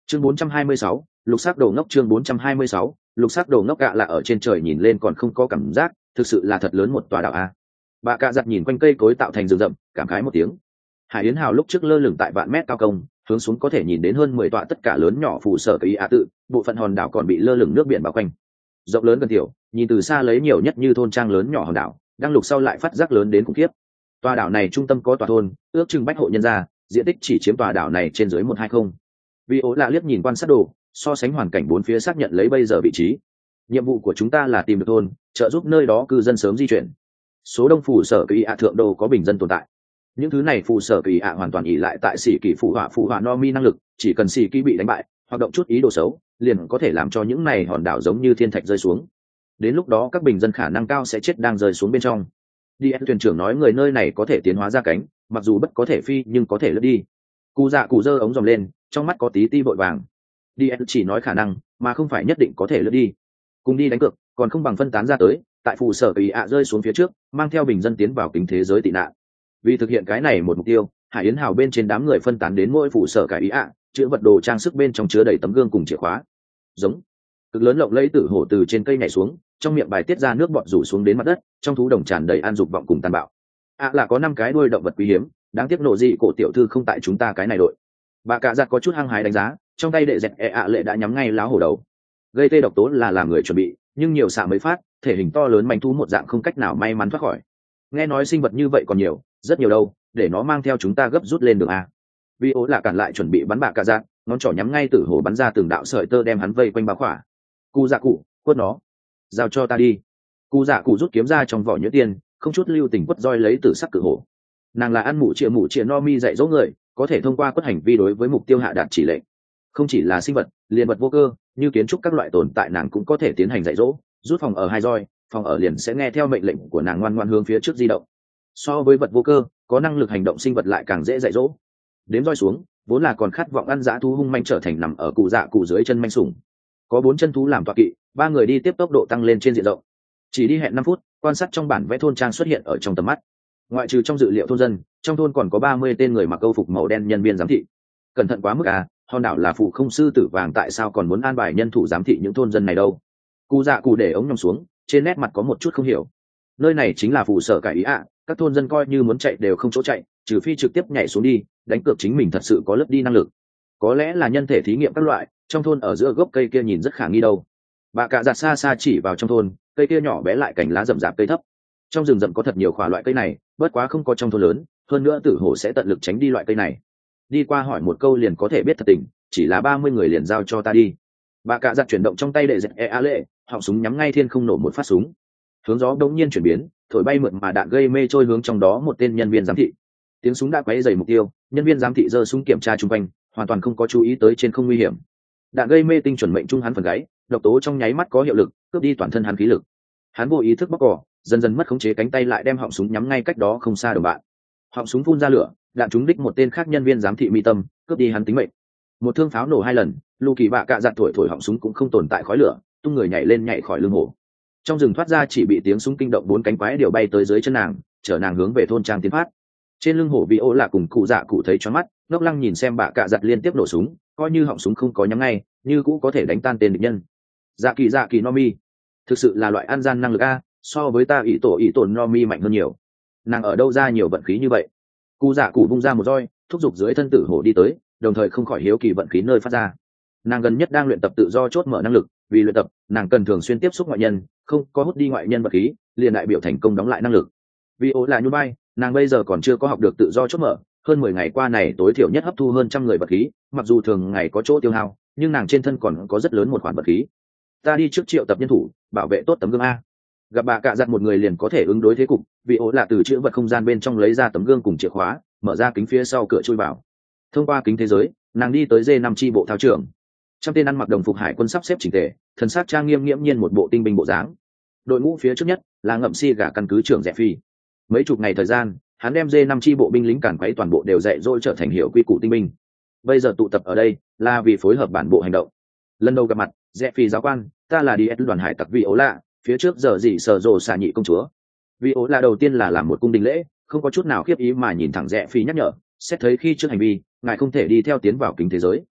Chương 426, lục sắc đầu ngốc. Chương 426, lục sắc đầu ngốc. Gạ là ở trên trời nhìn lên còn không có cảm giác, thực sự là thật lớn một tòa đảo a. Bà cạ giặt nhìn quanh cây cối tạo thành rừng rậm, cảm khái một tiếng. Hải Yến Hào lúc trước lơ lửng tại vạn mét cao công, hướng xuống có thể nhìn đến hơn 10 tọa tất cả lớn nhỏ phù sở cây ạ tự, bộ phận hòn đảo còn bị lơ lửng nước biển bao quanh. Rộng lớn gần tiểu, nhìn từ xa lấy nhiều nhất như thôn trang lớn nhỏ hòn đảo, đang lục sau lại phát giác lớn đến khủng khiếp. Tòa đảo này trung tâm có tòa thôn, ước chừng bách hộ nhân gia, diện tích chỉ chiếm tòa đảo này trên dưới 120. Vì ố lạ liếc nhìn quan sát đồ, so sánh hoàn cảnh bốn phía xác nhận lấy bây giờ vị trí. Nhiệm vụ của chúng ta là tìm được thôn, trợ giúp nơi đó cư dân sớm di chuyển. Số đông phù sở kỳ ạ thượng đô có bình dân tồn tại. Những thứ này phù sở kỳ ạ hoàn toàn ỷ lại tại sĩ kỳ phụ họa no mi năng lực, chỉ cần sĩ kỳ bị đánh bại, hoạt động chút ý đồ xấu, liền có thể làm cho những này hòn đảo giống như thiên thạch rơi xuống. Đến lúc đó các bình dân khả năng cao sẽ chết đang rơi xuống bên trong. Đi thuyền trưởng nói người nơi này có thể tiến hóa ra cánh, mặc dù bất có thể phi nhưng có thể lướt đi. Cụ dạ cụ giơ ống dòm lên, trong mắt có tí ti vội vàng. Đi chỉ nói khả năng mà không phải nhất định có thể lướt đi. Cùng đi đánh cược còn không bằng phân tán ra tới, tại phù sở kỳ ạ rơi xuống phía trước, mang theo bình dân tiến vào kính thế giới tị nạn. Vì thực hiện cái này một mục tiêu, Hải Yến Hào bên trên đám người phân tán đến mỗi phù sở kỳ ạ, chứa vật đồ trang sức bên trong chứa đầy tấm gương cùng chìa khóa. Giống cực lớn lộng lẫy tử hổ từ trên cây nhảy xuống, trong miệng bài tiết ra nước bọt rủ xuống đến mặt đất, trong thú đồng tràn đầy an dục vọng cùng tàn bạo. Là có 5 cái đuôi động vật quý hiếm, đáng tiếc nộ gì cổ tiểu thư không tại chúng ta cái này đội. Bà cạ giặt có chút hăng hái đánh giá, trong tay đệ dẹt lệ đã nhắm ngay láo hổ đầu. Gây tê độc tố là làm người chuẩn bị, nhưng nhiều xạ mới phát, thể hình to lớn manh thú một dạng không cách nào may mắn thoát khỏi. Nghe nói sinh vật như vậy còn nhiều, rất nhiều đâu, để nó mang theo chúng ta gấp rút lên đường a. Vi ố là cản lại chuẩn bị bắn bà cạ giặt, ngón trỏ nhắm ngay tử hổ bắn ra từng đạo sợi tơ đem hắn vây quanh bao khỏa. Cụ dạ cụ, quất nó, giao cho ta đi. Cụ dạ cụ rút kiếm ra trong vỏ nhuyễn tiên, không chút lưu tình quất roi lấy tử sắc cự hổ. Nàng là ăn mụ chịa no mi dạy dỗ người, có thể thông qua quất hành vi đối với mục tiêu hạ đạt chỉ lệnh. Không chỉ là sinh vật, liền vật vô cơ như kiến trúc các loại tồn tại nàng cũng có thể tiến hành dạy dỗ. Rút phòng ở 2 roi, phòng ở liền sẽ nghe theo mệnh lệnh của nàng ngoan ngoãn hướng phía trước di động. So với vật vô cơ, có năng lực hành động sinh vật lại càng dễ dạy dỗ. Đếm roi xuống, vốn là còn khát vọng ăn dã thú hung manh trở thành nằm ở cụ dạ cụ dưới chân manh sủng. Có 4 chân thú làm tọa kỵ, 3 người đi tiếp tốc độ tăng lên trên diện rộng. Chỉ đi hẹn 5 phút, quan sát trong bản vẽ thôn trang xuất hiện ở trong tầm mắt. Ngoại trừ trong dự liệu thôn dân, trong thôn còn có 30 tên người mặc câu phục màu đen nhân viên giám thị. Cẩn thận quá mức à, hòn đảo là phụ không sư tử vàng, tại sao còn muốn an bài nhân thủ giám thị những thôn dân này đâu? Cụ dạ cụ để ống nhòm xuống, trên nét mặt có một chút không hiểu. Nơi này chính là phụ sở cải ý ạ, các thôn dân coi như muốn chạy đều không chỗ chạy, trừ phi trực tiếp nhảy xuống đi, đánh cược chính mình thật sự có lướt đi năng lực. Có lẽ là nhân thể thí nghiệm các loại, trong thôn ở giữa gốc cây kia nhìn rất khả nghi đâu. Bà cạ giặt xa xa chỉ vào trong thôn, cây kia nhỏ bé lại cành lá rậm rạp cây thấp. Trong rừng rậm có thật nhiều khỏa loại cây này, bất quá không có trong thôn lớn, hơn nữa tử hổ sẽ tận lực tránh đi loại cây này. Đi qua hỏi một câu liền có thể biết thật tình, chỉ là 30 người liền giao cho ta đi. Bà cạ giặt chuyển động trong tay để dẹt lệ, họng súng nhắm ngay thiên không nổ một phát súng. Hướng gió đột nhiên chuyển biến, thổi bay mượn mà đạn gây mê trôi hướng trong đó một tên nhân viên giám thị. Tiếng súng đã quấy dày mục tiêu, nhân viên giám thị giơ súng kiểm tra xung quanh, hoàn toàn không có chú ý tới trên không nguy hiểm. Đạn gây mê tinh chuẩn mệnh trung hắn phần gáy, độc tố trong nháy mắt có hiệu lực, cướp đi toàn thân hắn khí lực. Hắn vô ý thức bóc cỏ, dần dần mất khống chế cánh tay lại đem họng súng nhắm ngay cách đó không xa đồng bạn. Họng súng phun ra lửa, đạn trúng đích một tên khác nhân viên giám thị mi tâm, cướp đi hắn tính mệnh. Một thương pháo nổ 2 lần, Lù Kỳ Bạ cạ giặt thổi họng súng cũng không tồn tại khói lửa, tung người nhảy lên nhảy khỏi lưng hổ. Trong rừng thoát ra chỉ bị tiếng súng kinh động 4 cánh quái điều bay tới dưới chân nàng, chở nàng hướng về thôn trang tiến phát. Trên lưng hổ vị ô là cùng cụ dạ cụ thấy choáng mắt, ngốc lăng nhìn xem bạ cạ giặt liên tiếp nổ súng, coi như họng súng không có nhắm ngay, như cũ có thể đánh tan tên địch nhân. Dạ kỳ no mi, thực sự là loại ăn gian năng lực a, so với ta ỷ tổ no mi mạnh hơn nhiều. Nàng ở đâu ra nhiều vận khí như vậy? Cụ dạ cụ vung ra một roi, thúc giục dưới thân tử hổ đi tới, đồng thời không khỏi hiếu kỳ vận khí nơi phát ra. Nàng gần nhất đang luyện tập tự do chốt mở năng lực, vì luyện tập nàng cần thường xuyên tiếp xúc ngoại nhân, không có hút đi ngoại nhân vật khí liền đại biểu thành công đóng lại năng lực. Vì ố là nhún vai, nàng bây giờ còn chưa có học được tự do chốt mở, hơn 10 ngày qua này tối thiểu nhất hấp thu hơn 100 người vật khí, mặc dù thường ngày có chỗ tiêu hao, nhưng nàng trên thân còn có rất lớn một khoản vật khí. Ta đi trước triệu tập nhân thủ, bảo vệ tốt tấm gương a. Gặp bà cạ giặt một người liền có thể ứng đối thế cục, vì ố là từ chữ vật không gian bên trong lấy ra tấm gương cùng chìa khóa, mở ra kính phía sau cửa chui vào. Thông qua kính thế giới, nàng đi tới D5 chi bộ thao trưởng. Trong tên ăn mặc đồng phục hải quân sắp xếp chỉnh tề, thần sắc trang nghiêm nghiễm nhiên một bộ tinh binh bộ dáng. Đội ngũ phía trước nhất là ngậm si gà căn cứ trưởng Rẽ Phi. Mấy chục ngày thời gian, hắn đem D5 chi bộ binh lính càn quấy toàn bộ đều dạy dỗ trở thành hiệu quy củ tinh binh. Bây giờ tụ tập ở đây là vì phối hợp bản bộ hành động. Lần đầu gặp mặt, Rẽ Phi giáo quan, ta là đi đoàn hải tặc Vi ố lạ, phía trước giờ gì sở rồ xà nhị công chúa. Vi ố lạ đầu tiên là làm một cung đình lễ, không có chút nào khiếp ý mà nhìn thẳng Rẽ Phi nhắc nhở, xét thấy khi trước hành vi, ngài không thể đi theo tiến vào kính thế giới.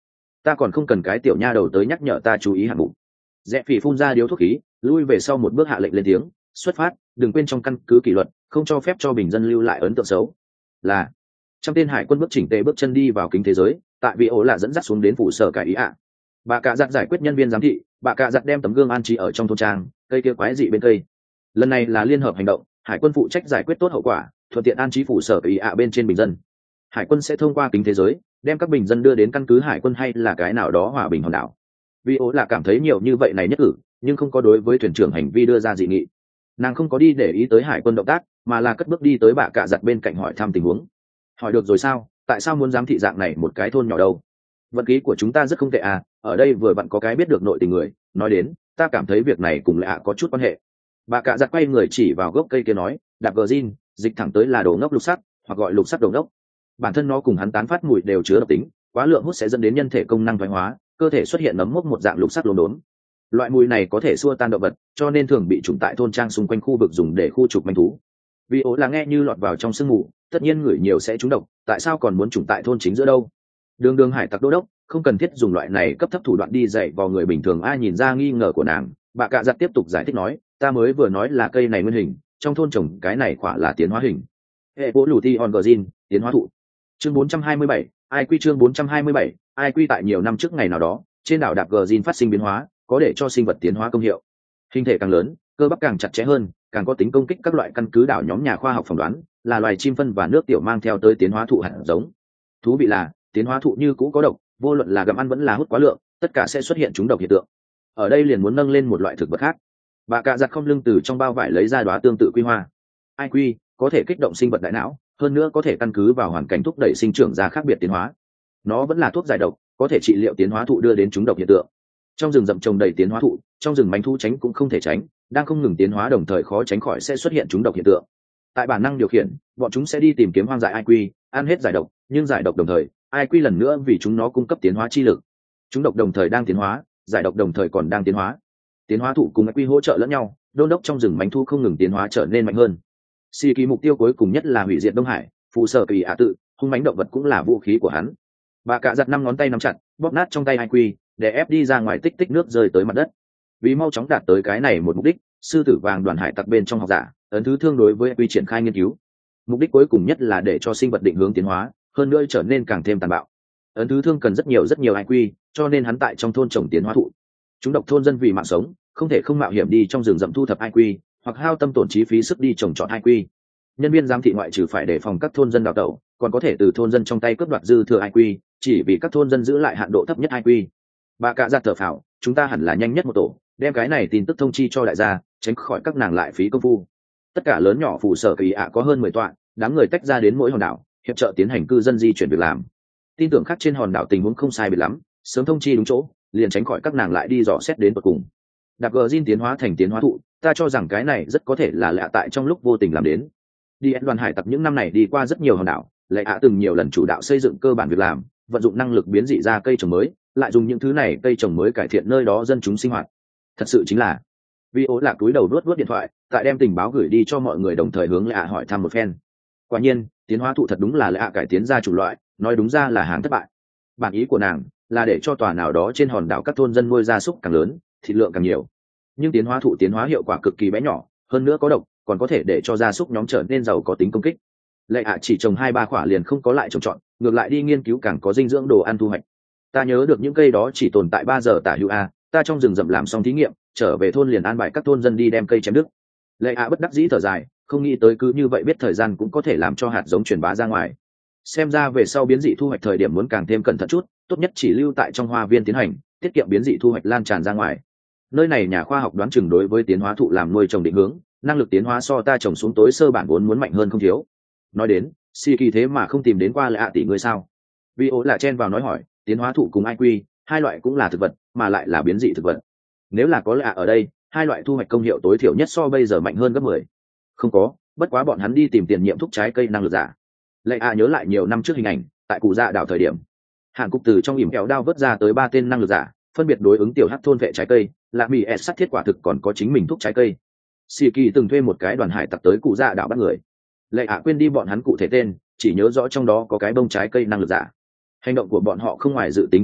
ta còn không cần cái tiểu nha đầu tới nhắc nhở ta chú ý hạng mục. Rẽ phỉ phun ra điếu thuốc khí, lui về sau một bước hạ lệnh lên tiếng, xuất phát, đừng quên trong căn cứ kỷ luật không cho phép cho bình dân lưu lại ấn tượng xấu. Là trăm tên hải quân bước chỉnh tề bước chân đi vào kính thế giới, tại vị ố là dẫn dắt xuống đến phủ sở cải ý ạ. Bà cạ giặt giải quyết nhân viên giám thị, bà cạ giặt đem tấm gương an trí ở trong thôn trang, cây kia quái dị bên cây. Lần này là liên hợp hành động, hải quân phụ trách giải quyết tốt hậu quả, thuận tiện an trí phủ sở cải ý ạ bên trên bình dân. Hải quân sẽ thông qua kính thế giới đem các bình dân đưa đến căn cứ hải quân hay là cái nào đó hòa bình hòn đảo. Vì ố là cảm thấy nhiều như vậy này nhất cử, nhưng không có đối với thuyền trưởng hành vi đưa ra dị nghị. Nàng không có đi để ý tới hải quân động tác, mà là cất bước đi tới bà cạ giặt bên cạnh hỏi thăm tình huống. Hỏi được rồi sao, tại sao muốn giám thị dạng này một cái thôn nhỏ đâu? Vận khí của chúng ta rất không tệ à, ở đây vừa vặn có cái biết được nội tình người, nói đến ta cảm thấy việc này cùng lạ có chút quan hệ. Bà cạ giặt quay người chỉ vào gốc cây kia nói, đạp gờ zin, dịch thẳng tới là đồ ngốc lục sắt, hoặc gọi lục sắt đồ ngốc. Bản thân nó cùng hắn tán phát mùi đều chứa độc tính, quá lượng hút sẽ dẫn đến nhân thể công năng thoái hóa, cơ thể xuất hiện nấm mốc một dạng lục sắt lốm đốm. Loại mùi này có thể xua tan động vật, cho nên thường bị trùng tại thôn trang xung quanh khu vực dùng để khu trục manh thú. Vì ố là nghe như lọt vào trong sương mù, tất nhiên ngửi nhiều sẽ trúng độc, tại sao còn muốn trùng tại thôn chính giữa đâu? Đường hải tặc đô đốc không cần thiết dùng loại này cấp thấp thủ đoạn đi dạy vào người bình thường. Ai nhìn ra nghi ngờ của nàng, bà cạ giặt tiếp tục giải thích nói, ta mới vừa nói là cây này nguyên hình, trong thôn trồng cái này quả là tiến hóa hình. Hệ bố lù ti on gờ zin, tiến hóa thụ. Chương 427, ai quy chương 427, ai quy tại nhiều năm trước ngày nào đó, trên đảo đạp gờ zin phát sinh biến hóa, có để cho sinh vật tiến hóa công hiệu. Hình thể càng lớn, cơ bắp càng chặt chẽ hơn, càng có tính công kích. Các loại căn cứ đảo nhóm nhà khoa học phỏng đoán là loài chim phân và nước tiểu mang theo tới tiến hóa thụ hạt giống. Thú vị là tiến hóa thụ như cũ có độc, vô luận là gặm ăn vẫn là hút quá lượng, tất cả sẽ xuất hiện trúng độc hiện tượng. Ở đây liền muốn nâng lên một loại thực vật khác. Bà cạ giặt không lưng từ trong bao vải lấy ra đóa tương tự quy hoa. IQ có thể kích động sinh vật đại não, hơn nữa có thể căn cứ vào hoàn cảnh thúc đẩy sinh trưởng ra khác biệt tiến hóa. Nó vẫn là thuốc giải độc, có thể trị liệu tiến hóa thụ đưa đến trúng độc hiện tượng. Trong rừng rậm trồng đầy tiến hóa thụ, trong rừng manh thú tránh cũng không thể tránh, đang không ngừng tiến hóa đồng thời khó tránh khỏi sẽ xuất hiện trúng độc hiện tượng. Tại bản năng điều khiển, bọn chúng sẽ đi tìm kiếm hoang dại IQ, ăn hết giải độc, nhưng giải độc đồng thời, IQ lần nữa vì chúng nó cung cấp tiến hóa chi lực. Chúng độc đồng thời đang tiến hóa, giải độc đồng thời còn đang tiến hóa. Tiến hóa thụ cùng IQ hỗ trợ lẫn nhau, đôn đốc trong rừng manh thú không ngừng tiến hóa trở nên mạnh hơn. Xì kỳ mục tiêu cuối cùng nhất là hủy diệt Đông Hải, phù sở kỳ ạ tự, hung mãnh động vật cũng là vũ khí của hắn. Bà cạ giặt 5 ngón tay nắm chặt, bóp nát trong tay IQ, để ép đi ra ngoài, tích tích nước rơi tới mặt đất. Vì mau chóng đạt tới cái này một mục đích, sư tử vàng đoàn hải tặc bên trong học giả ấn thứ thương đối với IQ triển khai nghiên cứu. Mục đích cuối cùng nhất là để cho sinh vật định hướng tiến hóa, hơn nữa trở nên càng thêm tàn bạo. Ấn thứ thương cần rất nhiều IQ, cho nên hắn tại trong thôn trồng tiến hóa thụ. Chúng độc thôn dân vì mạng sống, không thể không mạo hiểm đi trong rừng rậm thu thập IQ, hoặc hao tâm tổn trí phí sức đi trồng trọt IQ. Nhân viên giám thị ngoại trừ phải đề phòng các thôn dân đào tẩu, còn có thể từ thôn dân trong tay cướp đoạt dư thừa IQ, chỉ vì các thôn dân giữ lại hạn độ thấp nhất IQ. Bà cạ giặt thở phào, chúng ta hẳn là nhanh nhất một tổ, đem cái này tin tức thông chi cho đại gia, tránh khỏi các nàng lại phí công phu. Tất cả lớn nhỏ phủ sở kỳ ạ có hơn 10 tọa, đám người tách ra đến mỗi hòn đảo, hiệp trợ tiến hành cư dân di chuyển việc làm. Tin tưởng khác trên hòn đảo tình huống không sai biệt lắm, sớm thông chi đúng chỗ, liền tránh khỏi các nàng lại đi dò xét đến tận cùng. Đạp gờ zin tiến hóa thành tiến hóa thụ, ta cho rằng cái này rất có thể là lạ tại trong lúc vô tình làm đến. Đi đoàn hải tặc những năm này đi qua rất nhiều hòn đảo, lệ ạ từng nhiều lần chủ đạo xây dựng cơ bản việc làm, vận dụng năng lực biến dị ra cây trồng mới, lại dùng những thứ này cây trồng mới cải thiện nơi đó dân chúng sinh hoạt. Thật sự chính là Vi ố lạc túi đầu vuốt điện thoại, tại đem tình báo gửi đi cho mọi người, đồng thời hướng lệ ạ hỏi thăm một phen. Quả nhiên tiến hóa thụ thật đúng là lệ ạ cải tiến ra chủng loại, nói đúng ra là hàng thất bại. Bản ý của nàng là để cho tòa nào đó trên hòn đảo các thôn dân nuôi gia súc càng lớn, thịt lượng càng nhiều, nhưng tiến hóa thụ tiến hóa hiệu quả cực kỳ bé nhỏ, hơn nữa có độc, còn có thể để cho gia súc nhóm trở nên giàu có tính công kích. Lệ ạ chỉ trồng 2-3 quả liền không có lại trồng trọt, ngược lại đi nghiên cứu càng có dinh dưỡng đồ ăn thu hoạch. Ta nhớ được những cây đó chỉ tồn tại 3 giờ tả hữu a, ta trong rừng rậm làm xong thí nghiệm, trở về thôn liền an bài các thôn dân đi đem cây chém đứt. Lệ ạ bất đắc dĩ thở dài, không nghĩ tới cứ như vậy biết thời gian cũng có thể làm cho hạt giống truyền bá ra ngoài. Xem ra về sau biến dị thu hoạch thời điểm muốn càng thêm cẩn thận chút, tốt nhất chỉ lưu tại trong hoa viên tiến hành, tiết kiệm biến dị thu hoạch lan tràn ra ngoài. Nơi này nhà khoa học đoán chừng đối với tiến hóa thụ làm nuôi trồng định hướng, năng lực tiến hóa so ta trồng xuống tối sơ bản vốn muốn mạnh hơn không thiếu. Nói đến si kỳ thế mà không tìm đến qua Lệ ạ tỷ người sao? Vi ố là chen vào nói hỏi, tiến hóa thụ cùng IQ, hai loại cũng là thực vật, mà lại là biến dị thực vật. Nếu là có Lệ ạ ở đây, hai loại thu hoạch công hiệu tối thiểu nhất so bây giờ mạnh hơn gấp 10. Không có, bất quá bọn hắn đi tìm tiền nhiệm thúc trái cây năng lực giả. Lệ ạ nhớ lại nhiều năm trước hình ảnh, tại cụ dạ đảo thời điểm, Hàn Cục từ trong ỉm kẹo đao vớt ra tới 3 tên năng lực giả, phân biệt đối ứng tiểu hắc thôn vệ trái cây, là mì s sắt thiết quả thực còn có chính mình thúc trái cây. Sĩ Kỳ từng thuê một cái đoàn hải tặc tới cụ dạ đảo bắt người. Lệ ạ quên đi bọn hắn cụ thể tên, chỉ nhớ rõ trong đó có cái bông trái cây năng lực giả. Hành động của bọn họ không ngoài dự tính thất bại,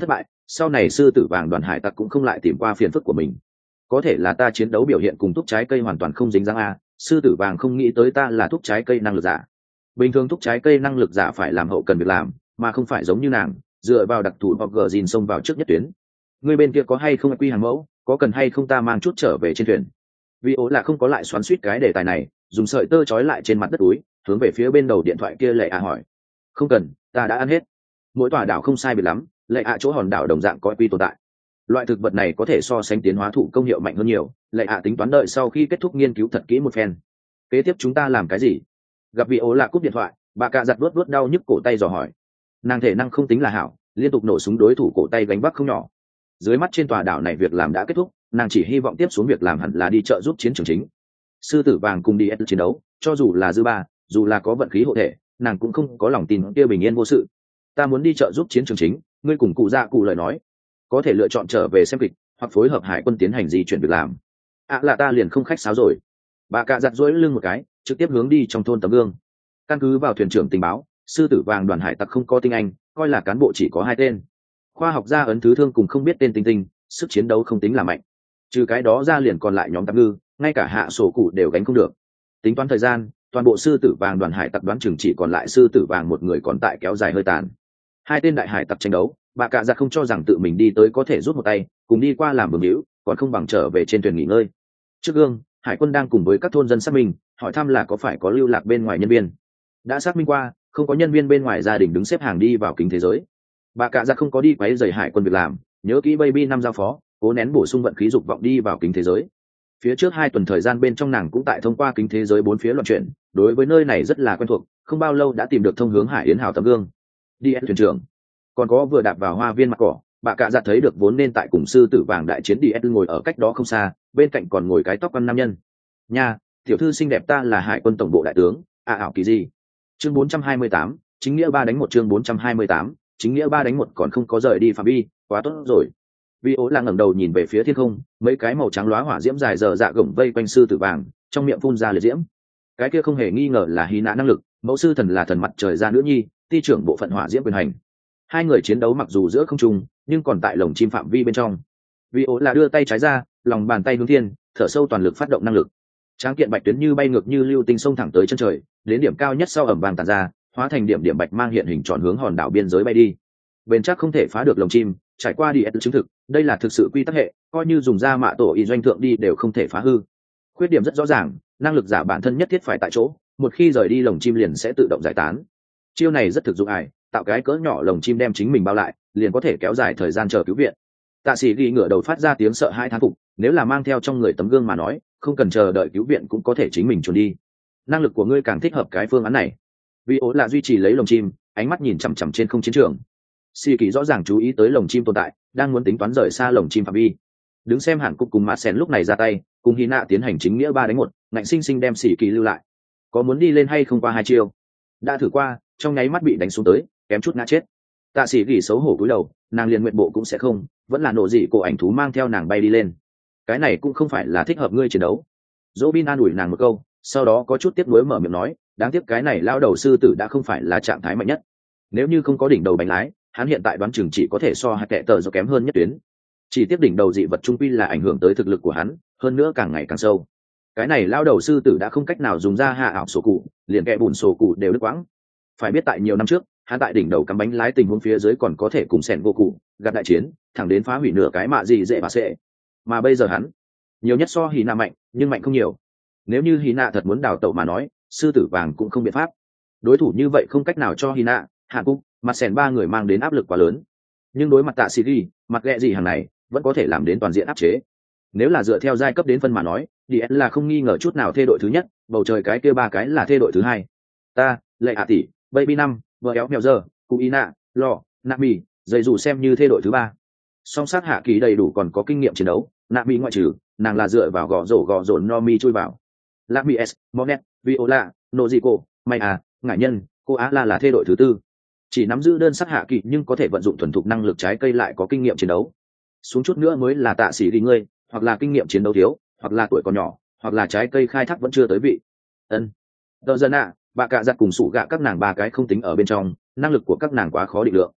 sau này sư tử vàng đoàn hải tặc cũng không lại tìm qua phiền phức của mình. Có thể là ta chiến đấu biểu hiện cùng thuốc trái cây hoàn toàn không dính dáng a, sư tử vàng không nghĩ tới ta là thuốc trái cây năng lực giả. Bình thường thuốc trái cây năng lực giả phải làm hậu cần việc làm, mà không phải giống như nàng dựa vào đặc thù hoặc gờ dìn xông vào trước nhất tuyến. Người bên kia có hay không quy hàng mẫu, có cần hay không ta mang chút trở về trên thuyền? Vì ố là không có lại xoắn suýt cái đề tài này, dùng sợi tơ trói lại trên mặt đất túi, hướng về phía bên đầu điện thoại kia Lệ ạ hỏi. Không cần, ta đã ăn hết. Mỗi tòa đảo không sai biệt lắm, Lệ ạ chỗ hòn đảo đồng dạng có quy tồn tại. Loại thực vật này có thể so sánh tiến hóa thụ công hiệu mạnh hơn nhiều. Lệ ạ tính toán đợi sau khi kết thúc nghiên cứu thật kỹ một phen. Kế tiếp chúng ta làm cái gì? Gặp vị ố là cúp điện thoại, bà cạ giặt vuốt đau nhức cổ tay dò hỏi. Nàng thể năng không tính là hảo, liên tục nổ súng đối thủ cổ tay gánh vác không nhỏ. Dưới mắt trên tòa đảo này việc làm đã kết thúc, nàng chỉ hy vọng tiếp xuống việc làm hẳn là đi trợ giúp chiến trường chính. Sư tử vàng cùng đi chiến đấu, cho dù là dư ba, dù là có vận khí hộ thể, nàng cũng không có lòng tin kia bình yên vô sự. Ta muốn đi trợ giúp chiến trường chính, ngươi cùng cụ dạ cụ lời nói, có thể lựa chọn trở về xem kịch, hoặc phối hợp hải quân tiến hành di chuyển việc làm. Là ta liền không khách sáo rồi. Bà cạ giặt duỗi lưng một cái, trực tiếp hướng đi trong thôn Tấm Gương. Căn cứ vào thuyền trưởng tình báo, sư tử vàng đoàn hải tặc không có tinh anh, coi là cán bộ chỉ có 2 tên. Khoa học gia ấn thứ thương cùng không biết tên tinh tinh, sức chiến đấu không tính là mạnh. Trừ cái đó ra liền còn lại nhóm tạp ngư, ngay cả hạ sổ cụ đều gánh không được. Tính toán thời gian, toàn bộ sư tử vàng đoàn hải tặc đoán chừng chỉ còn lại sư tử vàng một người còn tại kéo dài hơi tàn. 2 tên đại hải tặc tranh đấu, bà cạ giặt không cho rằng tự mình đi tới có thể rút một tay, cùng đi qua làm bừng hữu, còn không bằng trở về trên thuyền nghỉ ngơi. Trước gương, hải quân đang cùng với các thôn dân xác minh, hỏi thăm là có phải có lưu lạc bên ngoài nhân viên. Đã xác minh qua, không có nhân viên bên ngoài gia đình đứng xếp hàng đi vào kính thế giới. Bà cạ giặt không có đi quấy rầy hải quân việc làm, nhớ kỹ baby năm giao phó, cố nén bổ sung vận khí dục vọng đi vào kính thế giới. Phía trước 2 tuần thời gian bên trong nàng cũng tại thông qua kính thế giới 4 phía loạn chuyển, đối với nơi này rất là quen thuộc, không bao lâu đã tìm được thông hướng Hải Yến Hào Tấm Gương. Đi thuyền trưởng, còn có vừa đạp vào hoa viên mặt cỏ, bà cạ giặt thấy được vốn nên tại cùng sư tử vàng đại chiến đi ngồi ở cách đó không xa, bên cạnh còn ngồi cái tóc quan nam nhân. Nha, tiểu thư xinh đẹp, ta là hải quân tổng bộ đại tướng, ảo kỳ gì? Chương 428, chính nghĩa 3 đánh 1, chương 428, chính nghĩa 3 đánh 1 còn không có rời đi phạm vi, quá tốt rồi. Vi ố là ngẩng đầu nhìn về phía thiên không, mấy cái màu trắng lóa hỏa diễm dài dở dạ gồng vây quanh sư tử vàng, trong miệng phun ra liệt diễm. Cái kia không hề nghi ngờ là hy nã năng lực, mẫu sư thần là thần mặt trời ra nữ nhi, ty trưởng bộ phận hỏa diễm quyền hành. 2 người chiến đấu mặc dù giữa không trung, nhưng còn tại lồng chim phạm vi bên trong. Vi ố là đưa tay trái ra, lòng bàn tay hướng thiên, thở sâu toàn lực phát động năng lực. Tráng kiện bạch tuyến như bay ngược như lưu tinh xông thẳng tới chân trời, đến điểm cao nhất sau ẩm vàng tàn ra, hóa thành điểm điểm bạch mang hiện hình tròn hướng hòn đảo biên giới bay đi. Bền chắc không thể phá được lồng chim, trải qua đi chứng thực, đây là thực sự quy tắc hệ, coi như dùng ra mạ tổ y doanh thượng đi đều không thể phá hư. Khuyết điểm rất rõ ràng, năng lực giả bản thân nhất thiết phải tại chỗ, một khi rời đi lồng chim liền sẽ tự động giải tán. Chiêu này rất thực dụng ải, tạo cái cỡ nhỏ lồng chim đem chính mình bao lại, liền có thể kéo dài thời gian chờ cứu viện. Tạ Sĩ ghi ngửa đầu phát ra tiếng sợ hãi thán phục, nếu là mang theo trong người tấm gương mà nói, không cần chờ đợi cứu viện cũng có thể chính mình trốn đi. Năng lực của ngươi càng thích hợp cái phương án này. Vi ố là duy trì lấy lồng chim, ánh mắt nhìn chằm chằm trên không chiến trường. Sĩ kỳ rõ ràng chú ý tới lồng chim tồn tại, đang muốn tính toán rời xa lồng chim phạm vi. Đứng xem hẳn cục cùng mạt sen lúc này ra tay, cùng hy nạ tiến hành chính nghĩa 3 đánh 1, ngạnh sinh sinh đem Sĩ kỳ lưu lại. Có muốn đi lên hay không qua 2 chiêu? Đã thử qua, trong nháy mắt bị đánh xuống tới, kém chút ngã chết. Tạ Sĩ kỳ xấu hổ cúi đầu, nàng liền nguyện bộ cũng sẽ không, vẫn là nộ dị cổ ảnh thú mang theo nàng bay đi lên. Cái này cũng không phải là thích hợp ngươi chiến đấu. Robin an ủi nàng một câu, sau đó có chút tiếc nuối mở miệng nói, đáng tiếc cái này lao đầu sư tử đã không phải là trạng thái mạnh nhất. Nếu như không có đỉnh đầu bánh lái, hắn hiện tại đoán chừng chỉ có thể so hai kẻ tờ do kém hơn nhất tuyến. Chỉ tiếc đỉnh đầu dị vật trung quy là ảnh hưởng tới thực lực của hắn, hơn nữa càng ngày càng sâu. Cái này lao đầu sư tử đã không cách nào dùng ra hạ ảo sổ cụ, liền kẽ bùn sổ cụ đều đứt quãng. Phải biết tại nhiều năm trước, hắn tại đỉnh đầu cắm bánh lái tình huống phía dưới còn có thể cùng sẻn vô cụ gạt đại chiến, thẳng đến phá hủy nửa cái mạ gì dễ bà sệ. Mà bây giờ hắn nhiều nhất so Hina mạnh, nhưng mạnh không nhiều. Nếu như Hina thật muốn đào tẩu mà nói, sư tử vàng cũng không biện pháp. Đối thủ như vậy không cách nào cho Hina, Hàn Cúc, mặt sèn 3 người mang đến áp lực quá lớn. Nhưng đối mặt Tạ Siri, mặt ghẹ gì hàng này, vẫn có thể làm đến toàn diện áp chế. Nếu là dựa theo giai cấp đến phân mà nói, DS là không nghi ngờ chút nào thê đội thứ nhất, bầu trời cái kia 3 cái là thê đội thứ hai. Ta, Lệ Hạ tỷ, Baby 5, vợ éo mèo giờ, Kuina, Lọ, Nami, dây dù xem như thê đội thứ 3. Song sát hạ kỳ đầy đủ còn có kinh nghiệm chiến đấu, Nami ngoại trừ, nàng là dựa vào gõ rổ Nomi chui vào. Lami S, Monet, Viola, Nojiko, Maya, ngải nhân, cô Á La là thê đội thứ 4. Chỉ nắm giữ đơn sắc hạ kỳ nhưng có thể vận dụng thuần thục năng lực trái cây lại có kinh nghiệm chiến đấu. Xuống chút nữa mới là Tạ Sĩ đi ngươi, hoặc là kinh nghiệm chiến đấu thiếu, hoặc là tuổi còn nhỏ, hoặc là trái cây khai thác vẫn chưa tới vị. Ân. Đờ dân ạ, bà cạ giặt cùng sủ gạ các nàng 3 cái không tính ở bên trong, năng lực của các nàng quá khó định lượng.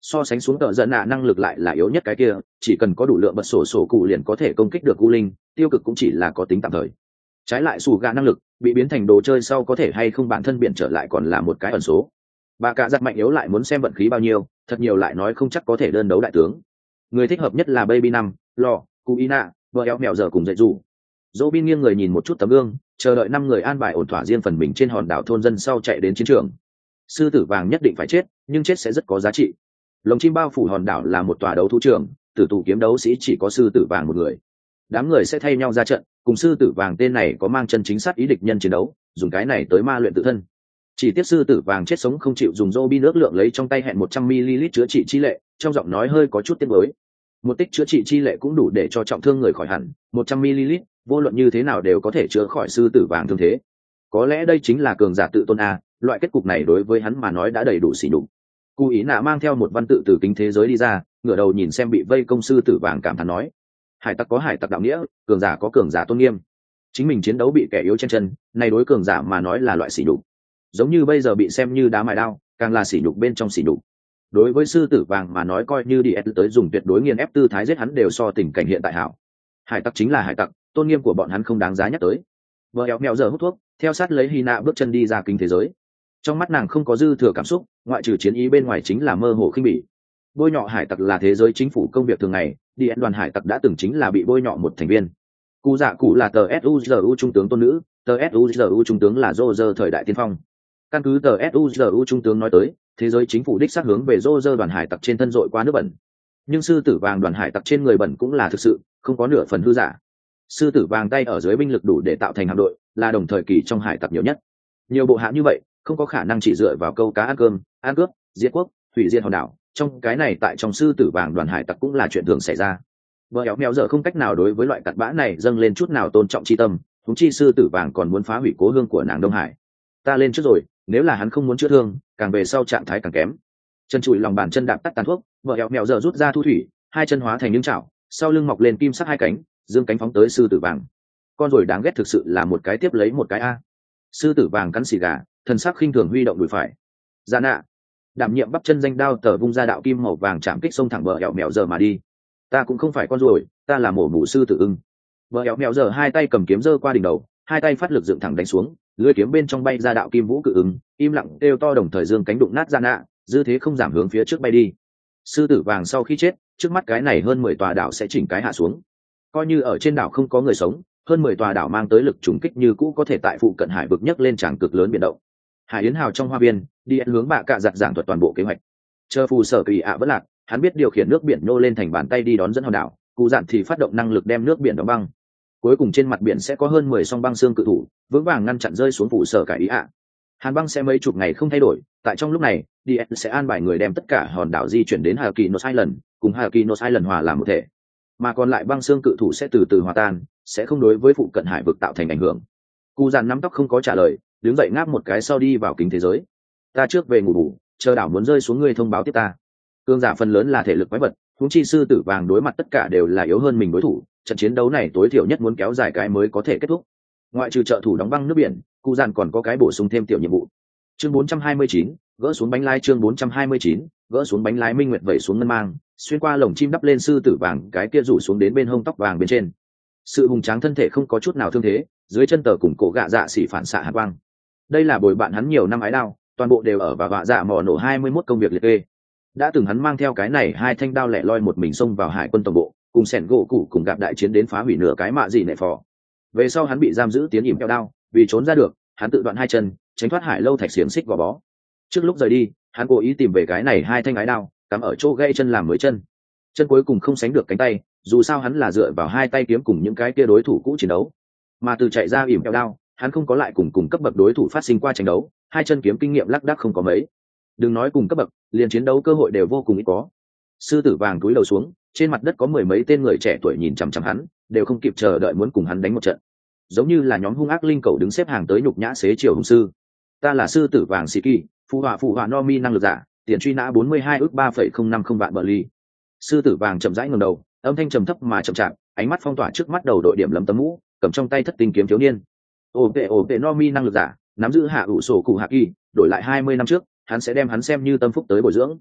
so sánh xuống tợ giận nạ năng lực lại là yếu nhất cái kia, chỉ cần có đủ lượng bật sổ sổ cụ liền có thể công kích được u linh, tiêu cực cũng chỉ là có tính tạm thời. Trái lại sủ gạ năng lực bị biến thành đồ chơi sau có thể hay không bản thân biển trở lại còn là một cái ẩn số. Bà cả giặt mạnh yếu lại muốn xem vận khí bao nhiêu, thật nhiều lại nói không chắc có thể đơn đấu đại tướng. Người thích hợp nhất là Baby năm, Lò, Kuina, vợ éo mèo giờ cùng dạy dù. Robin nghiêng người nhìn một chút tấm gương, chờ đợi 5 người an bài ổn thỏa riêng phần mình trên hòn đảo thôn dân sau chạy đến chiến trường. Sư tử vàng nhất định phải chết, nhưng chết sẽ rất có giá trị. Lồng chim bao phủ hòn đảo là một tòa đấu thú trường, tử tù kiếm đấu sĩ chỉ có sư tử vàng một người. Đám người sẽ thay nhau ra trận, cùng sư tử vàng tên này có mang chân chính sát ý địch nhân chiến đấu, dùng cái này tới ma luyện tự thân. Chỉ tiếc sư tử vàng chết sống không chịu dùng Robin nước lượng lấy trong tay hẹn 100 ml chữa trị chi lệ, trong giọng nói hơi có chút tiếc nuối. Một tích chữa trị chi lệ cũng đủ để cho trọng thương người khỏi hẳn, 100 ml, vô luận như thế nào đều có thể chữa khỏi sư tử vàng thương thế. Có lẽ đây chính là cường giả tự tôn a, loại kết cục này đối với hắn mà nói đã đầy đủ sỉ nhục. Cú ý nạ mang theo một văn tự từ kính thế giới đi ra, ngửa đầu nhìn xem bị vây công sư tử vàng cảm thán nói: hải tặc có hải tặc đạo nghĩa, cường giả có cường giả tôn nghiêm. Chính mình chiến đấu bị kẻ yếu chen chân, này đối cường giả mà nói là loại sỉ nhục. Giống như bây giờ bị xem như đá mài đao, càng là sỉ nhục bên trong sỉ nhục. Đối với sư tử vàng mà nói coi như đi tới dùng tuyệt đối nghiền ép tư thái giết hắn đều so tình cảnh hiện tại hảo. Hải tặc chính là hải tặc, tôn nghiêm của bọn hắn không đáng giá nhắc tới. Vợ éo mèo giờ hút thuốc, theo sát lấy Hy Nạ bước chân đi ra kính thế giới. Trong mắt nàng không có dư thừa cảm xúc, ngoại trừ chiến ý bên ngoài chính là mơ hồ khinh bỉ. Bôi nhọ hải tặc là thế giới chính phủ công việc thường ngày, đi đoàn hải tặc đã từng chính là bị bôi nhọ một thành viên. Cụ dạ cụ là tờ suzu trung tướng tôn nữ, tờ suzu trung tướng là Roger thời đại tiên phong. Căn cứ tờ suzu trung tướng nói tới, thế giới chính phủ đích xác hướng về Roger đoàn hải tặc trên thân dội qua nước bẩn. Nhưng sư tử vàng đoàn hải tặc trên người bẩn cũng là thực sự, không có nửa phần hư giả. Sư tử vàng tay ở dưới binh lực đủ để tạo thành hạm đội, là đồng thời kỳ trong hải tặc nhiều nhất. Nhiều bộ hạ như vậy, không có khả năng chỉ dựa vào câu cá ăn cơm, ăn cướp, diệt quốc, hủy diệt hòn đảo. Trong cái này tại trong sư tử vàng đoàn hải tặc cũng là chuyện thường xảy ra. Vợ éo mèo giờ không cách nào đối với loại cặn bã này dâng lên chút nào tôn trọng chi tâm, huống chi sư tử vàng còn muốn phá hủy cố hương của nàng Đông Hải. Ta lên trước rồi, nếu là hắn không muốn chữa thương, càng về sau trạng thái càng kém. Chân chùi lòng bàn chân đạp tắt tàn thuốc, vợ éo mèo giờ rút ra thu thủy, hai chân hóa thành những chảo, sau lưng mọc lên kim sắc hai cánh, dương cánh phóng tới sư tử vàng. Con rồi đáng ghét thực sự là một cái tiếp lấy một cái a. Sư tử vàng cắn xì gà, thần sắc khinh thường huy động đùi phải. Dạ nạ, đảm nhiệm bắp chân danh đao tờ vung ra đạo kim màu vàng chạm kích xông thẳng bờ éo mèo giờ mà đi. Ta cũng không phải con ruồi, ta là mổ mù sư tử ưng. Bờ éo mèo giờ hai tay cầm kiếm giơ qua đỉnh đầu, hai tay phát lực dựng thẳng đánh xuống, lưỡi kiếm bên trong bay ra đạo kim vũ cự ứng, im lặng kêu to đồng thời dương cánh đụng nát Dạ nạ, dư thế không giảm hướng phía trước bay đi. Sư tử vàng sau khi chết, trước mắt cái này hơn 10 tòa đảo sẽ chỉnh cái hạ xuống. Coi như ở trên đảo không có người sống, hơn 10 tòa đảo mang tới lực trùng kích như cũ có thể tại phụ cận hải vực nhấc lên tràng cực lớn biển động. Hải Yến Hào trong hoa viên, đi hướng bạ cạ giặt giảng thuật toàn bộ kế hoạch. Chờ phù sở kỳ ạ vẫn lạc, hắn biết điều khiển nước biển nhô lên thành bàn tay đi đón dẫn hòn đảo, cụ dạn thì phát động năng lực đem nước biển đóng băng. Cuối cùng trên mặt biển sẽ có hơn 10 song băng xương cự thủ, vững vàng ngăn chặn rơi xuống phù sở cả ý ạ. Hàn băng sẽ mấy chục ngày không thay đổi, tại trong lúc này, đi sẽ an bài người đem tất cả hòn đảo di chuyển đến Hakinos Island, cùng Hakinos Island hòa làm một thể. Mà còn lại băng xương cự thủ sẽ từ từ hòa tan, sẽ không đối với phụ cận hải vực tạo thành ảnh hưởng. Cụ dạn nắm tóc không có trả lời, đứng dậy ngáp một cái sau đi vào kính thế giới. Ta trước về ngủ bù, chờ đảo muốn rơi xuống ngươi thông báo tiếp ta. Cương giả phần lớn là thể lực quái vật, huống chi sư tử vàng đối mặt tất cả đều là yếu hơn mình đối thủ, trận chiến đấu này tối thiểu nhất muốn kéo dài cái mới có thể kết thúc. Ngoại trừ trợ thủ đóng băng nước biển, cụ dạn còn có cái bổ sung thêm tiểu nhiệm vụ. Chương 429, gỡ xuống bánh lái. Chương 429, gỡ xuống bánh lái. Minh Nguyệt vẩy xuống ngân mang, xuyên qua lồng chim đắp lên sư tử vàng cái kia rủ xuống đến bên hông tóc vàng bên trên. Sự hùng tráng thân thể không có chút nào thương thế, dưới chân tờ cùng cổ gạ dạ xỉ phản xạ hạt quang. Đây là bồi bạn hắn nhiều năm ái đao, toàn bộ đều ở và vạ dạ mỏ nổ 21 công việc liệt kê. Đã từng hắn mang theo cái này hai thanh đao lẻ loi một mình xông vào hải quân tổng bộ, cùng sẻn gỗ cụ cùng gặp đại chiến đến phá hủy nửa cái mạ gì nệ phò. Về sau hắn bị giam giữ tiến ỉm theo đao, vì trốn ra được, hắn tự đoạn hai chân, tránh thoát hải lâu thạch xiềng xích gò bó. Trước lúc rời đi, hắn cố ý tìm về cái này hai thanh ái đao, cắm ở chỗ gãy chân làm mới chân. Chân cuối cùng không sánh được cánh tay, dù sao hắn là dựa vào hai tay kiếm cùng những cái kia đối thủ cũ chiến đấu. Mà từ chạy ra ỉm theo đao, hắn không có lại cùng cấp bậc đối thủ phát sinh qua tranh đấu, hai chân kiếm kinh nghiệm lác đác không có mấy. Đừng nói cùng cấp bậc, liền chiến đấu cơ hội đều vô cùng ít có. Sư tử vàng túi đầu xuống, trên mặt đất có mười mấy tên người trẻ tuổi nhìn chằm chằm hắn, đều không kịp chờ đợi muốn cùng hắn đánh một trận. Giống như là nhóm hung ác linh cầu đứng xếp hàng tới nhục nhã xế chiều hung sư. Ta là sư tử vàng Siki, phụ họa no mi năng lực giả, tiền truy nã 42 ước 3,050 vạn bờ ly. Sư tử vàng chậm rãi ngẩng đầu, âm thanh trầm thấp mà chậm chạp, ánh mắt phong tỏa trước mắt đầu đội điểm lấm tấm mũ, cầm trong tay thất tinh kiếm thiếu niên. Ổ vệ no mi năng lực giả, nắm giữ hạ ủ sổ cụ hạ kỳ, đổi lại 20 năm trước, hắn sẽ đem hắn xem như tâm phúc tới bồi dưỡng.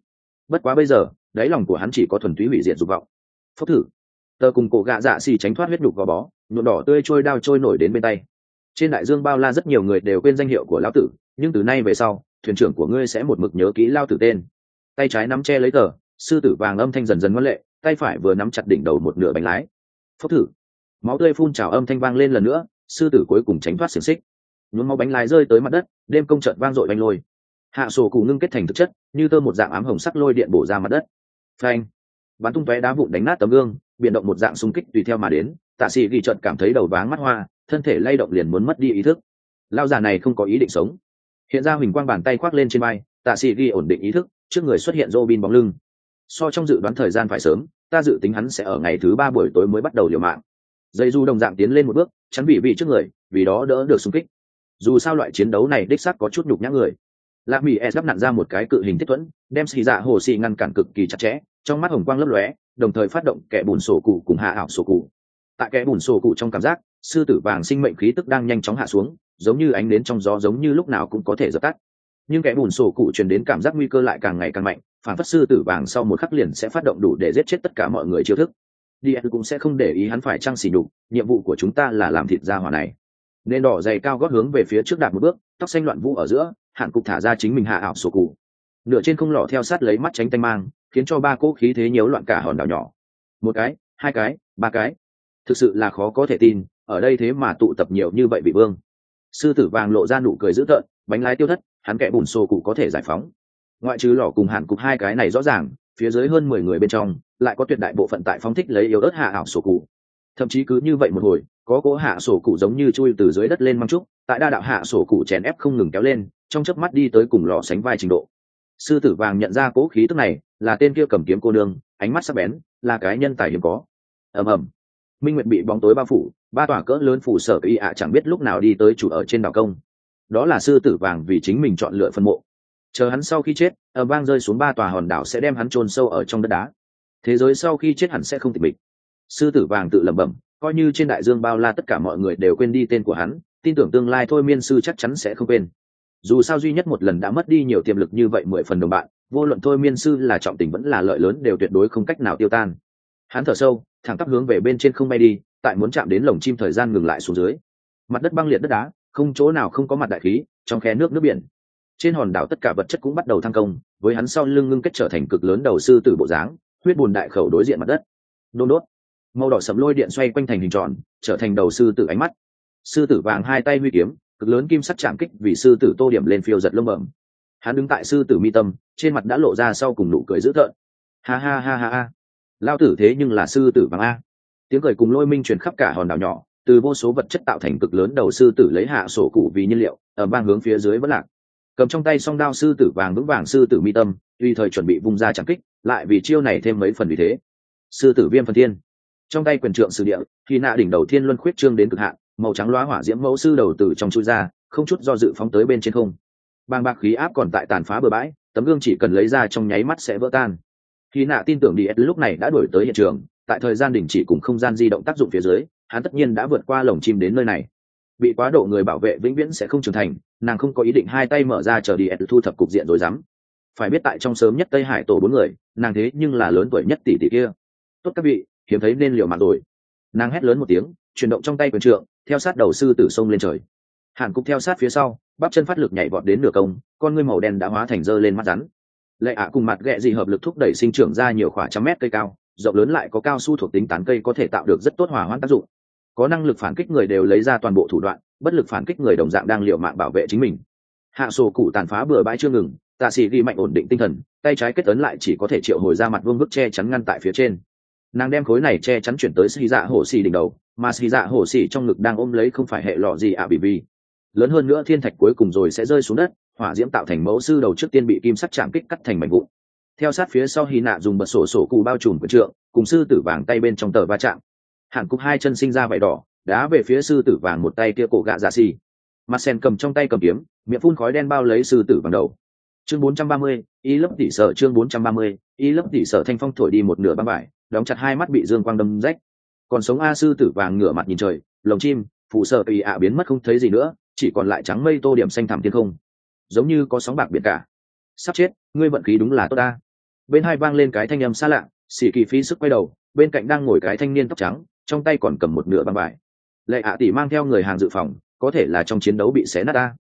bất quá bây giờ đáy lòng của hắn chỉ có thuần túy hủy diệt dục vọng. Phốc thử, tờ cùng cổ gạ dạ xì tránh thoát huyết nhục gò bó, nhuộm đỏ tươi trôi đao trôi nổi đến bên tay. Trên đại dương bao la rất nhiều người đều quên danh hiệu của lão tử, nhưng từ nay về sau thuyền trưởng của ngươi sẽ một mực nhớ kỹ lao tử tên. Tay trái nắm che lấy tờ, sư tử vàng âm thanh dần dần ngoan lệ, tay phải vừa nắm chặt đỉnh đầu một nửa bánh lái. Phốc thử, máu tươi phun trào âm thanh vang lên lần nữa, sư tử cuối cùng tránh thoát xiềng xích, nhuốm máu bánh lái rơi tới mặt đất, đêm công trận vang dội bánh lôi. Hạ sổ cụ ngưng kết thành thực chất, như tơ một dạng ám hồng sắc lôi điện bổ ra mặt đất. Phanh, bắn tung tóe đá vụn đánh nát tấm gương, biến động một dạng xung kích tùy theo mà đến. Tạ sĩ ghi trận cảm thấy đầu váng mắt hoa, thân thể lay động liền muốn mất đi ý thức. Lao già này không có ý định sống. Hiện ra huỳnh quang bàn tay khoác lên trên vai, Tạ sĩ ghi ổn định ý thức, trước người xuất hiện Robin bóng lưng. So trong dự đoán thời gian phải sớm, ta dự tính hắn sẽ ở ngày thứ 3 buổi tối mới bắt đầu liều mạng. Dây du đồng dạng tiến lên một bước, chắn vị trước người, vì đó đỡ được xung kích. Dù sao loại chiến đấu này đích xác có chút nhục nhã người. Lạc Mỹ S đắp nặn ra một cái cự hình thiết thuẫn, đem xì dạ hồ xì ngăn cản cực kỳ chặt chẽ, trong mắt hồng quang lấp lóe, đồng thời phát động kẻ bùn sổ cụ cùng hạ ảo sổ cụ. Tại kẻ bùn sổ cụ trong cảm giác, sư tử vàng sinh mệnh khí tức đang nhanh chóng hạ xuống, giống như ánh nến trong gió, giống như lúc nào cũng có thể dập tắt. Nhưng kẻ bùn sổ cụ truyền đến cảm giác nguy cơ lại càng ngày càng mạnh, phản phất sư tử vàng sau một khắc liền sẽ phát động đủ để giết chết tất cả mọi người chiêu thức. Diệt cũng sẽ không để ý hắn phải trăng xỉ nhục, nhiệm vụ của chúng ta là làm thịt gia hỏa này. Nên đỏ dày cao gót hướng về phía trước đạp một bước, tóc xanh loạn vũ ở giữa, Hạn Cục thả ra chính mình hạ ảo sổ cụ. Nửa trên không lọ theo sát lấy mắt tránh tanh mang, khiến cho ba cỗ khí thế nhiễu loạn cả hòn đảo nhỏ. Một cái, hai cái, ba cái. Thực sự là khó có thể tin, ở đây thế mà tụ tập nhiều như vậy vị vương. Sư tử vàng lộ ra nụ cười dữ tợn, bánh lái tiêu thất, hắn kẻ bùn sổ cụ có thể giải phóng. Ngoại trừ lọ cùng Hạn Cục hai cái này rõ ràng, phía dưới hơn 10 người bên trong, lại có tuyệt đại bộ phận tại phóng thích lấy yếu ớt hạ ảo sổ cụ. Thậm chí cứ như vậy một hồi, có cỗ hạ sổ cụ giống như chui từ dưới đất lên măng trúc, tại đa đạo hạ sổ cụ chèn ép không ngừng kéo lên, trong chớp mắt đi tới cùng lò sánh vai trình độ. Sư tử vàng nhận ra cỗ khí tức này, là tên kia cầm kiếm cô nương, ánh mắt sắc bén, là cái nhân tài hiếm có. Ầm ầm, minh nguyệt bị bóng tối bao phủ, ba tòa cỡ lớn phủ sở y ạ chẳng biết lúc nào đi tới chủ ở trên đảo công. Đó là sư tử vàng vì chính mình chọn lựa phân mộ. Chờ hắn sau khi chết, ầm vang rơi xuống ba tòa hòn đảo sẽ đem hắn chôn sâu ở trong đất đá. Thế giới sau khi chết hẳn sẽ không tịch mịch. Sư tử vàng tự lẩm bẩm, coi như trên đại dương bao la tất cả mọi người đều quên đi tên của hắn, tin tưởng tương lai thôi miên sư chắc chắn sẽ không quên. Dù sao duy nhất một lần đã mất đi nhiều tiềm lực như vậy 10 phần đồng bạn, vô luận thôi miên sư là trọng tình vẫn là lợi lớn đều tuyệt đối không cách nào tiêu tan. Hắn thở sâu, thẳng tắp hướng về bên trên không bay đi, tại muốn chạm đến lồng chim thời gian ngừng lại xuống dưới. Mặt đất băng liệt đất đá, không chỗ nào không có mặt đại khí, trong khe nước biển. Trên hòn đảo tất cả vật chất cũng bắt đầu thăng công, với hắn sau lưng ngưng kết trở thành cực lớn đầu sư tử bộ dáng, huyết bùn đại khẩu đối diện mặt đất. Đôn đốt, màu đỏ sẫm lôi điện xoay quanh thành hình tròn, trở thành đầu sư tử ánh mắt. Sư tử vàng hai tay huy kiếm, cực lớn kim sắt chạm kích vì sư tử tô điểm lên phiêu giật lông bẩm. Hắn đứng tại sư tử mi tâm, trên mặt đã lộ ra sau cùng nụ cười dữ tợn. Ha ha ha ha ha, lao tử thế nhưng là sư tử vàng a. Tiếng cười cùng lôi minh truyền khắp cả hòn đảo nhỏ, từ vô số vật chất tạo thành cực lớn đầu sư tử lấy hạ sổ cụ vì nhiên liệu, ở bang hướng phía dưới vẫn lạc. Cầm trong tay song đao sư tử vàng vững vàng sư tử mi tâm, tùy thời chuẩn bị vung ra chạm kích, lại vì chiêu này thêm mấy phần vì thế. Sư tử viêm phần thiên, trong tay quyền trượng sử địa, khi nạ đỉnh đầu thiên luân khuyết trương đến cực hạn, màu trắng loá hỏa diễm mẫu sư đầu từ trong chui ra, không chút do dự phóng tới bên trên không. Bàng bạc khí áp còn tại tàn phá bừa bãi, tấm gương chỉ cần lấy ra trong nháy mắt sẽ vỡ tan. Khi nạ tin tưởng đi lúc này đã đuổi tới hiện trường, tại thời gian đình chỉ cùng không gian di động tác dụng phía dưới, hắn tất nhiên đã vượt qua lồng chim đến nơi này. Bị quá độ người bảo vệ vĩnh viễn sẽ không trưởng thành, nàng không có ý định hai tay mở ra chờ đi thu thập cục diện rồi dám. Phải biết tại trong sớm nhất Tây Hải tổ 4 người, nàng thế nhưng là lớn tuổi nhất tỷ tỷ kia. Tốt các vị, hiếm thấy nên liều mạng rồi. Nàng hét lớn một tiếng, chuyển động trong tay quyền trượng, theo sát đầu sư tử sông lên trời. Hàn Cục theo sát phía sau, bắp chân phát lực nhảy vọt đến nửa công, con ngươi màu đen đã hóa thành dơ lên mắt rắn. Lệ ạ cùng mặt ghẹ gì hợp lực thúc đẩy sinh trưởng ra nhiều khoảng trăm mét cây cao, rộng lớn lại có cao su thuộc tính tán cây có thể tạo được rất tốt hòa hoãn tác dụng. Có năng lực phản kích người đều lấy ra toàn bộ thủ đoạn, bất lực phản kích người đồng dạng đang liều mạng bảo vệ chính mình. Hạ sổ cụ tàn phá bừa bãi chưa ngừng, Tạ Sĩ ghi mạnh ổn định tinh thần, tay trái kết ấn lại chỉ có thể triệu hồi ra mặt vương bức che chắn ngăn tại phía trên. Nàng đem khối này che chắn chuyển tới xì dạ hổ xì đỉnh đầu, mà xì dạ hổ xì trong ngực đang ôm lấy không phải hệ lọ gì ạ bị vì lớn hơn nữa thiên thạch cuối cùng rồi sẽ rơi xuống đất, hỏa diễm tạo thành mẫu sư đầu trước tiên bị kim sắc chạm kích cắt thành mảnh vụn. Theo sát phía sau Hy nạ dùng bật sổ cụ bao trùm quyền trượng, cùng sư tử vàng tay bên trong tờ va chạm. Hàn Cúc hai chân sinh ra vảy đỏ, đá về phía sư tử vàng một tay kia cổ gạ dạ xì. Mặt sen cầm trong tay cầm kiếm, miệng phun khói đen bao lấy sư tử vàng đầu. Chương 430, y lấp tỉ sở chương 430, y lấp tỉ sở thanh phong thổi đi một nửa băng vải, đóng chặt hai mắt bị dương quang đâm rách. Còn sống a sư tử vàng ngửa mặt nhìn trời, lồng chim, phụ sở tùy ạ biến mất không thấy gì nữa, chỉ còn lại trắng mây tô điểm xanh thẳm thiên không, giống như có sóng bạc biển cả. Sắp chết, ngươi vận khí đúng là tốt ta. Bên hai vang lên cái thanh âm xa lạ, xì kỳ phí sức quay đầu, bên cạnh đang ngồi cái thanh niên tóc trắng, trong tay còn cầm một nửa băng vải. Lệ ạ tỷ mang theo người hàng dự phòng, có thể là trong chiến đấu bị xé nát ta.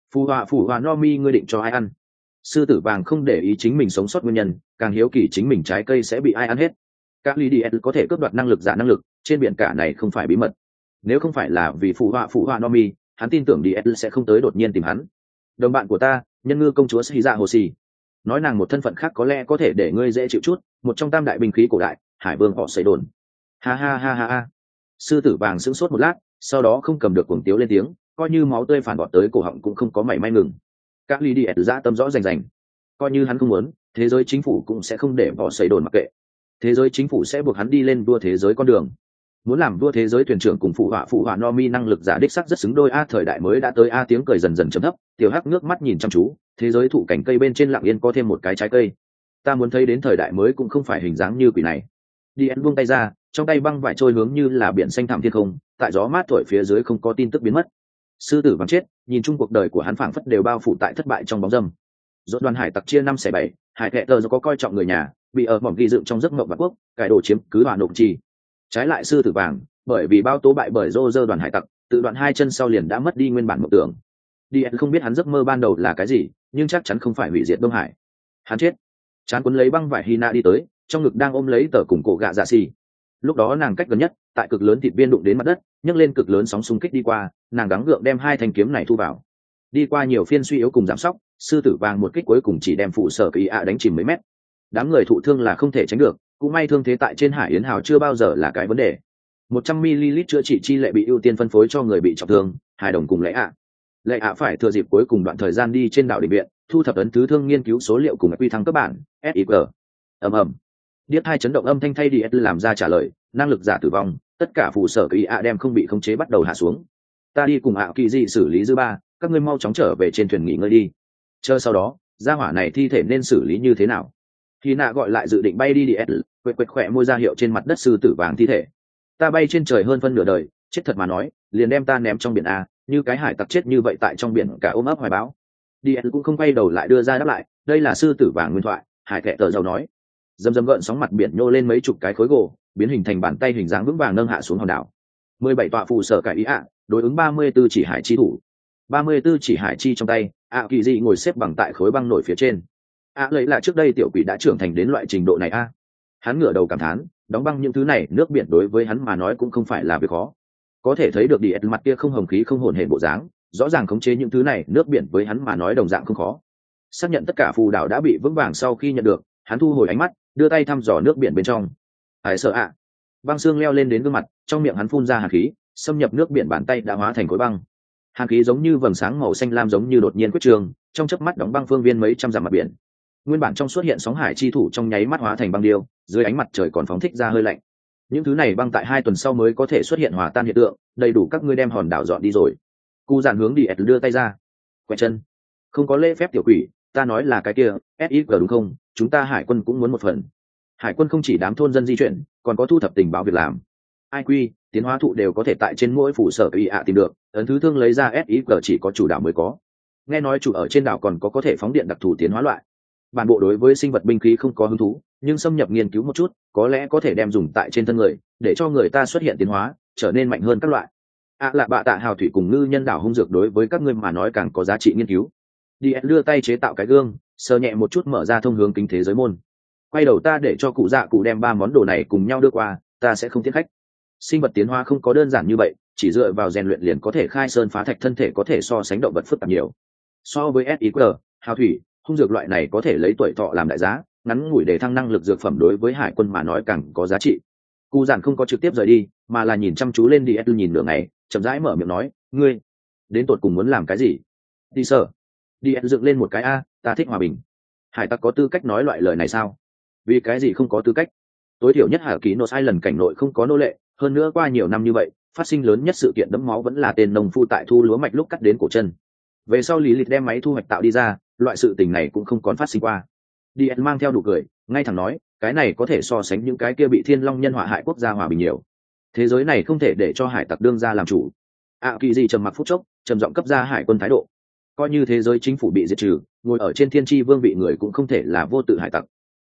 Phủ hòa no mi ngươi định cho ai ăn? Sư tử vàng không để ý chính mình sống sót nguyên nhân, càng hiếu kỳ chính mình trái cây sẽ bị ai ăn hết. Các lý điệt có thể cướp đoạt năng lực giả năng lực, trên biển cả này không phải bí mật. Nếu không phải là vì phủ hòa no mi, hắn tin tưởng điệt sẽ không tới đột nhiên tìm hắn. Đồng bạn của ta, nhân ngư công chúa Shiza Hoshi. Nói nàng một thân phận khác có lẽ có thể để ngươi dễ chịu chút, một trong tam đại binh khí cổ đại, hải vương họ xây đồn. Ha ha ha ha ha. Sư tử vàng sững sốt một lát, sau đó không cầm được cuồng tiếu lên tiếng, coi như máu tươi phản bọt tới cổ họng cũng không có mảy may ngừng. Các lý điệt dã tâm rõ rành rành, coi như hắn không muốn, thế giới chính phủ cũng sẽ không để bỏ xây đồn mặc kệ. Thế giới chính phủ sẽ buộc hắn đi lên vua thế giới con đường. Muốn làm vua thế giới thuyền trưởng cùng phụ họa no mi năng lực giả đích sắc rất xứng đôi. A thời đại mới đã tới. A tiếng cười dần dần trầm thấp, tiểu hắc nước mắt nhìn chăm chú, thế giới thụ cảnh cây bên trên lặng yên có thêm một cái trái cây. Ta muốn thấy đến thời đại mới cũng không phải hình dáng như quỷ này. Đi ăn buông tay ra, trong tay băng vải trôi hướng như là biển xanh thẳm thiên không, tại gió mát thổi phía dưới không có tin tức biến mất. Sư tử vàng chết, nhìn chung cuộc đời của hắn phảng phất đều bao phủ tại thất bại trong bóng dâm. Rốt đoàn hải tặc chia 5/7, hải kệ tờ có coi trọng người nhà, bị ở mỏng ghi dựng trong giấc mộng vạn quốc, cải đồ chiếm cứ hòa nộp trì. Trái lại sư tử vàng, bởi vì bao tố bại bởi Roger đoàn hải tặc, tự đoạn hai chân sau liền đã mất đi nguyên bản mộng tưởng. Điền không biết hắn giấc mơ ban đầu là cái gì, nhưng chắc chắn không phải hủy diệt Đông Hải. Hắn chết. Chán cuốn lấy băng vải Hina đi tới, trong ngực đang ôm lấy tờ cùng cổ gạ dạ xì. Lúc đó nàng cách gần nhất, tại cực lớn thịt viên đụng đến mặt đất, nhấc lên cực lớn sóng xung kích đi qua, nàng gắng gượng đem hai thanh kiếm này thu vào. Đi qua nhiều phiên suy yếu cùng giảm sóc, sư tử vàng một kích cuối cùng chỉ đem phụ sở kỳ ạ đánh chìm mấy mét. Đám người thụ thương là không thể tránh được, cũng may thương thế tại trên hải yến hào chưa bao giờ là cái vấn đề. 100 ml chữa trị chi lệ bị ưu tiên phân phối cho người bị trọng thương, hài đồng cùng lệ ạ. Lệ ạ phải thừa dịp cuối cùng đoạn thời gian đi trên đảo định viện, thu thập ấn thứ thương nghiên cứu số liệu cùng quy thăng các bản SIG. ầm. Điếc hai chấn động âm thanh thay đi làm ra trả lời, năng lực giả tử vong, tất cả phụ sở kỳ ạ đem không bị khống chế bắt đầu hạ xuống. Ta đi cùng ạ kỳ dị xử lý dư ba, các ngươi mau chóng trở về trên thuyền nghỉ ngơi đi. Chờ sau đó, gia hỏa này thi thể nên xử lý như thế nào? Khi nạ gọi lại dự định bay đi quệt khỏe môi ra hiệu trên mặt đất sư tử vàng thi thể. Ta bay trên trời hơn phân nửa đời, chết thật mà nói, liền đem ta ném trong biển a, như cái hải tặc chết như vậy tại trong biển cả ôm ấp hoài bão. Đi cũng không quay đầu lại đưa ra đáp lại, đây là sư tử vàng nguyên thoại, hải kệ tờ giàu nói. Dầm dầm gợn sóng mặt biển nhô lên mấy chục cái khối gỗ, biến hình thành bàn tay hình dáng vững vàng nâng hạ xuống hòn đảo. 17 tọa phù sở cải ý ạ, đối ứng 34 chỉ hải chi thủ. 34 chỉ hải chi trong tay, ạ kỳ dị ngồi xếp bằng tại khối băng nổi phía trên. Lấy là trước đây tiểu quỷ đã trưởng thành đến loại trình độ này a. Hắn ngửa đầu cảm thán, đóng băng những thứ này nước biển đối với hắn mà nói cũng không phải là việc khó. Có thể thấy được đi mặt kia không hồng khí không hồn hển bộ dáng, rõ ràng khống chế những thứ này nước biển với hắn mà nói đồng dạng không khó. Xác nhận tất cả phù đảo đã bị vững vàng sau khi nhận được, hắn thu hồi ánh mắt, đưa tay thăm dò nước biển bên trong. Hải sợ ạ. Băng xương leo lên đến gương mặt, trong miệng hắn phun ra hàn khí, xâm nhập nước biển, bàn tay đã hóa thành khối băng. Hàn khí giống như vầng sáng màu xanh lam giống như đột nhiên quyết trường, trong chớp mắt đóng băng phương viên mấy trăm dặm mặt biển. Nguyên bản trong xuất hiện sóng hải chi thủ trong nháy mắt hóa thành băng điêu, dưới ánh mặt trời còn phóng thích ra hơi lạnh. Những thứ này băng tại 2 tuần sau mới có thể xuất hiện hòa tan hiện tượng, đầy đủ các ngươi đem hòn đảo dọn đi rồi. Cu giản hướng đi đưa tay ra, quẹt chân. Không có lễ phép tiểu quỷ, ta nói là cái kia, SIG đúng không? Chúng ta hải quân cũng muốn một phần. Hải quân không chỉ đám thôn dân di chuyển, còn có thu thập tình báo việc làm. IQ, tiến hóa thụ đều có thể tại trên mỗi phủ sở kỳ ạ tìm được, ấn thứ thương lấy ra SIG chỉ có chủ đảo mới có. Nghe nói chủ ở trên đảo còn có thể phóng điện đặc thù tiến hóa loại. Bản bộ đối với sinh vật binh khí không có hứng thú, nhưng xâm nhập nghiên cứu một chút, có lẽ có thể đem dùng tại trên thân người, để cho người ta xuất hiện tiến hóa, trở nên mạnh hơn các loại. Là bạ tạ hào thủy cùng ngư nhân đảo hung dược đối với các ngươi mà nói càng có giá trị nghiên cứu. Đi đưa tay chế tạo cái gương, sờ nhẹ một chút mở ra thông hướng kính thế giới môn. Quay đầu ta để cho cụ dạ cụ đem 3 món đồ này cùng nhau đưa qua, ta sẽ không tiết khách. Sinh vật tiến hóa không có đơn giản như vậy, chỉ dựa vào rèn luyện liền có thể khai sơn phá thạch, thân thể có thể so sánh động vật phức tạp nhiều. So với SIG, hào thủy, hung dược loại này có thể lấy tuổi thọ làm đại giá, ngắn ngủi để thăng năng lực dược phẩm đối với hải quân mà nói càng có giá trị. Cụ giản không có trực tiếp rời đi, mà là nhìn chăm chú lên đi nhìn nửa ngày, chậm rãi mở miệng nói, ngươi đến tột cùng muốn làm cái gì? Đi sở. Đi dựng lên một cái a, ta thích hòa bình. Hải tặc có tư cách nói loại lời này sao? Vì cái gì không có tư cách? Tối thiểu nhất Hà Ký Nô sai lần cảnh nội không có nô lệ, hơn nữa qua nhiều năm như vậy, phát sinh lớn nhất sự kiện đẫm máu vẫn là tên nông phu tại thu lúa mạch lúc cắt đến cổ chân. Về sau lý lịch đem máy thu hoạch tạo đi ra, loại sự tình này cũng không còn phát sinh qua. Đi mang theo nụ cười, ngay thẳng nói, cái này có thể so sánh những cái kia bị thiên long nhân họa hại quốc gia hòa bình nhiều. Thế giới này không thể để cho hải tặc đương ra làm chủ. Kỳ gì trầm mặc phút chốc, trầm giọng cấp ra hải quân thái độ. Coi như thế giới chính phủ bị diệt trừ, ngồi ở trên thiên tri vương vị người cũng không thể là vô tự hải tặc.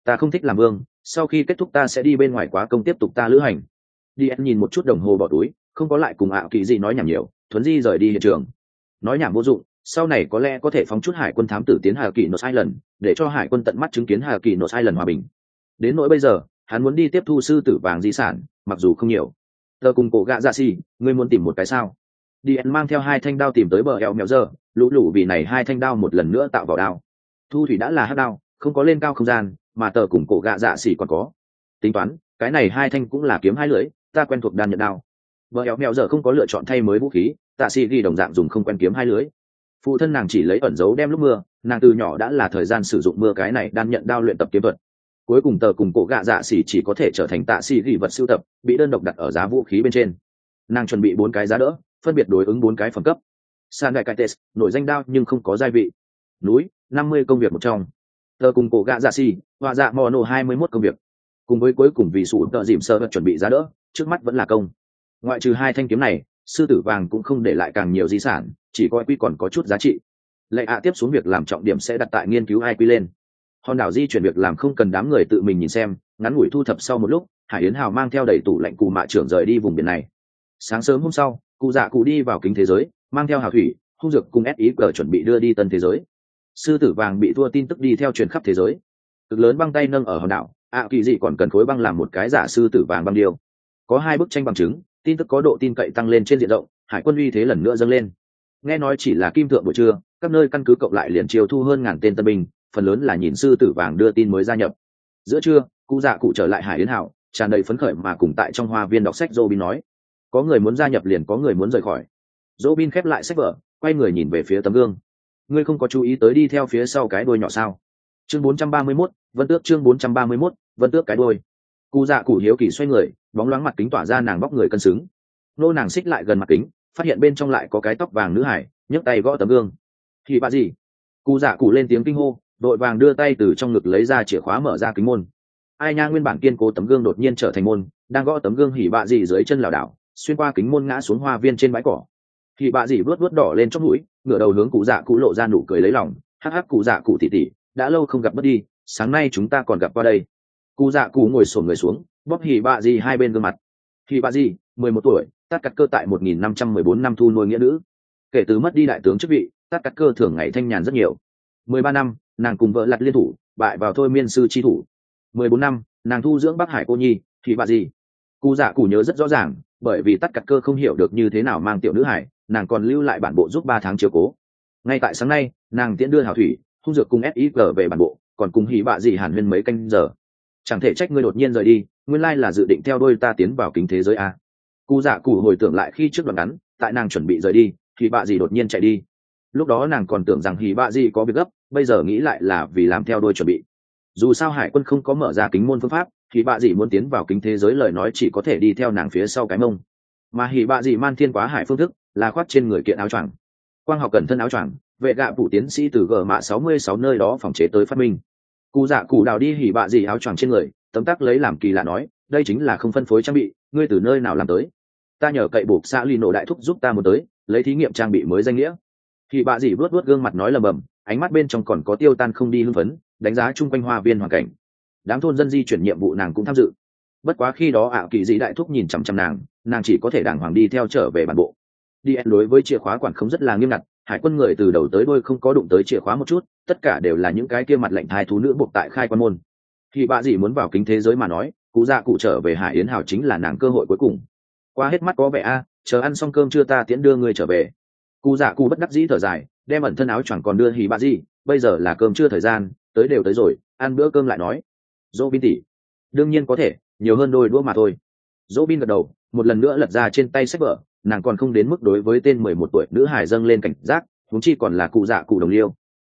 Ta không thích làm vương, sau khi kết thúc ta sẽ đi bên ngoài quá công tiếp tục ta lữ hành. Dien nhìn một chút đồng hồ bỏ túi, không có lại cùng ạ kỳ gì nói nhảm nhiều, thuấn di rời đi hiện trường. Nói nhảm vô dụng, sau này có lẽ có thể phóng chút hải quân thám tử tiến Hà Kỳ Nốt Island, để cho hải quân tận mắt chứng kiến Hà Kỳ Nốt Island hòa bình. Đến nỗi bây giờ, hắn muốn đi tiếp thu sư tử vàng di sản, mặc dù không nhiều. Tờ cùng cổ gạ dạ xì, ngươi muốn tìm một cái sao? Dien mang theo 2 thanh đao tìm tới bờ eo mèo giờ, lũ lũ vì này 2 thanh đao một lần nữa tạo vào đao. Thu thủy đã là hắc đao, không có lên cao không gian, mà tờ cùng cổ gạ dạ xì còn có. Tính toán, cái này 2 thanh cũng là kiếm 2 lưỡi, ta quen thuộc đan nhận đao. Bờ eo mèo giờ không có lựa chọn thay mới vũ khí, tạ xì ghi đồng dạng dùng không quen kiếm 2 lưỡi. Phụ thân nàng chỉ lấy ẩn dấu đem lúc mưa, nàng từ nhỏ đã là thời gian sử dụng mưa cái này đan nhận đao luyện tập kiếm thuật. Cuối cùng tờ cùng cổ gạ dạ xỉ chỉ có thể trở thành tạ xỉ ghi vật sưu tập, bị đơn độc đặt ở giá vũ khí bên trên. Nàng chuẩn bị 4 cái giá đỡ, phân biệt đối ứng 4 cái phẩm cấp. San đại Kaites, nổi danh đao nhưng không có gia vị. Núi, 50 công việc một trong. Tờ cùng cổ gạ dạ xỉ, hòa dạ mò nổ 21 công việc. Cùng với cuối cùng vì sủ tờ dìm sơ vật chuẩn bị giá đỡ, trước mắt vẫn là công. Ngoại trừ 2 thanh kiếm này, sư tử vàng cũng không để lại càng nhiều di sản, chỉ coi quy còn có chút giá trị. Lệ tiếp xuống việc làm trọng điểm sẽ đặt tại nghiên cứu IQ lên. Hòn đảo di chuyển việc làm không cần đám người tự mình nhìn xem, ngắn ngủi thu thập sau một lúc, Hải Yến Hào mang theo đầy tủ lạnh cù mạ trưởng rời đi vùng biển này. Sáng sớm hôm sau, cụ dạ cụ đi vào kính thế giới, mang theo hào thủy, hung dược cùng SIG chuẩn bị đưa đi tân thế giới. Sư tử vàng bị thua tin tức đi theo truyền khắp thế giới. Cực lớn băng tay nâng ở hòn đảo, kỳ dị còn cần khối băng làm một cái giả sư tử vàng băng điêu. Có 2 bức tranh bằng chứng, tin tức có độ tin cậy tăng lên trên diện rộng, hải quân uy thế lần nữa dâng lên. Nghe nói chỉ là kim thượng buổi trưa, các nơi căn cứ cộng lại liền chiêu thu hơn ngàn tên tân binh, phần lớn là nhìn sư tử vàng đưa tin mới gia nhập. Giữa trưa, cụ dạ cụ trở lại Hải Yến Hảo, tràn đầy phấn khởi mà cùng tại trong hoa viên đọc sách Robin nói, có người muốn gia nhập liền có người muốn rời khỏi. Robin khép lại sách vở, quay người nhìn về phía tấm gương. Ngươi không có chú ý tới đi theo phía sau cái đuôi nhỏ sao? Chương 431, Vân Tước chương 431, Vân Tước cái đuôi. Cụ dạ cụ hiếu kỳ xoay người, bóng loáng mặt kính tỏa ra nàng bóc người cân xứng. Nô nàng xích lại gần mặt kính, phát hiện bên trong lại có cái tóc vàng nữ hải, nhấc tay gõ tấm gương. Thì bà gì? Cụ dạ cụ lên tiếng kinh hô, đội vàng đưa tay từ trong ngực lấy ra chìa khóa mở ra kính môn. Ai nha, nguyên bản kiên cố tấm gương đột nhiên trở thành môn, đang gõ tấm gương hỉ bạ gì dưới chân lảo đảo, xuyên qua kính môn ngã xuống hoa viên trên bãi cỏ. Hỉ bạ gì vuốt vuốt đỏ lên trong mũi, ngửa đầu hướng cụ dạ cụ lộ ra nụ cười lấy lòng, hắc hắc cụ dạ cụ tỉ tỉ, đã lâu không gặp mất đi, sáng nay chúng ta còn gặp qua đây. Cụ dạ cụ ngồi xổm người xuống, bóp hỉ bạ gì 2 bên gương mặt. Hỉ bạ gì, 11 tuổi, tát cắt cơ tại 1514 năm thu nuôi nghĩa nữ. Kể từ mất đi đại tướng chức vị, tát cắt cơ thường ngày thanh nhàn rất nhiều. 13 năm, nàng cùng vợ lặt liên thủ, bại vào thôi miên sư chi thủ. 14 năm, nàng thu dưỡng Bắc Hải cô nhi, thì bà gì? Cụ dạ cụ nhớ rất rõ ràng, bởi vì tát cắt cơ không hiểu được như thế nào mang tiểu nữ hải, nàng còn lưu lại bản bộ giúp 3 tháng chiếu cố. Ngay tại sáng nay, nàng tiễn đưa hảo thủy, hung dược cùng SIG về bản bộ, còn cùng hỉ bạ gì hàn huyên mấy canh giờ. Chẳng thể trách ngươi đột nhiên rời đi, nguyên lai là dự định theo đôi ta tiến vào kính thế giới a. Cụ dạ cụ hồi tưởng lại khi trước đoạn ngắn, tại nàng chuẩn bị rời đi, hỉ bạ gì đột nhiên chạy đi. Lúc đó nàng còn tưởng rằng hỉ bạ gì có việc gấp, bây giờ nghĩ lại là vì làm theo đôi chuẩn bị. Dù sao hải quân không có mở ra kính môn phương pháp, hỉ bạ gì muốn tiến vào kính thế giới lời nói chỉ có thể đi theo nàng phía sau cái mông. Mà hỉ bạ gì man thiên quá hải phương thức là khoác trên người kiện áo choàng. Quang học cẩn thân áo choàng, vệ gạ phụ tiến sĩ từ G mạ 66 nơi đó phòng chế tới phát minh. Cụ dạ cụ đào đi hỉ bạ gì áo choàng trên người, tấm tắc lấy làm kỳ lạ nói, đây chính là không phân phối trang bị, ngươi từ nơi nào làm tới? Ta nhờ cậy buộc xã Lino đại thúc giúp ta một tới, lấy thí nghiệm trang bị mới danh nghĩa. Hỉ bạ gì vuốt vuốt gương mặt nói lầm bầm, ánh mắt bên trong còn có tiêu tan không đi hưng phấn, đánh giá chung quanh hoa viên hoàn cảnh. Đám thôn dân di chuyển nhiệm vụ nàng cũng tham dự. Bất quá khi đó kỳ dị đại thúc nhìn chằm chằm nàng chỉ có thể đàng hoàng đi theo trở về bản bộ. Đi đối với chìa khóa quản không rất là nghiêm ngặt, hải quân người từ đầu tới đuôi không có đụng tới chìa khóa một chút, tất cả đều là những cái kia mặt lệnh thai thú nữ buộc tại khai quan môn. Khi bạ gì muốn vào kính thế giới mà nói, cụ dạ cụ trở về Hải Yến Hào chính là nàng cơ hội cuối cùng. Qua hết mắt có vẻ chờ ăn xong cơm chưa ta tiễn đưa người trở về. Cụ dạ cụ bất đắc dĩ thở dài, đem ẩn thân áo choàng còn đưa hỉ bạ gì, bây giờ là cơm trưa thời gian, tới đều tới rồi, ăn bữa cơm lại nói. Dỗ bin tỉ, đương nhiên có thể, nhiều hơn đôi đũa mà thôi. Dỗ bin gật đầu, một lần nữa lật ra trên tay sách vở, nàng còn không đến mức đối với tên 11 tuổi nữ hải dâng lên cảnh giác, huống chi còn là cụ dạ cụ đồng liêu.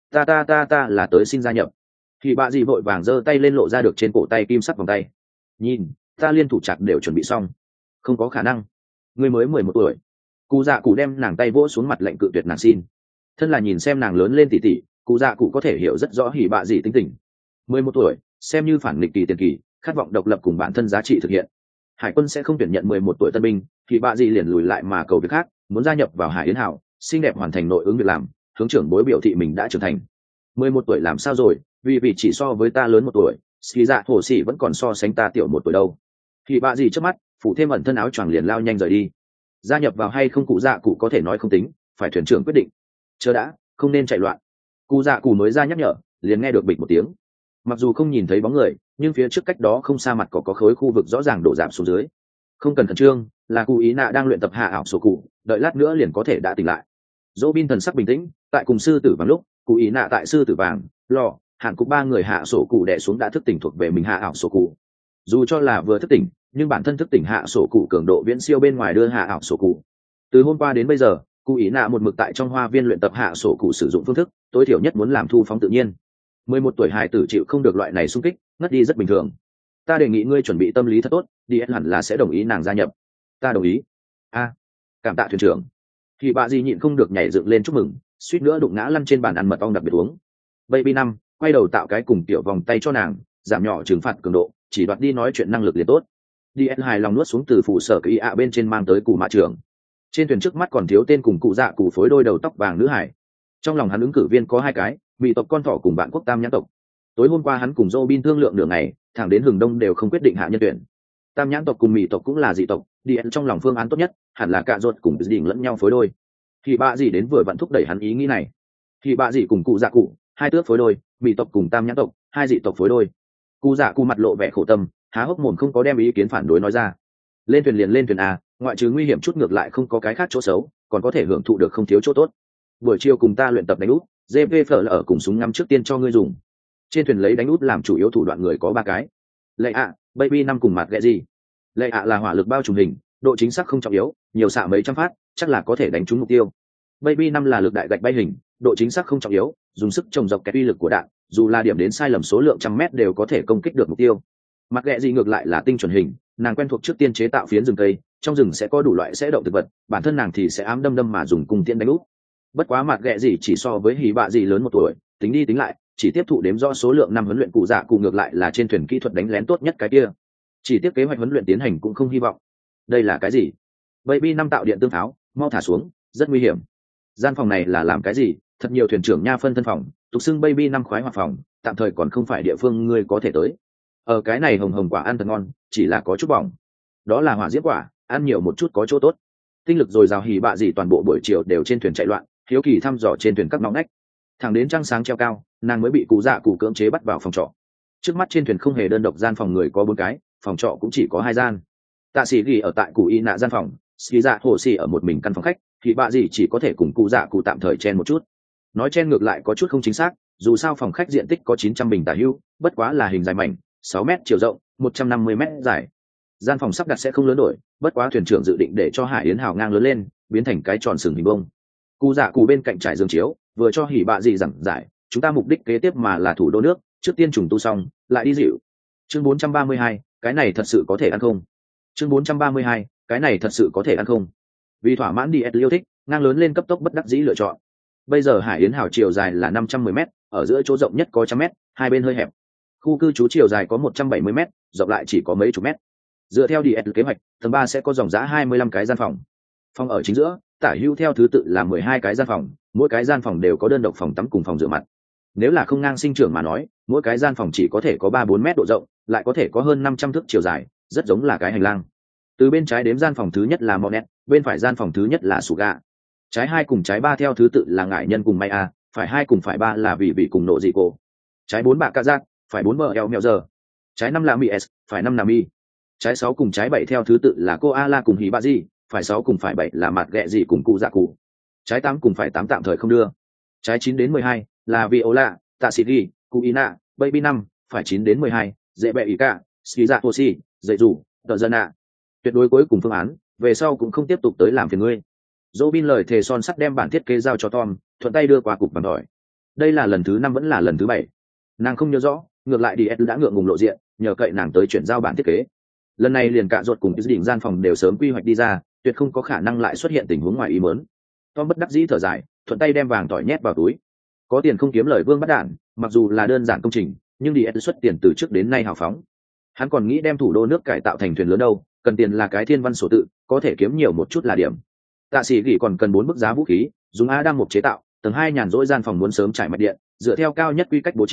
Ta là tới xin gia nhập. Thì bạ gì vội vàng giơ tay lên lộ ra được trên cổ tay kim sắt vòng tay. Nhìn, ta liên thủ chặt đều chuẩn bị xong. Không có khả năng. Ngươi mới 11 tuổi. Cụ dạ cụ đem nàng tay vỗ xuống mặt lệnh cự tuyệt nàng xin. Thân là nhìn xem nàng lớn lên tỉ tỉ, cụ dạ cụ có thể hiểu rất rõ hỉ bạ gì tính tình. 11 tuổi, xem như phản nghịch kỳ tiền kỳ, khát vọng độc lập cùng bản thân giá trị thực hiện. Hải quân sẽ không tuyển nhận 11 tuổi tân binh, thì bạ gì liền lùi lại mà cầu việc khác, muốn gia nhập vào Hải Yến Hào, xinh đẹp hoàn thành nội ứng việc làm, hướng trưởng bối biểu thị mình đã trưởng thành. 11 tuổi làm sao rồi, vì chỉ so với ta lớn 1 tuổi, ski dạ hồ sĩ vẫn còn so sánh ta tiểu một tuổi đâu. Thì bạ gì trước mắt phủ thêm ẩn thân áo choàng liền lao nhanh rời đi. Gia nhập vào hay không cụ dạ cụ có thể nói không tính, phải thuyền trưởng quyết định. Chờ đã, không nên chạy loạn. Cụ dạ cụ mới ra nhắc nhở, liền nghe được bịch một tiếng. Mặc dù không nhìn thấy bóng người, nhưng phía trước cách đó không xa mặt có khối khu vực rõ ràng đổ giảm xuống dưới. Không cần khẩn trương, là cụ ý nạ đang luyện tập hạ ảo sổ cụ, đợi lát nữa liền có thể đã tỉnh lại. Dỗ bin thần sắc bình tĩnh, tại cùng sư tử vàng lúc, cụ ý nạ tại sư tử vàng, lò, hạn cục ba người hạ sổ cụ đè xuống đã thức tỉnh thuộc về mình hạ ảo sổ cụ. Dù cho là vừa thức tỉnh, nhưng bản thân thức tỉnh hạ sổ cụ cường độ viễn siêu bên ngoài đưa hạ ảo sổ cụ. Từ hôm qua đến bây giờ, cụ ý nạ một mực tại trong hoa viên luyện tập hạ sổ cụ sử dụng phương thức, tối thiểu nhất muốn làm thu phóng tự nhiên. 11 tuổi hài tử chịu không được loại này xung kích, ngất đi rất bình thường. Ta đề nghị ngươi chuẩn bị tâm lý thật tốt, đi hẳn là sẽ đồng ý nàng gia nhập. Ta đồng ý. Cảm tạ thuyền trưởng. Thì bà gì nhịn không được nhảy dựng lên chúc mừng, suýt nữa đụng ngã lăn trên bàn ăn mật ong đặc biệt uống. Baby 5 quay đầu tạo cái cùng tiểu vòng tay cho nàng, giảm nhỏ trừng phạt cường độ, chỉ đoạt đi nói chuyện năng lực liền tốt. Đi hài lòng nuốt xuống từ phụ sở cái ạ bên trên mang tới cụ mạ trưởng. Trên thuyền trước mắt còn thiếu tên cùng cụ dạ cụ phối đôi đầu tóc vàng nữ hải. Trong lòng hắn ứng cử viên có 2 cái, mỹ tộc con thỏ cùng bạn quốc tam nhãn tộc. Tối hôm qua hắn cùng Robin thương lượng nửa ngày, thẳng đến hừng đông đều không quyết định hạ nhân tuyển. Tam nhãn tộc cùng mỹ tộc cũng là dị tộc, đi trong lòng phương án tốt nhất hẳn là cạ ruột cùng đỉnh lẫn nhau phối đôi. Thì bạ gì đến vừa vặn thúc đẩy hắn ý nghĩ này. Thì bạ gì cùng cụ dạ cụ 2 tước phối đôi, mỹ tộc cùng tam nhãn tộc 2 dị tộc phối đôi. Cụ dạ cụ mặt lộ vẻ khổ tâm, há hốc mồm không có đem ý kiến phản đối nói ra. Lên thuyền liền lên thuyền à, ngoại trừ nguy hiểm chút ngược lại không có cái khác chỗ xấu, còn có thể hưởng thụ được không thiếu chỗ tốt. Buổi chiều cùng ta luyện tập đánh út, GP phở là ở cùng súng ngắm trước tiên cho ngươi dùng. Trên thuyền lấy đánh út làm chủ yếu thủ đoạn người có 3 cái. Lệ ạ, Baby 5 cùng mặt ghẹ gì. Lệ ạ là hỏa lực bao trùm hình, độ chính xác không trọng yếu, nhiều xạ mấy trăm phát chắc là có thể đánh trúng mục tiêu. Baby 5 là lực đại gạch bay hình, độ chính xác không trọng yếu, dùng sức trồng dọc cái uy lực của đạn, dù là điểm đến sai lầm số lượng trăm mét đều có thể công kích được mục tiêu. Mặt ghẹ gì ngược lại là tinh chuẩn hình, nàng quen thuộc trước tiên chế tạo phiến rừng cây, trong rừng sẽ có đủ loại sẽ động thực vật, bản thân nàng thì sẽ ám đâm mà dùng cung tiễn đánh úp. Bất quá mặt ghẹ gì chỉ so với hỉ bạ gì lớn 1 tuổi, tính đi tính lại chỉ tiếp thụ đếm rõ số lượng năm huấn luyện cụ dạ cụ ngược lại là trên thuyền kỹ thuật đánh lén tốt nhất cái kia. Chỉ tiếp kế hoạch huấn luyện tiến hành cũng không hy vọng. Đây là cái gì? Baby 5 tạo điện tương pháo, mau thả xuống, rất nguy hiểm. Gian phòng này là làm cái gì? Thật nhiều thuyền trưởng nha phân thân phòng, tục xưng Baby 5 khoái hoạt phòng, tạm thời còn không phải địa phương ngươi có thể tới. Ở cái này hồng hồng quả ăn thật ngon, chỉ là có chút bỏng. Đó là hỏa diễm quả, ăn nhiều một chút có chỗ tốt. Tinh lực dồi dào hỉ bạ gì toàn bộ buổi chiều đều trên thuyền chạy loạn, hiếu kỳ thăm dò trên thuyền các ngõ ngách. Thẳng đến trăng sáng treo cao, nàng mới bị cụ dạ cụ cưỡng chế bắt vào phòng trọ. Trước mắt trên thuyền không hề đơn độc gian phòng người có 4 cái, phòng trọ cũng chỉ có 2 gian. Tạ sĩ ghi ở tại cụ y nạ gian phòng, ski dạ hồ xì ở một mình căn phòng khách, thì bạ gì chỉ có thể cùng cụ dạ cụ tạm thời chen một chút. Nói chen ngược lại có chút không chính xác, dù sao phòng khách diện tích có 900 bình tả hữu, bất quá là hình dài mảnh, 6 mét chiều rộng, 150 mét dài. Gian phòng sắp đặt sẽ không lớn đổi, bất quá thuyền trưởng dự định để cho Hải Yến hào ngang lớn lên, biến thành cái tròn sừng hình bông. Cụ dạ cụ bên cạnh trải giường chiếu, vừa cho hỉ bạ gì giảng giải, chúng ta mục đích kế tiếp mà là thủ đô nước, trước tiên trùng tu xong, lại đi dịu. Chương 432, cái này thật sự có thể ăn không? Chương 432, cái này thật sự có thể ăn không? Vì thỏa mãn đi yêu thích, ngang lớn lên cấp tốc bất đắc dĩ lựa chọn. Bây giờ Hải Yến hào chiều dài là 510 m, ở giữa chỗ rộng nhất có 100 m, hai bên hơi hẹp. Khu cư trú chiều dài có 170 m, rộng lại chỉ có mấy chục mét. Dựa theo đi kế hoạch, tầng 3 sẽ có dòng giá 25 cái gian phòng. Phòng ở chính giữa, tả hữu theo thứ tự là 12 cái gian phòng, mỗi cái gian phòng đều có đơn độc phòng tắm cùng phòng rửa mặt. Nếu là không ngang sinh trưởng mà nói, mỗi cái gian phòng chỉ có thể có 3-4 mét độ rộng, lại có thể có hơn 500 thước chiều dài, rất giống là cái hành lang. Từ bên trái đếm gian phòng thứ nhất là Monet, bên phải gian phòng thứ nhất là Suga. Trái 2 cùng trái 3 theo thứ tự là Ngải Nhân cùng Maya, phải 2 cùng phải 3 là Vị cùng Nộ Dị Cô. Trái 4 bạ Cạ Giác, phải 4 bờ eo mèo giờ. Trái 5 là Mies, phải 5 là Mi. Trái 6 cùng trái 7 theo thứ tự là Koala cùng Hibaji, phải 6 cùng phải 7 là Mạt Ghẹ Dị cùng Cụ Dạ Cụ. Trái 8 cùng phải 8 tạm thời không đưa. Trái 9 đến 12 là Viola, Tatsigi, Kuina, Baby 5, phải 9 đến 12, dễ bẹ ý cả, Skiza Toshi, dậy rủ, tờ dân ạ. Tuyệt đối cuối cùng phương án, về sau cũng không tiếp tục tới làm phiền ngươi. Robin lời thề son sắt đem bản thiết kế giao cho Tom, thuận tay đưa qua cục vàng đòi. Đây là lần thứ 5 vẫn là lần thứ 7. Nàng không nhớ rõ, ngược lại đi đã ngượng ngùng lộ diện, nhờ cậy nàng tới chuyển giao bản thiết kế. Lần này liền cả ruột cùng đỉnh gian phòng đều sớm quy hoạch đi ra, tuyệt không có khả năng lại xuất hiện tình huống ngoài ý muốn. Tom bất đắc dĩ thở dài, thuận tay đem vàng tỏi nhét vào túi. Có tiền không kiếm lời vương bắt đản, mặc dù là đơn giản công trình, nhưng đi xuất tiền từ trước đến nay hào phóng. Hắn còn nghĩ đem thủ đô nước cải tạo thành thuyền lớn đâu, cần tiền là cái thiên văn sổ tự, có thể kiếm nhiều một chút là điểm. Tạ sĩ gỉ còn cần 4 bức giá vũ khí, dùng Adam một chế tạo, tầng 2 nhàn rỗi gian phòng muốn sớm trải mạch điện, dựa theo cao nhất quy cách bố trí,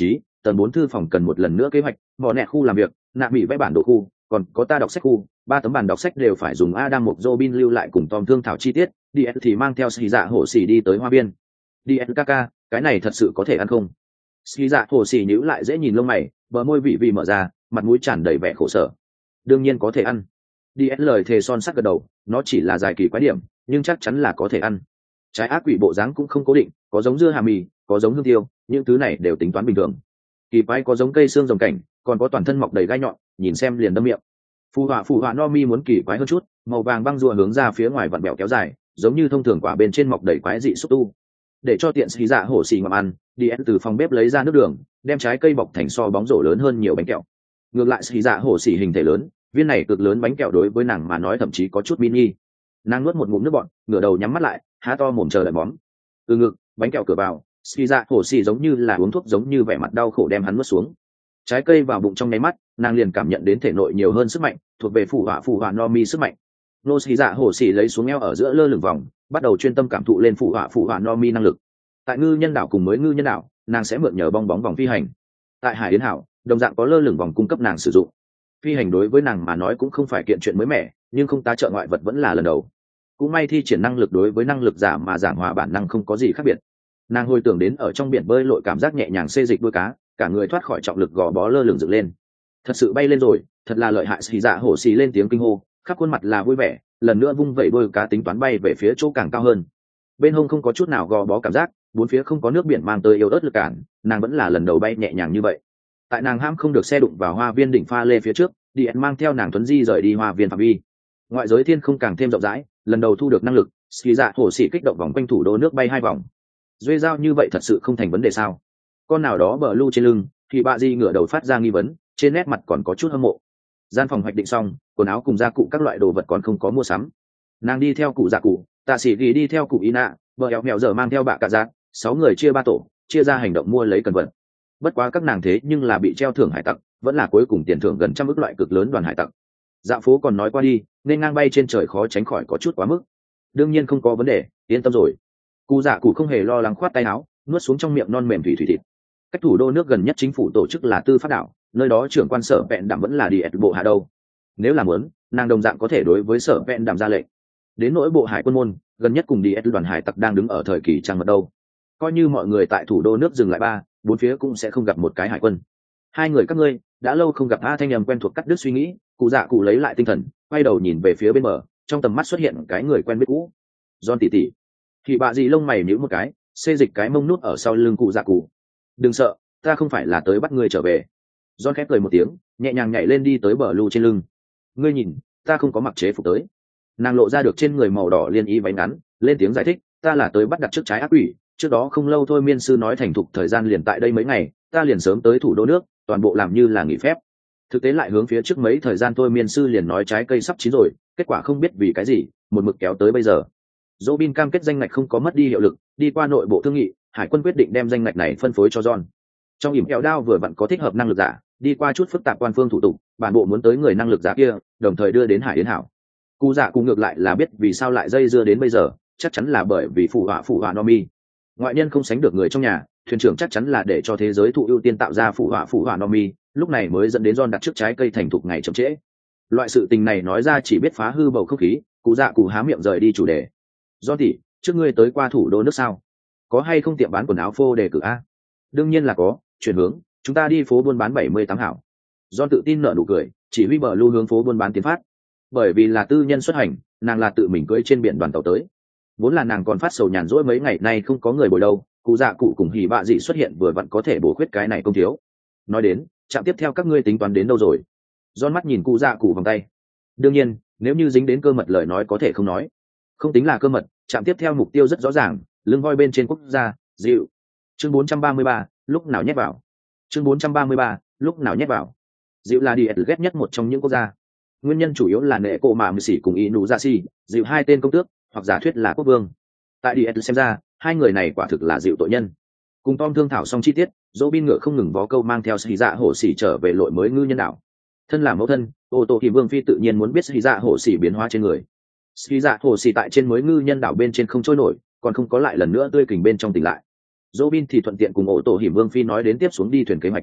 tầng 4 thư phòng cần một lần nữa kế hoạch, mỏ nẹt khu làm việc, nạ bị vẽ bản đồ khu, còn có ta đọc sách khu, 3 tấm bàn đọc sách đều phải dùng Adam một Robin lưu lại cùng Tom thương thảo chi tiết, DS thì mang theo xì dạ hổ xì đi tới hoa biên. DS kaka, cái này thật sự có thể ăn không? Xì dạ hổ xì nhíu lại dễ nhìn lông mày, bờ môi vị mở ra, mặt mũi tràn đầy vẻ khổ sở. Đương nhiên có thể ăn. DS lời thề son sắt gật đầu, nó chỉ là dài kỳ quái điểm, nhưng chắc chắn là có thể ăn. Trái ác quỷ bộ dáng cũng không cố định, có giống dưa hà mì, có giống hương tiêu, những thứ này đều tính toán bình thường. Kỳ quái có giống cây xương rồng cảnh, còn có toàn thân mọc đầy gai nhọn, nhìn xem liền đâm miệng. Phù họa no mi muốn kỳ quái hơn chút, màu vàng băng rùa hướng ra phía ngoài vặn bẹo kéo dài, giống như thông thường quả bên trên mọc đầy quái dị xúc tu. Để cho tiện xì dạ hổ xì ngậm ăn, đi từ phòng bếp lấy ra nước đường, đem trái cây bọc thành so bóng rổ lớn hơn nhiều bánh kẹo. Ngược lại xì dạ hổ xì hình thể lớn, viên này cực lớn bánh kẹo đối với nàng mà nói thậm chí có chút mini. Nàng nuốt một ngụm nước bọt, ngửa đầu nhắm mắt lại, há to mồm chờ đợi móm. Từ ngực, bánh kẹo cửa vào, xì dạ hổ xì giống như là uống thuốc, giống như vẻ mặt đau khổ đem hắn nuốt xuống. Trái cây vào bụng trong nháy mắt, nàng liền cảm nhận đến thể nội nhiều hơn sức mạnh, thuộc về phù họa no mi sức mạnh. Nô xì dạ hổ xì lấy xuống eo ở giữa lơ lửng vòng, bắt đầu chuyên tâm cảm thụ lên phù họa no mi năng lực. Tại ngư nhân đảo cùng mới ngư nhân đảo, nàng sẽ mượn nhờ bong bóng vòng phi hành. Tại hải yến hảo, đồng dạng có lơ lửng vòng cung cấp nàng sử dụng. Phi hành đối với nàng mà nói cũng không phải kiện chuyện mới mẻ, nhưng không tá trợ ngoại vật vẫn là lần đầu. Cũng may thi triển năng lực đối với năng lực giả mà giảng hòa bản năng không có gì khác biệt. Nàng hồi tưởng đến ở trong biển bơi lội cảm giác nhẹ nhàng xê dịch đuôi cá, cả người thoát khỏi trọng lực gò bó lơ lửng dựng lên. Thật sự bay lên rồi, thật là lợi hại. Xì dạ hổ xì lên tiếng kinh hô, khắp khuôn mặt là vui vẻ, lần nữa vung vẩy đuôi cá tính toán bay về phía chỗ càng cao hơn. Bên hông không có chút nào gò bó cảm giác, bốn phía không có nước biển mang tới yếu ớt lực cản, nàng vẫn là lần đầu bay nhẹ nhàng như vậy. Tại nàng ham không được xe đụng vào hoa viên đỉnh pha lê phía trước, đi mang theo nàng tuấn di rời đi hoa viên phạm vi. Ngoại giới thiên không càng thêm rộng rãi, lần đầu thu được năng lực, xì dạ hổ xì kích động vòng quanh thủ đô nước bay 2 vòng. Duy giao như vậy thật sự không thành vấn đề sao? Con nào đó bờ lưu trên lưng, thì bạ di ngửa đầu phát ra nghi vấn, trên nét mặt còn có chút hâm mộ. Gian phòng hoạch định xong, quần áo cùng gia cụ các loại đồ vật còn không có mua sắm. Nàng đi theo cụ dạ cụ, tạ sĩ ghi đi theo cụ y nạ, vợ eo mèo giờ mang theo bạ cả giác, 6 người chia 3 tổ, chia ra hành động mua lấy cần vật. Bất quá các nàng thế nhưng là bị treo thưởng hải tặc, vẫn là cuối cùng tiền thưởng gần 100 ức loại cực lớn đoàn hải tặc. Dạo phố còn nói qua đi, nên ngang bay trên trời khó tránh khỏi có chút quá mức. Đương nhiên không có vấn đề, yên tâm rồi. Cụ dạ cụ không hề lo lắng, khoát tay áo, nuốt xuống trong miệng non mềm thủy thịt. Cách thủ đô nước gần nhất chính phủ tổ chức là tư pháp đảo, nơi đó trưởng quan sở vẹn đảm vẫn là đi bộ hạ đâu. Nếu là muốn, nàng đồng dạng có thể đối với sở vẹn đảm ra lệnh. Đến nỗi bộ hải quân môn, gần nhất cùng đi đoàn hải tặc đang đứng ở thời kỳ trăng mật đâu. Coi như mọi người tại thủ đô nước dừng lại 4 phía cũng sẽ không gặp một cái hải quân. Hai người các ngươi đã lâu không gặp. A thanh âm quen thuộc cắt đứt suy nghĩ, cụ dạ cụ lấy lại tinh thần, quay đầu nhìn về phía bên bờ, trong tầm mắt xuất hiện cái người quen biết cũ. John tỷ tỷ. Thì bạ gì lông mày nhíu một cái, xê dịch cái mông nút ở sau lưng cụ dạ cụ. Đừng sợ, ta không phải là tới bắt ngươi trở về. John khép cười một tiếng, nhẹ nhàng nhảy lên đi tới bờ lưu trên lưng. Ngươi nhìn, ta không có mặc chế phục tới. Nàng lộ ra được trên người màu đỏ liên y váy ngắn, lên tiếng giải thích, ta là tới bắt đặt trước trái ác quỷ, trước đó không lâu thôi miên sư nói thành thục thời gian liền tại đây mấy ngày, ta liền sớm tới thủ đô nước, toàn bộ làm như là nghỉ phép. Thực tế lại hướng phía trước mấy thời gian thôi miên sư liền nói trái cây sắp chín rồi, kết quả không biết vì cái gì, một mực kéo tới bây giờ. Robin cam kết danh ngạch không có mất đi hiệu lực, đi qua nội bộ thương nghị, hải quân quyết định đem danh ngạch này phân phối cho John. Trong ỉm kẹo đao vừa vặn có thích hợp năng lực giả, đi qua chút phức tạp quan phương thủ tục, bản bộ muốn tới người năng lực giả kia, đồng thời đưa đến hải yến hảo. Cụ dạ cụ ngược lại là biết vì sao lại dây dưa đến bây giờ, chắc chắn là bởi vì phụ họa no mi. Ngoại nhân không sánh được người trong nhà, thuyền trưởng chắc chắn là để cho thế giới thụ ưu tiên tạo ra phụ họa no mi, lúc này mới dẫn đến John đặt trước trái cây thành thục ngày chậm trễ. Loại sự tình này nói ra chỉ biết phá hư bầu không khí, cụ dạ cụ há miệng rời đi chủ đề. John tỷ, trước ngươi tới qua thủ đô nước sao? Có hay không tiệm bán quần áo phô đề cử a? Đương nhiên là có, chuyển hướng, chúng ta đi phố buôn bán 78 hảo. John tự tin nở nụ cười, chỉ huy bờ lưu hướng phố buôn bán tiến phát. Bởi vì là tư nhân xuất hành, nàng là tự mình cưỡi trên biển đoàn tàu tới. Vốn là nàng còn phát sầu nhàn rỗi mấy ngày nay không có người bồi đâu, cụ dạ cụ cùng hỉ bạ dị xuất hiện vừa vặn có thể bổ khuyết cái này công thiếu. Nói đến, trạm tiếp theo các ngươi tính toán đến đâu rồi? John mắt nhìn cụ dạ cụ vòng tay. Đương nhiên, nếu như dính đến cơ mật lời nói có thể không nói. Không tính là cơ mật, trạm tiếp theo mục tiêu rất rõ ràng, lưng voi bên trên quốc gia, dịu. Chương 433, lúc nào nhét vào. Chương 433, lúc nào nhét vào. Dịu là đi ghét nhất một trong những quốc gia. Nguyên nhân chủ yếu là nệ cổ mà mười xỉ cùng Inuyasha, dịu hai tên công tước, hoặc giả thuyết là quốc vương. Tại đi xem ra, hai người này quả thực là dịu tội nhân. Cùng Tom thương thảo xong chi tiết, Robin ngựa không ngừng vó câu mang theo Sĩ Dạ Hổ Sĩ trở về lội mới ngư nhân đảo. Thân là mẫu thân, ô tô thì vương phi tự nhiên muốn biết Sĩ Dạ Hổ Sĩ biến hóa trên người. Sĩ Dạ Hổ Sĩ tại trên mới ngư nhân đảo bên trên không trôi nổi, còn không có lại lần nữa tươi kình bên trong tỉnh lại. Robin thì thuận tiện cùng ô tô hiểm vương phi nói đến tiếp xuống đi thuyền kế hoạch.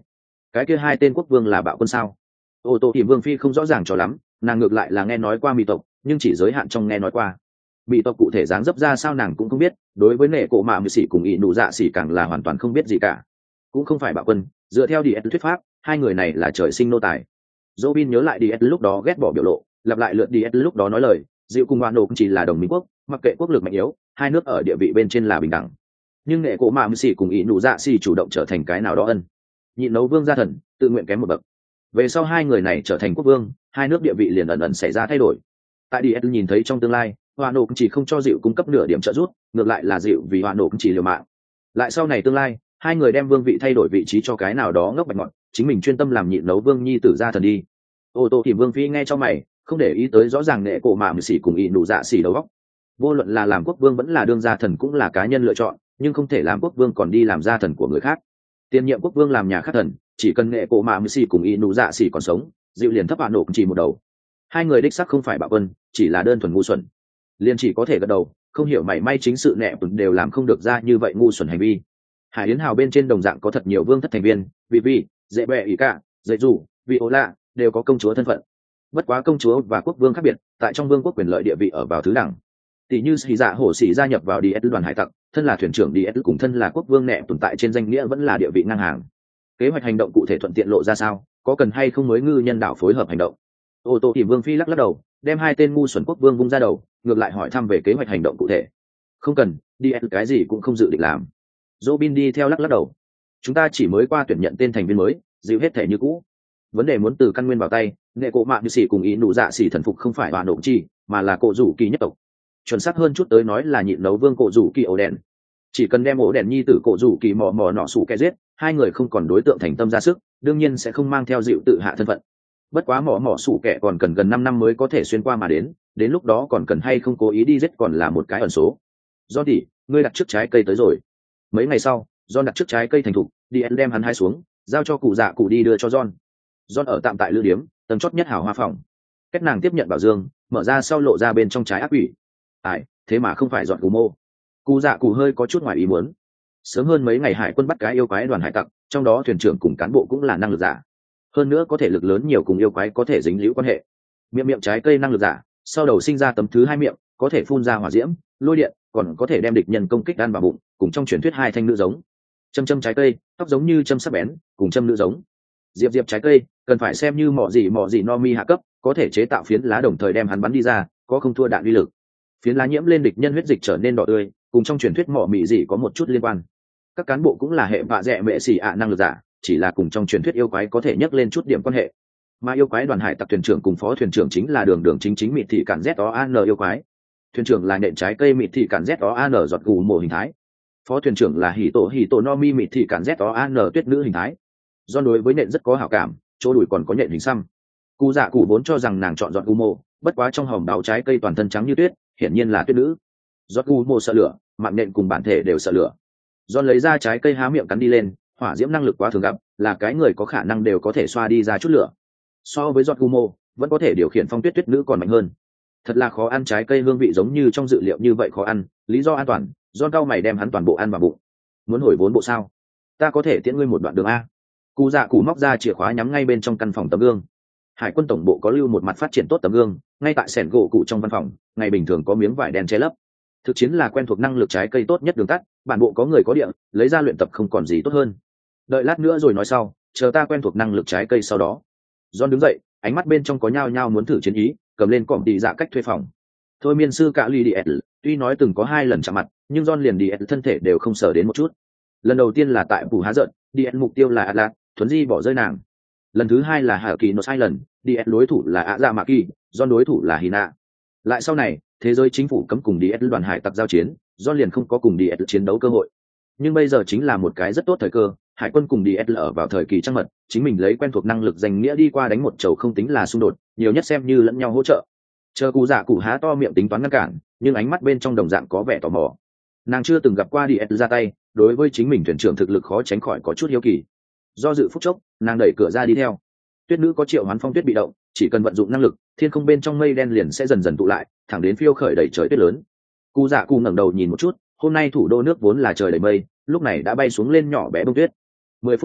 Cái kia hai tên quốc vương là bạo quân sao? Ô tô thì vương phi không rõ ràng cho lắm, nàng ngược lại là nghe nói qua mỹ tộc, nhưng chỉ giới hạn trong nghe nói qua. Mỹ tộc cụ thể dáng dấp ra sao nàng cũng không biết, đối với nệ cổ mạ mười xỉ cùng ỷ nụ dạ xỉ càng là hoàn toàn không biết gì cả. Cũng không phải bạo quân, dựa theo đi thuyết pháp, hai người này là trời sinh nô tài. Robin nhớ lại đi lúc đó ghét bỏ biểu lộ, lặp lại lượt đi lúc đó nói lời, dịu cùng ngoan nổ chỉ là đồng minh quốc, mặc kệ quốc lực mạnh yếu, hai nước ở địa vị bên trên là bình đẳng. Nhưng nệ cổ mạ mười xỉ cùng ỷ nụ dạ xỉ chủ động trở thành cái nào đó ân nhịn nấu vương gia thần, tự nguyện kém một bậc. Về sau hai người này trở thành quốc vương, hai nước địa vị liền ẩn ẩn xảy ra thay đổi. Tại đi nhìn thấy trong tương lai, Hoa Nổ chỉ không cho dịu cung cấp nửa điểm trợ giúp, ngược lại là dịu vì Hoa Nổ chỉ liều mạng. Lại sau này tương lai, hai người đem vương vị thay đổi vị trí cho cái nào đó ngốc bạch ngọt, chính mình chuyên tâm làm nhịn nấu vương nhi tử gia thần đi. Ô tô thì vương phi nghe cho mày, không để ý tới rõ ràng nệ cổ mạ mười xỉ cùng ỷ nụ dạ xỉ đầu óc. Vô luận là làm quốc vương vẫn là đương gia thần cũng là cá nhân lựa chọn, nhưng không thể làm quốc vương còn đi làm gia thần của người khác. Tiền nhiệm quốc vương làm nhà khác thần, chỉ cần nệ cổ mạ mười xỉ cùng ỷ nụ dạ xỉ còn sống, dịu liền thấp Hoa Nổ chỉ một đầu. Hai người đích sắc không phải bạo quân, chỉ là đơn thuần ngu xuẩn. Liền chỉ có thể gật đầu, không hiểu mảy may chính sự nệ đều làm không được ra như vậy ngu xuẩn hành vi. Hải Yến Hào bên trên đồng dạng có thật nhiều vương thất thành viên, vì dễ bẹ ý cả, dễ dù, vì ố lạ đều có công chúa thân phận. Bất quá công chúa và quốc vương khác biệt, tại trong vương quốc quyền lợi địa vị ở vào thứ đẳng. Tỷ như Sĩ Dạ Hổ Sĩ gia nhập vào DS đoàn hải tặc, thân là thuyền trưởng DS cùng thân là quốc vương nệ tồn tại trên danh nghĩa vẫn là địa vị ngang hàng. Kế hoạch hành động cụ thể thuận tiện lộ ra sao, có cần hay không mới ngư nhân đạo phối hợp hành động. Ô tô thì vương phi lắc đầu, đem hai tên ngu xuẩn quốc vương vung ra đầu, ngược lại hỏi thăm về kế hoạch hành động cụ thể. Không cần, DS cái gì cũng không dự định làm. Robin đi theo lắc đầu. Chúng ta chỉ mới qua tuyển nhận tên thành viên mới, dịu hết thể như cũ. Vấn đề muốn từ căn nguyên vào tay, nghệ cổ mạ như xỉ cùng ý nụ dạ xỉ thần phục không phải Hoa Nổ chi, mà là cổ rủ kỳ nhất tộc. Chuẩn xác hơn chút tới nói là nhịn nấu vương cổ rủ kỳ ổ đèn. Chỉ cần đem ổ đèn nhi tử cổ rủ kỳ mò nọ sủ kẻ giết, hai người không còn đối tượng thành tâm ra sức, đương nhiên sẽ không mang theo dịu tự hạ thân phận. Bất quá mỏ sủ kẻ còn cần gần 5 năm mới có thể xuyên qua mà đến lúc đó còn cần hay không cố ý đi giết còn là một cái ẩn số. John tỷ, ngươi đặt trước trái cây tới rồi. Mấy ngày sau, John đặt trước trái cây thành thục, đi đem hắn hái xuống, giao cho cụ dạ cụ đi đưa cho John. John ở tạm tại lữ điếm, tầng chót nhất hào hoa phòng. Cách nàng tiếp nhận bảo dương, mở ra sau lộ ra bên trong trái ác quỷ. Ai, thế mà không phải dọn cù mô. Cụ dạ cụ hơi có chút ngoài ý muốn. Sớm hơn mấy ngày hải quân bắt cái yêu quái đoàn hải tặc, trong đó thuyền trưởng cùng cán bộ cũng là năng lực giả. Hơn nữa có thể lực lớn nhiều cùng yêu quái có thể dính líu quan hệ. Miệng trái cây năng lực giả, sau đầu sinh ra tấm thứ hai miệng, có thể phun ra hỏa diễm, lôi điện, còn có thể đem địch nhân công kích đan vào bụng, cùng trong truyền thuyết hai thanh nữ giống. Châm trái cây, tóc giống như châm sắc bén, cùng châm nữ giống. Diệp trái cây, cần phải xem như mỏ gì no mi hạ cấp, có thể chế tạo phiến lá đồng thời đem hắn bắn đi ra, có không thua đạn uy lực. Phiến lá nhiễm lên địch nhân huyết dịch trở nên đỏ tươi, cùng trong truyền thuyết mỏ mị gì có một chút liên quan. Các cán bộ cũng là hệ vạ dẹ mẹ xỉ ạ năng lực giả, chỉ là cùng trong truyền thuyết yêu quái có thể nhắc lên chút điểm quan hệ. Mà yêu quái đoàn hải tặc thuyền trưởng cùng phó thuyền trưởng chính là đường chính mịt thị cản ZOAN yêu quái. Thuyền trưởng là nện trái cây mịt thị cản ZOAN giọt gù mồ hình thái. Phó thuyền trưởng là hỉ tổ no mi mịt thị cản ZOAN tuyết nữ hình thái. Do đối với nện rất có hảo cảm, chỗ đùi còn có nhện hình xăm. Cụ dạ cụ vốn cho rằng nàng chọn giọt gù mồ, bất quá trong hòm đào trái cây toàn thân trắng như tuyết, hiển nhiên là tuyết nữ. Giọt gù mồ sợ lửa, mạng nện cùng bản thể đều sợ lửa. John lấy ra trái cây há miệng cắn đi lên, hỏa diễm năng lực quá thường gặp, là cái người có khả năng đều có thể xoa đi ra chút lửa. So với giọt gumo, vẫn có thể điều khiển phong tuyết nữ còn mạnh hơn. Thật là khó ăn, trái cây hương vị giống như trong dự liệu như vậy khó ăn, lý do an toàn, John cau mày đem hắn toàn bộ ăn vào bụng. Muốn hồi vốn bộ sao? Ta có thể tiễn ngươi một đoạn đường a. Cụ dạ cụ móc ra chìa khóa nhắm ngay bên trong căn phòng tấm gương. Hải quân tổng bộ có lưu một mặt phát triển tốt tấm gương, ngay tại sảnh gỗ cụ trong văn phòng, ngày bình thường có miếng vải đen che lấp. Thực chiến là quen thuộc năng lực trái cây tốt nhất đường tắt, bản bộ có người có địa, lấy ra luyện tập không còn gì tốt hơn. Đợi lát nữa rồi nói sau, chờ ta quen thuộc năng lực trái cây sau đó. John đứng dậy, ánh mắt bên trong có nhao muốn thử chiến ý, cầm lên cọm tỉ dạ cách thuê phòng. Thôi miên sư cả ly Diet, tuy nói từng có 2 lần chạm mặt, nhưng John liền Diet thân thể đều không sờ đến một chút. Lần đầu tiên là tại phủ há giận, Diet mục tiêu là Atlas, thuấn di bỏ rơi nàng. Lần thứ 2 là Hà Kỳ Nốt 2 lần, Diet đối thủ là Ạ Dạ Mạ Kỳ, John đối thủ là Hina. Lại sau này, thế giới chính phủ cấm cùng DS đoàn hải tặc giao chiến, John liền không có cùng DS chiến đấu cơ hội. Nhưng bây giờ chính là một cái rất tốt thời cơ, hải quân cùng DS ở vào thời kỳ trăng mật, chính mình lấy quen thuộc năng lực danh nghĩa đi qua đánh một chầu không tính là xung đột, nhiều nhất xem như lẫn nhau hỗ trợ. Chờ cụ dạ cụ há to miệng tính toán ngăn cản, nhưng ánh mắt bên trong đồng dạng có vẻ tò mò. Nàng chưa từng gặp qua DS ra tay, đối với chính mình thuyền trưởng thực lực khó tránh khỏi có chút hiếu kỳ. Do dự phút chốc, nàng đẩy cửa ra đi theo. Tuyết nữ có triệu hoán phong tuyết bị động, chỉ cần vận dụng năng lực, thiên không bên trong mây đen liền sẽ dần dần tụ lại, thẳng đến phiêu khởi đẩy trời tuyết lớn. Cụ dạ cụ ngẩng đầu nhìn một chút, hôm nay thủ đô nước vốn là trời đầy mây, lúc này đã bay xuống lên nhỏ bé bông tuyết. 10 phút sau,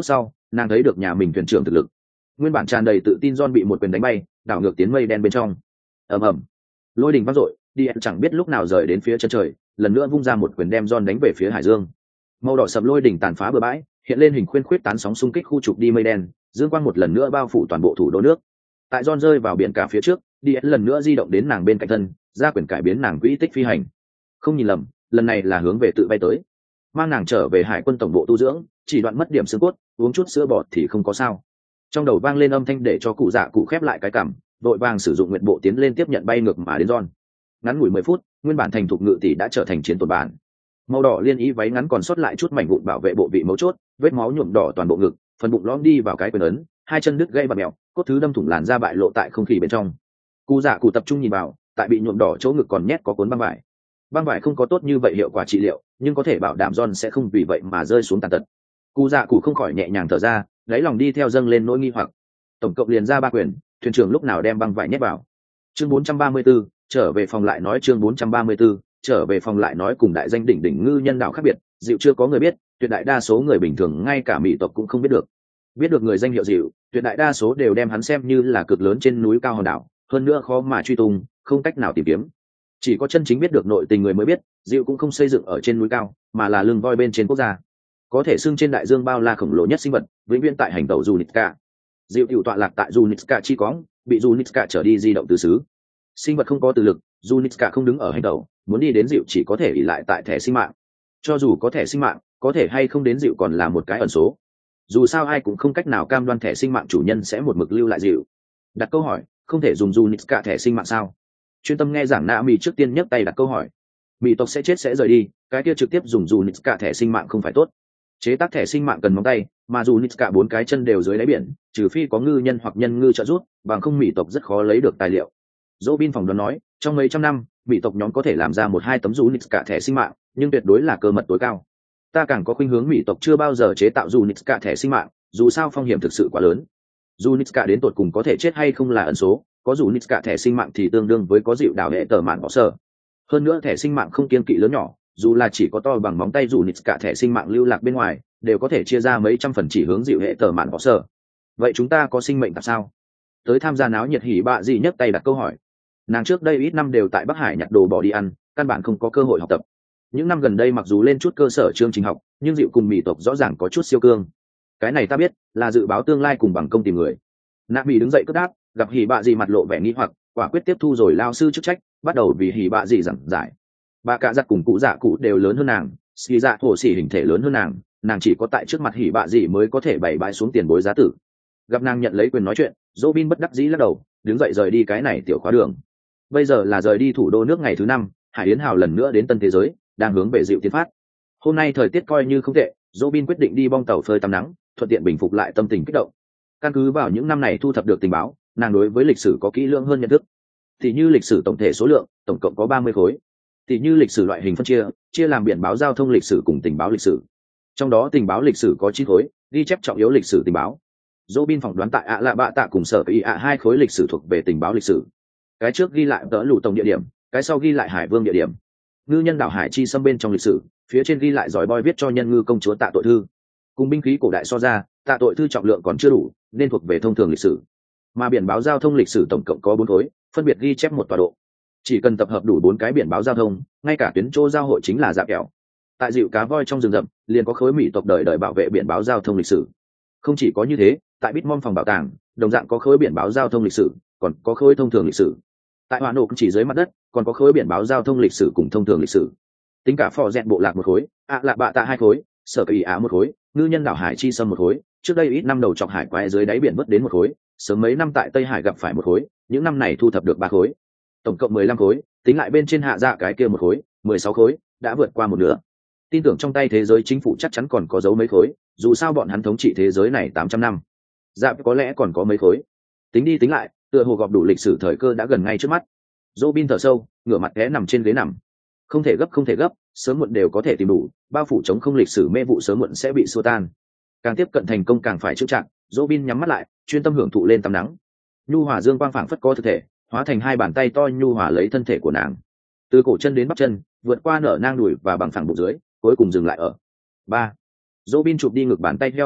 nàng thấy được nhà mình thuyền trưởng thực lực. Nguyên bản tràn đầy tự tin John bị một quyền đánh bay, đảo ngược tiến mây đen bên trong. Ầm ầm, lôi đình vang dội, đi chẳng biết lúc nào rời đến phía chân trời, lần nữa vung ra một quyền đem John đánh về phía hải dương. Màu đỏ sầm lôi đỉnh tàn phá bờ bãi, hiện lên hình khuyên khuyết tán sóng xung kích khu trục đi mây đen, dương quang một lần nữa bao phủ toàn bộ thủ đô nước. Tại John rơi vào biển cả phía trước, đi lần nữa di động đến nàng bên cạnh thân, ra quyền cải biến nàng quỹ tích phi hành. Không nhìn lầm, lần này là hướng về tự bay tới, mang nàng trở về hải quân tổng bộ tu dưỡng, chỉ đoạn mất điểm xương cốt, uống chút sữa bọt thì không có sao. Trong đầu vang lên âm thanh để cho cụ dạ cụ khép lại cái cằm, đội vàng sử dụng nguyện bộ tiến lên tiếp nhận bay ngược mà đến John. Ngắn ngủi 10 phút, nguyên bản thành thục ngự tỷ đã trở thành chiến tổn bản. Màu đỏ liên ý váy ngắn còn sót lại chút mảnh vụn bảo vệ bộ vị mấu chốt, vết máu nhuộm đỏ toàn bộ ngực, phần bụng lõm đi vào cái quyền ấn, hai chân đứt gãy bạt mèo, cốt thứ đâm thủng làn da bại lộ tại không khí bên trong. Cụ dạ cụ tập trung nhìn vào, tại bị nhuộm đỏ chỗ ngực còn nhét có cuốn băng vải. Băng vải không có tốt như vậy hiệu quả trị liệu, nhưng có thể bảo đảm John sẽ không vì vậy mà rơi xuống tàn tật. Cụ dạ cụ không khỏi nhẹ nhàng thở ra, lấy lòng đi theo dâng lên nỗi nghi hoặc. Tổng cộng liền ra 3 quyền, thuyền trưởng lúc nào đem băng vải nhét vào. Chương 434, trở về phòng lại nói. Chương 434, trở về phòng lại nói. Cùng đại danh đỉnh đỉnh ngư nhân đạo khác biệt, dịu chưa có người biết, tuyệt đại đa số người bình thường ngay cả mỹ tộc cũng không biết được. Biết được người danh hiệu dịu, tuyệt đại đa số đều đem hắn xem như là cực lớn trên núi cao hòn đảo, hơn nữa khó mà truy tung, không cách nào tìm kiếm. Chỉ có chân chính biết được nội tình người mới biết, dịu cũng không xây dựng ở trên núi cao, mà là lưng voi bên trên quốc gia. Có thể xưng trên đại dương bao la khổng lồ nhất sinh vật, vĩnh viễn tại hành tẩu Junitska. Dịu tiểu tọa lạc tại Junitska chi cóng, bị Junitska trở đi di động từ xứ. Sinh vật không có từ lực, Junitska không đứng ở hành tẩu, muốn đi đến dịu chỉ có thể ỷ lại tại thẻ sinh mạng. Cho dù có thẻ sinh mạng, có thể hay không đến dịu còn là một cái ẩn số. Dù sao ai cũng không cách nào cam đoan thẻ sinh mạng chủ nhân sẽ một mực lưu lại dịu. Đặt câu hỏi, không thể dùng Junitska thẻ sinh mạng sao? Chuyên tâm nghe giảng Nạ Mì trước tiên nhấc tay đặt câu hỏi. Mỹ tộc sẽ chết sẽ rời đi, cái kia trực tiếp dùng Junitska thẻ sinh mạng không phải tốt. Chế tác thẻ sinh mạng cần móng tay, mà Junitska 4 cái chân đều dưới đáy biển, trừ phi có ngư nhân hoặc nhân ngư trợ giúp, bằng không Mỹ tộc rất khó lấy được tài liệu. Robin phỏng đoán nói, trong mấy trăm năm, Mỹ tộc nhóm có thể làm ra 1-2 tấm Junitska thẻ sinh mạng, nhưng tuyệt đối là cơ mật tối cao. Ta càng có khuynh hướng Mỹ tộc chưa bao giờ chế tạo Junitska thẻ sinh mạng, dù sao phong hiểm thực sự quá lớn. Junitska đến tột cùng có thể chết hay không là ẩn số, có Junitska thẻ sinh mạng thì tương đương với có dịu đảo hệ tờ mạn bỏ sở. Hơn nữa thẻ sinh mạng không kiên kỵ lớn nhỏ, dù là chỉ có to bằng móng tay Junitska thẻ sinh mạng lưu lạc bên ngoài, đều có thể chia ra mấy trăm phần chỉ hướng dịu hệ tờ mạn bỏ sở. Vậy chúng ta có sinh mệnh tại sao? Tới tham gia náo nhiệt hỉ bạ gì nhấc tay đặt câu hỏi. Nàng trước đây ít năm đều tại Bắc Hải nhặt đồ bỏ đi ăn, căn bản không có cơ hội học tập. Những năm gần đây mặc dù lên chút cơ sở chương trình học, nhưng dịu cùng Mỹ tộc rõ ràng có chút siêu cương. Cái này ta biết, là dự báo tương lai cùng bằng công tìm người. Nạ Mỹ đứng dậy cất đáp, gặp hỉ bạ gì mặt lộ vẻ nghi hoặc, quả quyết tiếp thu rồi lao sư chức trách, bắt đầu vì hỉ bạ gì giảng giải. Bà cả giặt cùng cụ dạ cụ đều lớn hơn nàng, xì dạ thổ xỉ hình thể lớn hơn nàng chỉ có tại trước mặt hỉ bạ gì mới có thể bày bãi xuống tiền bối giá tử. Gặp nàng nhận lấy quyền nói chuyện, Robin bất đắc dĩ lắc đầu, đứng dậy rời đi cái này tiểu khóa đường. Bây giờ là rời đi thủ đô nước ngày thứ 5, Hải Yến Hào lần nữa đến tân thế giới, đang hướng về dịu tiến phát. Hôm nay thời tiết coi như không tệ, Robin quyết định đi bong tàu phơi tắm nắng, thuận tiện bình phục lại tâm tình kích động. Căn cứ vào những năm này thu thập được tình báo, nàng đối với lịch sử có kỹ lưỡng hơn nhận thức. Thì như lịch sử tổng thể số lượng, tổng cộng có 30 khối. Thì như lịch sử loại hình phân chia làm biển báo giao thông lịch sử cùng tình báo lịch sử. Trong đó tình báo lịch sử có 9 khối, ghi chép trọng yếu lịch sử tình báo. Robin phỏng đoán tại ạ lạ bạ tạ cùng sở ý ạ 2 khối lịch sử thuộc về tình báo lịch sử. Cái trước ghi lại tớ lù tổng địa điểm, cái sau ghi lại hải vương địa điểm. Ngư nhân đảo hải chi xâm bên trong lịch sử, phía trên ghi lại giỏi boy viết cho nhân ngư công chúa Tạ Tội Thư. Cùng binh khí cổ đại so ra, Tạ Tội Thư trọng lượng còn chưa đủ, nên thuộc về thông thường lịch sử. Mà biển báo giao thông lịch sử tổng cộng có 4 khối, phân biệt ghi chép một tọa độ. Chỉ cần tập hợp đủ 4 cái biển báo giao thông, ngay cả tuyến chỗ giao hội chính là dạ kẹo. Tại dịu cá voi trong rừng rậm, liền có khối Mỹ tộc đời bảo vệ biển báo giao thông lịch sử. Không chỉ có như thế, tại Bitmom phòng bảo tàng, đồng dạng có khối biển báo giao thông lịch sử, còn có khối thông thường lịch sử. Tại Hoa Nổ chỉ dưới mặt đất, còn có khối biển báo giao thông lịch sử cùng thông thường lịch sử. Tính cả phò dẹn bộ lạc một khối, ạ lạ bạ tạ 2 khối, sở kỳ á một khối, ngư nhân đảo hải chi xâm một khối. Trước đây ít năm đầu chọc hải quái dưới đáy biển vớt đến một khối, sớm mấy năm tại Tây Hải gặp phải một khối, những năm này thu thập được 3 khối. Tổng cộng 15 khối, tính lại bên trên hạ dạ cái kia một khối, 16 khối, đã vượt qua một nửa. Tin tưởng trong tay thế giới chính phủ chắc chắn còn có dấu mấy khối, dù sao bọn hắn thống trị thế giới này 800 năm. Dạ có lẽ còn có mấy khối. Tính đi tính lại, tựa hồ gọp đủ lịch sử thời cơ đã gần ngay trước mắt. Robin thở sâu, ngửa mặt ghé nằm trên ghế nằm. Không thể gấp, sớm muộn đều có thể tìm đủ, bao phủ chống không lịch sử mê vụ sớm muộn sẽ bị xua tan. Càng tiếp cận thành công càng phải chững chạc, Robin nhắm mắt lại, chuyên tâm hưởng thụ lên tắm nắng. Nhu hòa dương quang phảng phất có thực thể, hóa thành 2 bàn tay to nhu hòa lấy thân thể của nàng. Từ cổ chân đến bắp chân, vượt qua nở nang đùi và bằng phẳng bụng dưới, cuối cùng dừng lại ở 3. Robin chụp đi ngực bàn tay theo ăn mặn,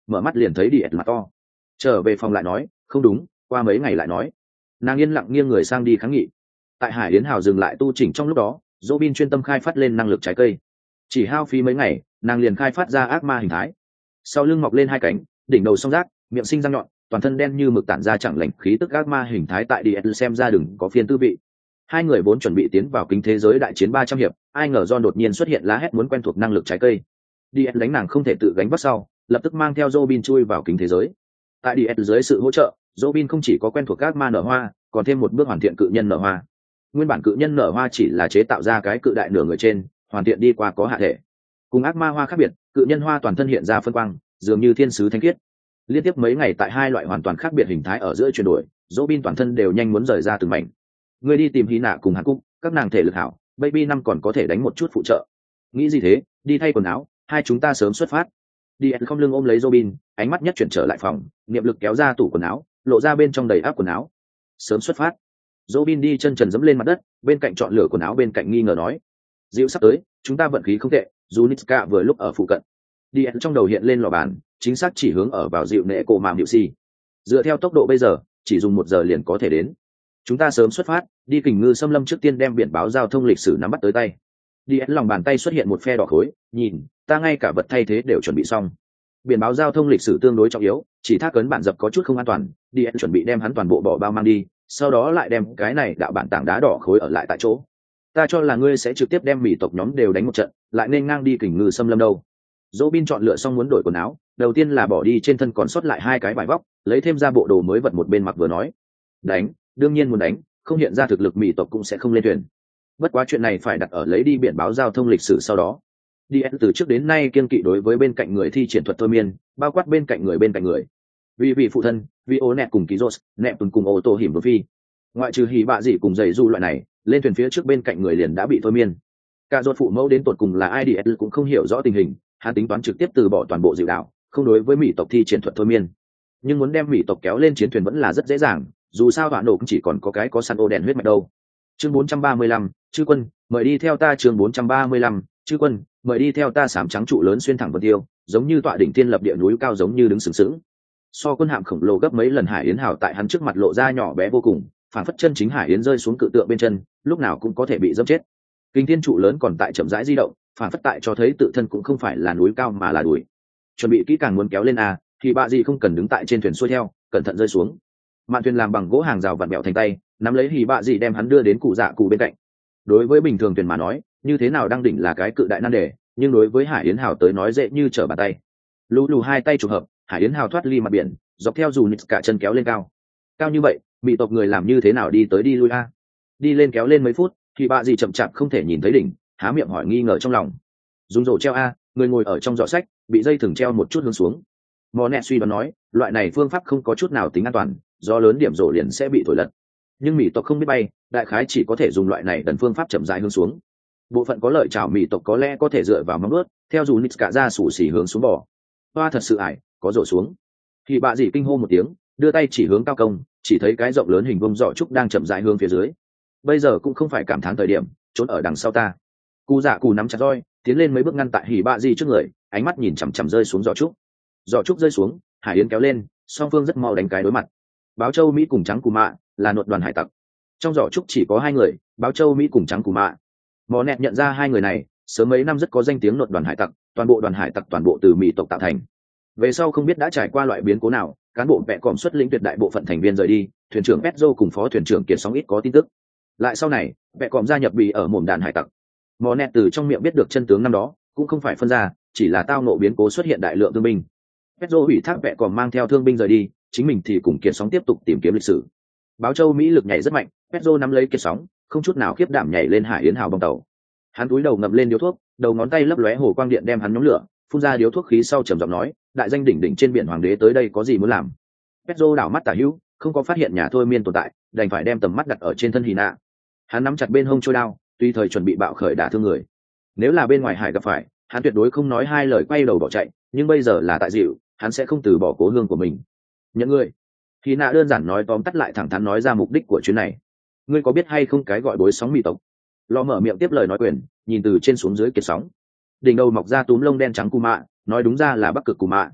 mở mắt liền thấy đi mặt to. Trở về phòng lại nói, không đúng, qua mấy ngày lại nói. Nàng yên lặng nghiêng người sang đi kháng nghị. Tại Hải Yến Hào dừng lại tu chỉnh trong lúc đó, Robin chuyên tâm khai phát lên năng lực trái cây. Chỉ hao phí mấy ngày, nàng liền khai phát ra ác ma hình thái. Sau lưng mọc lên hai cánh, đỉnh đầu song rác, miệng sinh răng nhọn, toàn thân đen như mực tản ra chẳng lành khí tức ác ma hình thái tại DS xem ra đừng có phiên tư vị. Hai người vốn chuẩn bị tiến vào kính thế giới đại chiến 300 hiệp, ai ngờ John đột nhiên xuất hiện lá hét muốn quen thuộc năng lực trái cây. DS đánh nàng không thể tự gánh vác sau, lập tức mang theo Robin chui vào kính thế giới. Tại DS dưới sự hỗ trợ, Robin không chỉ có quen thuộc ác ma nở hoa, còn thêm một bước hoàn thiện cự nhân nở hoa. Nguyên bản cự nhân nở hoa chỉ là chế tạo ra cái cự đại nửa người trên, hoàn thiện đi qua có hạ thể. Cùng ác ma hoa khác biệt, cự nhân hoa toàn thân hiện ra phân quang, dường như thiên sứ thánh khiết. Liên tiếp mấy ngày tại hai loại hoàn toàn khác biệt hình thái ở giữa chuyển đổi, Robin toàn thân đều nhanh muốn rời ra từng mảnh. Người đi tìm Hy Nạ cùng Hàn Cúc, các nàng thể lực hảo, Baby năm còn có thể đánh một chút phụ trợ. Nghĩ gì thế, đi thay quần áo, hai chúng ta sớm xuất phát. Đi không lưng ôm lấy Robin, ánh mắt nhất chuyển trở lại phòng, niệm lực kéo ra tủ quần áo, lộ ra bên trong đầy áp quần áo. Sớm xuất phát. Robin đi chân trần dẫm lên mặt đất, bên cạnh chọn lựa quần áo bên cạnh nghi ngờ nói, dịu sắp tới, chúng ta vận khí không tệ, Junitska vừa lúc ở phụ cận. Đi trong đầu hiện lên lò bàn, chính xác chỉ hướng ở vào dịu nệ cổ mạm hiệu si. Dựa theo tốc độ bây giờ, chỉ dùng 1 giờ liền có thể đến. Chúng ta sớm xuất phát, đi Kình Ngư Xâm Lâm trước tiên đem biển báo giao thông lịch sử nắm bắt tới tay. Đi lòng bàn tay xuất hiện một phe đỏ khối, nhìn, ta ngay cả vật thay thế đều chuẩn bị xong. Biển báo giao thông lịch sử tương đối trọng yếu, chỉ thác ấn bản dập có chút không an toàn, đi chuẩn bị đem hắn toàn bộ bỏ bao mang đi, sau đó lại đem cái này đạo bản tảng đá đỏ khối ở lại tại chỗ. Ta cho là ngươi sẽ trực tiếp đem mỹ tộc nhóm đều đánh một trận, lại nên ngang đi Kình Ngư Xâm Lâm đâu. Robin chọn lựa xong muốn đổi quần áo, đầu tiên là bỏ đi trên thân còn sót lại 2 cái vải vóc, lấy thêm ra bộ đồ mới vật một bên mặc vừa nói. Đánh, đương nhiên muốn đánh, không hiện ra thực lực mỹ tộc cũng sẽ không lên thuyền. Bất quá chuyện này phải đặt ở lấy đi biển báo giao thông lịch sử sau đó. DS từ trước đến nay kiên kỵ đối với bên cạnh người thi triển thuật thôi miên, bao quát bên cạnh người. Vì phụ thân, vì ô nẹt cùng ký rốt, nẹt cùng ô tô hiểm đột phi. Ngoại trừ hỉ bạ gì cùng giày du loại này, lên thuyền phía trước bên cạnh người liền đã bị thôi miên. Cả rốt phụ mẫu đến tột cùng là ai DS cũng không hiểu rõ tình hình, hắn tính toán trực tiếp từ bỏ toàn bộ dịu đạo, không đối với mỹ tộc thi triển thuật thôi miên. Nhưng muốn đem mỹ tộc kéo lên chiến thuyền vẫn là rất dễ dàng, dù sao bạn nổ cũng chỉ còn có cái có săn ô đèn huyết mạch đâu. Chương 435, chư quân, mời đi theo ta. Chương 435, chư quân, mời đi theo ta. Sám trắng trụ lớn xuyên thẳng vân tiêu, giống như tọa đỉnh thiên lập địa núi cao giống như đứng sừng sững. So quân hạm khổng lồ gấp mấy lần Hải Yến Hào tại hắn trước mặt lộ ra nhỏ bé vô cùng, phản phất chân chính Hải Yến rơi xuống cự tượng bên chân, lúc nào cũng có thể bị dẫm chết. Kinh thiên trụ lớn còn tại chậm rãi di động, phản phất tại cho thấy tự thân cũng không phải là núi cao mà là đùi. Chuẩn bị kỹ càng muốn kéo lên thì bạ gì không cần đứng tại trên thuyền xuôi theo, cẩn thận rơi xuống. Mạn thuyền làm bằng gỗ hàng rào vặn bẹo thành tay, nắm lấy hì bạ gì đem hắn đưa đến cụ dạ cụ bên cạnh. Đối với bình thường thuyền mà nói, như thế nào đang đỉnh là cái cự đại nan đề, nhưng đối với Hải Yến Hào tới nói dễ như trở bàn tay. Lù 2 tay trùng hợp, Hải Yến Hào thoát ly mặt biển, dọc theo dù nịt cả chân kéo lên cao. Cao như vậy, mỹ tộc người làm như thế nào đi tới đi lui Đi lên kéo lên mấy phút, thì bạ gì chậm chạp không thể nhìn thấy đỉnh, há miệng hỏi nghi ngờ trong lòng. Dùng rổ treo người ngồi ở trong giỏ sách, bị dây thừng treo một chút hướng xuống. Monet suy đoán nói, loại này phương pháp không có chút nào tính an toàn, do lớn điểm rổ liền sẽ bị thổi lật. Nhưng mỹ tộc không biết bay, đại khái chỉ có thể dùng loại này đần phương pháp chậm rãi hướng xuống. Bộ phận có lợi chảo mỹ tộc có lẽ có thể dựa vào móng ướt, theo dù nít cả ra sủ xỉ hướng xuống bò. Hoa thật sự ải, có rổ xuống. Thì bạ gì kinh hô một tiếng, đưa tay chỉ hướng cao công, chỉ thấy cái rộng lớn hình vuông giỏ trúc đang chậm rãi hướng phía dưới. Bây giờ cũng không phải cảm thán thời điểm, trốn ở đằng sau ta. Cú dạ cù nắm chặt roi, tiến lên mấy bước ngăn tại hỉ bạ gì trước người, ánh mắt nhìn chằm chằm rơi xuống giỏ trúc. Giỏ trúc rơi xuống, Hải Yến kéo lên, song phương rất mau đánh cái đối mặt. Báo Châu Mỹ cùng Trắng Cù Mạ là nội đoàn hải tặc. Trong giỏ trúc chỉ có 2 người, Báo Châu Mỹ cùng Trắng Cù Mạ. Mò nẹt nhận ra 2 người này, sớm mấy năm rất có danh tiếng nội đoàn hải tặc, toàn bộ đoàn hải tặc toàn bộ từ mỹ tộc tạo thành. Về sau không biết đã trải qua loại biến cố nào, cán bộ vẽ còm xuất lĩnh tuyệt đại bộ phận thành viên rời đi, thuyền trưởng Petro cùng phó thuyền trưởng Kiệt Sóng ít có tin tức. Lại sau này, vẽ còm gia nhập bị ở mồm đàn hải tặc. Mò nẹt từ trong miệng biết được chân tướng năm đó, cũng không phải phân ra, chỉ là tao ngộ biến cố xuất hiện đại lượng thương binh. Petro ủy thác vẽ còm mang theo thương binh rời đi, chính mình thì cùng Kiệt Sóng tiếp tục tìm kiếm lịch sử. Báo Châu Mỹ lực nhảy rất mạnh, Petro nắm lấy Kiệt Sóng, không chút nào khiếp đảm nhảy lên Hải Yến Hào bong tàu. Hắn cúi đầu ngậm lên điếu thuốc, đầu ngón tay lấp lóe hồ quang điện đem hắn nhóm lửa, phun ra điếu thuốc khí sau trầm giọng nói, đại danh đỉnh đỉnh trên biển hoàng đế tới đây có gì muốn làm. Petro đảo mắt tả hữu, không có phát hiện nhà thôi miên tồn tại, đành phải đem tầm mắt đặt ở trên thân Hina. Hắn nắm chặt bên hông trôi đao, tùy thời chuẩn bị bạo khởi đả thương người. Nếu là bên ngoài hải gặp phải, hắn tuyệt đối không nói 2 lời quay đầu bỏ chạy, nhưng bây giờ là tại dịu, hắn sẽ không từ bỏ cố hương của mình. Nhận ngươi. Hina đơn giản nói tóm tắt lại thẳng thắn nói ra mục đích của chuyến này. Ngươi có biết hay không cái gọi bối sóng mỹ tộc? Lò mở miệng tiếp lời nói quyền, nhìn từ trên xuống dưới Kiệt Sóng. Đỉnh đầu mọc ra túm lông đen trắng cù mạ, nói đúng ra là Bắc Cực cù mạ.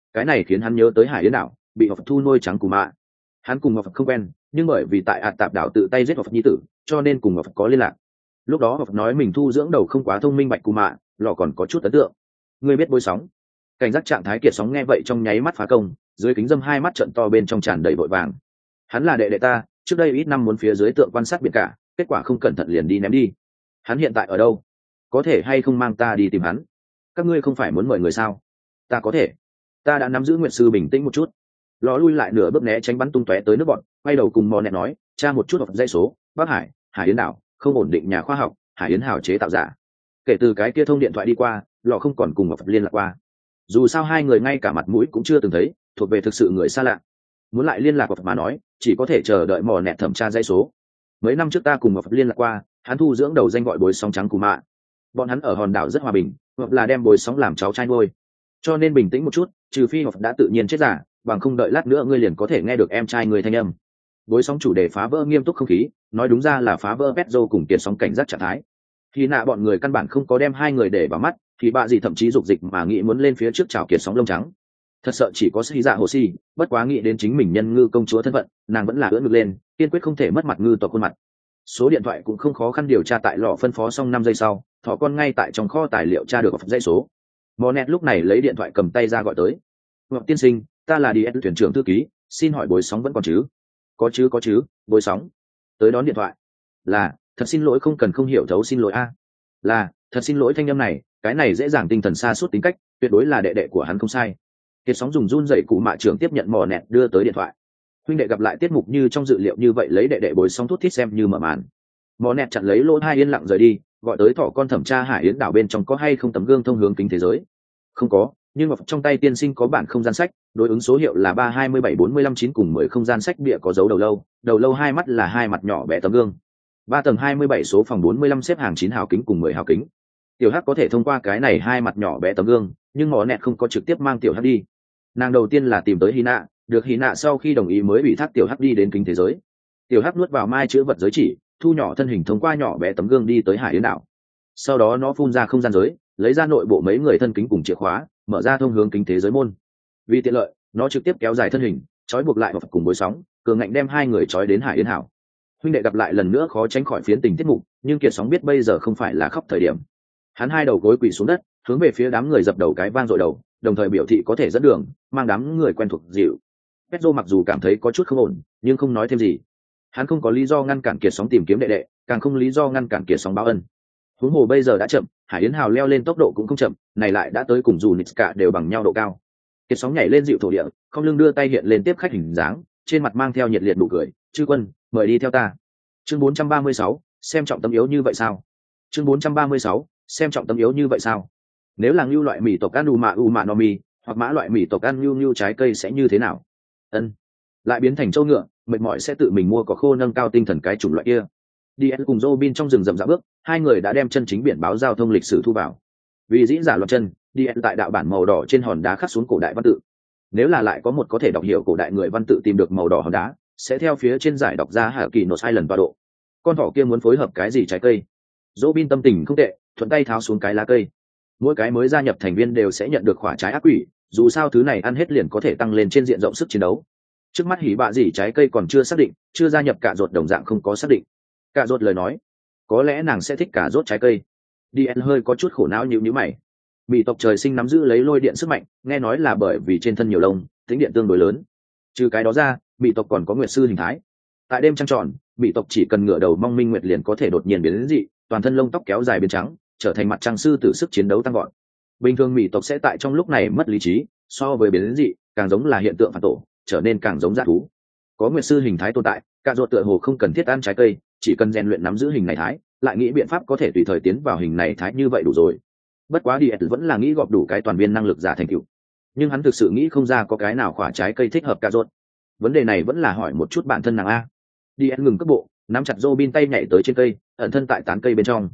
cái này khiến hắn nhớ tới hải yến đảo bị Ngọc thu nuôi trắng cù mạ. Hắn cùng Ngọc không quen, nhưng bởi vì tại ạt tạp đảo tự tay giết Ngọc nhi tử, cho nên cùng Ngọc có liên lạc. Lúc đó Ngọc nói mình thu dưỡng đầu không quá thông minh bạch cù mạ, lọ còn có chút ấn tượng. Ngươi biết bối sóng. Cảnh giác trạng thái kiệt sóng nghe vậy trong nháy mắt phá công, dưới kính dâm hai mắt trận to bên trong tràn đầy vội vàng. Hắn là đệ đệ ta, trước đây ít năm muốn phía dưới tượng quan sát biển cả, kết quả không cẩn thận liền đi ném đi. Hắn hiện tại ở đâu? Có thể hay không mang ta đi tìm hắn? Các ngươi không phải muốn mời người sao? Ta có thể. Ta đã nắm giữ Nguyệt sư bình tĩnh một chút. Ló lui lại nửa bước né tránh bắn tung tóe tới nước bọn, quay đầu cùng mò nẹt nói, tra một chút hoặc dây số, Bắc Hải, Hải Yến đảo, không ổn định nhà khoa học, Hải Yến hào chế tạo giả. Kể từ cái kia thông điện thoại đi qua, lọ không còn cùng Ngọc liên lạc qua. Dù sao hai người ngay cả mặt mũi cũng chưa từng thấy, thuộc về thực sự người xa lạ. Muốn lại liên lạc Ngọc mà nói, chỉ có thể chờ đợi mò nẹt thẩm tra dây số. Mấy năm trước ta cùng Ngọc liên lạc qua, hắn thu dưỡng đầu danh gọi bồi sóng trắng cù mạ. Bọn hắn ở hòn đảo rất hòa bình, Ngọc là đem bồi sóng làm cháu trai nuôi, cho nên bình tĩnh một chút, trừ phi Ngọc đã tự nhiên chết giả, bằng không đợi lát nữa ngươi liền có thể nghe được em trai người thanh âm. Bối sóng chủ đề phá vỡ nghiêm túc không khí, nói đúng ra là phá vỡ Petro cùng Kiệt sóng cảnh giác trạng thái. Thì nạ bọn người căn bản không có đem hai người để vào mắt, thì bạ gì thậm chí dục dịch mà nghĩ muốn lên phía trước chào Kiệt sóng lông trắng. Thật sợ chỉ có Sĩ Dạ Hồ Si, bất quá nghĩ đến chính mình nhân ngư công chúa thân phận, nàng vẫn là ưỡn ngực lên, kiên quyết không thể mất mặt ngư tộc khuôn mặt. Số điện thoại cũng không khó khăn điều tra tại lọ phân phó xong 5 giây sau, thỏ con ngay tại trong kho tài liệu tra được dãy số. Monet lúc này lấy điện thoại cầm tay ra gọi tới. Ngọc tiên sinh, ta là DS thuyền trưởng thư ký, xin hỏi bối sóng vẫn còn chứ? Có chứ, bối sóng. Tới đón điện thoại. Là, thật xin lỗi không cần không hiểu thấu xin lỗi a. Là, thật xin lỗi thanh âm này, cái này dễ dàng tinh thần xa suốt tính cách, tuyệt đối là đệ đệ của hắn không sai. Kiệt sóng dùng run rẩy cụ mạ trưởng tiếp nhận Monet đưa tới điện thoại. Huynh đệ gặp lại tiết mục như trong dự liệu như vậy lấy đệ đệ bối sóng thút thít xem như mở màn. Monet chặn lấy lỗ hai yên lặng rời đi, gọi tới thỏ con thẩm tra Hải Yến đảo bên trong có hay không tấm gương thông hướng kính thế giới. Không có, nhưng mà trong tay tiên sinh có bản không gian sách, đối ứng số hiệu là 327459 cùng 10 không gian sách bìa có dấu đầu lâu hai mắt là hai mặt nhỏ bé tấm gương. 3 tầng 27 số phòng 45 xếp hàng 9 hào kính cùng 10 hào kính. Tiểu Hắc có thể thông qua cái này hai mặt nhỏ bé tấm gương, nhưng mỏ nẹt không có trực tiếp mang Tiểu Hắc đi. Nàng đầu tiên là tìm tới Hina, được Hina sau khi đồng ý mới bị thác Tiểu Hắc đi đến kính thế giới. Tiểu Hắc nuốt vào mai chữ vật giới chỉ, thu nhỏ thân hình thông qua nhỏ bé tấm gương đi tới Hải Yến đảo. Sau đó nó phun ra không gian giới, lấy ra nội bộ mấy người thân kính cùng chìa khóa, mở ra thông hướng kính thế giới môn. Vì tiện lợi, nó trực tiếp kéo dài thân hình, trói buộc lại và cùng bối sóng, cường ngạnh đem hai người trói đến Hải Yến hảo. Huynh đệ gặp lại lần nữa khó tránh khỏi phiến tình tiết mục, nhưng Kiệt sóng biết bây giờ không phải là khóc thời điểm. Hắn hai đầu gối quỳ xuống đất, hướng về phía đám người dập đầu cái vang dội đầu, đồng thời biểu thị có thể dẫn đường, mang đám người quen thuộc dịu. Petro mặc dù cảm thấy có chút không ổn, nhưng không nói thêm gì. Hắn không có lý do ngăn cản Kiệt sóng tìm kiếm đệ đệ, càng không lý do ngăn cản Kiệt sóng báo ân. Huống hồ bây giờ đã chậm, Hải Yến hào leo lên tốc độ cũng không chậm, này lại đã tới cùng dù Nitska đều bằng nhau độ cao. Kiệt sóng nhảy lên dịu thổ địa, không lưng đưa tay hiện lên tiếp khách hình dáng, trên mặt mang theo nhiệt liệt nụ cười, "Chư quân, mời đi theo ta." Chương 436, xem trọng tâm yếu như vậy sao? Chương 436, xem trọng tâm yếu như vậy sao? Nếu là ngưu loại mì tộc ăn u mạ no mi, hoặc mã loại mì tộc ăn ngưu trái cây sẽ như thế nào? Ân, lại biến thành trâu ngựa, mệt mỏi sẽ tự mình mua cỏ khô nâng cao tinh thần cái chủng loại kia. DS cùng Robin trong rừng rậm rạp bước, hai người đã đem chân chính biển báo giao thông lịch sử thu vào. Vì dĩ giả loạt chân, DS tại đạo bản màu đỏ trên hòn đá khắc xuống cổ đại văn tự. Nếu là lại có một có thể đọc hiểu cổ đại người văn tự tìm được màu đỏ hòn đá, sẽ theo phía trên giải đọc ra Hạ Kỳ Nốt Island và độ. Con thỏ kia muốn phối hợp cái gì trái cây? Robin tâm tình không tệ, thuận tay tháo xuống cái lá cây. Mỗi cái mới gia nhập thành viên đều sẽ nhận được quả trái ác quỷ, dù sao thứ này ăn hết liền có thể tăng lên trên diện rộng sức chiến đấu. Trước mắt hỉ bạ gì trái cây còn chưa xác định, chưa gia nhập cả rốt đồng dạng không có xác định. Cả rốt lời nói, có lẽ nàng sẽ thích cả rốt trái cây. Dien hơi có chút khổ não nhíu mày. Mỹ tộc trời sinh nắm giữ lấy lôi điện sức mạnh, nghe nói là bởi vì trên thân nhiều lông, tính điện tương đối lớn. Trừ cái đó ra, Mỹ tộc còn có nguyệt sư hình thái. Tại đêm trăng tròn, Mỹ tộc chỉ cần ngửa đầu mong minh nguyệt liền có thể đột nhiên biến đến dị, toàn thân lông tóc kéo dài biến trắng, trở thành mặt trăng sư tử sức chiến đấu tăng gọn. Bình thường Mỹ tộc sẽ tại trong lúc này mất lý trí, so với biến đến dị, càng giống là hiện tượng phản tổ, trở nên càng giống dã thú. Có nguyệt sư hình thái tồn tại, cả ruột tựa hồ không cần thiết ăn trái cây, chỉ cần rèn luyện nắm giữ hình này thái, lại nghĩ biện pháp có thể tùy thời tiến vào hình này thái như vậy đủ rồi. Bất quá Diet vẫn là nghĩ gọp đủ cái toàn viên năng lực giả thành tựu, nhưng hắn thực sự nghĩ không ra có cái nào khỏa trái cây thích hợp cả ruột. Vấn đề này vẫn là hỏi một chút bản thân nàng a. Diet ngừng cước bộ, nắm chặt Robin tay nhảy tới trên cây, ẩn thân tại tán cây bên trong.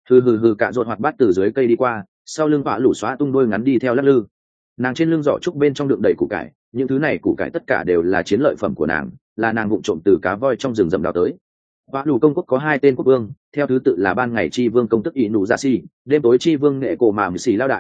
Hừ cả ruột hoạt bát từ dưới cây đi qua, sau lưng vạ lũ xóa tung đôi ngắn đi theo lắc lư. Nàng trên lưng giỏ trúc bên trong đựng đầy củ cải, những thứ này củ cải tất cả đều là chiến lợi phẩm của nàng, là nàng vụng trộm từ cá voi trong rừng rậm đào tới. Vạ lũ công quốc có 2 tên quốc vương, theo thứ tự là ban ngày chi vương công tức ỷ nụ dạ si, đêm tối chi vương nghệ cổ mà mười xì lao đại.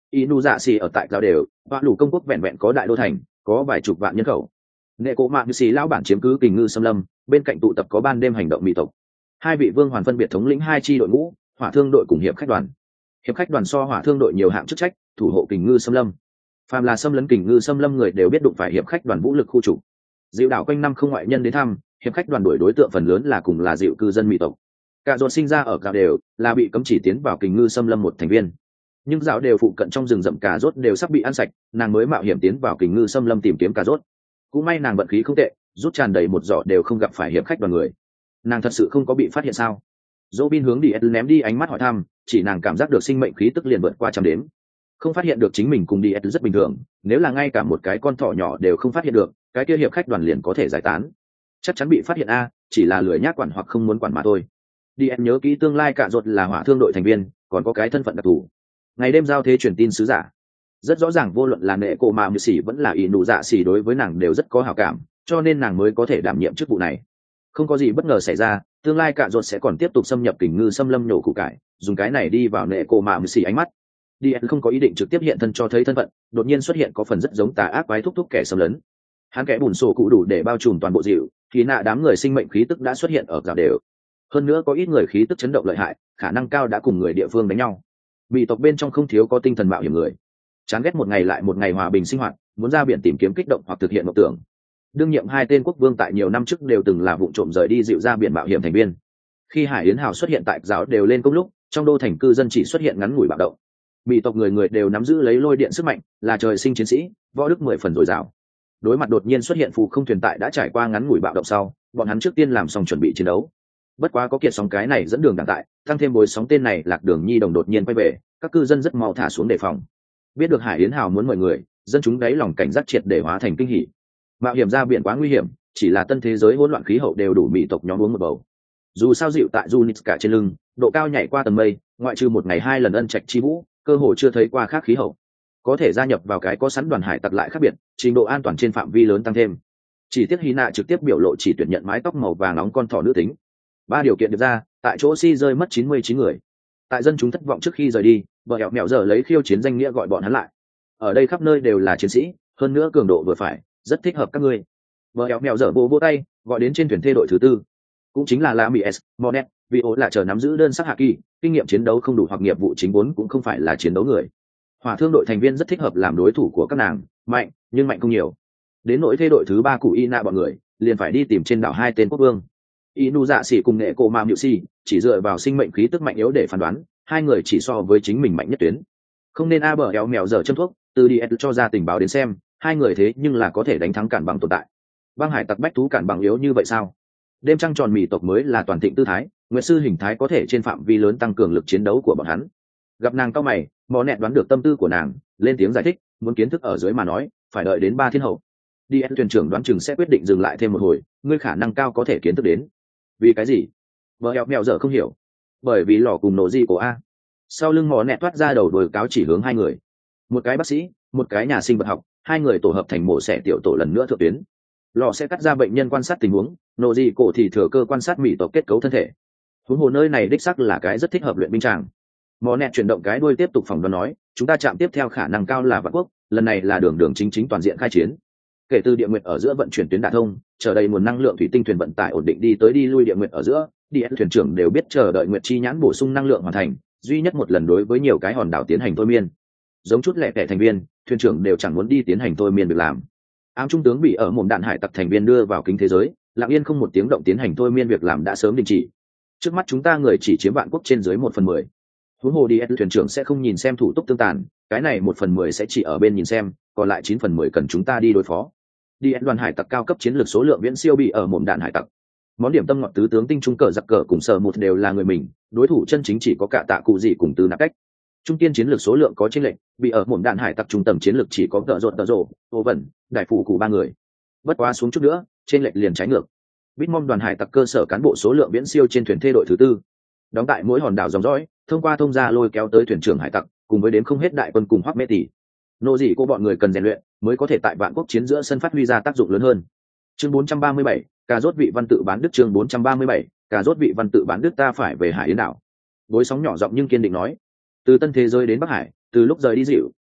inu dạ xì ở tại giao đều, và lũ công quốc vẹn vẹn có đại đô thành, có vài chục vạn nhân khẩu. Nghệ cổ mạ xì lão bản chiếm cứ kình ngư xâm lâm, bên cạnh tụ tập có ban đêm hành động mỹ tộc. Hai vị vương hoàn phân biệt thống lĩnh hai chi đội ngũ, hỏa thương đội cùng hiệp khách đoàn. Hiệp khách đoàn so hỏa thương đội nhiều hạng chức trách, thủ hộ kình ngư xâm lâm. Phàm là xâm lấn kình ngư xâm lâm người đều biết đụng phải hiệp khách đoàn vũ lực khu trục. Dịu đảo quanh năm không ngoại nhân đến thăm, hiệp khách đoàn đuổi đối tượng phần lớn là cùng là dịu cư dân mỹ tộc. Cả dọn sinh ra ở Cà Đều, là bị cấm chỉ tiến vào kình ngư xâm lâm một thành viên. Nhưng dạo đều phụ cận trong rừng rậm cà rốt đều sắp bị ăn sạch, nàng mới mạo hiểm tiến vào kình ngư xâm lâm tìm kiếm cà rốt. Cũng may nàng vận khí không tệ, rút tràn đầy một giỏ đều không gặp phải hiệp khách đoàn người. Nàng thật sự không có bị phát hiện sao? Robin hướng đi ném đi ánh mắt hỏi thăm, chỉ nàng cảm giác được sinh mệnh khí tức liền vượt qua trăm đếm. Không phát hiện được chính mình cùng đi rất bình thường, nếu là ngay cả một cái con thỏ nhỏ đều không phát hiện được, cái kia hiệp khách đoàn liền có thể giải tán. Chắc chắn bị phát hiện a, chỉ là lười nhác quản hoặc không muốn quản mà thôi. Đi nhớ kỹ tương lai cả ruột là hỏa thương đội thành viên, còn có cái thân phận đặc thù. Ngày đêm giao thế truyền tin sứ giả. Rất rõ ràng vô luận là nệ cổ mà mười xỉ vẫn là ỷ nụ dạ xỉ đối với nàng đều rất có hảo cảm, cho nên nàng mới có thể đảm nhiệm chức vụ này. Không có gì bất ngờ xảy ra, tương lai cả ruột sẽ còn tiếp tục xâm nhập kình ngư xâm lâm nhổ củ cải, dùng cái này đi vào nệ cổ mà mười xỉ ánh mắt. Đi không có ý định trực tiếp hiện thân cho thấy thân phận, đột nhiên xuất hiện có phần rất giống tà ác quái thúc thúc kẻ xâm lấn. Hắn kẻ bùn sổ cụ đủ để bao trùm toàn bộ dịu, thì nạ đám người sinh mệnh khí tức đã xuất hiện ở cả đều. Hơn nữa có ít người khí tức chấn động lợi hại, khả năng cao đã cùng người địa phương đánh nhau. Mỹ tộc bên trong không thiếu có tinh thần mạo hiểm người, chán ghét một ngày lại một ngày hòa bình sinh hoạt, muốn ra biển tìm kiếm kích động hoặc thực hiện mộng tưởng. Đương nhiệm hai tên quốc vương tại nhiều năm trước đều từng là vụ trộm rời đi dịu ra biển mạo hiểm thành viên. Khi Hải Yến Hào xuất hiện tại giáo đều lên công lúc, trong đô thành cư dân chỉ xuất hiện ngắn ngủi bạo động. Mỹ tộc người người đều nắm giữ lấy lôi điện sức mạnh, là trời sinh chiến sĩ, võ đức 10 phần dồi dào. Đối mặt đột nhiên xuất hiện phù không thuyền tại đã trải qua ngắn ngủi bạo động sau, bọn hắn trước tiên làm xong chuẩn bị chiến đấu. Bất quá có kiệt sóng cái này dẫn đường đẳng tại, tăng thêm bối sóng tên này lạc đường nhi đồng đột nhiên quay về, các cư dân rất mau thả xuống đề phòng. Biết được Hải Yến Hào muốn mời người, dân chúng đáy lòng cảnh giác triệt để hóa thành kinh hỉ. Mạo hiểm ra biển quá nguy hiểm, chỉ là tân thế giới hỗn loạn khí hậu đều đủ Mỹ tộc nhóm uống một bầu. Dù sao dịu tại Junitska trên lưng, độ cao nhảy qua tầng mây, ngoại trừ một ngày 2 lần ân trạch chi vũ, cơ hội chưa thấy qua khác khí hậu. Có thể gia nhập vào cái có sẵn đoàn hải tặc lại khác biệt, trình độ an toàn trên phạm vi lớn tăng thêm. Chỉ tiếc Hy Nạ trực tiếp biểu lộ chỉ tuyển nhận mái tóc màu vàng nóng con thỏ nữ tính. 3 điều kiện được ra, tại chỗ si rơi mất 99 người. Tại dân chúng thất vọng trước khi rời đi, vợ hẹo mẹo giờ lấy khiêu chiến danh nghĩa gọi bọn hắn lại. Ở đây khắp nơi đều là chiến sĩ, hơn nữa cường độ vừa phải, rất thích hợp các ngươi. Vợ hẹo mẹo giờ vỗ tay, gọi đến trên thuyền thê đội thứ 4, cũng chính là Lamies, Monet, vì ố là chờ nắm giữ đơn sắc hạ kỳ, kinh nghiệm chiến đấu không đủ hoặc nghiệp vụ chính vốn cũng không phải là chiến đấu người. Hỏa thương đội thành viên rất thích hợp làm đối thủ của các nàng, mạnh nhưng mạnh không nhiều. Đến nỗi thê đội thứ 3 của Ina bọn người, liền phải đi tìm trên đảo 2 tên quốc vương. Inu dạ xỉ cùng nghệ cổ mạm nhự xỉ, chỉ dựa vào sinh mệnh khí tức mạnh yếu để phán đoán, 2 người chỉ so với chính mình mạnh nhất tuyến. Không nên bờ éo mèo dở châm thuốc, từ đi cho ra tình báo đến xem, 2 người thế nhưng là có thể đánh thắng cản bằng tồn tại. Băng hải tặc bách thú cản bằng yếu như vậy sao? Đêm trăng tròn Mỹ tộc mới là toàn thịnh tư thái, nguyệt sư hình thái có thể trên phạm vi lớn tăng cường lực chiến đấu của bọn hắn. Gặp nàng cao mày, mò nẹt đoán được tâm tư của nàng, lên tiếng giải thích, muốn kiến thức ở dưới mà nói, phải đợi đến 3 thiên hậu. Đi thuyền trưởng đoán chừng sẽ quyết định dừng lại thêm một hồi, ngươi khả năng cao có thể kiến thức đến. Vì cái gì? Vợ hẹo mèo dở không hiểu. Bởi vì lò cùng nổ gì của a. Sau lưng mò nẹt toát ra đầu đồi cáo chỉ hướng 2 người. Một cái bác sĩ, một cái nhà sinh vật học, 2 người tổ hợp thành mổ xẻ tiểu tổ lần nữa thượng tuyến. Lò sẽ cắt ra bệnh nhân quan sát tình huống, nổ gì cổ thì thừa cơ quan sát Mỹ tộc kết cấu thân thể. Huống hồ nơi này đích xác là cái rất thích hợp luyện binh tràng. Mò nẹt chuyển động cái đuôi tiếp tục phỏng đoán nói, chúng ta chạm tiếp theo khả năng cao là Vạn Quốc, lần này là đường chính toàn diện khai chiến. Kể từ địa nguyệt ở giữa vận chuyển tuyến đả thông, chờ đầy nguồn năng lượng thủy tinh thuyền vận tải ổn định đi tới đi lui địa nguyệt ở giữa, thuyền trưởng đều biết chờ đợi nguyệt chi nhãn bổ sung năng lượng hoàn thành, duy nhất một lần đối với nhiều cái hòn đảo tiến hành thôi miên. Giống chút lẻ tẻ thành viên, thuyền trưởng đều chẳng muốn đi tiến hành thôi miên việc làm. Ám trung tướng bị ở mồm đạn hải tặc thành viên đưa vào kính thế giới, lặng yên không một tiếng động tiến hành thôi miên việc làm đã sớm đình chỉ. Trước mắt chúng ta người chỉ chiếm Vạn Quốc trên dưới 1/10. Huống hồ thuyền trưởng sẽ không nhìn xem thủ tục tương tàn, cái này 1/10 sẽ chỉ ở bên nhìn xem, còn lại 9/10 cần chúng ta đi đối phó. Đoàn hải tặc cao cấp chiến lược số lượng viễn siêu bị ở mồm đạn hải tặc. Món điểm tâm ngọt tứ tướng tinh trung cờ giặc cờ cùng sở một đều là người mình, đối thủ chân chính chỉ có cả tạ cụ gì cùng từ nạp cách. Trung tiên chiến lược số lượng có chênh lệch, bị ở mồm đạn hải tặc trung tầng chiến lược chỉ có tợ rộ, ô vẩn, đại phụ cụ 3 người. Bất quá xuống chút nữa, chênh lệch liền trái ngược. Bitmom đoàn hải tặc cơ sở cán bộ số lượng viễn siêu trên thuyền thê đội thứ 4. Đóng tại mỗi hòn đảo dòng dõi, thông qua thông gia lôi kéo tới thuyền trưởng hải tặc, cùng với đếm không hết đại quân cùng Hoắc Mê Tỷ. Nô gì cô bọn người cần rèn luyện, mới có thể tại Vạn Quốc chiến giữa sân phát huy ra tác dụng lớn hơn. Chương 437, cà rốt vị văn tự bán đức. Chương 437, cà rốt vị văn tự bán đức. Ta phải về Hải Yến đảo. Bối sóng nhỏ giọng nhưng kiên định nói. Từ tân thế giới đến Bắc Hải, từ lúc rời đi dịu,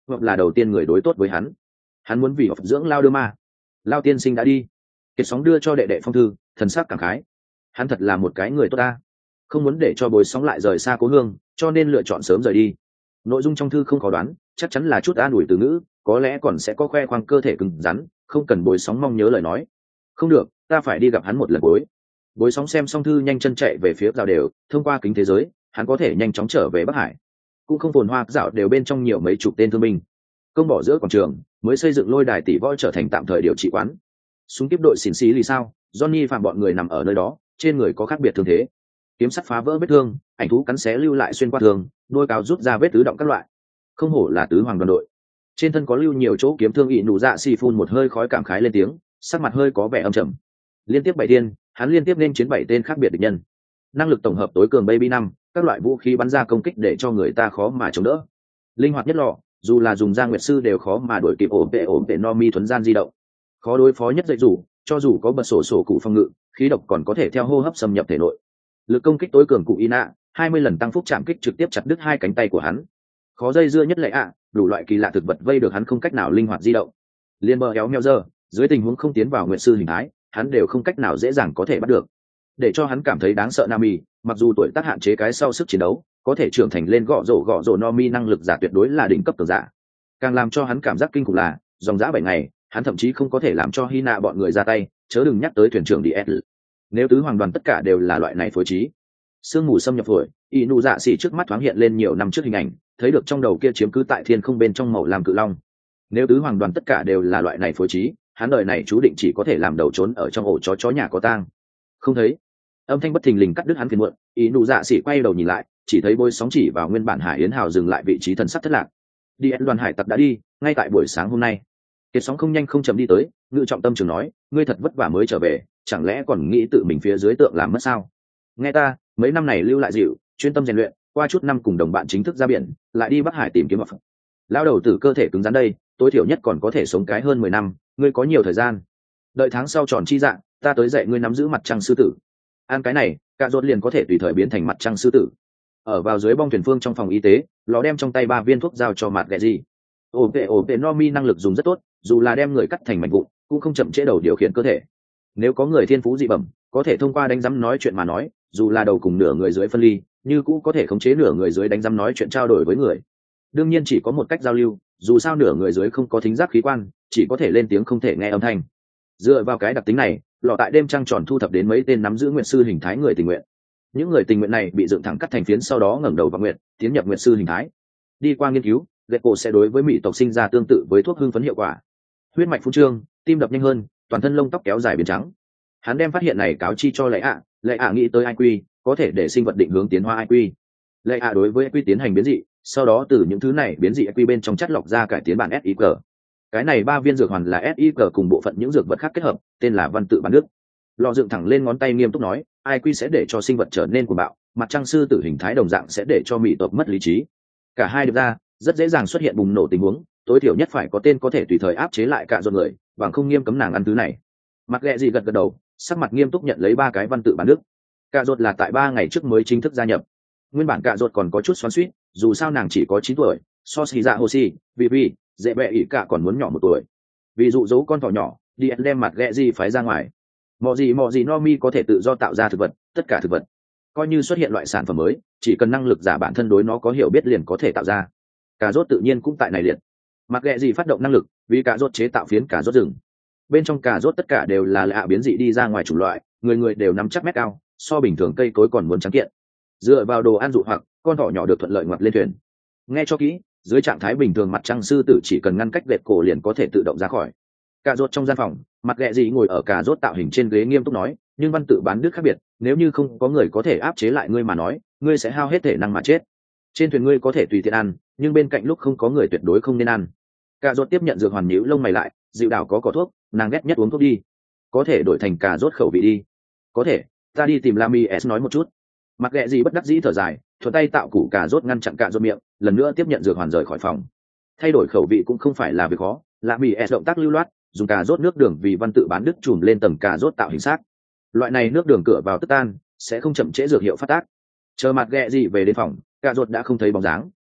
hoặc là đầu tiên người đối tốt với hắn muốn vì dưỡng lao đưa ma. Lao tiên sinh đã đi. Kiệt Sóng đưa cho đệ đệ phong thư, thần sắc cảm khái. Hắn thật là một cái người tốt ta, không muốn để cho Bối Sóng lại rời xa cố hương, cho nên lựa chọn sớm rời đi. Nội dung trong thư không khó đoán, chắc chắn là chút an ủi từ ngữ, có lẽ còn sẽ có khoe khoang cơ thể cứng rắn, không cần Bối Sóng mong nhớ lời nói. Không được, ta phải đi gặp hắn một lần. Bối Sóng xem xong thư nhanh chân chạy về phía rào đều, thông qua kính thế giới hắn có thể nhanh chóng trở về Bắc Hải. Cũng không phồn hoa dạo đều bên trong nhiều mấy chục tên thương binh công bỏ giữa quảng trường, mới xây dựng lôi đài tỷ võ trở thành tạm thời điều trị quán. Súng kiếp đội xỉn xí lì sao Johnny phạm bọn người nằm ở nơi đó, trên người có khác biệt thương thế, kiếm sắt phá vỡ vết thương, ảnh thú cắn xé lưu lại xuyên qua thương, đôi cáo rút ra vết tứ động các loại. Không hổ là tứ hoàng đoàn đội, trên thân có lưu nhiều chỗ kiếm thương. Ỷ nụ dạ xì phun một hơi khói cảm khái lên tiếng, sắc mặt hơi có vẻ âm trầm. Liên tiếp 7 tiên, hắn liên tiếp nên chiến 7 tên khác biệt địch nhân, năng lực tổng hợp tối cường baby 5, các loại vũ khí bắn ra công kích để cho người ta khó mà chống đỡ. Linh hoạt nhất lọ, dù là dùng Giang Nguyệt sư đều khó mà đuổi kịp ổn vệ no mi thuấn gian di động. Khó đối phó nhất dạy dù, cho dù có bật sổ cụ phòng ngự, khí độc còn có thể theo hô hấp xâm nhập thể nội. Lực công kích tối cường cụ Ina, 20 lần tăng phúc chạm kích trực tiếp chặt đứt 2 cánh tay của hắn. Khó dây dưa nhất lệ đủ loại kỳ lạ thực vật vây được hắn không cách nào linh hoạt di động. Liên bờ éo meo dơ, dưới tình huống không tiến vào Nguyệt sư hình thái, hắn đều không cách nào dễ dàng có thể bắt được. Để cho hắn cảm thấy đáng sợ Nami, mặc dù tuổi tác hạn chế cái sau sức chiến đấu, có thể trưởng thành lên gõ rổ Nomi năng lực giả tuyệt đối là đỉnh cấp cường giả. Càng làm cho hắn cảm giác kinh khủng là, dòng dã 7 ngày, hắn thậm chí không có thể làm cho Hina bọn người ra tay, chớ đừng nhắc tới thuyền trưởng DS. Nếu tứ hoàng đoàn tất cả đều là loại này phối trí, sương mù xâm nhập phổi, Inu dạ xỉ trước mắt thoáng hiện lên nhiều năm trước hình ảnh, thấy được trong đầu kia chiếm cứ tại thiên không bên trong màu làm cự long. Nếu tứ hoàng đoàn tất cả đều là loại này phối trí, hắn đời này chú định chỉ có thể làm đầu trốn ở trong ổ chó nhà có tang. Không thấy. Âm thanh bất thình lình cắt đứt hắn phiền muộn, Inu dạ xỉ quay đầu nhìn lại, chỉ thấy Bối Sóng chỉ vào nguyên bản Hải Yến Hào dừng lại vị trí thần sắc thất lạc. DS đoàn hải tặc đã đi, ngay tại buổi sáng hôm nay. Kiệt Sóng không nhanh không chậm đi tới, ngự trọng tâm trường nói, ngươi thật vất vả mới trở về, chẳng lẽ còn nghĩ tự mình phía dưới tượng làm mất sao? Nghe ta, mấy năm này lưu lại dịu, chuyên tâm rèn luyện, qua chút năm cùng đồng bạn chính thức ra biển, lại đi Bắc Hải tìm kiếm vật. Lao đầu tử cơ thể cứng rắn đây, tối thiểu nhất còn có thể sống cái hơn 10 năm, ngươi có nhiều thời gian. Đợi tháng sau tròn chi dạng, ta tới dạy ngươi nắm giữ mặt trăng sư tử. Ăn cái này, cả rốt liền có thể tùy thời biến thành mặt trăng sư tử. Ở vào dưới bong thuyền phương trong phòng y tế, lò đem trong tay 3 viên thuốc giao cho mặt ghẹ gì. ổn vệ Nomi năng lực dùng rất tốt, dù là đem người cắt thành mảnh vụn, cũng không chậm trễ đầu điều khiển cơ thể. Nếu có người thiên phú dị bẩm, có thể thông qua đánh giám nói chuyện mà nói, dù là đầu cùng nửa người dưới phân ly, như cũng có thể khống chế nửa người dưới đánh giám nói chuyện trao đổi với người. Đương nhiên chỉ có một cách giao lưu, dù sao nửa người dưới không có thính giác khí quan, chỉ có thể lên tiếng không thể nghe âm thanh. Dựa vào cái đặc tính này, lọ tại đêm trăng tròn thu thập đến mấy tên nắm giữ nguyện sư hình thái người tình nguyện. Những người tình nguyện này bị dựng thẳng cắt thành phiến, sau đó ngẩng đầu vào nguyện, tiến nhập nguyện sư hình thái. Đi qua nghiên cứu, Gecko sẽ đối với mỹ tộc sinh ra tương tự với thuốc hưng phấn hiệu quả. Huyết mạch phun trương, tim đập nhanh hơn, toàn thân lông tóc kéo dài biến trắng. Hắn đem phát hiện này cáo chi cho Lệ ạ nghĩ tới IQ, có thể để sinh vật định hướng tiến hóa IQ. Lệ ạ đối với IQ tiến hành biến dị, sau đó từ những thứ này biến dị IQ bên trong chắt lọc ra cải tiến bản SIG. Cái này 3 viên dược hoàn là SIG cùng bộ phận những dược vật khác kết hợp, tên là văn tự bản nước. Lọ dựng thẳng lên ngón tay nghiêm túc nói, IQ sẽ để cho sinh vật trở nên cuồng bạo, mặt trăng sư tử hình thái đồng dạng sẽ để cho mỹ tộc mất lý trí. Cả hai được ra, rất dễ dàng xuất hiện bùng nổ tình huống, tối thiểu nhất phải có tên có thể tùy thời áp chế lại cả dồn người, bằng không nghiêm cấm nàng ăn thứ này. Mặt ghẹ gì gật gật đầu, sắc mặt nghiêm túc nhận lấy 3 cái văn tự bản nước. Cả dột là tại 3 ngày trước mới chính thức gia nhập. Nguyên bản cả dột còn có chút xoắn xuýt, dù sao nàng chỉ có 9 tuổi, so xì dạ hồ xì, vì dễ bẹ ỉ cả còn muốn nhỏ 1 tuổi. Vì dụ dỗ con thỏ nhỏ, đi đem mặt ghẹ gì phái ra ngoài. Mọ gì Nomi có thể tự do tạo ra thực vật, tất cả thực vật. Coi như xuất hiện loại sản phẩm mới, chỉ cần năng lực giả bản thân đối nó có hiểu biết liền có thể tạo ra. Cà rốt tự nhiên cũng tại này liệt. Mặt ghẹ gì phát động năng lực, vì cà rốt chế tạo phiến cà rốt rừng. Bên trong cà rốt tất cả đều là lạ biến dị đi ra ngoài chủng loại, người đều nắm chắc mét cao, so bình thường cây cối còn muốn trắng kiện. Dựa vào đồ ăn dụ hoặc, con thỏ nhỏ được thuận lợi ngoặt lên thuyền. Nghe cho kỹ, dưới trạng thái bình thường mặt trăng sư tử chỉ cần ngăn cách vệt cổ liền có thể tự động ra khỏi. Cà rốt trong gian phòng, mặt ghẹ gì ngồi ở cà rốt tạo hình trên ghế nghiêm túc nói, nhưng văn tự bán đức khác biệt, nếu như không có người có thể áp chế lại ngươi mà nói, ngươi sẽ hao hết thể năng mà chết. Trên thuyền ngươi có thể tùy tiện ăn, nhưng bên cạnh lúc không có người tuyệt đối không nên ăn. Cà rốt tiếp nhận dược hoàn nhíu lông mày lại, dịu đảo có cỏ thuốc, nàng ghét nhất uống thuốc đi. Có thể đổi thành cà rốt khẩu vị đi. Có thể, ta đi tìm Lami S nói một chút. Mặt ghẹ gì bất đắc dĩ thở dài, thuận tay tạo củ cà rốt ngăn chặn cà rốt miệng, lần nữa tiếp nhận dược hoàn rời khỏi phòng. Thay đổi khẩu vị cũng không phải là việc khó, Lami S động tác lưu loát, dùng cà rốt nước đường vì văn tự bán đức trùm lên tầng cà rốt tạo hình xác. Loại này nước đường cửa vào tức tan, sẽ không chậm trễ dược hiệu phát tác. Chờ mặt ghẹ gì về đến phòng, cà rốt đã không thấy bóng dáng.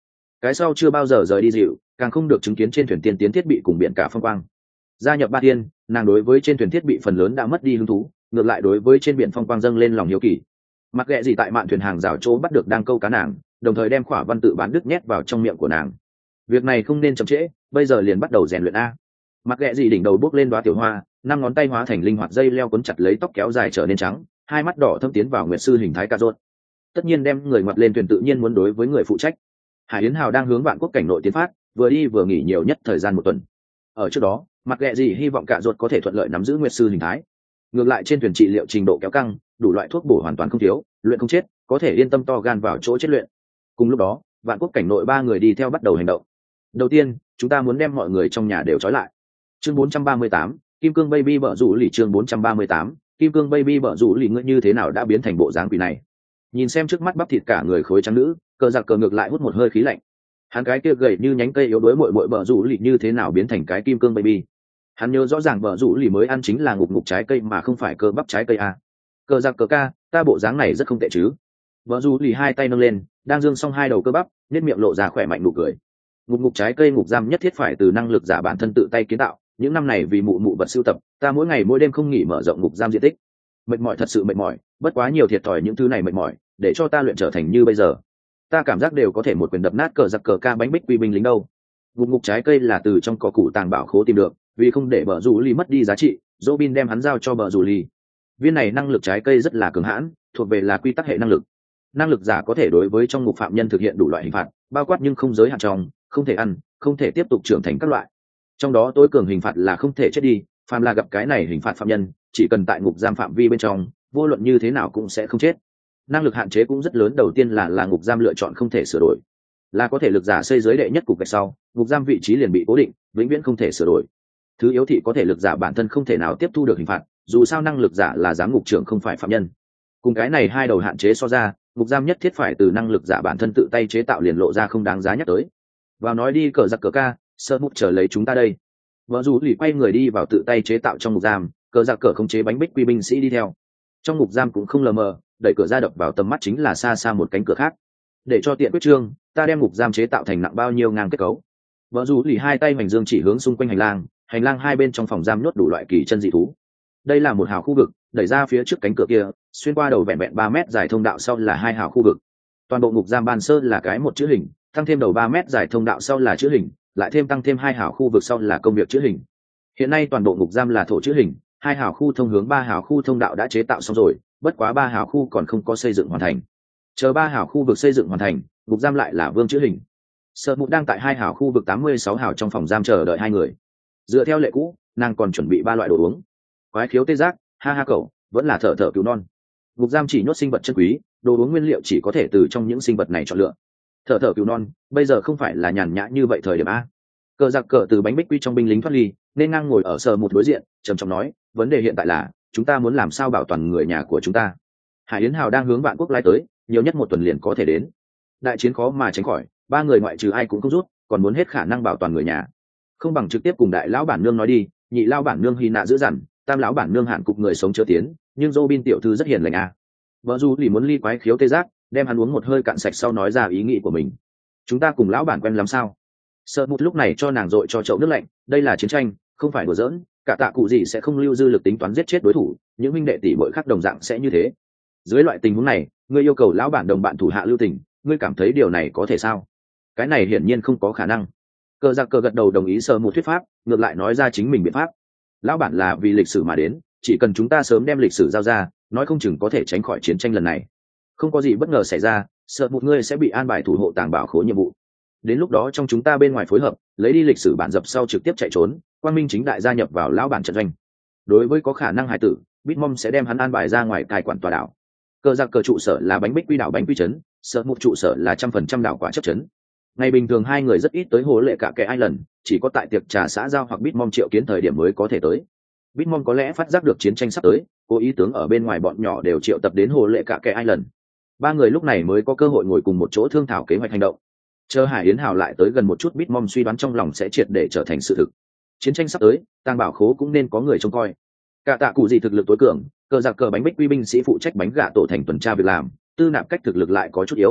cái sau chưa bao giờ rời đi dịu, càng không được chứng kiến trên thuyền tiên tiến thiết bị cùng biển cả phong quang. Gia nhập Ba Tiên, nàng đối với trên thuyền thiết bị phần lớn đã mất đi hứng thú, ngược lại đối với trên biển phong quang dâng lên lòng hiếu kỳ. Mặc kệ gì tại mạn thuyền hàng rào chỗ bắt được đang câu cá nàng, đồng thời đem khỏa văn tự bán đứt nhét vào trong miệng của nàng. Việc này không nên chậm trễ, bây giờ liền bắt đầu rèn luyện a. Mặc kệ gì đỉnh đầu bước lên đóa tiểu hoa, năm ngón tay hóa thành linh hoạt dây leo cuốn chặt lấy tóc kéo dài trở nên trắng, hai mắt đỏ thâm tiến vào nguyệt sư hình thái cà rốt. Tất nhiên đem người ngoặt lên thuyền tự nhiên muốn đối với người phụ trách. Hải Yến Hào đang hướng Vạn Quốc cảnh nội tiến phát, vừa đi vừa nghỉ nhiều nhất thời gian một tuần. Ở trước đó, mặc kệ gì hy vọng cà rốt có thể thuận lợi nắm giữ nguyệt sư hình thái. Ngược lại trên thuyền trị liệu trình độ kéo căng, đủ loại thuốc bổ hoàn toàn không thiếu, luyện không chết, có thể yên tâm to gan vào chỗ chết luyện. Cùng lúc đó, Vạn Quốc cảnh nội ba người đi theo bắt đầu hành động. Đầu tiên, chúng ta muốn đem mọi người trong nhà đều trói lại. Chương 438, Kim Cương Baby bợ rủ lì. Chương 438, Kim Cương Baby bợ rủ lì. Ngươi như thế nào đã biến thành bộ dáng quỷ này? Nhìn xem trước mắt bắp thịt cả người khối trắng nữ, Cờ Giặc Cờ ngược lại hút một hơi khí lạnh. Hắn cái kia gầy như nhánh cây yếu đuối muội muội bợ rủ lì như thế nào biến thành cái Kim Cương Baby? Hắn nhớ rõ ràng bợ rủ lì mới ăn chính là ngục ngục trái cây mà không phải cơ bắp trái cây à. Cờ Giặc Cờ ca, ta bộ dáng này rất không tệ chứ? Bợ rủ lì hai tay nâng lên, đang dương song hai đầu cơ bắp, nét miệng lộ ra khỏe mạnh nụ cười. Ngục ngục trái cây ngục giam nhất thiết phải từ năng lực giả bản thân tự tay kiến tạo, những năm này vì mụ vật sưu tập, ta mỗi ngày mỗi đêm không nghỉ mở rộng ngục giam diện tích. Mệt mỏi, thật sự mệt mỏi, bất quá nhiều thiệt thòi những thứ này mệt mỏi, để cho ta luyện trở thành như bây giờ. Ta cảm giác đều có thể một quyền đập nát Cờ Giặc Cờ ca bánh bích quy binh lính đâu. Ngục ngục trái cây là từ trong cỏ củ tàng bảo khố tìm được, vì không để bờ rủ ly mất đi giá trị, Robin đem hắn giao cho bờ rủ ly. Viên này năng lực trái cây rất là cường hãn, thuộc về là quy tắc hệ năng lực. Năng lực giả có thể đối với trong ngục phạm nhân thực hiện đủ loại hình phạt, bao quát nhưng không giới hạn trong, không thể ăn, không thể tiếp tục trưởng thành các loại. Trong đó tối cường hình phạt là không thể chết đi, phàm là gặp cái này hình phạt phạm nhân, chỉ cần tại ngục giam phạm vi bên trong, vô luận như thế nào cũng sẽ không chết. Năng lực hạn chế cũng rất lớn, đầu tiên là ngục giam lựa chọn không thể sửa đổi, là có thể lực giả xây giới đệ nhất cục gạch sau, ngục giam vị trí liền bị cố định, vĩnh viễn không thể sửa đổi. Thứ yếu thị có thể lực giả bản thân không thể nào tiếp thu được hình phạt, dù sao năng lực giả là giám ngục trưởng không phải phạm nhân. Cùng cái này hai đầu hạn chế so ra, ngục giam nhất thiết phải từ năng lực giả bản thân tự tay chế tạo liền lộ ra không đáng giá nhắc tới. Vào nói đi Cờ Giặc Cờ ca, Sơ Mục chờ lấy chúng ta đây. Vợ dù lì quay người đi vào tự tay chế tạo trong ngục giam, Cờ Giặc Cờ không chế bánh bích quy binh sĩ đi theo. Trong ngục giam cũng không lờ mờ, đẩy cửa ra đập vào tầm mắt chính là xa xa một cánh cửa khác. Để cho tiện quyết trương, ta đem ngục giam chế tạo thành nặng bao nhiêu ngang kết cấu. Vợ dù lì hai tay hoành dương chỉ hướng xung quanh hành lang hai bên trong phòng giam nhốt đủ loại kỳ chân dị thú. Đây là một hào khu vực, đẩy ra phía trước cánh cửa kia, xuyên qua đầu vẹn 3 mét dài thông đạo sau là hai hào khu vực. Toàn bộ ngục giam ban sơ là cái một chữ hình, tăng thêm đầu 3 mét dài thông đạo sau là chữ hình, lại tăng thêm hai hào khu vực sau là công việc chữ hình. Hiện nay toàn bộ ngục giam là thổ chữ hình, hai hào khu thông hướng 3 hào khu thông đạo đã chế tạo xong rồi, bất quá 3 hào khu còn không có xây dựng hoàn thành. Chờ 3 hào khu vực xây dựng hoàn thành, ngục giam lại là vương chữ hình. Sở Mục đang tại hai hào khu vực 86 hào trong phòng giam chờ đợi hai người. Dựa theo lệ cũ, nàng còn chuẩn bị 3 loại đồ uống. Quái khiếu tê giác, ha ha cậu, vẫn là thở cứu non. Ngục giam chỉ nhốt sinh vật chân quý, đồ uống nguyên liệu chỉ có thể từ trong những sinh vật này chọn lựa. Thở cứu non, bây giờ không phải là nhàn nhã như vậy thời điểm a. Cờ Giặc Cờ từ bánh bích quy trong binh lính thoát ly, nên ngang ngồi ở Sở Mục đối diện, trầm trọng nói, vấn đề hiện tại là chúng ta muốn làm sao bảo toàn người nhà của chúng ta. Hải Yến Hào đang hướng Vạn Quốc lái tới, nhiều nhất một tuần liền có thể đến. Đại chiến khó mà tránh khỏi, 3 người ngoại trừ ai cũng không rút, còn muốn hết khả năng bảo toàn người nhà, không bằng trực tiếp cùng đại lão bản nương nói đi. Nhị lão bản nương hy nạ giữ dằn, tam lão bản nương hạn cục người sống chưa tiến, nhưng Robin tiểu thư rất hiền lành à. Vợ Du lì muốn ly quái khiếu tê giác, đem hắn uống một hơi cạn sạch sau nói ra ý nghĩ của mình. Chúng ta cùng lão bản quen lắm sao? Sợ một lúc này cho nàng dội cho chậu nước lạnh, đây là chiến tranh, không phải đùa giỡn, cả tạ cụ gì sẽ không lưu dư lực tính toán giết chết đối thủ, những huynh đệ tỷ muội khác đồng dạng sẽ như thế. Dưới loại tình huống này, ngươi yêu cầu lão bản đồng bạn thủ hạ lưu tình, ngươi cảm thấy điều này có thể sao? Cái này hiển nhiên không có khả năng. Cờ Giặc Cờ gật đầu đồng ý Sở một thuyết pháp, ngược lại nói ra chính mình biện pháp. Lão bản là vì lịch sử mà đến, chỉ cần chúng ta sớm đem lịch sử giao ra, nói không chừng có thể tránh khỏi chiến tranh lần này. Không có gì bất ngờ xảy ra, Sở một ngươi sẽ bị an bài thủ hộ tàng bảo khố nhiệm vụ. Đến lúc đó trong chúng ta bên ngoài phối hợp, lấy đi lịch sử bản dập sau trực tiếp chạy trốn, Quang Minh chính đại gia nhập vào lão bản trận doanh. Đối với có khả năng hài tử, Bitmom sẽ đem hắn an bài ra ngoài cai quản tòa đảo. Cờ Giặc Cờ trụ sở là bánh bích quy đảo bánh quy trấn, Sở một trụ sở là 100% đảo quả chấp trấn. Ngày bình thường hai người rất ít tới hồ lệ cả kẻ ai lần, chỉ có tại tiệc trà xã giao hoặc Bitmom triệu kiến thời điểm mới có thể tới. Bitmom có lẽ phát giác được chiến tranh sắp tới, cố ý tướng ở bên ngoài bọn nhỏ đều triệu tập đến hồ lệ cả kẻ ai lần. Ba người lúc này mới có cơ hội ngồi cùng một chỗ thương thảo kế hoạch hành động. Chờ Hải Yến Hào lại tới gần một chút, Bitmom suy đoán trong lòng sẽ triệt để trở thành sự thực. Chiến tranh sắp tới, tàng bảo khố cũng nên có người trông coi. Cả tạ cụ gì thực lực tối cường, Cờ Giặc Cờ bánh bích quy binh sĩ phụ trách bánh gạ tổ thành tuần tra việc làm, tư nạp cách thực lực lại có chút yếu.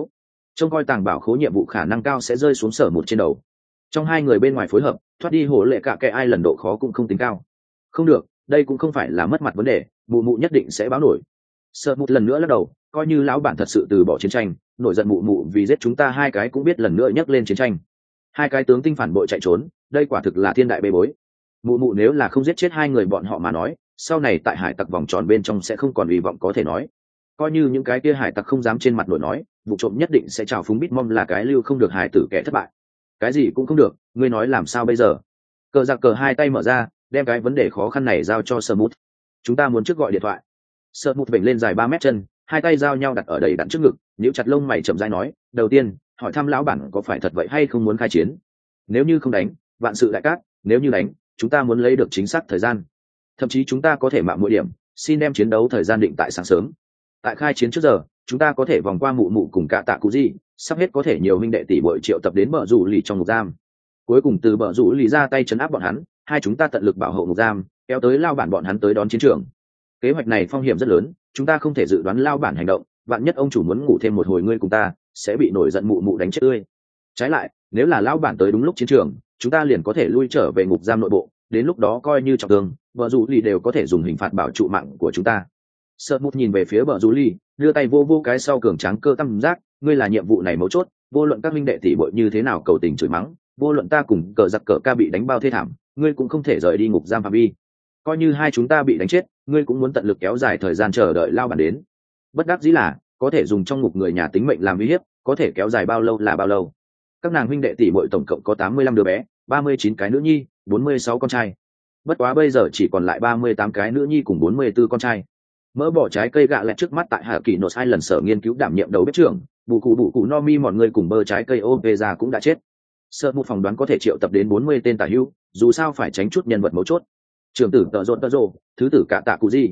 trông coi tàng bảo khố nhiệm vụ khả năng cao sẽ rơi xuống sở một trên đầu. Trong hai người bên ngoài phối hợp, thoát đi hồ lệ cả kẻ ai lần độ khó cũng không tính cao. Không được, đây cũng không phải là mất mặt vấn đề, mụ mụ nhất định sẽ báo nổi. Sợ một lần nữa lắc đầu, coi như lão bản thật sự từ bỏ chiến tranh, nổi giận mụ mụ vì giết chúng ta hai cái cũng biết lần nữa nhắc lên chiến tranh. Hai cái tướng tinh phản bội chạy trốn, đây quả thực là thiên đại bê bối. Mụ mụ nếu là không giết chết hai người bọn họ mà nói, sau này tại hải tặc vòng tròn bên trong sẽ không còn hy vọng có thể nói. Coi như những cái kia hải tặc không dám trên mặt nổi nói, vụ trộm nhất định sẽ trào phúng bít mong là cái lưu không được hải tử kẻ thất bại. Cái gì cũng không được, ngươi nói làm sao bây giờ? Cờ giặc cờ hai tay mở ra, đem cái vấn đề khó khăn này giao cho Sơ Mút. Chúng ta muốn trước gọi điện thoại. Sơ Mút vểnh lên dài 3 mét chân, hai tay giao nhau đặt ở đầy đặn trước ngực, nhíu chặt lông mày chậm rãi nói, đầu tiên, hỏi thăm lão bản có phải thật vậy hay không muốn khai chiến. Nếu như không đánh, vạn sự đại cát, nếu như đánh, chúng ta muốn lấy được chính xác thời gian. Thậm chí chúng ta có thể mạo muội điểm, xin đem chiến đấu thời gian định tại sáng sớm. Tại khai chiến trước giờ, chúng ta có thể vòng qua mụ mụ cùng cả tạ cụ gì, sắp hết có thể nhiều huynh đệ tỷ bội triệu tập đến bờ rủ lì trong ngục giam. Cuối cùng từ bờ rủ lì ra tay trấn áp bọn hắn, hai chúng ta tận lực bảo hộ ngục giam, kéo tới lao bản bọn hắn tới đón chiến trường. Kế hoạch này phong hiểm rất lớn, chúng ta không thể dự đoán lao bản hành động, vạn nhất ông chủ muốn ngủ thêm một hồi ngươi cùng ta, sẽ bị nổi giận mụ mụ đánh chết tươi. Trái lại, nếu là lao bản tới đúng lúc chiến trường, chúng ta liền có thể lui trở về ngục giam nội bộ, đến lúc đó coi như trọng thương, bờ rủ lì đều có thể dùng hình phạt bảo trụ mạng của chúng ta. Sợ Mút nhìn về phía bờ rủ lì, đưa tay vô vô cái sau cường tráng cơ tam giác, ngươi là nhiệm vụ này mấu chốt, vô luận các minh đệ tỷ bội như thế nào cầu tình chửi mắng, vô luận ta cùng cờ giặc cờ ca bị đánh bao thê thảm, ngươi cũng không thể rời đi ngục giam phạm vi. Coi như hai chúng ta bị đánh chết, ngươi cũng muốn tận lực kéo dài thời gian chờ đợi lao bản đến. Bất đắc dĩ là có thể dùng trong ngục người nhà tính mệnh làm uy hiếp, có thể kéo dài bao lâu là bao lâu. Các nàng huynh đệ tỷ bội tổng cộng có 85 đứa bé, 39 cái nữ nhi, 46 con trai. Bất quá bây giờ chỉ còn lại 38 cái nữ nhi cùng 44 con trai. Mỡ bỏ trái cây gạ lẹt trước mắt tại Hạ Kỳ Nốt hai lần sở nghiên cứu đảm nhiệm đầu bếp trưởng, bù cụ Nomi mọi người cùng bơ trái cây Opeza cũng đã chết. Sợ một phỏng đoán có thể triệu tập đến 40 tên tả hữu, dù sao phải tránh chút nhân vật mấu chốt. Trưởng tử tợ rộ, thứ tử cả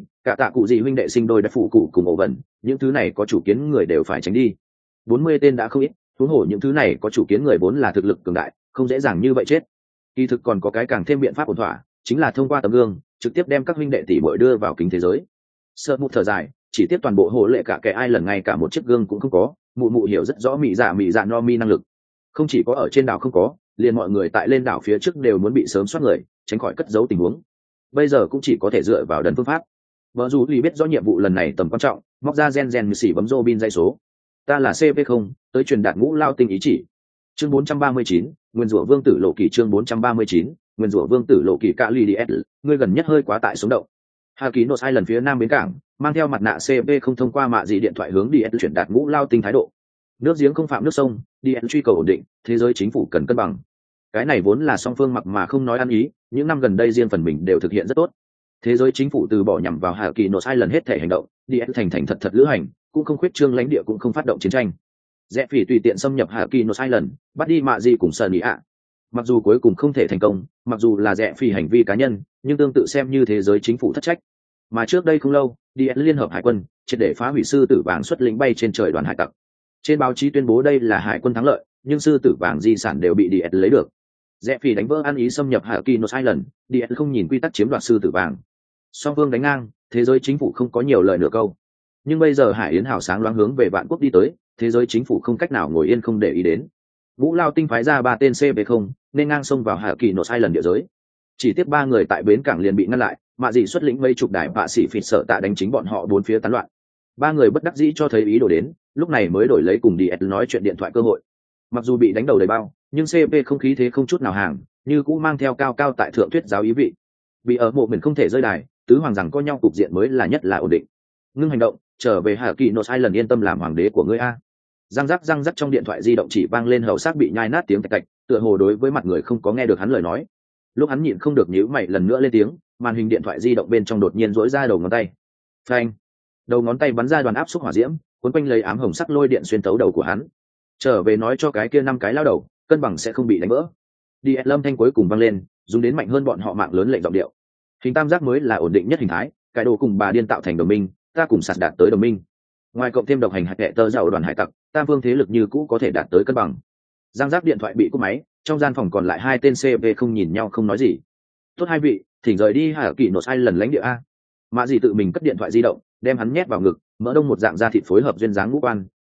tạ cụ gì huynh đệ sinh đôi đã phụ cụ cùng ổ vần, những thứ này có chủ kiến người đều phải tránh đi. 40 tên đã không ít, huống hồ những thứ này có chủ kiến người vốn là thực lực cường đại, không dễ dàng như vậy chết. Kỳ thực còn có cái càng thêm biện pháp ổn thỏa, chính là thông qua tấm gương, trực tiếp đem các huynh đệ tỷ muội đưa vào kính thế giới. Sợ một thở dài, chỉ tiếp toàn bộ hồ lệ cả kẻ ai lần ngay cả một chiếc gương cũng không có, mụ hiểu rất rõ mị dạ no mi năng lực. Không chỉ có ở trên đảo không có, liền mọi người tại lên đảo phía trước đều muốn bị sớm soát người, tránh khỏi cất giấu tình huống. Bây giờ cũng chỉ có thể dựa vào đần phương pháp. Vợ dù Lý biết rõ nhiệm vụ lần này tầm quan trọng, móc ra gen xỉ bấm Robin dây số. Ta là CP0, tới truyền đạt ngũ lao tinh ý chỉ. Chương 439, nguyên rủa vương tử lộ kỳ. Chương 439, nguyên rủa vương tử lộ kỳ cạ lì DS, ngươi gần nhất hơi quá tại sống động. Hà Ký Nốt hai lần phía nam bến cảng, mang theo mặt nạ CP không thông qua mạ gì điện thoại hướng DS truyền đạt ngũ lao tinh thái độ. Nước giếng không phạm nước sông, DS truy cầu ổn định, thế giới chính phủ cần cân bằng. Cái này vốn là song phương mặc mà không nói ăn ý, những năm gần đây riêng phần mình đều thực hiện rất tốt. Thế giới chính phủ từ bỏ nhằm vào Hà Kỳ Nốt hai lần hết thể hành động, DS thành thật lữ hành, cũng không khuyết trương lãnh địa cũng không phát động chiến tranh. Rẽ phỉ tùy tiện xâm nhập Hà Kỳ Nốt hai lần, bắt đi mạ gì cùng Sơn Ý ạ. Mặc dù cuối cùng không thể thành công, mặc dù là rẽ phỉ hành vi cá nhân, nhưng tương tự xem như thế giới chính phủ thất trách. Mà trước đây không lâu, DS liên hợp hải quân triệt để phá hủy sư tử vàng xuất lính bay trên trời đoàn hải tặc. Trên báo chí tuyên bố đây là hải quân thắng lợi, nhưng sư tử vàng di sản đều bị DS lấy được. Rẽ phỉ đánh vỡ ăn ý xâm nhập Hà Kỳ Nốt hai lần, DS không nhìn quy tắc chiếm đoạt sư tử vàng. Song phương đánh ngang, thế giới chính phủ không có nhiều lời nửa câu. Nhưng bây giờ Hải Yến hào sáng loáng hướng về vạn quốc đi tới, thế giới chính phủ không cách nào ngồi yên không để ý đến. Vũ Lao Tinh phái ra 3 tên CP0, nên ngang xông vào Hà Kỳ Nốt hai lần địa giới. Chỉ tiếp 3 người tại bến cảng liền bị ngăn lại, mạ dị xuất lĩnh mấy chục đại vạ sĩ phịt sợ tạ đánh chính bọn họ bốn phía tán loạn. 3 người bất đắc dĩ cho thấy ý đồ đến, lúc này mới đổi lấy cùng DS nói chuyện điện thoại cơ hội. Mặc dù bị đánh đầu đầy bao, nhưng CP không khí thế không chút nào hàng, như cũ mang theo cao cao tại thượng thuyết giáo ý vị. Bị ở mộ mình không thể rơi đài, tứ hoàng rằng có nhau cục diện mới là nhất là ổn định. Ngưng hành động, trở về Hà Kỳ Nốt hai lần yên tâm làm hoàng đế của ngươi a. Răng rắc trong điện thoại di động chỉ vang lên hầu xác bị nhai nát tiếng tạch tạch, tựa hồ đối với mặt người không có nghe được hắn lời nói. Lúc hắn nhịn không được nhíu mày lần nữa lên tiếng, màn hình điện thoại di động bên trong đột nhiên rỗi ra đầu ngón tay. Phanh! Đầu ngón tay bắn ra đoàn áp xúc hỏa diễm, cuốn quanh lấy ám hồng sắc lôi điện xuyên tấu đầu của hắn. Trở về nói cho cái kia 5 cái lao đầu, cân bằng sẽ không bị đánh vỡ. DS lâm thanh cuối cùng vang lên, dùng đến mạnh hơn bọn họ mạng lớn lệnh giọng điệu. Hình tam giác mới là ổn định nhất hình thái, cái đồ cùng bà điên tạo thành đồng minh, ta cùng sạt đạt tới đồng minh. Ngoài cộng thêm độc hành hạt hệ tơ giàu đoàn hải tặc, tam phương thế lực như cũ có thể đạt tới cân bằng. Giang giác điện thoại bị cúp máy, trong gian phòng còn lại 2 tên CP không nhìn nhau không nói gì. Tốt hai vị, thỉnh rời đi Hà Kỳ Nốt hai lần lãnh địa a. Mã gì tự mình cất điện thoại di động, đem hắn nhét vào ngực, mỡ đông một dạng da thịt phối hợp duyên dáng ngũ quan,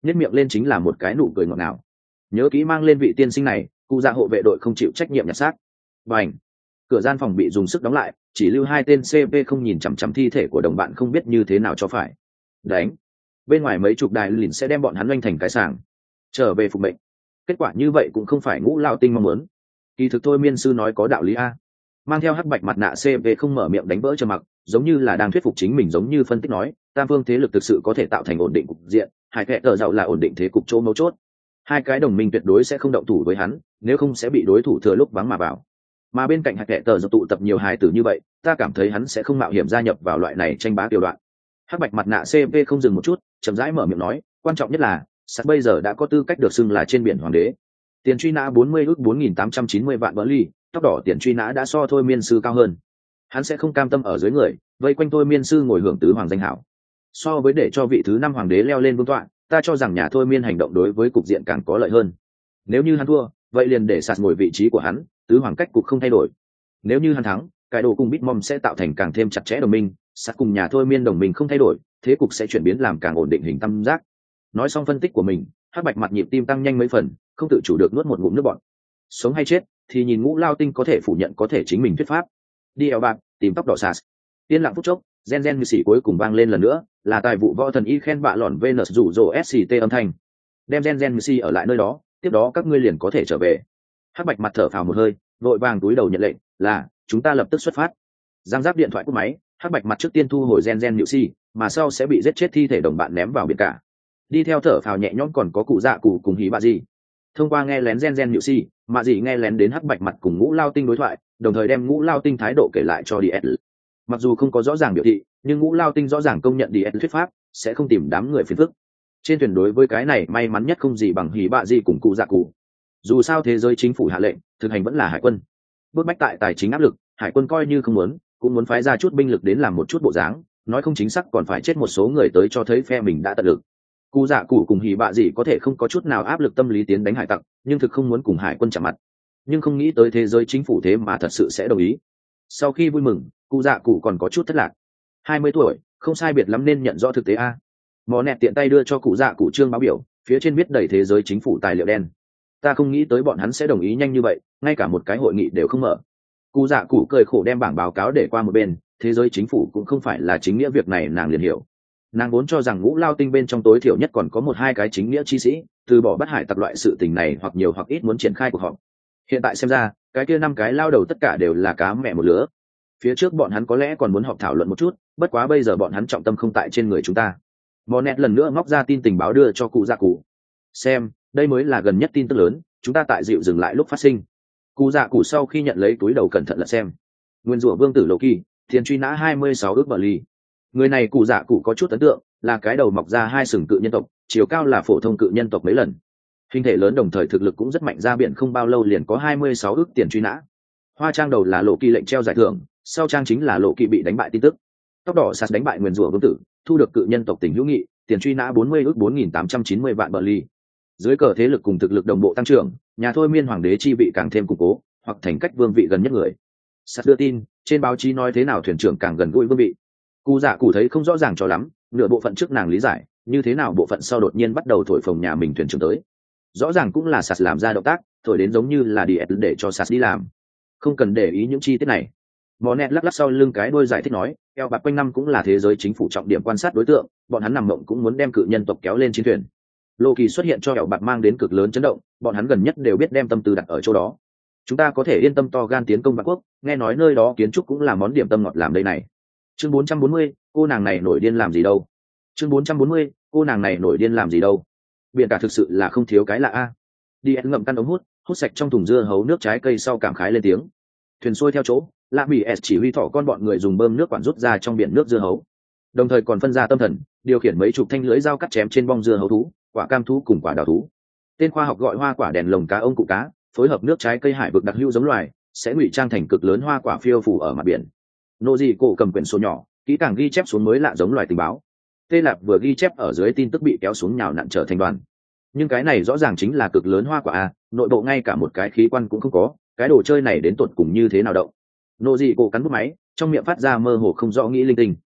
nhếch miệng lên chính là một cái nụ cười ngọt ngào. Nhớ kỹ mang lên vị tiên sinh này, cụ dạ hộ vệ đội không chịu trách nhiệm nhặt xác. Bành! Cửa gian phòng bị dùng sức đóng lại, chỉ lưu hai tên CP không nhìn chằm chằm thi thể của đồng bạn không biết như thế nào cho phải. Đánh! Bên ngoài mấy chục đài lìn sẽ đem bọn hắn oanh thành cái sàng. Trở về phục mệnh. Kết quả như vậy cũng không phải Ngũ Lao Tinh mong muốn. Kỳ thực thôi miên sư nói có đạo lý a. Mang theo hắc bạch mặt nạ CP không mở miệng đánh vỡ trầm mặc, giống như là đang thuyết phục chính mình, giống như phân tích nói, tam phương thế lực thực sự có thể tạo thành ổn định cục diện, hải kệ tờ giàu là ổn định thế cục chỗ mấu chốt. Hai cái đồng minh tuyệt đối sẽ không động thủ với hắn, nếu không sẽ bị đối thủ thừa lúc vắng mà vào. Mà bên cạnh hải kệ tờ giàu tụ tập nhiều hài tử như vậy, ta cảm thấy hắn sẽ không mạo hiểm gia nhập vào loại này tranh bá tiểu đoạn. Hắc bạch mặt nạ CP không dừng một chút, chậm rãi mở miệng nói, quan trọng nhất là sắt bây giờ đã có tư cách được xưng là trên biển hoàng đế. Tiền truy nã 40 ước 4.890 vạn bờ ly, tóc đỏ tiền truy nã đã so thôi miên sư cao hơn. Hắn sẽ không cam tâm ở dưới người, vây quanh thôi miên sư ngồi hưởng tứ hoàng danh hảo. So với để cho vị thứ 5 hoàng đế leo lên vương tọa, ta cho rằng nhà thôi miên hành động đối với cục diện càng có lợi hơn. Nếu như hắn thua, vậy liền để sạt ngồi vị trí của hắn, tứ hoàng cách cục không thay đổi. Nếu như hắn thắng, cái đồ cùng Bitmom sẽ tạo thành càng thêm chặt chẽ đồng minh, sạt cùng nhà thôi miên đồng minh không thay đổi, thế cục sẽ chuyển biến làm càng ổn định hình tam giác. Nói xong phân tích của mình, hắc bạch mặt nhịp tim tăng nhanh mấy phần, không tự chủ được nuốt một ngụm nước bọt. Sống hay chết thì nhìn Ngũ Lao Tinh có thể phủ nhận có thể chính mình thuyết pháp. Đi eo bạc tìm tóc đỏ sạt. Yên lặng phút chốc, gen như xỉ cuối cùng vang lên lần nữa, là tài vụ võ thần y khen bạ lòn Venus rủ rồ SCT âm thanh. Đem gen như xỉ ở lại nơi đó, tiếp đó các ngươi liền có thể trở về. Hắc bạch mặt thở phào một hơi, vội vàng túi đầu nhận lệnh, là chúng ta lập tức xuất phát. Giang giáp điện thoại cúp máy, hắc bạch mặt trước tiên thu hồi gen như xỉ, mà sau sẽ bị giết chết thi thể đồng bạn ném vào biển cả. Đi theo thở phào nhẹ nhõm còn có cụ dạ cụ cùng hí bà gì. Thông qua nghe lén gen nhự si, mà gì nghe lén đến hắc bạch mặt cùng Ngũ Lao Tinh đối thoại, đồng thời đem Ngũ Lao Tinh thái độ kể lại cho DS. Mặc dù không có rõ ràng biểu thị, nhưng Ngũ Lao Tinh rõ ràng công nhận DS thuyết pháp, sẽ không tìm đám người phiền phức. Trên thuyền đối với cái này may mắn nhất không gì bằng hí bà gì cùng cụ dạ cụ. Dù sao thế giới chính phủ hạ lệnh, thực hành vẫn là hải quân. Bước bách tại tài chính áp lực, hải quân coi như không muốn, cũng muốn phái ra chút binh lực đến làm một chút bộ dáng, nói không chính xác còn phải chết một số người tới cho thấy phe mình đã tận lực. Cụ dạ cụ cùng hỉ bạ gì có thể không có chút nào áp lực tâm lý tiến đánh hải tặc, nhưng thực không muốn cùng hải quân chạm mặt. Nhưng không nghĩ tới thế giới chính phủ thế mà thật sự sẽ đồng ý. Sau khi vui mừng, cụ dạ cụ còn có chút thất lạc. 20 tuổi, không sai biệt lắm nên nhận rõ thực tế a. Mò nẹt tiện tay đưa cho cụ dạ cụ trương báo biểu, phía trên viết đầy thế giới chính phủ tài liệu đen. Ta không nghĩ tới bọn hắn sẽ đồng ý nhanh như vậy, ngay cả một cái hội nghị đều không mở. Cụ dạ cụ cười khổ đem bảng báo cáo để qua một bên, thế giới chính phủ cũng không phải là chính nghĩa việc này nàng liền hiểu. Nàng vốn cho rằng Ngũ Lao Tinh bên trong tối thiểu nhất còn có 1-2 cái chính nghĩa chi sĩ, từ bỏ bắt hải tặc loại sự tình này hoặc nhiều hoặc ít muốn triển khai cuộc họp. Hiện tại xem ra, cái kia 5 cái lao đầu tất cả đều là cá mẹ một lứa. Phía trước bọn hắn có lẽ còn muốn họp thảo luận một chút, bất quá bây giờ bọn hắn trọng tâm không tại trên người chúng ta. Monet lần nữa móc ra tin tình báo đưa cho cụ dạ cụ. Xem, đây mới là gần nhất tin tức lớn, chúng ta tại dịu dừng lại lúc phát sinh. Cụ dạ cụ sau khi nhận lấy túi đầu cẩn thận lật xem. Nguyên rủa vương tử Loki, tiền truy nã 26 ước bờ ly. Người này cụ dạ cụ có chút ấn tượng, là cái đầu mọc ra 2 sừng cự nhân tộc, chiều cao là phổ thông cự nhân tộc mấy lần. Hình thể lớn đồng thời thực lực cũng rất mạnh, ra biển không bao lâu liền có 26 ước tiền truy nã. Hoa trang đầu là lộ kỳ lệnh treo giải thưởng, sau trang chính là lộ kỳ bị đánh bại tin tức. Tóc đỏ sạt đánh bại nguyên rủa vương tử, thu được cự nhân tộc tình hữu nghị, tiền truy nã 40 ước 4.890 vạn bờ ly. Dưới cờ thế lực cùng thực lực đồng bộ tăng trưởng, nhà thôi miên hoàng đế chi vị càng thêm củng cố, hoặc thành cách vương vị gần nhất người. Sạt đưa tin, trên báo chí nói thế nào thuyền trưởng càng gần gũi vương vị. Cụ dạ cụ thấy không rõ ràng cho lắm, nửa bộ phận trước nàng lý giải, như thế nào bộ phận sau đột nhiên bắt đầu thổi phồng nhà mình thuyền trưởng tới. Rõ ràng cũng là sạt làm ra động tác, thổi đến giống như là DS để cho sạt đi làm. Không cần để ý những chi tiết này. Monet lắc lắc sau lưng cái đuôi giải thích nói, eo bạc quanh năm cũng là thế giới chính phủ trọng điểm quan sát đối tượng, bọn hắn nằm mộng cũng muốn đem cự nhân tộc kéo lên chiến thuyền. Loki xuất hiện cho eo bạc mang đến cực lớn chấn động, bọn hắn gần nhất đều biết đem tâm tư đặt ở chỗ đó. Chúng ta có thể yên tâm to gan tiến công Vạn Quốc, nghe nói nơi đó kiến trúc cũng là món điểm tâm ngọt làm đây này. Chương 440, cô nàng này nổi điên làm gì đâu. Chương 440, cô nàng này nổi điên làm gì đâu. Biển cả thực sự là không thiếu cái lạ a. Đi ép ngậm căn ống hút sạch trong thùng dưa hấu nước trái cây sau cảm khái lên tiếng. Thuyền xuôi theo chỗ, Lạ Bỉ S chỉ huy thỏ con bọn người dùng bơm nước quản rút ra trong biển nước dưa hấu. Đồng thời còn phân ra tâm thần, điều khiển mấy chục thanh lưới dao cắt chém trên bong dưa hấu thú, quả cam thú cùng quả đào thú. Tên khoa học gọi hoa quả đèn lồng cá ông cụ cá, phối hợp nước trái cây hải vực đặc hữu giống loài, sẽ ngụy trang thành cực lớn hoa quả phiêu phù ở mặt biển. Nô dị cổ cầm quyển sổ nhỏ, kỹ càng ghi chép xuống mới lạ giống loài tình báo. Tê Lạp vừa ghi chép ở dưới tin tức bị kéo xuống nhào nặn trở thành đoàn. Nhưng cái này rõ ràng chính là cực lớn hoa quả a, nội bộ ngay cả một cái khí quan cũng không có, cái đồ chơi này đến tột cùng như thế nào động. Nô dị cổ cắn bút máy, trong miệng phát ra mơ hồ không rõ nghĩ linh tinh.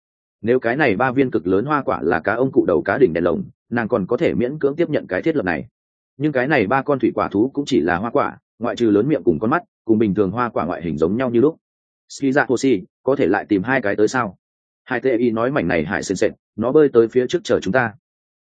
Nếu cái này 3 viên cực lớn hoa quả là cá ông cụ đầu cá đỉnh đèn lồng, nàng còn có thể miễn cưỡng tiếp nhận cái thiết lập này. Nhưng cái này 3 con thủy quả thú cũng chỉ là hoa quả, ngoại trừ lớn miệng cùng con mắt, cùng bình thường hoa quả ngoại hình giống nhau như lúc. Skiza có thể lại tìm 2 cái tới sao? Hải Tệ Y nói mảnh này hải sền sệt, nó bơi tới phía trước chờ chúng ta.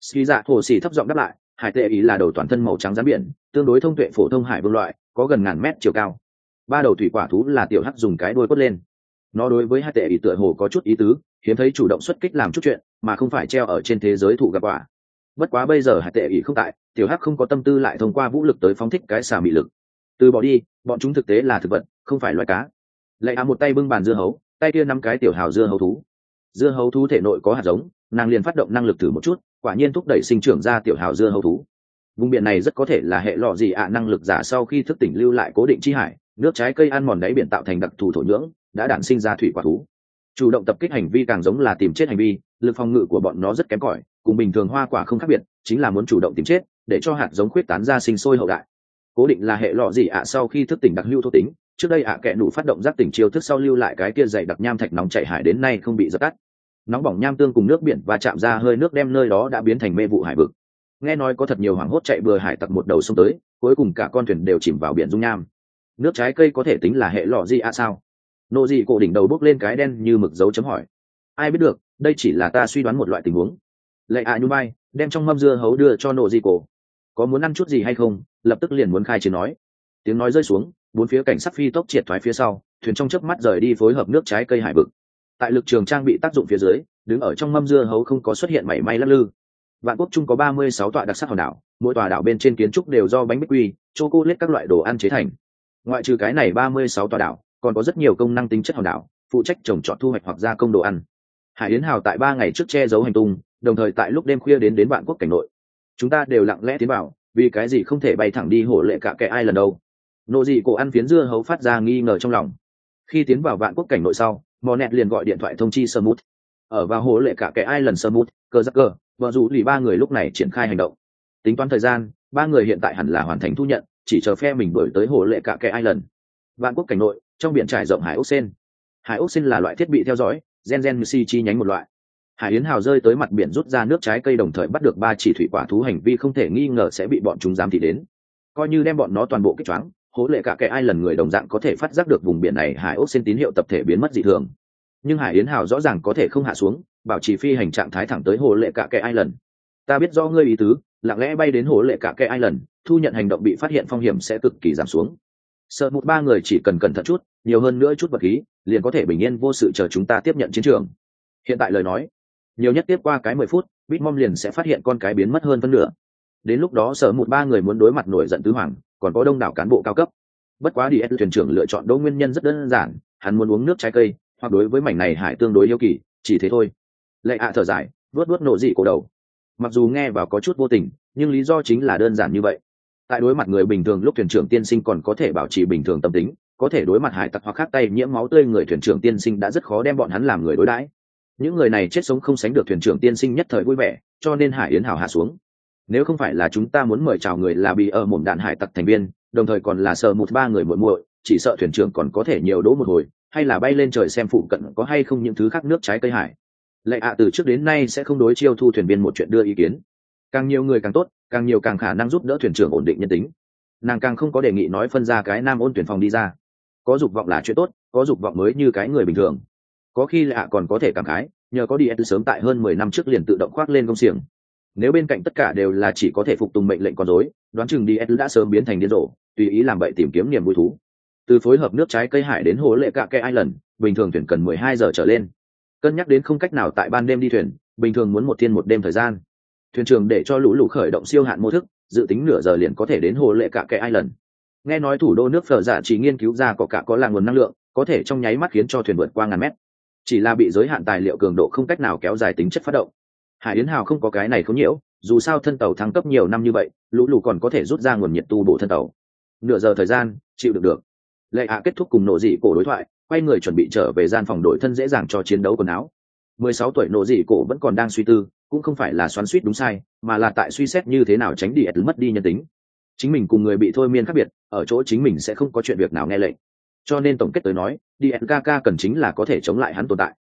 Skiza thấp giọng đáp lại, Hải Tệ Y là đầu toàn thân màu trắng rắn biển, tương đối thông tuệ phổ thông hải vương loại, có gần ngàn mét chiều cao. 3 đầu thủy quả thú là tiểu hắc dùng cái đuôi quất lên. Nó đối với Hải Tệ Y tựa hồ có chút ý tứ, hiếm thấy chủ động xuất kích làm chút chuyện, mà không phải treo ở trên thế giới thụ gặp quả. Bất quá bây giờ Hải Tệ Y không tại, tiểu hắc không có tâm tư lại thông qua vũ lực tới phóng thích cái xà mị lực. Từ bỏ đi, bọn chúng thực tế là thực vật, không phải loài cá. Lại một tay bưng bàn dưa hấu, tay kia 5 cái tiểu hào dưa hấu thú. Dưa hấu thú thể nội có hạt giống, nàng liền phát động năng lực thử một chút, quả nhiên thúc đẩy sinh trưởng ra tiểu hào dưa hấu thú. Vùng biển này rất có thể là hệ lọ gì năng lực giả sau khi thức tỉnh lưu lại cố định chi hải, nước trái cây ăn mòn đáy biển tạo thành đặc thù thổ nhưỡng, đã đản sinh ra thủy quả thú. Chủ động tập kích hành vi càng giống là tìm chết hành vi, lực phòng ngự của bọn nó rất kém cỏi, cùng bình thường hoa quả không khác biệt, chính là muốn chủ động tìm chết, để cho hạt giống khuyết tán ra sinh sôi hậu đại. Cố định là hệ lọ gì sau khi thức tỉnh đặc hữu thô tính, trước đây kẻ nụ phát động giác tỉnh chiêu thức sau lưu lại cái kia dày đặc nham thạch nóng chảy hải đến nay không bị dập tắt. Nóng bỏng nham tương cùng nước biển và chạm ra hơi nước đem nơi đó đã biến thành mê vụ hải vực. Nghe nói có thật nhiều hoảng hốt chạy bừa hải tặc một đầu sông tới, cuối cùng cả con thuyền đều chìm vào biển dung nham. Nước trái cây có thể tính là hệ lọ gì sao? Nô dị cổ đỉnh đầu bốc lên cái đen như mực dấu chấm hỏi. Ai biết được, đây chỉ là ta suy đoán một loại tình huống. Lệ nhún vai, đem trong mâm dưa hấu đưa cho nô dị cổ. Có muốn ăn chút gì hay không? Lập tức liền muốn khai chiến nói. Tiếng nói rơi xuống, 4 phía cảnh sát phi tốc triệt thoái phía sau, thuyền trong chớp mắt rời đi phối hợp nước trái cây hải vực. Tại lực trường trang bị tác dụng phía dưới, đứng ở trong mâm dưa hấu không có xuất hiện mảy may lắc lư. Vạn Quốc Trung có 36 tọa đặc sắc hòn đảo, mỗi tòa đảo bên trên kiến trúc đều do bánh bích quy, chocolate các loại đồ ăn chế thành. Ngoại trừ cái này 36 tòa đảo, còn có rất nhiều công năng tính chất hòn đảo, phụ trách trồng trọt thu hoạch hoặc gia công đồ ăn. Hải Yến Hào tại 3 ngày trước che giấu hành tung, đồng thời tại lúc đêm khuya đến Vạn Quốc cảnh nội. Chúng ta đều lặng lẽ tiến vào, vì cái gì không thể bay thẳng đi hổ lệ cả kẻ ai lần đâu? Nô dị cổ ăn phiến dưa hấu phát ra nghi ngờ trong lòng. Khi tiến vào Vạn Quốc cảnh nội sau, Monet liền gọi điện thoại thông chi Sơ Mút. Ở vào hổ lệ cả kẻ ai lần Sơ Mút, Cơ Giác Cơ, vợ dù lì 3 người lúc này triển khai hành động. Tính toán thời gian, 3 người hiện tại hẳn là hoàn thành thu nhận, chỉ chờ phe mình đuổi tới hổ lệ cả kẻ ai lần. Vạn Quốc cảnh nội, trong biển trải rộng hải ốc sen. Hải ốc sen là loại thiết bị theo dõi, gen chi nhánh một loại. Hải Yến Hào rơi tới mặt biển rút ra nước trái cây đồng thời bắt được 3 chỉ thủy quả thú hành vi không thể nghi ngờ sẽ bị bọn chúng giám thị đến. Coi như đem bọn nó toàn bộ kích choáng, hố lệ cả kẻ ai lần người đồng dạng có thể phát giác được vùng biển này hải ốc sen tín hiệu tập thể biến mất dị thường. Nhưng Hải Yến Hào rõ ràng có thể không hạ xuống, bảo trì phi hành trạng thái thẳng tới hồ lệ cả kẻ ai lần. Ta biết do ngươi ý tứ, lặng lẽ bay đến hồ lệ cả kẻ ai lần, thu nhận hành động bị phát hiện phong hiểm sẽ cực kỳ giảm xuống. Sợ một 3 người chỉ cần cẩn thận chút, nhiều hơn nữa chút vật khí, liền có thể bình yên vô sự chờ chúng ta tiếp nhận chiến trường. Hiện tại lời nói, nhiều nhất tiếp qua cái 10 phút, Bitmom liền sẽ phát hiện con cái biến mất hơn phân nửa. Đến lúc đó Sợ một 3 người muốn đối mặt nổi giận tứ hoàng, còn có đông đảo cán bộ cao cấp. Bất quá DS thuyền trưởng lựa chọn đỗ nguyên nhân rất đơn giản, hắn muốn uống nước trái cây, hoặc đối với mảnh này hải tương đối yêu kỳ, chỉ thế thôi. Lệ thở dài, vuốt nộ dị cổ đầu. Mặc dù nghe vào có chút vô tình, nhưng lý do chính là đơn giản như vậy. Tại đối mặt người bình thường lúc thuyền trưởng tiên sinh còn có thể bảo trì bình thường tâm tính, có thể đối mặt hải tặc hoặc khác tay nhiễm máu tươi người thuyền trưởng tiên sinh đã rất khó đem bọn hắn làm người đối đãi. Những người này chết sống không sánh được thuyền trưởng tiên sinh nhất thời vui vẻ, cho nên Hải Yến Hào hạ xuống. Nếu không phải là chúng ta muốn mời chào người là bị ở mồm đạn hải tặc thành viên, đồng thời còn là sợ một 3 người muội muội, chỉ sợ thuyền trưởng còn có thể nhiều đỗ một hồi, hay là bay lên trời xem phụ cận có hay không những thứ khác nước trái cây hải. Lệ từ trước đến nay sẽ không đối chiêu thu thuyền viên một chuyện đưa ý kiến. Càng nhiều người càng tốt, càng nhiều càng khả năng giúp đỡ thuyền trưởng ổn định nhân tính. Nàng càng không có đề nghị nói phân ra cái nam ôn tuyển phòng đi ra. Có dục vọng là chuyện tốt, có dục vọng mới như cái người bình thường. Có khi Lệ còn có thể cảm khái, nhờ có DS sớm tại hơn 10 năm trước liền tự động khoác lên công xiềng. Nếu bên cạnh tất cả đều là chỉ có thể phục tùng mệnh lệnh con rối, đoán chừng DS đã sớm biến thành điên rồ, tùy ý làm bậy tìm kiếm niềm vui thú. Từ phối hợp nước trái cây hải đến hồ lệ cạ kẹ Island, bình thường thuyền cần 12 giờ trở lên. Cân nhắc đến không cách nào tại ban đêm đi thuyền, bình thường muốn một thiên một đêm thời gian. Thuyền trưởng để cho lũ khởi động siêu hạn mô thức, dự tính nửa giờ liền có thể đến hồ lệ cạ kẹ Island. Nghe nói thủ đô nước Phở Dạ chỉ nghiên cứu ra có là nguồn năng lượng, có thể trong nháy mắt khiến cho thuyền vượt qua ngàn mét. Chỉ là bị giới hạn tài liệu cường độ không cách nào kéo dài tính chất phát động. Hải Yến Hào không có cái này không nhiễu, dù sao thân tàu thăng cấp nhiều năm như vậy, lũ còn có thể rút ra nguồn nhiệt tu bổ thân tàu. Nửa giờ thời gian, chịu được. Lệ kết thúc cùng nộ dị cổ đối thoại, quay người chuẩn bị trở về gian phòng đổi thân dễ dàng cho chiến đấu quần áo. 16 tuổi nộ dị cổ vẫn còn đang suy tư, cũng không phải là xoắn suýt đúng sai, mà là tại suy xét như thế nào tránh đi mất đi nhân tính. Chính mình cùng người bị thôi miên khác biệt, ở chỗ chính mình sẽ không có chuyện việc nào nghe lệnh. Cho nên tổng kết tới nói, DNKK cần chính là có thể chống lại hắn tồn tại.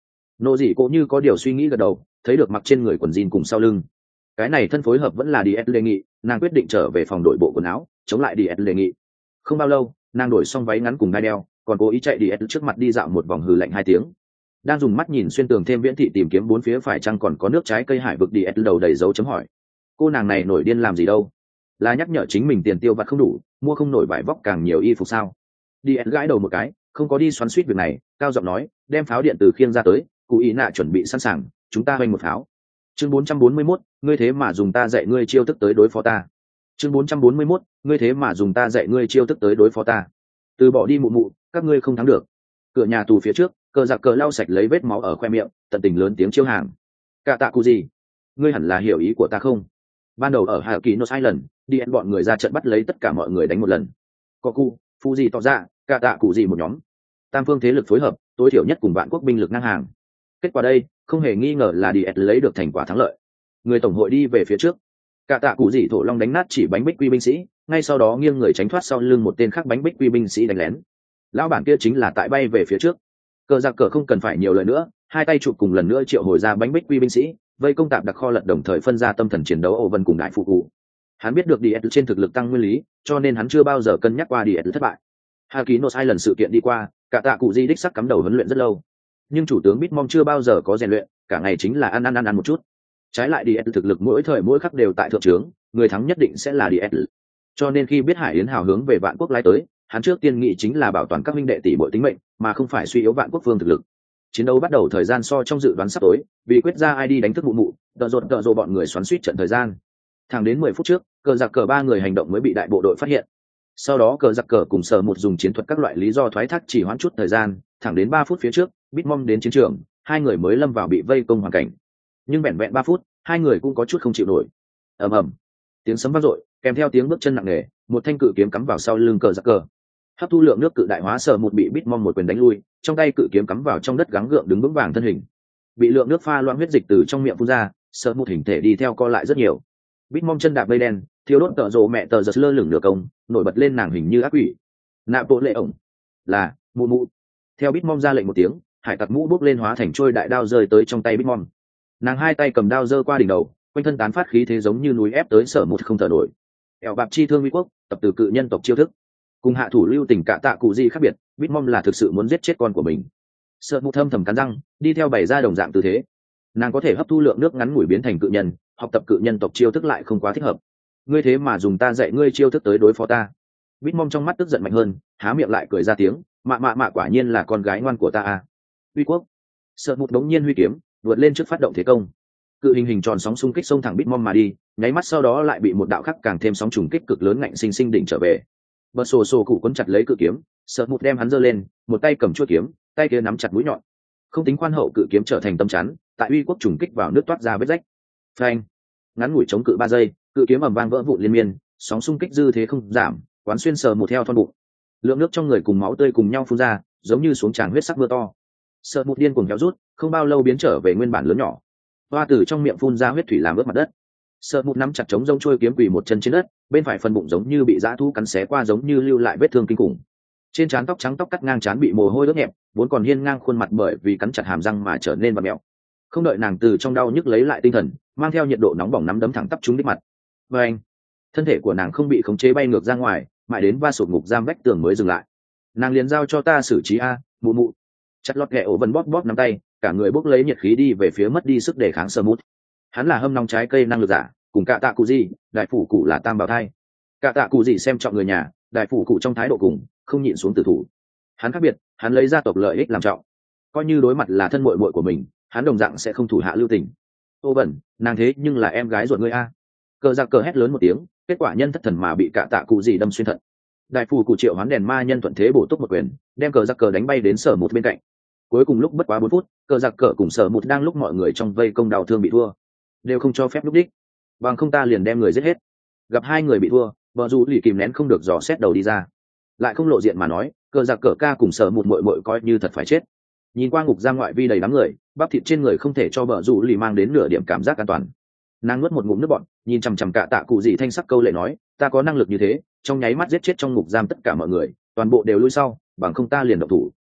nộ dị cũng như có điều suy nghĩ gật đầu, thấy được mặc trên người quần jean cùng sau lưng. Cái này thân phối hợp vẫn là DS đề nghị, nàng quyết định trở về phòng đội bộ quần áo chống lại DS đề nghị. Không bao lâu nàng đổi xong váy ngắn cùng đai đeo, còn cố ý chạy DS trước mặt đi dạo một vòng, hừ lạnh 2 tiếng, đang dùng mắt nhìn xuyên tường thêm viễn thị tìm kiếm bốn phía phải chăng còn có nước trái cây hải vực. DS đầu đầy dấu chấm hỏi. Cô nàng này nổi điên làm gì đâu, là nhắc nhở chính mình tiền tiêu vặt không đủ, mua không nổi vải vóc càng nhiều y phục sao? DS gãi đầu một cái, không có đi xoắn suýt việc này, cao giọng nói, đem pháo điện từ khiêng ra tới, cụ ý nạ chuẩn bị sẵn sàng, chúng ta hoành một pháo. Chương 441, ngươi thế mà dùng ta dạy ngươi chiêu thức tới đối phó ta. Chương 441, ngươi thế mà dùng ta dạy ngươi chiêu thức tới đối phó ta. Từ bỏ đi mụ mụ, các ngươi không thắng được. Cửa nhà tù phía trước, cờ giặc cờ lau sạch lấy vết máu ở khoe miệng, tận tình lớn tiếng chiêu hàng. Cả tạ cụ gì? Ngươi hẳn là hiểu ý của ta không? Ban đầu ở Hà Kỳ Nốt Island, đi ăn bọn người ra trận bắt lấy tất cả mọi người đánh một lần. Có cụ, phu gì tỏ ra, cả tạ cụ gì một nhóm. Tam phương thế lực phối hợp, tối thiểu nhất cùng vạn quốc binh lực ngang hàng. Kết quả đây, không hề nghi ngờ là DS lấy được thành quả thắng lợi. Người tổng hội đi về phía trước. Cả tạ cụ gì thổ long đánh nát chỉ bánh bích quy binh sĩ, ngay sau đó nghiêng người tránh thoát sau lưng một tên khác bánh bích quy binh sĩ đánh lén. Lão bản kia chính là tại bay về phía trước. Cờ giặc cờ không cần phải nhiều lời nữa, hai tay chụp cùng lần nữa triệu hồi ra bánh bích quy binh sĩ, vây công tạp đặc kho lật, đồng thời phân ra tâm thần chiến đấu ổ vân cùng đại phụ cụ. Hắn biết được DS trên thực lực tăng nguyên lý, cho nên hắn chưa bao giờ cân nhắc qua DS thất bại. Hakino sai lần sự kiện đi qua, cả tạ cụ di đích sắc cắm đầu huấn luyện rất lâu, nhưng chủ tướng Bitmom chưa bao giờ có rèn luyện, cả ngày chính là ăn một chút. Trái lại DS thực lực mỗi thời mỗi khắc đều tại thượng trướng, người thắng nhất định sẽ là DS. Cho nên khi biết Hải Yến Hào hướng về Vạn Quốc lái tới, hắn trước tiên nghĩ chính là bảo toàn các huynh đệ tỷ muội tính mệnh, mà không phải suy yếu Vạn Quốc phương thực lực. Chiến đấu bắt đầu thời gian so trong dự đoán sắp tối, vì quyết ra ai đi đánh thức mụ mụ, tợ rộn bọn người xoắn suýt trận thời gian. Thẳng đến 10 phút trước, cờ giặc cờ 3 người hành động mới bị đại bộ đội phát hiện. Sau đó cờ giặc cờ cùng sở một dùng chiến thuật các loại lý do thoái thác chỉ hoãn chút thời gian, thẳng đến 3 phút phía trước, Bitmom đến chiến trường, hai người mới lâm vào bị vây công hoàn cảnh. Nhưng vẹn vẹn 3 phút, hai người cũng có chút không chịu nổi. Ầm ầm, tiếng sấm vang dội, kèm theo tiếng bước chân nặng nề, một thanh cự kiếm cắm vào sau lưng cờ giặc cờ. Hấp thu lượng nước cự đại hóa sở một bị Bitmom một quyền đánh lui, trong tay cự kiếm cắm vào trong đất gắng gượng đứng vững vàng thân hình. Bị lượng nước pha loãng huyết dịch từ trong miệng phun ra, sở một hình thể đi theo co lại rất nhiều. Bitmom chân đạp mây đen, thiêu đốt tợ rộ mẹ tờ giật lơ lửng nửa công, nổi bật lên nàng hình như ác quỷ. Nạp bộ lệ ổng là mụ mụ. Theo Bitmom ra lệnh một tiếng, hải tặc mũ bốc lên hóa thành trôi đại đao rơi tới trong tay Bitmom. Nàng hai tay cầm đao giơ qua đỉnh đầu, quanh thân tán phát khí thế giống như núi ép tới sở một không thở nổi. Eo bạc chi thương uy quốc, tập từ cự nhân tộc chiêu thức. Cùng hạ thủ lưu tình cả tạ cụ gì khác biệt, Bitmom là thực sự muốn giết chết con của mình. Sợ một thâm thầm cắn răng, đi theo bày ra đồng dạng tư thế. Nàng có thể hấp thu lượng nước ngắn ngủi biến thành cự nhân, học tập cự nhân tộc chiêu thức lại không quá thích hợp. Ngươi thế mà dùng ta dạy ngươi chiêu thức tới đối phó ta. Bitmom trong mắt tức giận mạnh hơn, há miệng lại cười ra tiếng, mạ quả nhiên là con gái ngoan của ta à. Uy quốc. Sợ một đống nhiên huy kiếm, vượt lên trước phát động thế công. Cự hình tròn sóng xung kích xông thẳng Bitmom mà đi, nháy mắt sau đó lại bị một đạo khắc càng thêm sóng trùng kích cực lớn ngạnh sinh đỉnh trở về. Bờ sổ cụ cuốn chặt lấy cự kiếm, sợ một đem hắn giơ lên, một tay cầm chuôi kiếm, tay kia nắm chặt mũi nhọn. Không tính khoan hậu cự kiếm trở thành tâm chắn, tại uy quốc trùng kích vào nước toát ra vết rách. Phanh! Ngắn ngủi chống cự 3 giây, cự kiếm ầm vang vỡ vụn liên miên, sóng xung kích dư thế không giảm, quán xuyên sờ một theo thon bụng. Lượng nước trong người cùng máu tươi cùng nhau phun ra, giống như xuống tràn huyết sắc mưa to. Sợ một điên cuồng kéo rút, không bao lâu biến trở về nguyên bản lớn nhỏ. Hoa từ trong miệng phun ra huyết thủy làm ướt mặt đất. Sợ một nắm chặt chống rông trôi kiếm quỳ một chân trên đất, bên phải phần bụng giống như bị dã thú cắn xé qua, giống như lưu lại vết thương kinh khủng. Trên trán tóc trắng tóc cắt ngang trán bị mồ hôi ướt nhẹp, vốn còn hiên ngang khuôn mặt bởi vì cắn chặt hàm răng mà trở nên vặn mèo. Không đợi nàng từ trong đau nhức lấy lại tinh thần, mang theo nhiệt độ nóng bỏng nắm đấm thẳng tắp trúng đích mặt. Và anh, thân thể của nàng không bị khống chế bay ngược ra ngoài, mãi đến va sụp ngục giam vách tường mới dừng lại. Nàng liền giao cho ta xử trí a, mụ mụ. Chặt lọt ghẹ ổ vân bóp nắm tay, cả người bốc lấy nhiệt khí đi về phía mất đi sức đề kháng sơ mút. Hắn là hâm nóng trái cây năng lực giả, cùng cả tạ cụ gì, đại phủ cụ là tam bảo thai. Cả tạ cụ gì xem trọng người nhà, đại phủ cụ trong thái độ cùng không nhịn xuống tử thủ. Hắn khác biệt, hắn lấy gia tộc lợi ích làm trọng, coi như đối mặt là thân muội muội của mình, hắn đồng dạng sẽ không thủ hạ lưu tình. Ô bẩn, nàng thế nhưng là em gái ruột ngươi a. Cờ giặc cờ hét lớn một tiếng, kết quả nhân thất thần mà bị cả tạ cụ gì đâm xuyên thận. Đại phủ cụ triệu hoán đèn ma nhân thuận thế bổ túc một quyền, đem cờ giặc cờ đánh bay đến sở một bên cạnh. Cuối cùng lúc bất quá 4 phút, cờ giặc cờ cùng sở một đang lúc mọi người trong vây công đau thương bị thua, đều không cho phép lúc đích, bằng không ta liền đem người giết hết. Gặp hai người bị thua, vợ dù lì kìm nén không được dò xét đầu đi ra, lại không lộ diện mà nói, cờ giặc cờ ca cùng sở một muội coi như thật phải chết. Nhìn qua ngục giam ngoại vi đầy đám người, bắp thịt trên người không thể cho vợ dù lì mang đến nửa điểm cảm giác an toàn. Nàng nuốt một ngụm nước bọt, nhìn chằm chằm cả tạ cụ gì thanh sắc câu lệ nói, ta có năng lực như thế, trong nháy mắt giết chết trong ngục giam tất cả mọi người, toàn bộ đều lui sau, bằng không ta liền động thủ.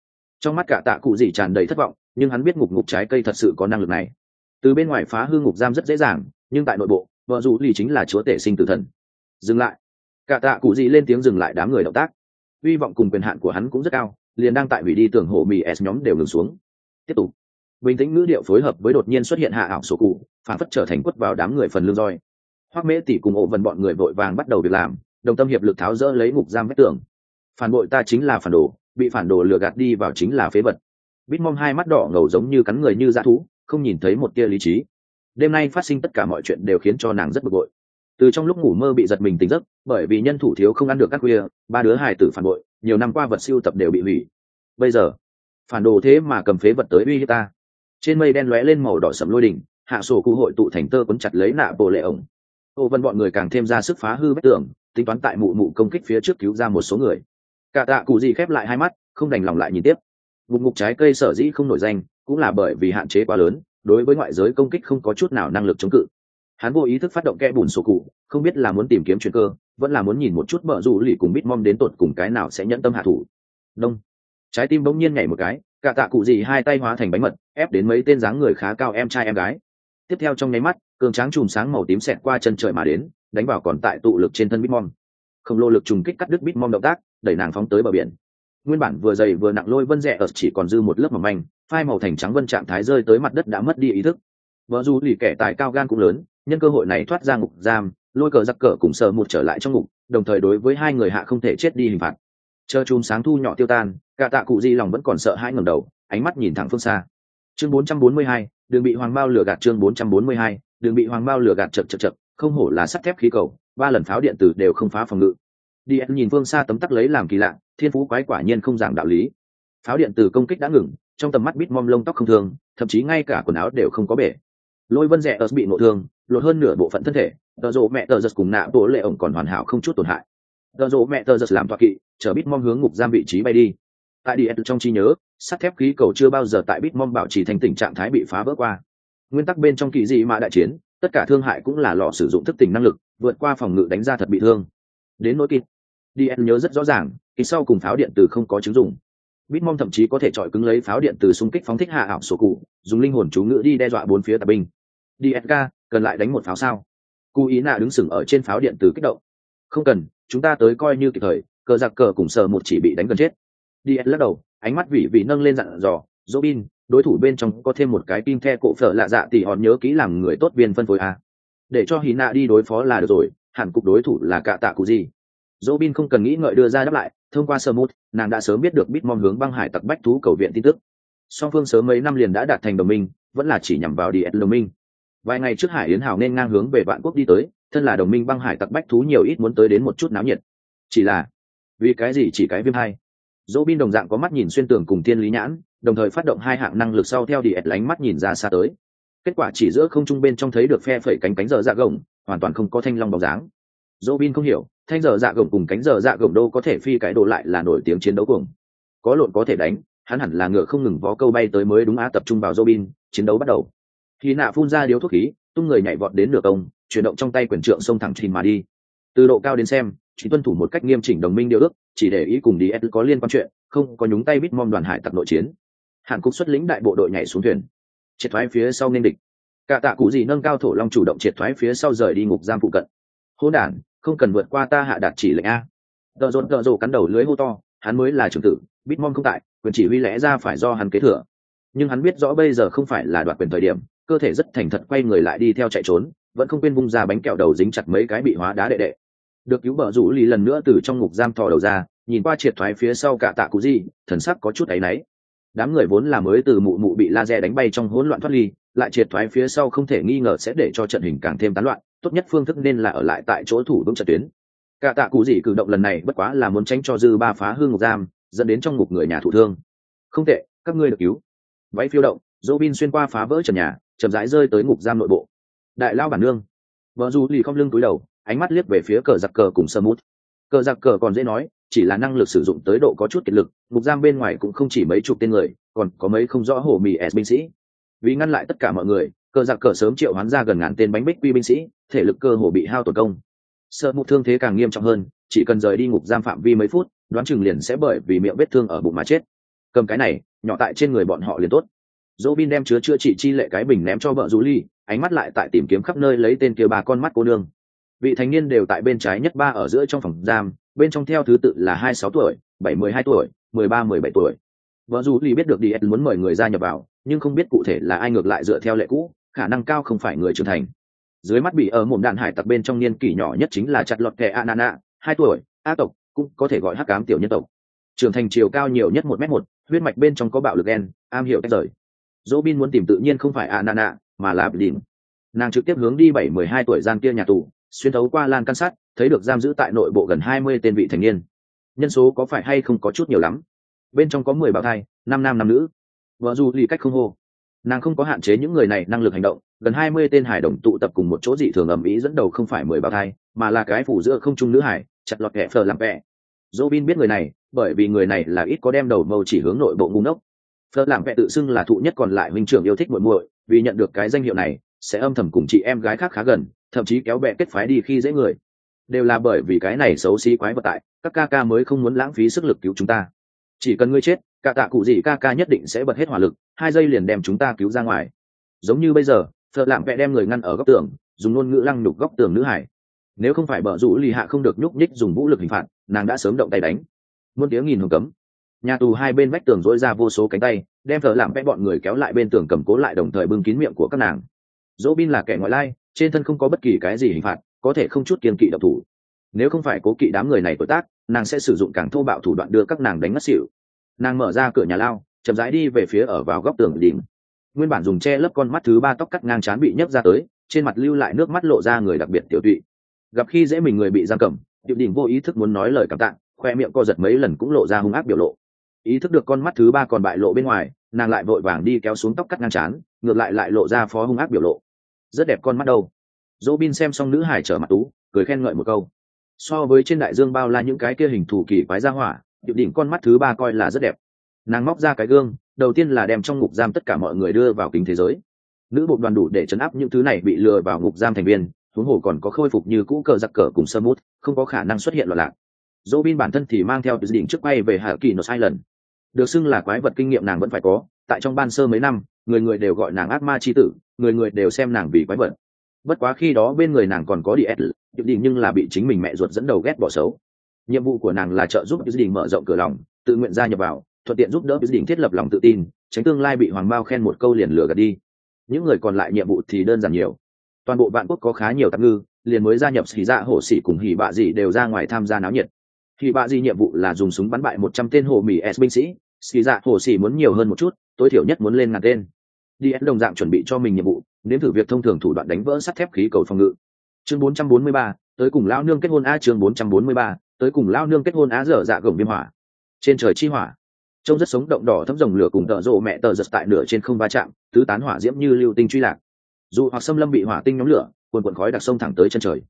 Trong mắt cả tạ cụ gì tràn đầy thất vọng, nhưng hắn biết ngục trái cây thật sự có năng lực này. Từ bên ngoài phá hư ngục giam rất dễ dàng, nhưng tại nội bộ vợ dù lì chính là chúa tể sinh tử thần. Dừng lại. Cả tạ cụ gì lên tiếng dừng lại đám người động tác. Hy vọng cùng quyền hạn của hắn cũng rất cao, liền đang tại hủy đi tường hổ mì s nhóm đều ngừng xuống. Tiếp tục. Bình tĩnh ngữ điệu phối hợp với đột nhiên xuất hiện hạ ảo sổ cụ, phản phất trở thành quất vào đám người phần lưng roi. Hoắc Mễ tỷ cùng ổ vần bọn người vội vàng bắt đầu việc làm, đồng tâm hiệp lực tháo dỡ lấy ngục giam vách tường. Phản bội ta chính là phản đồ, bị phản đồ lừa gạt đi vào chính là phế vật. Bitmom hai mắt đỏ ngầu giống như cắn người như dã thú, không nhìn thấy một tia lý trí. Đêm nay phát sinh tất cả mọi chuyện đều khiến cho nàng rất bực bội. Từ trong lúc ngủ mơ bị giật mình tỉnh giấc, bởi vì nhân thủ thiếu không ăn được các khuya, ba đứa hài tử phản bội, nhiều năm qua vật siêu tập đều bị hủy. Bây giờ, phản đồ thế mà cầm phế vật tới uy hiếp ta. Trên mây đen lóe lên màu đỏ sẫm lôi đỉnh, hạ sổ cụ hội tụ thành tơ quấn chặt lấy nạ bộ lệ ổng. Ô Vân bọn người càng thêm ra sức phá hư vách tường, tính toán tại mụ mụ công kích phía trước cứu ra một số người. Cả tạ cụ gì khép lại hai mắt, không đành lòng lại nhìn tiếp. Ngục trái cây sở dĩ không nổi danh, cũng là bởi vì hạn chế quá lớn, đối với ngoại giới công kích không có chút nào năng lực chống cự. Hắn vô ý thức phát động kẽ bùn sổ cụ, không biết là muốn tìm kiếm chuyển cơ, vẫn là muốn nhìn một chút bờ rủ lì cùng Bitmom đến tột cùng cái nào sẽ nhẫn tâm hạ thủ. Đông, trái tim bỗng nhiên nhảy một cái, cả tạ cụ gì hai tay hóa thành bánh mật, ép đến mấy tên dáng người khá cao em trai em gái. Tiếp theo trong nháy mắt, cường tráng chùm sáng màu tím xẹt qua chân trời mà đến, đánh vào còn tại tụ lực trên thân Bitmom. Khổng lồ lực trùng kích cắt đứt Bitmom động tác, đẩy nàng phóng tới bờ biển. Nguyên bản vừa dày vừa nặng lôi vân rẽ ở chỉ còn dư một lớp mỏng manh, phai màu thành trắng vân trạng thái rơi tới mặt đất đã mất đi ý thức. Vợ dù lì kẻ tài cao gan cũng lớn, nhân cơ hội này thoát ra ngục giam, lôi cờ giặc cờ cùng sờ một trở lại trong ngục, đồng thời đối với hai người hạ không thể chết đi hình phạt. Chờ chùm sáng thu nhỏ tiêu tan, cả tạ cụ di lòng vẫn còn sợ hãi ngẩng đầu, ánh mắt nhìn thẳng phương xa. Chương 442, đường bị hoàng bao lửa gạt. Chương 442, đường bị hoàng bao lửa gạt. Chậc, không hổ là sắt thép khí cầu, 3 lần pháo điện tử đều không phá phòng ngự. Đi nhìn phương xa tấm tắc lấy làm kỳ lạ, thiên phú quái quả nhiên không giảng đạo lý. Pháo điện tử công kích đã ngừng, trong tầm mắt Bitmom lông tóc không thương, thậm chí ngay cả quần áo đều không có bể. Lôi vân rẽ bị nổ thương, lột hơn nửa bộ phận thân thể, tờ rộ mẹ tờ giật cùng nạ bộ lệ ổng còn hoàn hảo không chút tổn hại. Tờ rộ mẹ tờ giật làm tọa kỵ, chở Bitmom hướng ngục giam vị trí bay đi. Tại đi trong trí nhớ, sắt thép khí cầu chưa bao giờ tại Bitmom bảo trì thành tình trạng thái bị phá vỡ qua. Nguyên tắc bên trong kỳ dị mã đại chiến, tất cả thương hại cũng là lò sử dụng thức tỉnh năng lực, vượt qua phòng ngự đánh ra thật bị thương. Đến nỗi kịp, đi nhớ rất rõ ràng, kỳ sau cùng pháo điện từ không có chứng dụng. Bitmom thậm chí có thể chọi cứng lấy pháo điện từ xung kích phóng thích hạ ảo sổ cụ, dùng linh hồn chú ngữ đi đe dọa bốn phía tạp binh. DSK, cần lại đánh một pháo sao? Cú ý nạ đứng sừng ở trên pháo điện từ kích động. Không cần, chúng ta tới coi như kịp thời, cờ giặc cờ cùng sờ một chỉ bị đánh gần chết. DS lắc đầu, ánh mắt vị nâng lên dặn dò, Robin, đối thủ bên trong có thêm một cái tim the cổ phở lạ dạ thì hòn nhớ kỹ làm người tốt viên phân phối a. Để cho Hina đi đối phó là được rồi, hẳn cục đối thủ là cả tạ cụ gì. Robin không cần nghĩ ngợi đưa ra đáp lại, thông qua Smooth, nàng đã sớm biết được Bitmom hướng băng hải tặc bách thú cầu viện tin tức. Song phương sớm mấy năm liền đã đạt thành đồng minh, vẫn là chỉ nhằm vào DS đồng minh. Vài ngày trước Hải Yến Hào nên ngang hướng về Vạn Quốc đi tới, thân là đồng minh băng hải tặc bách thú nhiều ít muốn tới đến một chút náo nhiệt. Chỉ là, vì cái gì chỉ cái viêm hai? Robin đồng dạng có mắt nhìn xuyên tường cùng tiên lý nhãn, đồng thời phát động hai hạng năng lực sau theo DS lánh mắt nhìn ra xa tới. Kết quả chỉ giữa không trung bên trong thấy được phe phẩy cánh giờ dạ gồng, hoàn toàn không có thanh long bóng dáng. Robin không hiểu, thanh giờ dạ gồng cùng cánh giờ dạ gồng đâu có thể phi cái đồ lại là nổi tiếng chiến đấu cuồng. Có lộn có thể đánh, hắn hẳn là ngựa không ngừng vó câu bay tới mới đúng á. Tập trung vào Robin, chiến đấu bắt đầu. Khi nạ phun ra điếu thuốc khí, tung người nhảy vọt đến nửa công, chuyển động trong tay quyền trượng xông thẳng chìm mà đi. Từ độ cao đến xem, chỉ tuân thủ một cách nghiêm chỉnh đồng minh điều ước, chỉ để ý cùng DS có liên quan chuyện, không có nhúng tay Bitmom đoàn hải tặc nội chiến. Hàn Cúc xuất lĩnh đại bộ đội nhảy xuống thuyền, triệt thoái phía sau nên địch. Cả tạ cụ gì nâng cao thổ long chủ động triệt thoái phía sau rời đi ngục giam phụ cận. Hỗn đản, không cần vượt qua ta hạ đạt chỉ lệnh a. Tờ rồ cắn đầu lưới hô to, hắn mới là trưởng tử, Bitmom không tại, quyền chỉ huy lẽ ra phải do hắn kế thừa. Nhưng hắn biết rõ bây giờ không phải là đoạt quyền thời điểm, cơ thể rất thành thật quay người lại đi theo chạy trốn, vẫn không quên vung ra bánh kẹo đầu dính chặt mấy cái bị hóa đá đệ đệ. Được cứu bờ rủ lì lần nữa từ trong ngục giam thò đầu ra, nhìn qua triệt thoái phía sau cả tạ cụ gì, thần sắc có chút áy náy. Đám người vốn là mới từ mụ mụ bị laser đánh bay trong hỗn loạn thoát ly, lại triệt thoái phía sau không thể nghi ngờ sẽ để cho trận hình càng thêm tán loạn, tốt nhất phương thức nên là ở lại tại chỗ thủ vững trận tuyến. Cả tạ cụ gì cử động lần này bất quá là muốn tránh cho dư ba phá hư ngục giam, dẫn đến trong ngục người nhà thụ thương. Không tệ, các ngươi được cứu. Váy phiêu động, Robin xuyên qua phá vỡ trần nhà, chậm rãi rơi tới ngục giam nội bộ. Đại lao bản nương. Vợ dù lì không lưng túi đầu, ánh mắt liếc về phía cờ giặc cờ cùng Smooth. Cờ giặc cờ còn dễ nói, chỉ là năng lực sử dụng tới độ có chút kiệt lực, ngục giam bên ngoài cũng không chỉ mấy chục tên người, còn có mấy không rõ hổ mì s binh sĩ. Vì ngăn lại tất cả mọi người, cờ giặc cờ sớm triệu hoán ra gần ngàn tên bánh bích quy binh sĩ, thể lực cơ hồ bị hao tổn công. Smooth thương thế càng nghiêm trọng hơn, chỉ cần rời đi ngục giam phạm vi mấy phút, đoán chừng liền sẽ bởi vì miệng vết thương ở bụng mà chết. cầm cái này nhỏ tại trên người bọn họ liền tốt. Robin đem chữa trị chi lệ cái bình ném cho vợ Julie, ánh mắt lại tại tìm kiếm khắp nơi lấy tên kia bà con mắt cô nương. Vị thành niên đều tại bên trái nhất ba ở giữa trong phòng giam, bên trong theo thứ tự là 26 tuổi, 7-12 tuổi, 13-17 tuổi. Vợ Julie biết được DS muốn mời người gia nhập vào, nhưng không biết cụ thể là ai, ngược lại dựa theo lệ cũ, khả năng cao không phải người trưởng thành. Dưới mắt bị ở mồm đạn hải tặc bên trong niên kỷ nhỏ nhất chính là chặt lọt kẻ Anana, 2 tuổi, A tộc, cũng có thể gọi hắc ám tiểu nhân tộc. Trưởng thành chiều cao nhiều nhất 1m1, huyết mạch bên trong có bạo lực gen, am hiểu tách rời. Robin muốn tìm tự nhiên không phải Anana, mà là Blin. Nàng trực tiếp hướng đi 7-12 tuổi gian kia nhà tù, xuyên thấu qua lan can sát, thấy được giam giữ tại nội bộ gần 20 tên vị thành niên. Nhân số có phải hay không có chút nhiều lắm. Bên trong có 10 bào thai, 5 nam 5 nữ. Vợ dù lì cách không hô. Nàng không có hạn chế những người này năng lực hành động, gần 20 tên hải đồng tụ tập cùng một chỗ dị thường ầm ĩ, dẫn đầu không phải 10 bào thai, mà là cái phủ giữa không trung nữ hải, chặt lọt kẻ phờ làm vẽ. Robin biết người này, bởi vì người này là ít có đem đầu mâu chỉ hướng nội bộ ngu ngốc. Phờ làm vẽ tự xưng là thụ nhất còn lại huynh trưởng yêu thích muội muội, vì nhận được cái danh hiệu này, sẽ âm thầm cùng chị em gái khác khá gần, thậm chí kéo bè kết phái đi khi dễ người. Đều là bởi vì cái này xấu xí quái vật tại, các ca ca mới không muốn lãng phí sức lực cứu chúng ta. Chỉ cần ngươi chết, cả tạ cụ gì ca ca nhất định sẽ bật hết hỏa lực, 2 giây liền đem chúng ta cứu ra ngoài. Giống như bây giờ, Phật làm vẽ đem người ngăn ở góc tường, dùng ngôn ngữ lăng nhục góc tường nữ hải. Nếu không phải bợ rủ lì hạ không được nhúc nhích dùng vũ lực hình phạt, nàng đã sớm động tay đánh. Muôn tiếng nghìn hồng cấm. Nhà tù hai bên vách tường dỗi ra vô số cánh tay, đem Phật làm vẽ bọn người kéo lại bên tường cầm cố lại, đồng thời bưng kín miệng của các nàng. Robin là kẻ ngoại lai, trên thân không có bất kỳ cái gì hình phạt, có thể không chút kiêng kỵ động thủ. Nếu không phải cố kỵ đám người này tuổi tác, nàng sẽ sử dụng càng thô bạo thủ đoạn đưa các nàng đánh ngất xỉu. Nàng mở ra cửa nhà lao, chậm rãi đi về phía ở vào góc tường đỉnh. Nguyên bản dùng che lấp con mắt thứ 3 tóc cắt ngang trán bị nhấc ra tới, trên mặt lưu lại nước mắt lộ ra người đặc biệt tiểu tụy. Gặp khi dễ mình người bị giam cầm, Diệu Đình vô ý thức muốn nói lời cảm tạ, khoe miệng co giật mấy lần cũng lộ ra hung ác biểu lộ. Ý thức được con mắt thứ 3 còn bại lộ bên ngoài, nàng lại vội vàng đi kéo xuống tóc cắt ngang trán, ngược lại lộ ra phó hung ác biểu lộ. Rất đẹp con mắt đâu. Robin xem xong nữ hải trở mặt tú, cười khen ngợi một câu. So với trên đại dương bao la những cái kia hình thù kỳ quái ra hỏa, Diệu Đình con mắt thứ 3 coi là rất đẹp. Nàng móc ra cái gương, đầu tiên là đem trong ngục giam tất cả mọi người đưa vào kính thế giới. Nữ bộ đoàn đủ để trấn áp những thứ này bị lừa vào ngục giam thành viên, huống hồ còn có khôi phục như cũ cờ giặc cờ cùng sơ mút, không có khả năng xuất hiện loạn lạc. Robin bản thân thì mang theo dự định trước quay về Hạ Kỳ Nốt Island. Được xưng là quái vật kinh nghiệm nàng vẫn phải có, tại trong ban sơ mấy năm, người người đều gọi nàng ác ma chi tử, người người đều xem nàng vì quái vật. Bất quá khi đó bên người nàng còn có DS, dự định nhưng là bị chính mình mẹ ruột dẫn đầu ghét bỏ xấu. Nhiệm vụ của nàng là trợ giúp dự định mở rộng cửa lòng, tự nguyện gia nhập vào, thuận tiện giúp đỡ dự định thiết lập lòng tự tin, tránh tương lai bị hoàng bao khen một câu liền lừa gạt đi. Những người còn lại nhiệm vụ thì đơn giản nhiều. Toàn bộ vạn quốc có khá nhiều tạp ngư, liền mới gia nhập Hỉ Dạ Hổ Sĩ cùng Hỉ Bạ Dị đều ra ngoài tham gia náo nhiệt. Hỉ Bạ Dị nhiệm vụ là dùng súng bắn bại 100 tên hồ mì S binh sĩ, Hỉ Dạ Hổ Sĩ muốn nhiều hơn một chút, tối thiểu nhất muốn lên ngàn tên. DS đồng dạng chuẩn bị cho mình nhiệm vụ, nếm thử việc thông thường thủ đoạn đánh vỡ sắt thép khí cầu phòng ngự. Chương 443, tới cùng lão nương kết hôn a. Chương 443, tới cùng lão nương kết hôn á. Dở dạ gồng viêm hỏa. Trên trời chi hỏa, trông rất sống động đỏ thấm rồng lửa cùng tợ rộ mẹ tờ giật tại nửa trên không va chạm, tứ tán hỏa diễm như lưu tinh truy lạc. Dù hoặc xâm lâm bị hỏa tinh nhóm lửa, cuồn cuộn khói đặc sông thẳng tới chân trời.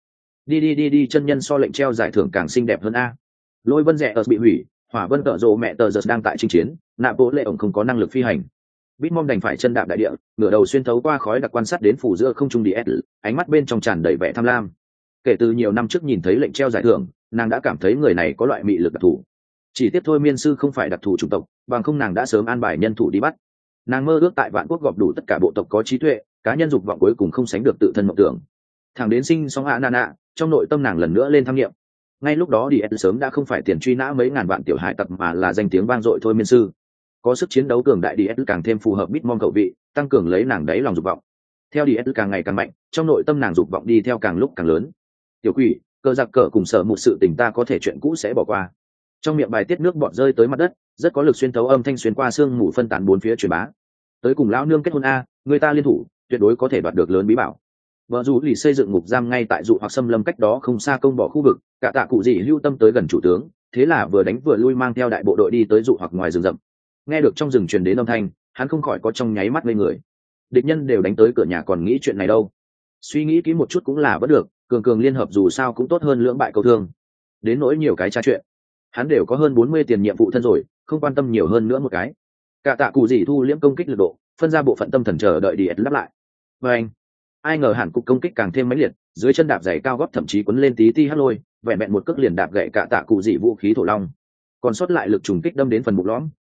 Đi chân nhân so lệnh treo giải thưởng càng xinh đẹp hơn a. Lôi vân rẽ ở bị hủy, hỏa vân tợ rộ mẹ tờ giật đang tại chinh chiến, nạ bộ lệ ổng không có năng lực phi hành. Bitmom đành phải chân đạp đại địa, ngửa đầu xuyên thấu qua khói đặc quan sát đến phủ giữa không trung DS, ánh mắt bên trong tràn đầy vẻ tham lam. Kể từ nhiều năm trước nhìn thấy lệnh treo giải thưởng, nàng đã cảm thấy người này có loại mị lực đặc thù. Chỉ tiếp thôi miên sư không phải đặc thù chủng tộc, bằng không nàng đã sớm an bài nhân thủ đi bắt. Nàng mơ ước tại vạn quốc gọp đủ tất cả bộ tộc có trí tuệ, cá nhân dục vọng cuối cùng không sánh được tự thân mộng tưởng. Thằng đến sinh xong Nana, trong nội tâm nàng lần nữa lên tham nghiệm. Ngay lúc đó DS sớm đã không phải tiền truy nã mấy ngàn vạn tiểu hải tặc, mà là danh tiếng vang dội thôi miên sư. Có sức chiến đấu cường đại, DS càng thêm phù hợp Bitmom khẩu vị, tăng cường lấy nàng đáy lòng dục vọng. Theo DS càng ngày càng mạnh, trong nội tâm nàng dục vọng đi theo càng lúc càng lớn. Tiểu quỷ, cờ giặc cờ cùng sở một sự tình ta có thể chuyện cũ sẽ bỏ qua. Trong miệng bài tiết nước bọt rơi tới mặt đất, rất có lực xuyên thấu âm thanh xuyên qua xương mù phân tán bốn phía truyền bá. Tới cùng lão nương kết hôn a, người ta liên thủ, tuyệt đối có thể đoạt được lớn bí bảo. Vợ dù lì xây dựng ngục giam ngay tại dụ hoặc xâm lâm cách đó không xa công bỏ khu vực, cả tạ cụ gì lưu tâm tới gần chủ tướng, thế là vừa đánh vừa lui mang theo đại bộ đội đi tới dụ hoặc ngoài rừng rậm. Nghe được trong rừng truyền đến âm thanh, hắn không khỏi có trong nháy mắt ngây người. Địch nhân đều đánh tới cửa nhà còn nghĩ chuyện này đâu. Suy nghĩ kỹ một chút cũng là vẫn được, cường liên hợp dù sao cũng tốt hơn lưỡng bại câu thương. Đến nỗi nhiều cái tra chuyện, hắn đều có hơn 40 tiền nhiệm vụ thân rồi, không quan tâm nhiều hơn nữa một cái. Cả tạ cụ gì thu liễm công kích lực độ, phân ra bộ phận tâm thần chờ đợi đi lắp lại. Và anh, ai ngờ hẳn cục công kích càng thêm mãnh liệt, dưới chân đạp giày cao gót thậm chí quấn lên tí ti hắt lôi, vẹn vẹn một cước liền đạp gậy cả tạ cụ gì vũ khí thổ long. Còn sót lại lực trùng kích đâm đến phần bụng lõm,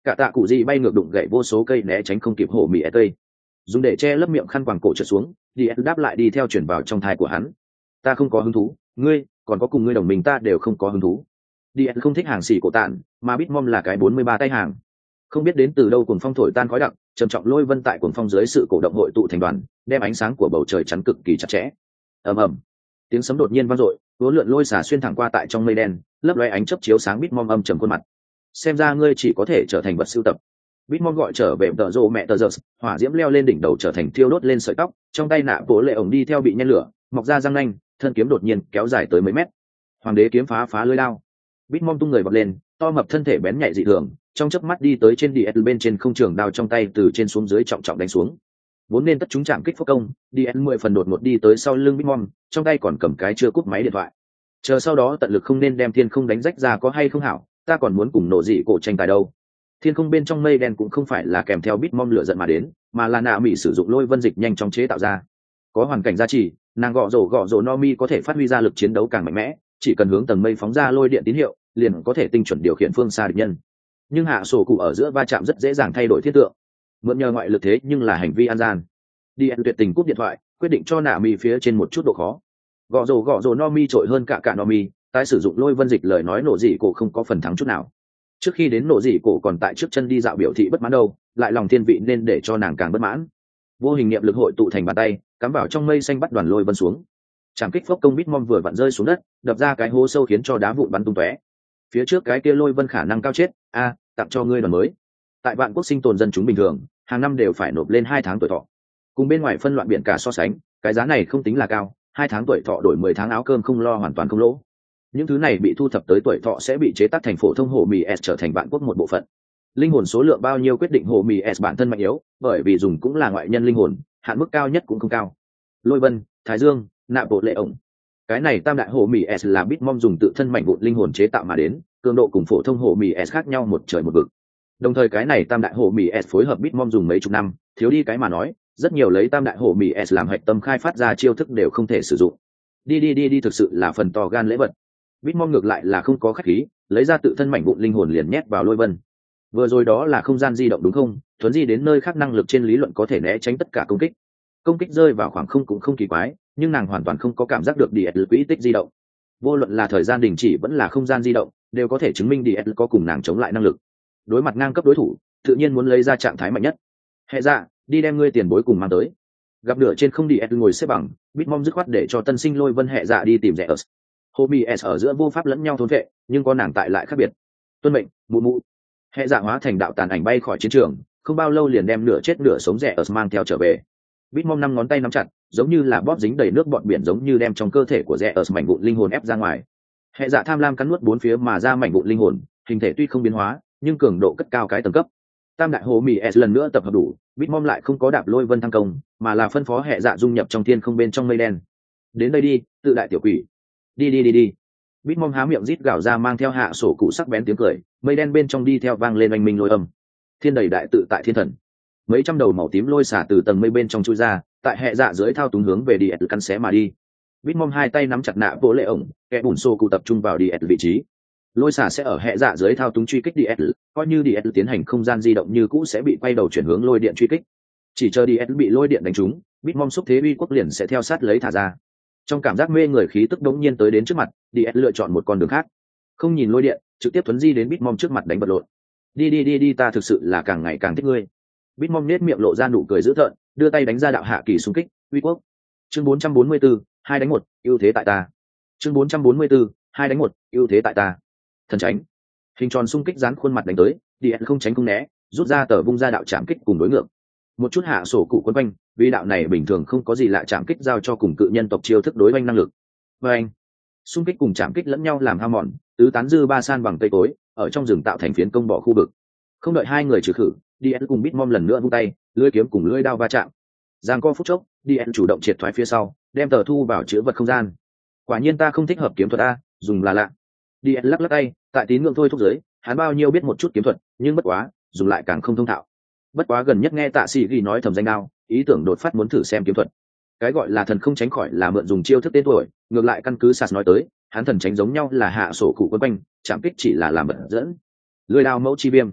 cả tạ cụ gì bay ngược đụng gậy vô số cây né tránh không kịp hổ mì cây, dùng để che lấp miệng khăn quàng cổ trượt xuống. Đi đáp lại đi theo chuyển vào trong thai của hắn. Ta không có hứng thú, ngươi còn có cùng ngươi đồng minh ta đều không có hứng thú. Đi không thích hàng xỉ cổ tạn, mà Bitmom là cái 43 tay hàng. Không biết đến từ đâu cuồng phong thổi tan khói đặc, trầm trọng lôi vân tại cuồng phong dưới sự cổ động hội tụ thành đoàn, đem ánh sáng của bầu trời chắn cực kỳ chặt chẽ. Ầm ầm, tiếng sấm đột nhiên vang dội, uốn lượn lôi xả xuyên thẳng qua tại trong mây đen, lấp lóe ánh chớp chiếu sáng Bitmom âm trầm khuôn mặt. Xem ra ngươi chỉ có thể trở thành vật sưu tập. Bitmom gọi trở về tờ rô mẹ tờ giờ, hỏa diễm leo lên đỉnh đầu trở thành thiêu đốt lên sợi tóc, trong tay nạ bố lệ ổng đi theo bị nhen lửa, mọc ra răng nanh, thân kiếm đột nhiên kéo dài tới mấy mét. Hoàng đế kiếm phá lưới lao. Bitmom tung người vọt lên, to mập thân thể bén nhạy dị thường, trong chớp mắt đi tới trên DS bên trên không trường đao trong tay từ trên xuống dưới trọng trọng đánh xuống. Vốn nên tất chúng chạm kích phốc công, DS 10 phần đột ngột đi tới sau lưng Bitmom, trong tay còn cầm cái chưa cúp máy điện thoại. Chờ sau đó tận lực không nên đem thiên không đánh rách ra có hay không hảo, ta còn muốn cùng nổ dị cổ tranh tài đâu. Thiên không bên trong mây đen cũng không phải là kèm theo Bitmom lửa giận mà đến, mà là nạ mỹ sử dụng lôi vân dịch nhanh chóng chế tạo ra. Có hoàn cảnh gia trì, nàng gõ rổ Nomi có thể phát huy ra lực chiến đấu càng mạnh mẽ, chỉ cần hướng tầng mây phóng ra lôi điện tín hiệu, liền có thể tinh chuẩn điều khiển phương xa địch nhân. Nhưng hạ sổ cụ ở giữa va chạm rất dễ dàng thay đổi thiết tượng, mượn nhờ ngoại lực thế nhưng là hành vi an gian. Đi tuyệt tình cúp điện thoại, quyết định cho nạ mỹ phía trên một chút độ khó. Gõ rổ Nomi trội hơn cả Nomi, tái sử dụng lôi vân dịch lời nói nổ dị cổ không có phần thắng chút nào. Trước khi đến nổ dị cổ còn tại trước chân đi dạo biểu thị bất mãn đâu, lại lòng thiên vị nên để cho nàng càng bất mãn. Vô hình niệm lực hội tụ thành bàn tay, cắm vào trong mây xanh bắt đoàn lôi vân xuống. Trảm kích phốc công Bitmom vừa vặn rơi xuống đất, đập ra cái hố sâu khiến cho đá vụn bắn tung tóe. Phía trước cái kia lôi vân khả năng cao chết, tặng cho ngươi đoàn mới. Tại vạn quốc sinh tồn dân chúng bình thường, hàng năm đều phải nộp lên 2 tháng tuổi thọ. Cùng bên ngoài phân loạn biển cả so sánh, cái giá này không tính là cao, 2 tháng tuổi thọ đổi 10 tháng áo cơm không lo hoàn toàn không lỗ. Những thứ này bị thu thập tới tuổi thọ sẽ bị chế tác thành phổ thông hồ mì S trở thành vạn quốc một bộ phận. Linh hồn số lượng bao nhiêu quyết định hồ mì S bản thân mạnh yếu, bởi vì dùng cũng là ngoại nhân linh hồn, hạn mức cao nhất cũng không cao. Lôi vân, Thái Dương, nạ bộ lệ ổng, cái này tam đại hồ mì S là Bitmom dùng tự thân mạnh vụn linh hồn chế tạo mà đến, cường độ cùng phổ thông hồ mì S khác nhau một trời một vực. Đồng thời cái này tam đại hồ mì S phối hợp Bitmom dùng mấy chục năm, thiếu đi cái mà nói, rất nhiều lấy tam đại hồ mì S làm hạch tâm khai phát ra chiêu thức đều không thể sử dụng. Đi thực sự là phần to gan lễ vật. Bitmom ngược lại là không có khách khí, lấy ra tự thân mảnh vụn linh hồn liền nhét vào lôi vân. Vừa rồi đó là không gian di động đúng không? Thuấn di đến nơi khác năng lực trên lý luận có thể né tránh tất cả công kích. Công kích rơi vào khoảng không cũng không kỳ quái, nhưng nàng hoàn toàn không có cảm giác được DS quỹ tích di động. Vô luận là thời gian đình chỉ vẫn là không gian di động, đều có thể chứng minh DS có cùng nàng chống lại năng lực. Đối mặt ngang cấp đối thủ, tự nhiên muốn lấy ra trạng thái mạnh nhất. Hệ dạ, đi đem ngươi tiền bối cùng mang tới. Gặp nửa trên không DS ngồi xếp bằng, Bitmom dứt khoát để cho tân sinh lôi vân hệ dạ đi tìm rẻ ở. Hobby S ở giữa vô pháp lẫn nhau thôn vệ, nhưng có nàng tại lại khác biệt. Tuân mệnh, mụ. Hệ dạ hóa thành đạo tàn ảnh bay khỏi chiến trường, không bao lâu liền đem nửa chết nửa sống rẻ ở mang theo trở về. Bitmom 5 ngón tay nắm chặt, giống như là bóp dính đầy nước bọt biển, giống như đem trong cơ thể của rẻ ở mảnh vụn linh hồn ép ra ngoài. Hệ dạ tham lam cắn nuốt bốn phía mà ra mảnh vụn linh hồn, hình thể tuy không biến hóa, nhưng cường độ cất cao cái tầng cấp. Tam đại hồ mì S lần nữa tập hợp đủ, Bitmom lại không có đạp lôi vân thăng công, mà là phân phó hệ dạ dung nhập trong thiên không bên trong mây đen. Đến đây đi, tự đại tiểu quỷ. Đi. Bitmom há miệng rít gào ra mang theo hạ sổ cụ sắc bén tiếng cười, mây đen bên trong đi theo vang lên oanh minh lôi âm. Thiên đầy đại tự tại thiên thần. Mấy trăm đầu màu tím lôi xả từ tầng mây bên trong chui ra, tại hệ dạ dưới thao túng hướng về đi căn xé mà đi. Bitmom hai tay nắm chặt nạ bộ lệ ổng, kẻ bùn xô cụ tập trung vào đi vị trí. Lôi xả sẽ ở hệ dạ dưới thao túng truy kích đi, coi như đi tiến hành không gian di động như cũ sẽ bị quay đầu chuyển hướng lôi điện truy kích. Chỉ chờ đi bị lôi điện đánh trúng, Bitmom xúc thế uy quốc liền sẽ theo sát lấy thả ra. Trong cảm giác mê người khí tức đống nhiên tới đến trước mặt, DS lựa chọn một con đường khác, không nhìn lôi điện, trực tiếp thuấn di đến Bitmom trước mặt đánh vật lộn. Đi, ta thực sự là càng ngày càng thích ngươi. Bitmom nét miệng lộ ra nụ cười dữ tợn, đưa tay đánh ra đạo hạ kỳ xung kích, uy quốc. Chương 444, 2 đánh 1, ưu thế tại ta. Chương 444, 2 đánh 1, ưu thế tại ta. Thần tránh. Hình tròn xung kích dán khuôn mặt đánh tới, DS không tránh không né, rút ra tờ vung ra đạo chạm kích cùng đối ngược. Một chút hạ sổ cụ quấn quanh, vì đạo này bình thường không có gì lạ, chạm kích giao cho cùng cự nhân tộc chiêu thức đối oanh năng lực. Và anh, xung kích cùng chạm kích lẫn nhau làm hao mòn, tứ tán dư ba san bằng cây cối, ở trong rừng tạo thành phiến công bỏ khu vực. Không đợi hai người trừ khử, DS cùng Bitmom lần nữa vung tay, lưỡi kiếm cùng lưỡi đao va chạm. Giang co phút chốc, DS chủ động triệt thoái phía sau, đem tờ thu vào chứa vật không gian. Quả nhiên ta không thích hợp kiếm thuật a, dùng là lạ. DS lắc lắc tay, tại tín ngưỡng thôi thúc giới, hắn bao nhiêu biết một chút kiếm thuật, nhưng bất quá, dùng lại càng không thông thạo. Bất quá gần nhất nghe Tạ Sĩ ghi nói thầm danh đao, ý tưởng đột phát muốn thử xem kiếm thuật. Cái gọi là thần không tránh khỏi là mượn dùng chiêu thức tên tuổi, ngược lại căn cứ Sạt nói tới, hắn thần tránh giống nhau là hạ sổ cụ quân quanh, chạm kích chỉ là làm bật dẫn. Lưỡi đao mẫu chi viêm.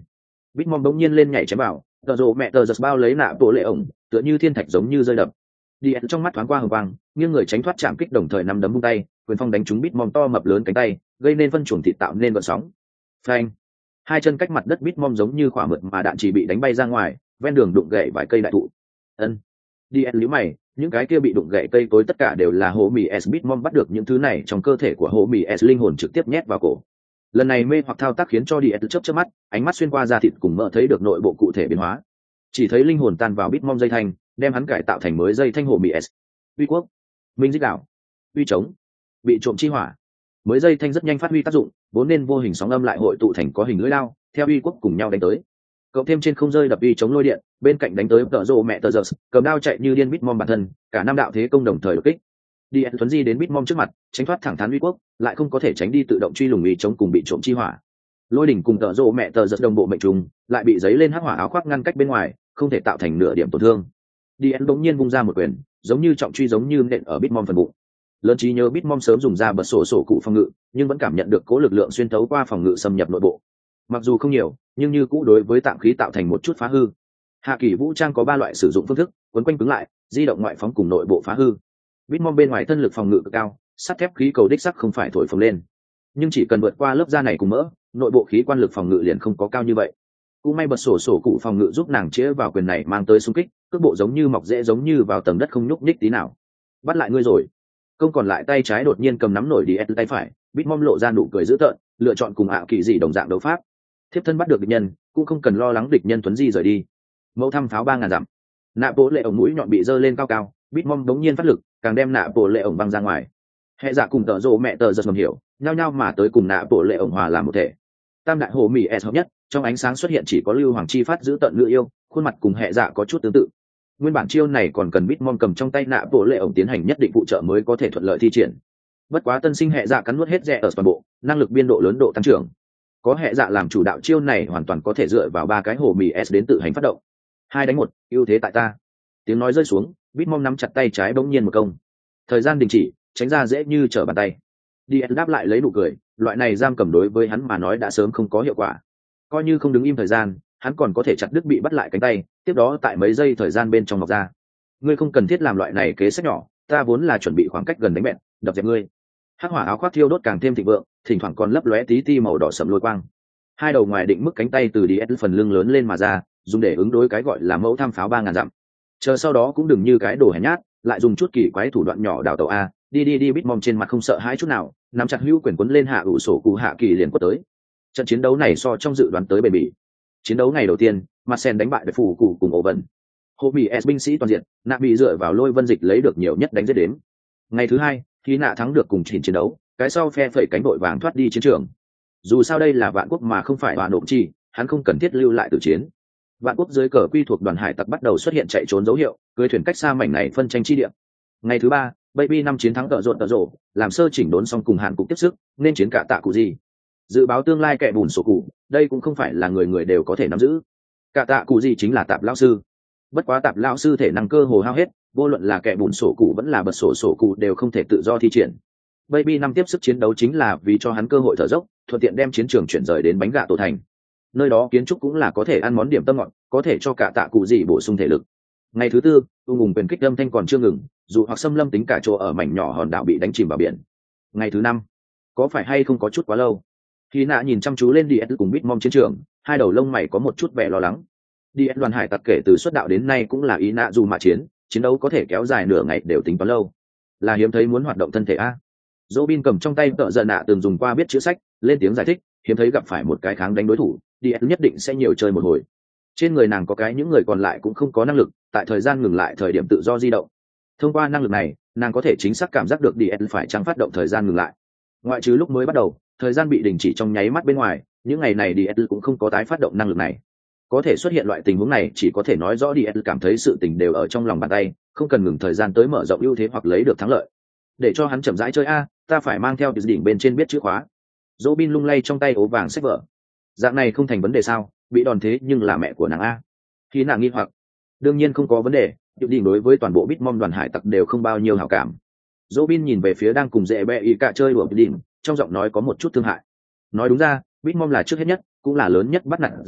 Bitmom bỗng nhiên lên nhảy chém vào, tờ rồ mẹ tờ giật bao lấy nạ bộ lệ ổng, tựa như thiên thạch giống như rơi đập. Diệt trong mắt thoáng qua hờ quang, nghiêng người tránh thoát chạm kích đồng thời nắm đấm vung tay, quyền phong đánh trúng Bitmom to mập lớn cánh tay, gây nên phân chuồng thịt tạo nên gợn sóng. Phanh! Hai chân cách mặt đất Bitmom giống như quả mượt mà đạn chỉ bị đánh bay ra ngoài, ven đường đụng gãy vài cây đại thụ. Ân. Diệt nhíu mày, những cái kia bị đụng gãy cây cối tất cả đều là hố mì s. Bitmom bắt được những thứ này trong cơ thể của hố mì s, linh hồn trực tiếp nhét vào cổ. Lần này mê hoặc thao tác khiến cho Diệt chớp mắt, ánh mắt xuyên qua da thịt cùng mỡ thấy được nội bộ cụ thể biến hóa. Chỉ thấy linh hồn tan vào Bitmom dây thanh, đem hắn cải tạo thành mới dây thanh hổ mì s. Uy quốc, minh dích đảo, uy chống, bị trộm chi hỏa. Mới dây thanh rất nhanh phát huy tác dụng, vốn nên vô hình sóng âm lại hội tụ thành có hình lưỡi lao, theo uy quốc cùng nhau đánh tới. Cộng thêm trên không rơi đập uy chống lôi điện, bên cạnh đánh tới tợ rồ mẹ tờ giật, cầm đao chạy như điên Bitmom bản thân, cả năm đạo thế công đồng thời đột kích. Đi thuấn di đến Bitmom trước mặt, tránh thoát thẳng thắn uy quốc, lại không có thể tránh đi tự động truy lùng uy chống cùng bị trộm chi hỏa. Lôi đỉnh cùng tợ rồ mẹ tờ giật đồng bộ mệnh trùng, lại bị giấy lên hắc hỏa áo khoác ngăn cách bên ngoài, không thể tạo thành nửa điểm tổn thương. Đi bỗng nhiên vung ra một quyền, giống như trọng truy giống như nện ở Bitmom phần bụng. Lớn trí nhớ Bitmom sớm dùng ra bật sổ cụ phòng ngự, nhưng vẫn cảm nhận được cố lực lượng xuyên thấu qua phòng ngự xâm nhập nội bộ. Mặc dù không nhiều, nhưng như cũ đối với tạm khí tạo thành một chút phá hư. Hạ kỳ vũ trang có 3 loại sử dụng phương thức: quấn quanh cứng lại, di động ngoại phóng cùng nội bộ phá hư. Bitmom bên ngoài thân lực phòng ngự cực cao, sắt thép khí cầu đích sắc không phải thổi phồng lên, nhưng chỉ cần vượt qua lớp da này cùng mỡ, nội bộ khí quan lực phòng ngự liền không có cao như vậy. Cũng may bật sổ cụ phòng ngự giúp nàng chĩa vào quyền này mang tới xung kích, cước bộ giống như mọc rễ giống như vào tầng đất không nhúc nhích tí nào. Bắt lại ngươi rồi. Công còn lại tay trái đột nhiên cầm nắm nổi đi tay phải, Bitmom lộ ra nụ cười dữ tợn, lựa chọn cùng ảo kỳ dị đồng dạng đấu pháp. Thiếp thân bắt được địch nhân, cũng không cần lo lắng địch nhân tuấn di rời đi. Mẫu thăm pháo 3000 dặm. Nạ bộ lệ ổng mũi nhọn bị giơ lên cao cao, Bitmom đống nhiên phát lực, càng đem nạ bộ lệ ổng văng ra ngoài. Hệ dạ cùng tợ rồ mẹ tờ giật ngầm hiểu, nhao nhao mà tới cùng nạ bộ lệ ổng hòa làm một thể. Tam đại hồ mì s hợp nhất, trong ánh sáng xuất hiện chỉ có lưu hoàng chi phát giữ tận ngựa yêu, khuôn mặt cùng hệ dạ có chút tương tự. Nguyên bản chiêu này còn cần Bitmom cầm trong tay nạ bộ lệ ổng tiến hành nhất định phụ trợ mới có thể thuận lợi thi triển. Bất quá tân sinh hệ dạ cắn nuốt hết rẻ ở toàn bộ, năng lực biên độ lớn độ tăng trưởng. Có hệ dạ làm chủ đạo chiêu này hoàn toàn có thể dựa vào 3 cái hồ mì s đến tự hành phát động. 2 đánh 1, ưu thế tại ta. Tiếng nói rơi xuống, Bitmom nắm chặt tay trái bỗng nhiên một công. Thời gian đình chỉ, tránh ra dễ như trở bàn tay. Đi đáp lại lấy nụ cười, loại này giam cầm đối với hắn mà nói đã sớm không có hiệu quả. Coi như không đứng im thời gian, hắn còn có thể chặt đứt bị bắt lại cánh tay, tiếp đó tại mấy giây thời gian bên trong mọc ra. Ngươi không cần thiết làm loại này kế sách nhỏ, ta vốn là chuẩn bị khoảng cách gần đánh bẹn, đập dẹp ngươi. Hắc hỏa áo khoác thiêu đốt càng thêm thịnh vượng, thỉnh thoảng còn lấp lóe tí ti màu đỏ sẫm lôi quang. Hai đầu ngoài định mức cánh tay từ đi phần lưng lớn lên mà ra, dùng để ứng đối cái gọi là mẫu tham pháo 3000 dặm. Chờ sau đó cũng đừng như cái đồ hèn nhát, lại dùng chút kỳ quái thủ đoạn nhỏ đào tẩu a. Đi Bitmom trên mặt không sợ hãi chút nào, nắm chặt hữu quyền quấn lên hạ ủ sổ cụ hạ kỳ liền quất tới. Trận chiến đấu này so trong dự đoán tới bền bỉ. Chiến đấu ngày đầu tiên, Marcel đánh bại được phủ cụ cùng ổ vần. Hồ Bỉ S binh sĩ toàn diện, nạ bị dựa vào lôi vân dịch lấy được nhiều nhất đánh giết đến. Ngày thứ hai, khi nạ thắng được cùng chiến đấu, cái sau phe phẩy cánh đội vàng thoát đi chiến trường. Dù sao đây là vạn quốc mà không phải Hoàn Nộm Chi, hắn không cần thiết lưu lại tử chiến. Vạn quốc dưới cờ quy thuộc đoàn hải tặc bắt đầu xuất hiện chạy trốn dấu hiệu, cưỡi thuyền cách xa mảnh này phân tranh chi địa. Ngày thứ ba, Baby 5 chiến thắng tợ rộ, làm sơ chỉnh đốn xong cùng Hàn cục tiếp sức, nên chiến cả tạ cụ gì. Dự báo tương lai kẻ bùn sổ cụ, đây cũng không phải là người người đều có thể nắm giữ. Cả tạ cụ gì chính là tạp lão sư. Bất quá tạp lão sư thể năng cơ hồ hao hết, vô luận là kẻ bùn sổ cụ vẫn là bật sổ cụ đều không thể tự do thi triển. Baby 5 tiếp sức chiến đấu chính là vì cho hắn cơ hội thở dốc, thuận tiện đem chiến trường chuyển rời đến bánh gạ tổ thành. Nơi đó kiến trúc cũng là có thể ăn món điểm tâm ngọt, có thể cho cả tạ cụ gì bổ sung thể lực. Ngày thứ tư, ung quyền kích âm thanh còn chưa ngừng, dù hoặc xâm lâm tính cả chỗ ở mảnh nhỏ hòn đảo bị đánh chìm vào biển. Ngày thứ năm, có phải hay không có chút quá lâu? Khi nạ nhìn chăm chú lên DS cùng Bitmom chiến trường, hai đầu lông mày có một chút vẻ lo lắng. DS đoàn hải tặc kể từ xuất đạo đến nay cũng là ý nạ dù mà chiến đấu có thể kéo dài nửa ngày đều tính toán lâu. Là hiếm thấy muốn hoạt động thân thể a. Robin cầm trong tay tợ giận nạ từng dùng qua biết chữ sách, lên tiếng giải thích, hiếm thấy gặp phải một cái kháng đánh đối thủ, DS nhất định sẽ nhiều chơi một hồi. Trên người nàng có cái những người còn lại cũng không có năng lực, tại thời gian ngừng lại thời điểm tự do di động. Thông qua năng lực này, nàng có thể chính xác cảm giác được DS phải chăng phát động thời gian ngừng lại. Ngoại trừ lúc mới bắt đầu, thời gian bị đình chỉ trong nháy mắt bên ngoài, những ngày này DS cũng không có tái phát động năng lực này. Có thể xuất hiện loại tình huống này chỉ có thể nói rõ DS cảm thấy sự tình đều ở trong lòng bàn tay, không cần ngừng thời gian tới mở rộng ưu thế hoặc lấy được thắng lợi. Để cho hắn chậm rãi chơi a, ta phải mang theo đỉnh bên trên biết chữ khóa. Robin lung lay trong tay ố vàng sách vở. Dạng này không thành vấn đề sao? Bị đòn thế nhưng là mẹ của nàng a. Khi nàng nghi hoặc, đương nhiên không có vấn đề, Diệu Đình đối với toàn bộ Bitmom đoàn hải tặc đều không bao nhiêu hảo cảm. Robin nhìn về phía đang cùng dễ bẹ y cả chơi đùa Diệu Đình, trong giọng nói có một chút thương hại. Nói đúng ra, Bitmom là trước hết nhất, cũng là lớn nhất bắt nạt giả,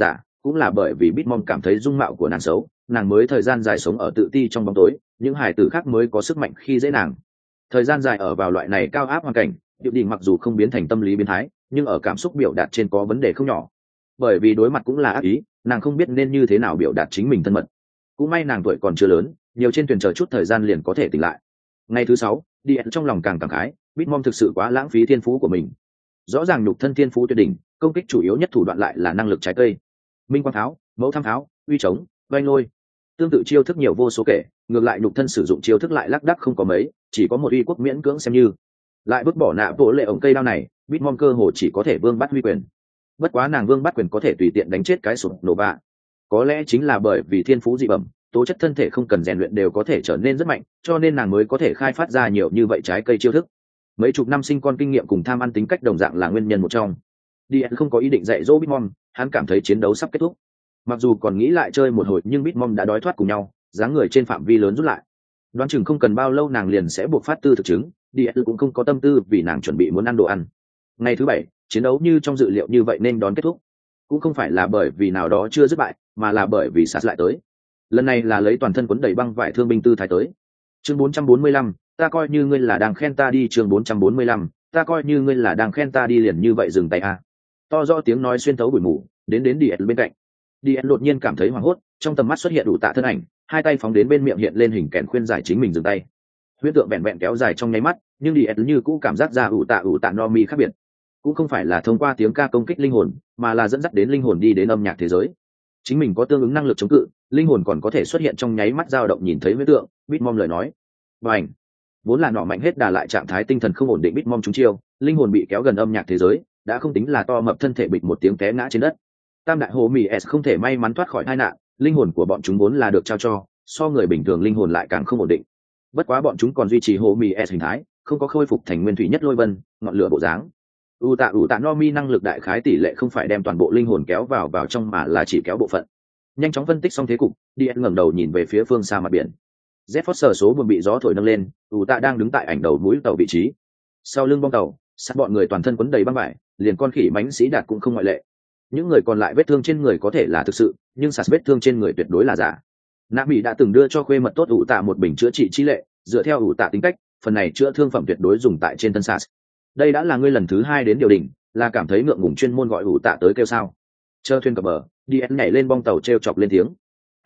cũng là bởi vì Bitmom cảm thấy dung mạo của nàng xấu, nàng mới thời gian dài sống ở tự ti trong bóng tối, những hài tử khác mới có sức mạnh khi dễ nàng. Thời gian dài ở vào loại này cao áp hoàn cảnh, Diệu Đình mặc dù không biến thành tâm lý biến thái, nhưng ở cảm xúc biểu đạt trên có vấn đề không nhỏ. Bởi vì đối mặt cũng là ác ý, nàng không biết nên như thế nào biểu đạt chính mình thân mật. Cũng may nàng tuổi còn chưa lớn, nhiều trên thuyền chờ chút thời gian liền có thể tỉnh lại. Ngày thứ 6, Điện trong lòng càng cảm khái, Bitmom thực sự quá lãng phí thiên phú của mình. Rõ ràng nhục thân thiên phú tuyệt đỉnh, công kích chủ yếu nhất thủ đoạn lại là năng lực trái cây. Minh quang tháo, mẫu tham tháo, uy trống, oanh lôi. Tương tự chiêu thức nhiều vô số kể, ngược lại nhục thân sử dụng chiêu thức lại lác đác không có mấy, chỉ có một uy quốc miễn cưỡng xem như. Lại vứt bỏ nạ bộ lệ ổng cây đao này, Bitmom cơ hồ chỉ có thể vương bắt huy quyền. Bất quá nàng vương bắt quyền có thể tùy tiện đánh chết cái sụp nổ bạ. Có lẽ chính là bởi vì thiên phú dị bẩm, tố chất thân thể không cần rèn luyện đều có thể trở nên rất mạnh, cho nên nàng mới có thể khai phát ra nhiều như vậy trái cây chiêu thức. Mấy chục năm sinh con kinh nghiệm cùng tham ăn tính cách đồng dạng là nguyên nhân một trong. Điện không có ý định dạy dỗ Bitmom, hắn cảm thấy chiến đấu sắp kết thúc. Mặc dù còn nghĩ lại chơi một hồi, nhưng Bitmom đã đói thoát cùng nhau, dáng người trên phạm vi lớn rút lại. Đoán chừng không cần bao lâu nàng liền sẽ buộc phát tư thực chứng, Điện cũng không có tâm tư vì nàng chuẩn bị muốn ăn đồ ăn. Ngày thứ 7, chiến đấu như trong dự liệu như vậy nên đón kết thúc. Cũng không phải là bởi vì nào đó chưa dứt bại, mà là bởi vì sát lại tới. Lần này là lấy toàn thân quấn đầy băng vải thương binh tư thái tới. Chương 445, ta coi như ngươi là đang khen ta đi. Chương 445, ta coi như ngươi là đang khen ta đi, liền như vậy dừng tay a. To rõ tiếng nói xuyên thấu bụi mù, đến Điện bên cạnh. Điện đột nhiên cảm thấy hoảng hốt, trong tầm mắt xuất hiện đủ tạ thân ảnh, hai tay phóng đến bên miệng hiện lên hình kèn khuyên giải chính mình dừng tay. Huyễn tượng vẹn vẹn kéo dài trong nháy mắt, nhưng Điện như cũ cảm giác ra ủ tạ no mi khác biệt. Cũng không phải là thông qua tiếng ca công kích linh hồn, mà là dẫn dắt đến linh hồn đi đến âm nhạc thế giới. Chính mình có tương ứng năng lực chống cự, linh hồn còn có thể xuất hiện trong nháy mắt dao động nhìn thấy huyễn tượng. Bitmom lời nói, bành, vốn là nọ mạnh hết đà lại trạng thái tinh thần không ổn định, Bitmom trúng chiêu, linh hồn bị kéo gần âm nhạc thế giới, đã không tính là to mập thân thể bịch một tiếng té ngã trên đất. Tam đại hồ mì s không thể may mắn thoát khỏi tai nạn, linh hồn của bọn chúng vốn là được trao cho, so người bình thường linh hồn lại càng không ổn định. Bất quá bọn chúng còn duy trì hồ mì s hình thái, không có khôi phục thành nguyên thủy nhất lôi vân ngọn lửa bộ dáng. ủ tạ no mi năng lực đại khái tỷ lệ không phải đem toàn bộ linh hồn kéo vào trong, mà là chỉ kéo bộ phận. Nhanh chóng phân tích xong thế cục, Điện ngẩng đầu nhìn về phía phương xa mặt biển. Z Foster số buồn bị gió thổi nâng lên, ủ tạ đang đứng tại ảnh đầu mũi tàu vị trí. Sau lưng bong tàu, sát bọn người toàn thân quấn đầy băng vải, liền con khỉ mánh sĩ đạt cũng không ngoại lệ. Những người còn lại vết thương trên người có thể là thực sự, nhưng sạt vết thương trên người tuyệt đối là giả. Nạ Mỹ đã từng đưa cho khuê mật tốt ủ tạ một bình chữa trị chi lệ, dựa theo ủ tạ tính cách, phần này chữa thương phẩm tuyệt đối dùng tại trên thân sạt. Đây đã là ngươi lần thứ 2 đến điều đình, là cảm thấy ngượng ngùng chuyên môn gọi ủ tạ tới kêu sao? Chờ thuyền cập bờ, Điện nhảy lên bong tàu treo chọc lên tiếng.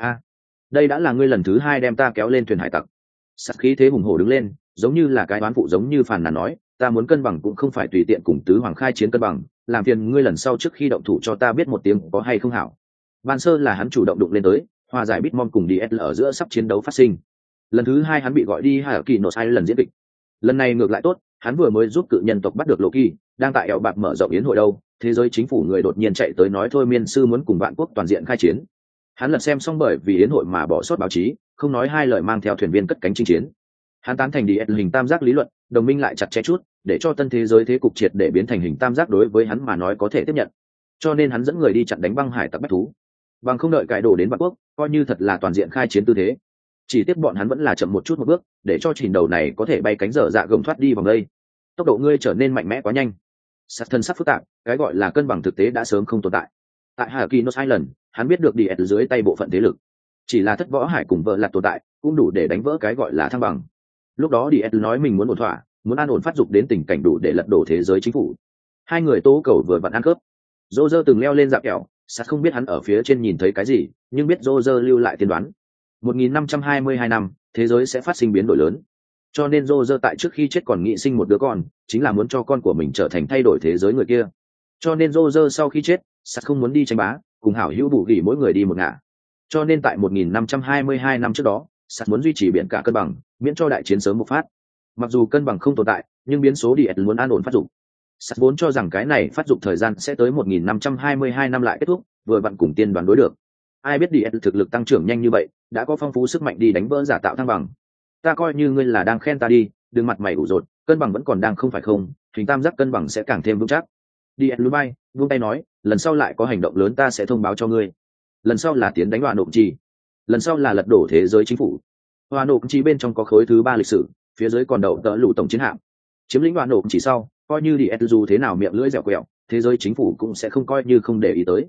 Đây đã là ngươi lần thứ 2 đem ta kéo lên thuyền hải tặc. Sạt khí thế hùng hổ đứng lên, giống như là cái đoán phụ, giống như phàn nàn nói, ta muốn cân bằng cũng không phải tùy tiện cùng tứ hoàng khai chiến cân bằng, làm phiền ngươi lần sau trước khi động thủ cho ta biết một tiếng có hay không hảo. Ban sơ là hắn chủ động đụng lên tới, hòa giải Bitmom cùng DSL ở giữa sắp chiến đấu phát sinh. Lần thứ 2 hắn bị gọi đi Hyrule lần diễn kịch. Lần này ngược lại tốt, hắn vừa mới giúp cự nhân tộc bắt được Loki, đang tại eo bạc mở rộng yến hội đâu, thế giới chính phủ người đột nhiên chạy tới nói thôi miên sư muốn cùng vạn quốc toàn diện khai chiến. Hắn lật xem xong bởi vì yến hội mà bỏ sót báo chí, không nói hai lời mang theo thuyền viên cất cánh chinh chiến. Hắn tán thành DSL hình tam giác lý luận, đồng minh lại chặt chẽ chút, để cho tân thế giới thế cục triệt để biến thành hình tam giác đối với hắn mà nói có thể tiếp nhận. Cho nên hắn dẫn người đi chặn đánh băng hải tặc bách thú, bằng không đợi cải đổ đến vạn quốc, coi như thật là toàn diện khai chiến tư thế. Chỉ tiếc bọn hắn vẫn là chậm một chút một bước, để cho trình đầu này có thể bay cánh dở dạ gồng thoát đi vòng đây. Tốc độ ngươi trở nên mạnh mẽ quá nhanh. Sát thân sắc phức tạp, cái gọi là cân bằng thực tế đã sớm không tồn tại. Tại Hyrule Island, hắn biết được DS dưới tay bộ phận thế lực, chỉ là thất võ hải cùng vợ lạc tồn tại, cũng đủ để đánh vỡ cái gọi là thăng bằng. Lúc đó DS nói mình muốn ổn thỏa, muốn an ổn phát dục đến tình cảnh đủ để lật đổ thế giới chính phủ. Hai người tố cầu vừa vặn ăn cướp. Roger từng leo lên dạp kẹo, Sát không biết hắn ở phía trên nhìn thấy cái gì, nhưng biết Roger lưu lại tiên đoán. 1522 năm, thế giới sẽ phát sinh biến đổi lớn. Cho nên Roger tại trước khi chết còn nghĩ sinh một đứa con, chính là muốn cho con của mình trở thành thay đổi thế giới người kia. Cho nên Roger sau khi chết, Sát không muốn đi tranh bá, cùng hảo hữu bù gỉ mỗi người đi một ngả. Cho nên tại 1522 năm trước đó, Sát muốn duy trì biển cả cân bằng, miễn cho đại chiến sớm bộc phát. Mặc dù cân bằng không tồn tại, nhưng biến số DS muốn an ổn phát dục. Sát vốn cho rằng cái này phát dục thời gian sẽ tới 1522 năm lại kết thúc, vừa vặn cùng tiên đoán đối được. Ai biết DS thực lực tăng trưởng nhanh như vậy, đã có phong phú sức mạnh đi đánh vỡ giả tạo thăng bằng. Ta coi như ngươi là đang khen ta đi, đừng mặt mày ủ rột, cân bằng vẫn còn đang không phải không, hình tam giác cân bằng sẽ càng thêm vững chắc. DS lùi bay, buông tay nói, lần sau lại có hành động lớn ta sẽ thông báo cho ngươi. Lần sau là tiến đánh Hoa Nộm Trì, lần sau là lật đổ thế giới chính phủ. Hoa Nộm Trì bên trong có khối thứ 3 lịch sử, phía dưới còn đậu tợ lũ tổng chiến hạm. Chiếm lĩnh Hoa Nộm Trì sau, coi như DS dù thế nào miệng lưỡi dẻo quẹo, thế giới chính phủ cũng sẽ không coi như không để ý tới.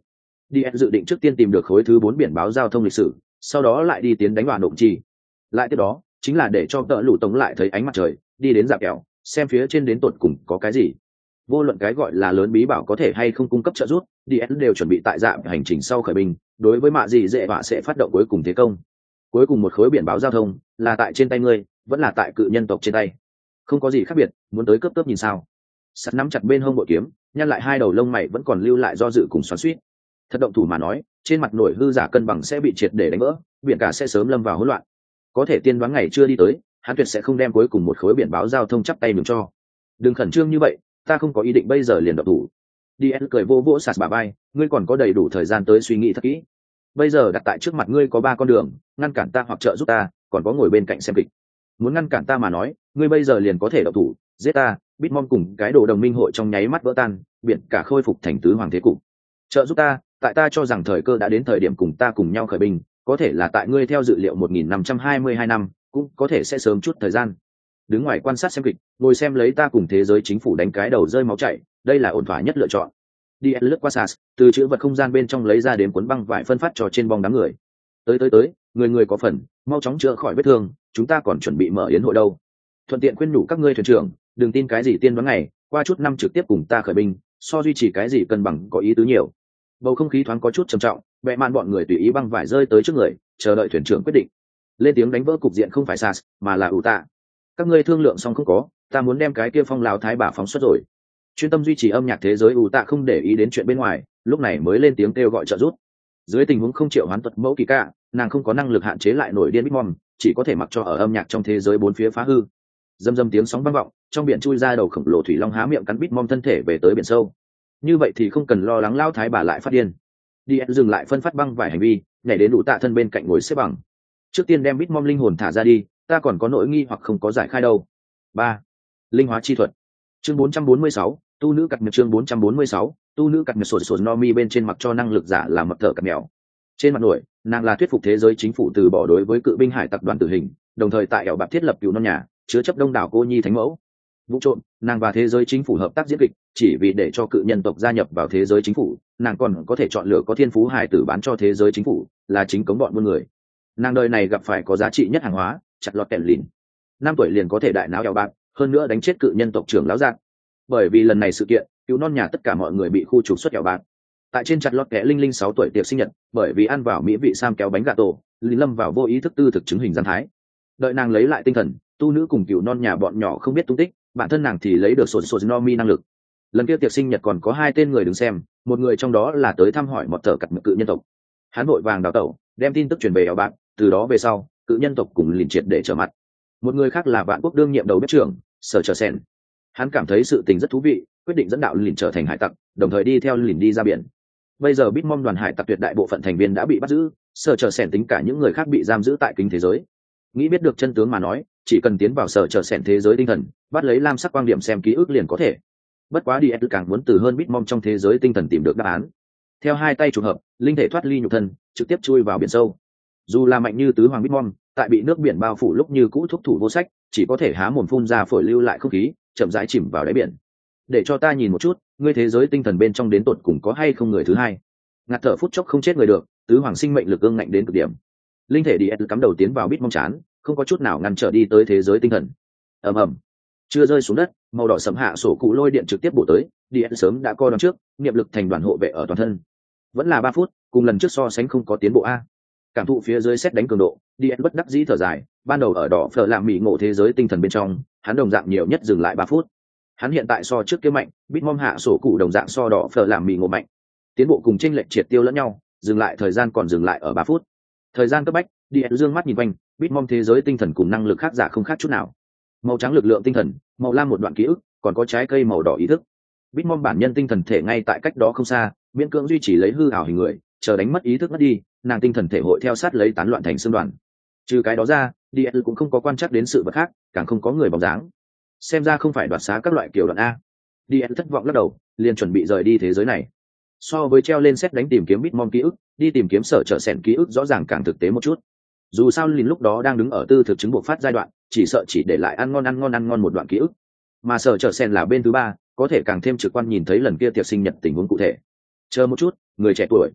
DS dự định trước tiên tìm được khối thứ 4 biển báo giao thông lịch sử, sau đó lại đi tiến đánh đoàn động chi. Lại tiếp đó chính là để cho tợ lũ tổng lại thấy ánh mặt trời, đi đến dạp kẹo xem phía trên đến tột cùng có cái gì. Vô luận cái gọi là lớn bí bảo có thể hay không cung cấp trợ giúp, DS đều chuẩn bị tại dạp hành trình sau khởi binh, đối với mạ gì dễ vạ sẽ phát động cuối cùng thế công. Cuối cùng một khối biển báo giao thông là tại trên tay ngươi, vẫn là tại cự nhân tộc trên tay, không có gì khác biệt, muốn tới cấp nhìn sao. Sắt nắm chặt bên hông bội kiếm, nhăn lại hai đầu lông mày vẫn còn lưu lại do dự cùng xoắn xuýt. Thật động thủ mà nói, trên mặt nổi hư giả cân bằng sẽ bị triệt để đánh vỡ, biển cả sẽ sớm lâm vào hỗn loạn. Có thể tiên đoán ngày chưa đi tới, hắn tuyệt sẽ không đem cuối cùng một khối biển báo giao thông chắp tay nhường cho. Đừng khẩn trương như vậy, ta không có ý định bây giờ liền động thủ. DS cười vô vỗ sạt bà bay, ngươi còn có đầy đủ thời gian tới suy nghĩ thật kỹ. Bây giờ đặt tại trước mặt ngươi có 3 con đường, ngăn cản ta hoặc trợ giúp ta, còn có ngồi bên cạnh xem kịch. Muốn ngăn cản ta mà nói, ngươi bây giờ liền có thể động thủ, giết ta. Bitmom cùng cái đồ đồng minh hội trong nháy mắt vỡ tan, biển cả khôi phục thành tứ hoàng thế cục. Trợ giúp ta, tại ta cho rằng thời cơ đã đến thời điểm cùng ta cùng nhau khởi binh, có thể là tại ngươi theo dự liệu 1522 năm, cũng có thể sẽ sớm chút thời gian. Đứng ngoài quan sát xem kịch, ngồi xem lấy ta cùng thế giới chính phủ đánh cái đầu rơi máu chảy, đây là ổn thỏa nhất lựa chọn. Đi lướt qua sas, từ chữ vật không gian bên trong lấy ra đến cuốn băng vải phân phát cho trên bong đám người. Tới, người người có phần, mau chóng chữa khỏi vết thương, chúng ta còn chuẩn bị mở yến hội đâu. Thuận tiện khuyên nhủ các ngươi thuyền trưởng, đừng tin cái gì tiên đoán ngày, qua chút năm trực tiếp cùng ta khởi binh, so duy trì cái gì cân bằng có ý tứ nhiều. Bầu không khí thoáng có chút trầm trọng, bệ mạn bọn người tùy ý băng vải rơi tới trước người, chờ đợi thuyền trưởng quyết định. Lên tiếng đánh vỡ cục diện không phải sas, mà là ủ tạ. Các ngươi thương lượng xong không có, ta muốn đem cái kia phong lão thái bà phóng xuất rồi. Chuyên tâm duy trì âm nhạc thế giới ủ tạ không để ý đến chuyện bên ngoài, lúc này mới lên tiếng kêu gọi trợ giúp. Dưới tình huống không triệu hoán tuật mẫu kỳ ca, nàng không có năng lực hạn chế lại nổi điên Bitmom, chỉ có thể mặc cho ở âm nhạc trong thế giới bốn phía phá hư. Dâm tiếng sóng vang vọng, trong biển chui ra đầu khổng lồ thủy long há miệng cắn Bitmom thân thể về tới biển sâu. Như vậy thì không cần lo lắng lao thái bà lại phát điên. Đi dừng lại phân phát băng vài hành vi, nhảy đến đủ tạ thân bên cạnh ngồi xếp bằng. Trước tiên đem Bitmom linh hồn thả ra đi, ta còn có nỗi nghi hoặc không có giải khai đâu. 3. Linh hóa chi thuật. Chương 446, tu nữ cặt nhật. Chương 446, tu nữ cặt nhật. Sột no mi bên trên mặc cho năng lực giả là mập thở cặt mèo. Trên mặt nổi, nàng là thuyết phục thế giới chính phủ từ bỏ đối với cự binh hải tập đoàn tử hình, đồng thời tại ẻo bạc thiết lập cựu non nhà, chứa chấp đông đảo cô nhi thánh mẫu. Vụ trộm, nàng và thế giới chính phủ hợp tác diễn kịch, chỉ vì để cho cự nhân tộc gia nhập vào thế giới chính phủ, nàng còn có thể chọn lựa có thiên phú hải tử bán cho thế giới chính phủ, là chính cống bọn buôn người. Nàng đời này gặp phải có giá trị nhất hàng hóa, chặt lọt kẹn lìn. 5 tuổi liền có thể đại não ẻo bạc, hơn nữa đánh chết cự nhân tộc trưởng lão dạng. Bởi vì lần này sự kiện, cứu non nhà tất cả mọi người bị khu trục xuất ẻo bạc. Tại trên chặt lọt kẹ linh 6 tuổi tiệc sinh nhật, bởi vì ăn vào mỹ vị sam kéo bánh gà tổ, linh lâm vào vô ý thức tư thực chứng hình gian thái. Đợi nàng lấy lại tinh thần, tu nữ cùng cựu non nhà bọn nhỏ không biết tung tích, bản thân nàng thì lấy được sột no mi năng lực. Lần kia tiệc sinh nhật còn có 2 tên người đứng xem, một người trong đó là tới thăm hỏi một tờ cặt mực cự nhân tộc. Hắn vội vàng đào tẩu, đem tin tức truyền về ẻo bạc, từ đó về sau cự nhân tộc cùng liền triệt để trở mặt. Một người khác là vạn quốc đương nhiệm đầu bếp trưởng sở trở sen. Hắn cảm thấy sự tình rất thú vị, quyết định dẫn đạo liền trở thành hải tặc, đồng thời đi theo liền đi ra biển. Bây giờ Bitmom đoàn hải tặc tuyệt đại bộ phận thành viên đã bị bắt giữ, sở trở sẻn tính cả những người khác bị giam giữ tại kính thế giới. Nghĩ biết được chân tướng mà nói, chỉ cần tiến vào sở trở sẻn thế giới tinh thần, bắt lấy lam sắc quang điểm xem ký ức liền có thể. Bất quá đi càng muốn từ hơn Bitmom trong thế giới tinh thần tìm được đáp án. Theo 2 tay trùng hợp, linh thể thoát ly nhục thân, trực tiếp chui vào biển sâu. Dù là mạnh như tứ hoàng Bitmom, tại bị nước biển bao phủ lúc như cũ thúc thủ vô sách, chỉ có thể há mồm phun ra phổi lưu lại không khí, chậm rãi chìm vào đáy biển. Để cho ta nhìn một chút, ngươi thế giới tinh thần bên trong đến tột cùng có hay không người thứ hai. Ngạt thở phút chốc không chết người được, tứ hoàng sinh mệnh lực ương ngạnh đến cực điểm. Linh thể đi cắm đầu tiến vào Bitmom chán, không có chút nào ngăn trở đi tới thế giới tinh thần. ầm ầm, chưa rơi xuống đất, màu đỏ sẫm hạ sổ cụ lôi điện trực tiếp bổ tới, đi sớm đã co đón trước, niệm lực thành đoàn hộ vệ ở toàn thân. Vẫn là 3 phút, cùng lần trước so sánh không có tiến bộ a. Cảm thụ phía dưới xét đánh cường độ, đi bất đắc dĩ thở dài, ban đầu ở đỏ phở làm mỹ ngộ thế giới tinh thần bên trong, hắn đồng dạng nhiều nhất dừng lại 3 phút. Hắn hiện tại so trước kia mạnh, Bitmom hạ sổ cụ đồng dạng so đỏ phở làm mỹ ngộ mạnh. Tiến bộ cùng chênh lệch triệt tiêu lẫn nhau, dừng lại thời gian còn dừng lại ở 3 phút. Thời gian cấp bách, đi dương mắt nhìn quanh, Bitmom thế giới tinh thần cùng năng lực khác giả không khác chút nào. Màu trắng lực lượng tinh thần, màu lam một đoạn ký ức, còn có trái cây màu đỏ ý thức. Bitmom bản nhân tinh thần thể ngay tại cách đó không xa, miễn cưỡng duy trì lấy hư ảo hình người, chờ đánh mất ý thức mất đi, nàng tinh thần thể hội theo sát lấy tán loạn thành xương đoàn. Trừ cái đó ra, đi cũng không có quan trắc đến sự vật khác, càng không có người bóng dáng. Xem ra không phải đoạt xá các loại kiểu đoạn a. đi thất vọng lắc đầu, liền chuẩn bị rời đi thế giới này. So với treo lên xét đánh tìm kiếm Bitmom ký ức, đi tìm kiếm sở trở sẻn ký ức rõ ràng càng thực tế một chút. Dù sao liền lúc đó đang đứng ở tư thực chứng buộc phát giai đoạn, chỉ sợ chỉ để lại ăn ngon một đoạn ký ức, mà sở trở sẻn là bên thứ 3, có thể càng thêm trực quan nhìn thấy lần kia tiệc sinh nhật tình huống cụ thể. Chờ một chút, người trẻ tuổi,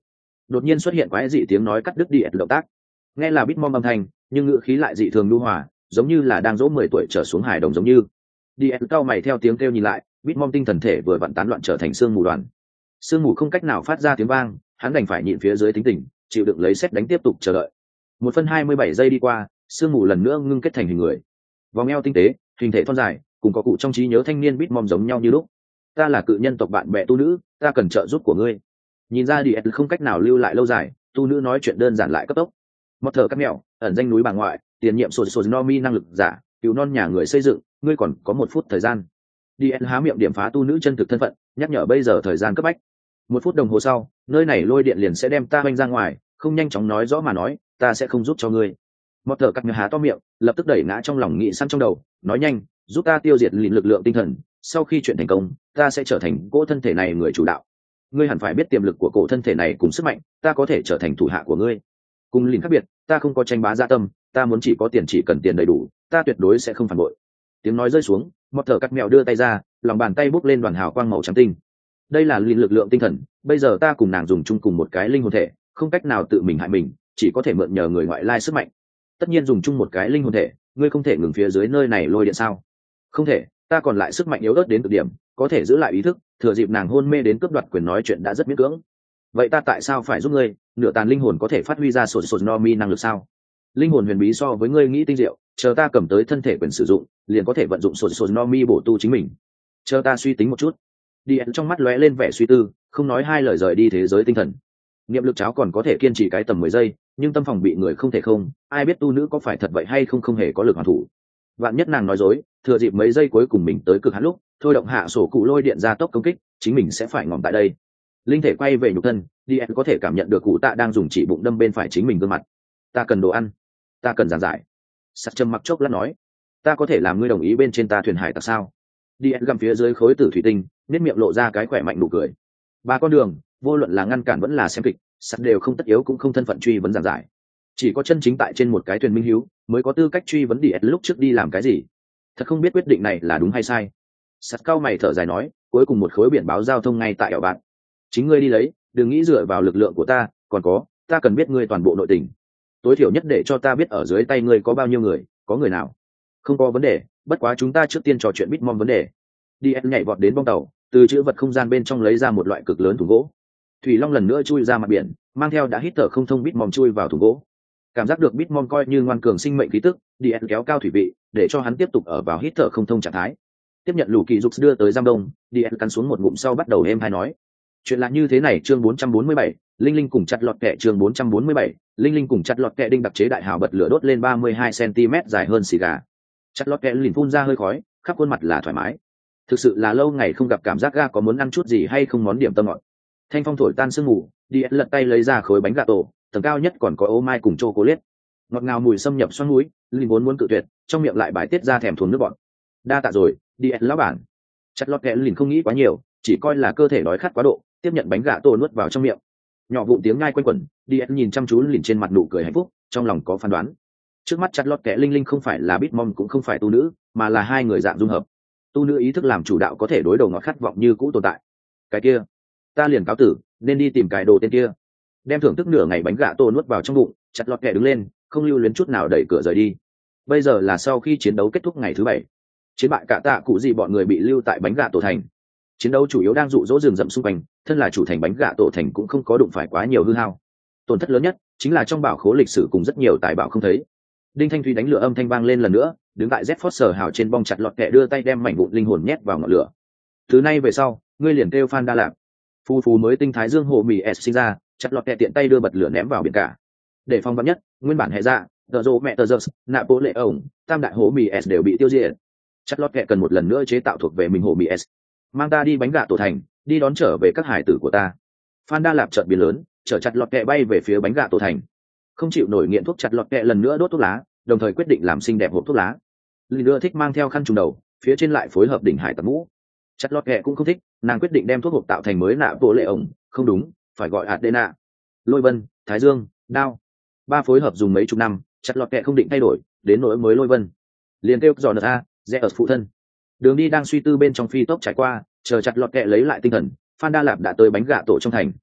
đột nhiên xuất hiện quái dị tiếng nói cắt đứt đi động tác. Nghe là Bitmom âm thanh, nhưng ngữ khí lại dị thường nhu hòa, giống như là đang dỗ 10 tuổi trở xuống hài đồng giống như. Đi cao mày theo tiếng kêu nhìn lại, Bitmom tinh thần thể vừa vặn tán loạn trở thành sương mù đoàn. Sương mù không cách nào phát ra tiếng vang, hắn đành phải nhịn phía dưới tính tình, chịu đựng lấy sét đánh tiếp tục chờ đợi. 1 phân 27 giây đi qua, sương mù lần nữa ngưng kết thành hình người. Vòng eo tinh tế, hình thể thon dài, cùng có cụ trong trí nhớ thanh niên Bitmom giống nhau như lúc. Ta là cự nhân tộc bạn bè tu nữ, ta cần trợ giúp của ngươi. Nhìn ra Đi không cách nào lưu lại lâu dài, tu nữ nói chuyện đơn giản lại cấp tốc. Một thờ các mèo, ẩn danh núi bà ngoại, tiền nhiệm sổ no mi năng lực giả, cứu non nhà người xây dựng, ngươi còn có 1 phút thời gian. Đi há miệng điểm phá tu nữ chân thực thân phận, nhắc nhở bây giờ thời gian cấp bách. 1 phút đồng hồ sau, nơi này lôi điện liền sẽ đem ta vênh ra ngoài, không nhanh chóng nói rõ mà nói, ta sẽ không giúp cho ngươi. Một thờ cắt há to miệng, lập tức đẩy ngã trong lòng nghĩ săn trong đầu, nói nhanh, giúp ta tiêu diệt lực lượng tinh thần, sau khi chuyện thành công, ta sẽ trở thành cỗ thân thể này người chủ đạo. Ngươi hẳn phải biết tiềm lực của cổ thân thể này cùng sức mạnh, ta có thể trở thành thủ hạ của ngươi. Cùng lìn khác biệt, ta không có tranh bá gia tâm, ta muốn chỉ có tiền, chỉ cần tiền đầy đủ, ta tuyệt đối sẽ không phản bội. Tiếng nói rơi xuống, một thờ cắt mèo đưa tay ra, lòng bàn tay bốc lên đoàn hào quang màu trắng tinh. Đây là lìn lực lượng tinh thần, bây giờ ta cùng nàng dùng chung cùng một cái linh hồn thể, không cách nào tự mình hại mình, chỉ có thể mượn nhờ người ngoại lai sức mạnh. Tất nhiên dùng chung một cái linh hồn thể, ngươi không thể ngừng phía dưới nơi này lôi điện sao? Không thể, ta còn lại sức mạnh yếu ớt đến cực điểm, có thể giữ lại ý thức, thừa dịp nàng hôn mê đến cướp đoạt quyền nói chuyện đã rất miễn cưỡng. Vậy ta tại sao phải giúp ngươi? Nửa tàn linh hồn có thể phát huy ra sột no mi năng lực sao? Linh hồn huyền bí so với ngươi nghĩ tinh diệu, chờ ta cầm tới thân thể quyền sử dụng, liền có thể vận dụng sột no mi bổ tu chính mình. Chờ ta suy tính một chút. Đi trong mắt lóe lên vẻ suy tư, không nói hai lời rời đi thế giới tinh thần. Niệm lực cháo còn có thể kiên trì cái tầm 10 giây, nhưng tâm phòng bị người không thể không, ai biết tu nữ có phải thật vậy hay không, không hề có lực hoàn thủ. Vạn nhất nàng nói dối, thừa dịp mấy giây cuối cùng mình tới cực hạn lúc, thôi động hạ sổ cụ lôi điện ra tốc công kích, chính mình sẽ phải ngỏm tại đây. Linh thể quay về nhục thân, đi có thể cảm nhận được cụ tạ đang dùng chỉ bụng đâm bên phải chính mình gương mặt. Ta cần đồ ăn, ta cần giảng giải. Sắt châm mặc chốc lát nói, ta có thể làm ngươi đồng ý bên trên ta thuyền hải tặc sao? Đi gầm phía dưới khối tử thủy tinh, nét miệng lộ ra cái khỏe mạnh nụ cười. Ba con đường, vô luận là ngăn cản vẫn là xem kịch, sắt đều không tất yếu cũng không thân phận truy vấn giảng giải. Chỉ có chân chính tại trên một cái thuyền minh hiếu mới có tư cách truy vấn đi lúc trước đi làm cái gì. Thật không biết quyết định này là đúng hay sai. Sắt cao mày thở dài nói, cuối cùng một khối biển báo giao thông ngay tại ẻo bạn. Chính ngươi đi lấy, đừng nghĩ dựa vào lực lượng của ta, còn có, ta cần biết ngươi toàn bộ nội tình. Tối thiểu nhất để cho ta biết ở dưới tay ngươi có bao nhiêu người, có người nào. Không có vấn đề, bất quá chúng ta trước tiên trò chuyện Bitmom vấn đề. Đi nhảy vọt đến bong tàu, từ chữ vật không gian bên trong lấy ra một loại cực lớn thùng gỗ. Thủy Long lần nữa chui ra mặt biển, mang theo đã hít thở không thông Bitmom chui vào thùng gỗ. Cảm giác được Bitmom coi như ngoan cường sinh mệnh khí tức, đi kéo cao thủy vị, để cho hắn tiếp tục ở vào hít thở không thông trạng thái. Tiếp nhận lũ kỳ dục đưa tới giam đông, đi cắn xuống một ngụm sau bắt đầu êm hay nói. Chuyện là như thế này, chương 447, Linh Linh cùng chặt lọt kẹ, chương 447, Linh Linh cùng chặt lọt kẹ đinh đặc chế đại hào bật lửa đốt lên 32 cm dài hơn xì gà. Chặt lọt kẹ liền phun ra hơi khói, khắp khuôn mặt là thoải mái. Thực sự là lâu ngày không gặp, cảm giác ga có muốn ăn chút gì hay không, món điểm tâm ngọt. Thanh phong thổi tan sương mù, đi lật tay lấy ra khối bánh gà tổ, tầng cao nhất còn có ô mai cùng chocolate. Ngọt ngào mùi xâm nhập xoắn mũi, Linh vốn muốn cự tuyệt, trong miệng lại bài tiết ra thèm thuồng nước bọt. Đa tạ rồi, đi lão bản. Chặt lọt kẹ liền không nghĩ quá nhiều, chỉ coi là cơ thể đói khát quá độ, tiếp nhận bánh gà tổ nuốt vào trong miệng. Nhỏ vụn tiếng ngai quanh quẩn, đi nhìn chăm chú liền trên mặt nụ cười hạnh phúc, trong lòng có phán đoán. Trước mắt chặt lọt kẹ Linh Linh không phải là Bitmom cũng không phải tu nữ, mà là hai người dạng dung hợp. Tu nữ ý thức làm chủ đạo có thể đối đầu ngọt khát vọng như cũ tồn tại. Cái kia, ta liền cáo tử, nên đi tìm cái đồ tên kia. Đem thưởng thức nửa ngày bánh gà tổ nuốt vào trong bụng, chặt lọt kẹ đứng lên, không lưu luyến chút nào đẩy cửa rời đi. Bây giờ là sau khi chiến đấu kết thúc ngày thứ 7. Chiến bại cả tạ cụ gì bọn người bị lưu tại bánh gà tổ thành. Chiến đấu chủ yếu đang dụ dỗ rừng rậm xung quanh, thân là chủ thành bánh gà tổ thành cũng không có đụng phải quá nhiều hư hao. Tổn thất lớn nhất chính là trong bảo khố lịch sử cùng rất nhiều tài bảo không thấy. Đinh Thanh Thúy đánh lửa âm thanh vang lên lần nữa, đứng tại Z Foster hào trên bong chặt lọt kẹ đưa tay đem mảnh vụn linh hồn nhét vào ngọn lửa. Từ nay về sau, ngươi liền kêu Phan Đa Lạp. Phù mới tinh thái dương hồ mì s sinh ra, chặt lọt kẹ tiện tay đưa bật lửa ném vào biển cả. Để phong vắn nhất, nguyên bản hệ dạ, tờ rô mẹ tờ giơ, nạ bố lệ ổng, tam đại hồ mì s đều bị tiêu diệt. Chặt lọt kẹ cần một lần nữa chế tạo thuộc về mình hồ mì s. Mang ta đi bánh gà tổ thành, đi đón trở về các hải tử của ta. Phan Đa Lạp chợt biến lớn, chở chặt lọt kẹ bay về phía bánh gà tổ thành. Không chịu nổi nghiện thuốc, chặt lọt kẹ lần nữa đốt thuốc lá, đồng thời quyết định làm xinh đẹp hộp thuốc lá. Linh ưa thích mang theo khăn trùm đầu, phía trên lại phối hợp đỉnh hải tặc mũ. Chặt lọt kẹ cũng không thích, nàng quyết định đem thuốc hộp tạo thành mới nạ bộ lệ ổng, không đúng, phải gọi Adena. Lôi vân, thái dương, đao, ba phối hợp dùng mấy chục năm, chặt lọt kẹ không định thay đổi, đến nỗi mới lôi vân, liền kêu giò nợ a, rẽ ở phụ thân. Đường đi đang suy tư bên trong phi tốc trải qua, chờ chặt lọt kẹ lấy lại tinh thần, Phan Đa Lạp đã tới bánh gà tổ trong thành.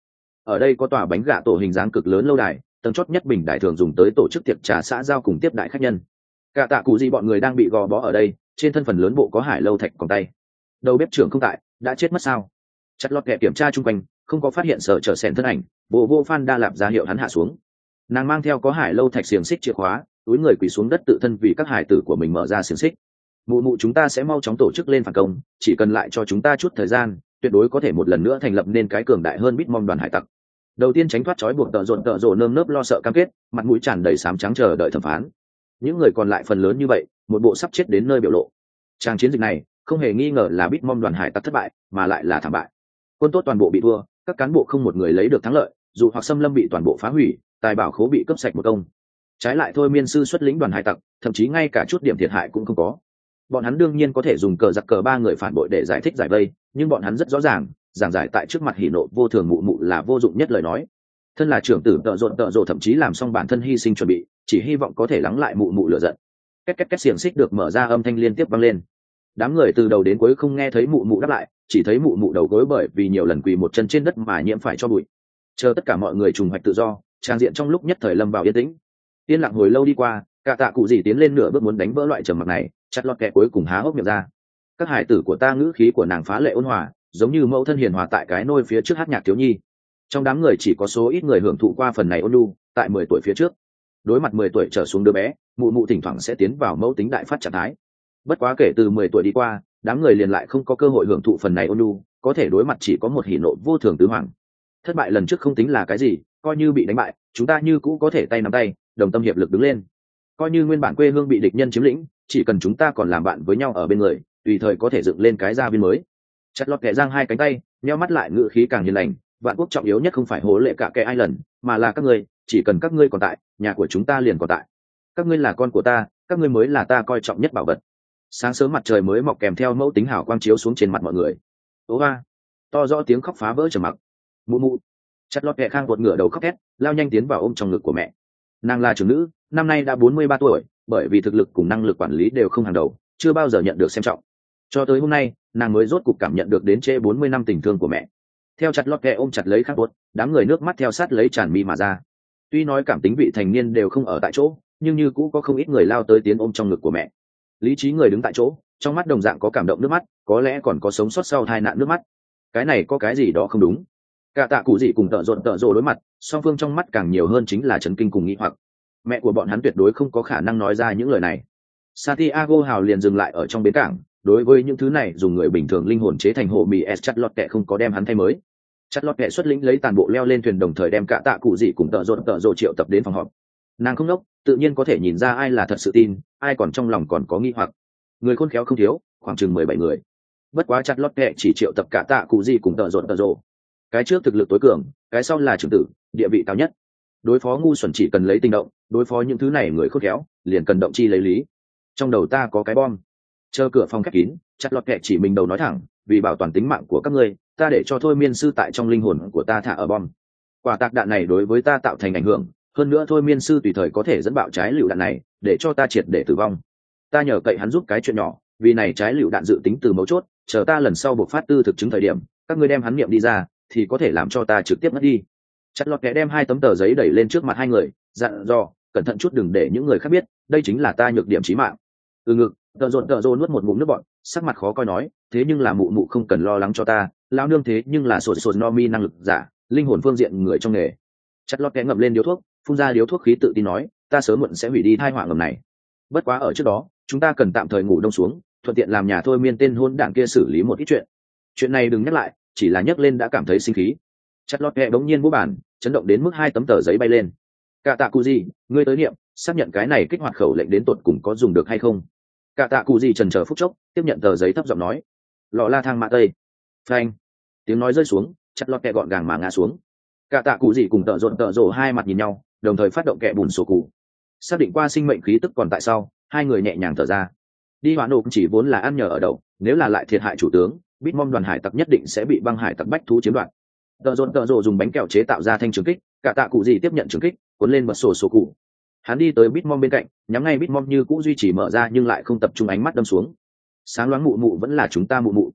Ở đây có tòa bánh gà tổ hình dáng cực lớn lâu đài, tầng chót nhất bình đài thường dùng tới tổ chức tiệc trà xã giao cùng tiếp đại khách nhân. Cả tạ cụ gì bọn người đang bị gò bó ở đây, trên thân phần lớn bộ có hải lâu thạch còn tay. Đầu bếp trưởng không tại, đã chết mất sao? Chặt lọt kẻ kiểm tra chung quanh, không có phát hiện sở trở sẹn thân ảnh, vô Phan đa lạp ra hiệu hắn hạ xuống. Nàng mang theo có hải lâu thạch xiềng xích chìa khóa, túi người quỳ xuống đất tự thân vì các hải tử của mình mở ra xiềng xích. Mụ chúng ta sẽ mau chóng tổ chức lên phản công, chỉ cần lại cho chúng ta chút thời gian, tuyệt đối có thể một lần nữa thành lập nên cái cường đại hơn Bitmom đoàn hải tặc. Đầu tiên tránh thoát trói buộc tợ rộn nơm nớp lo sợ cam kết, mặt mũi tràn đầy sám trắng chờ đợi thẩm phán. Những người còn lại phần lớn như vậy, một bộ sắp chết đến nơi biểu lộ. Trang chiến dịch này không hề nghi ngờ là Bitmom đoàn hải tặc thất bại, mà lại là thảm bại. Quân tốt toàn bộ bị thua, các cán bộ không một người lấy được thắng lợi, dù hoặc xâm lâm bị toàn bộ phá hủy, tài bảo khố bị cướp sạch một công. Trái lại thôi miên sư xuất lĩnh đoàn hải tặc, thậm chí ngay cả chút điểm thiệt hại cũng không có. Bọn hắn đương nhiên có thể dùng cờ giặc cờ ba người phản bội để giải thích giải vây, nhưng bọn hắn rất rõ ràng, giảng giải tại trước mặt hỉ nộ vô thường mụ là vô dụng nhất lời nói. Thân là trưởng tử tợ rộn thậm chí làm xong bản thân hy sinh chuẩn bị, chỉ hy vọng có thể lắng lại mụ lửa giận. Két xiềng xích được mở ra, âm thanh liên tiếp vang lên. Đám người từ đầu đến cuối không nghe thấy mụ đáp lại, chỉ thấy mụ đầu gối bởi vì nhiều lần quỳ một chân trên đất mà nhiễm phải cho bụi. Chờ tất cả mọi người trùng hoạch tự do, trang diện trong lúc nhất thời lâm vào yên tĩnh. Yên lặng hồi lâu đi qua, cả tạ cụ gì tiến lên nửa bước muốn đánh vỡ loại trầm mặc này, chặt lọt kẻ cuối cùng há hốc miệng ra. Các hải tử của ta, ngữ khí của nàng phá lệ ôn hòa, giống như mẫu thân hiền hòa tại cái nôi phía trước hát nhạc thiếu nhi. Trong đám người chỉ có số ít người hưởng thụ qua phần này ôn nhu, tại 10 tuổi phía trước. Đối mặt 10 tuổi trở xuống đứa bé, mụ thỉnh thoảng sẽ tiến vào mẫu tính đại phát trạng thái. Bất quá kể từ 10 tuổi đi qua, đám người liền lại không có cơ hội hưởng thụ phần này ôn nhu, có thể đối mặt chỉ có một hỉ nộ vô thường tứ hoàng. Thất bại lần trước không tính là cái gì, coi như bị đánh bại, chúng ta như cũ có thể tay nắm tay, đồng tâm hiệp lực đứng lên. Coi như nguyên bản quê hương bị địch nhân chiếm lĩnh, chỉ cần chúng ta còn làm bạn với nhau ở bên người, tùy thời có thể dựng lên cái gia viên mới. Chặt lọt kẻ giang hai cánh tay, nheo mắt lại, ngữ khí càng hiền lành. Vạn quốc trọng yếu nhất không phải hố lệ cả kẻ ai lần, mà là các ngươi. Chỉ cần các ngươi còn tại, nhà của chúng ta liền còn tại. Các ngươi là con của ta, các ngươi mới là ta coi trọng nhất bảo vật. Sáng sớm mặt trời mới mọc kèm theo mẫu tính hào quang chiếu xuống trên mặt mọi người. Ố ba, to rõ tiếng khóc phá vỡ trầm mặc. Mụ chặt lọt kẻ khang tuột ngửa đầu khóc thét, lao nhanh tiến vào ôm trong ngực của mẹ. Nàng là trưởng nữ, năm nay đã 43 tuổi, bởi vì thực lực cùng năng lực quản lý đều không hàng đầu, chưa bao giờ nhận được xem trọng. Cho tới hôm nay, nàng mới rốt cục cảm nhận được đến trễ 40 năm tình thương của mẹ. Theo chặt lọt kẻ ôm chặt lấy khang tuột, đám người nước mắt theo sát lấy tràn mi mà ra. Tuy nói cảm tính vị thành niên đều không ở tại chỗ, nhưng như cũ có không ít người lao tới tiến ôm trong ngực của mẹ. Lý trí người đứng tại chỗ, trong mắt đồng dạng có cảm động nước mắt, có lẽ còn có sống sót sau tai nạn nước mắt. Cái này có cái gì đó không đúng. Cả tạ cụ gì cùng tợ rộn đối mặt, song phương trong mắt càng nhiều hơn chính là chấn kinh cùng nghi hoặc. Mẹ của bọn hắn tuyệt đối không có khả năng nói ra những lời này. Santiago hào liền dừng lại ở trong bến cảng, đối với những thứ này dùng người bình thường linh hồn chế thành hộ mì s chặt lọt kẹ không có đem hắn thay mới. Chặt lọt kẹ xuất lĩnh lấy toàn bộ leo lên thuyền, đồng thời đem cả tạ cụ gì cùng tợ rộn triệu tập đến phòng họp. Nàng không đốc, tự nhiên có thể nhìn ra ai là thật sự tin, ai còn trong lòng còn có nghi hoặc. Người khôn khéo không thiếu, khoảng chừng 17 người. Bất quá chặt lọt kẹ chỉ triệu tập cả tạ cụ gì cùng tợ rộn. Cái trước thực lực tối cường, cái sau là trưởng tử, địa vị cao nhất. Đối phó ngu xuẩn chỉ cần lấy tình động, đối phó những thứ này người khôn khéo liền cần động chi lấy lý. Trong đầu ta có cái bom. Chờ cửa phòng khép kín, chặt lọt kẹ chỉ mình đầu nói thẳng, vì bảo toàn tính mạng của các ngươi, ta để cho thôi miên sư tại trong linh hồn của ta thả ở bom. Quả tạc đạn này đối với ta tạo thành ảnh hưởng, hơn nữa thôi miên sư tùy thời có thể dẫn bạo trái lựu đạn này, để cho ta triệt để tử vong. Ta nhờ cậy hắn giúp cái chuyện nhỏ, vì này trái lựu đạn dự tính từ mấu chốt, chờ ta lần sau buộc phát tư thực chứng thời điểm, các ngươi đem hắn nghiệm đi ra, thì có thể làm cho ta trực tiếp mất đi. Chặt lọt kẻ đem 2 tấm tờ giấy đẩy lên trước mặt hai người, dặn dò, cẩn thận chút đừng để những người khác biết, đây chính là ta nhược điểm chí mạng. Ngực, tợ rộn nuốt một ngụm nước bọt, sắc mặt khó coi nói, thế nhưng là mụ không cần lo lắng cho ta, lão nương thế nhưng là sột no mi năng lực giả, linh hồn phương diện người trong nghề. Chặt lọt kẻ ngậm lên điếu thuốc, phun ra điếu thuốc khí tự tin nói, ta sớm muộn sẽ hủy đi tai họa ngầm này. Bất quá ở trước đó, chúng ta cần tạm thời ngủ đông xuống, thuận tiện làm nhà thôi miên tên hôn đảng kia xử lý một ít chuyện này đừng nhắc lại, chỉ là nhắc lên đã cảm thấy sinh khí. Chặt lọt kẹ bỗng nhiên vô bản, chấn động đến mức 2 tấm tờ giấy bay lên. Cả tạ cụ gì, ngươi tới niệm, xác nhận cái này kích hoạt khẩu lệnh đến tột cùng có dùng được hay không. Cả tạ cụ gì trần chờ phút chốc, tiếp nhận tờ giấy thấp giọng nói, lọ la thang mạ tây. Phanh, tiếng nói rơi xuống, chặt lọt kẹ gọn gàng mà ngã xuống. Cả tạ cụ gì cùng tợ rộn hai mặt nhìn nhau, đồng thời phát động kẹ bùn sổ cụ. Xác định qua sinh mệnh khí tức còn tại sau, hai người nhẹ nhàng thở ra. Đi hỏa nộp chỉ vốn là ăn nhờ ở đậu, nếu là lại thiệt hại chủ tướng, Bitmom đoàn hải tặc nhất định sẽ bị băng hải tặc bách thú chiếm đoạt. Tợ rộn dùng bánh kẹo chế tạo ra thanh trường kích, cả tạ cụ gì tiếp nhận trường kích, cuốn lên bật sổ cụ. Hắn đi tới Bitmom bên cạnh, nhắm ngay Bitmom như cũ duy trì mở ra nhưng lại không tập trung ánh mắt đâm xuống. Sáng loáng mụ vẫn là chúng ta mụ.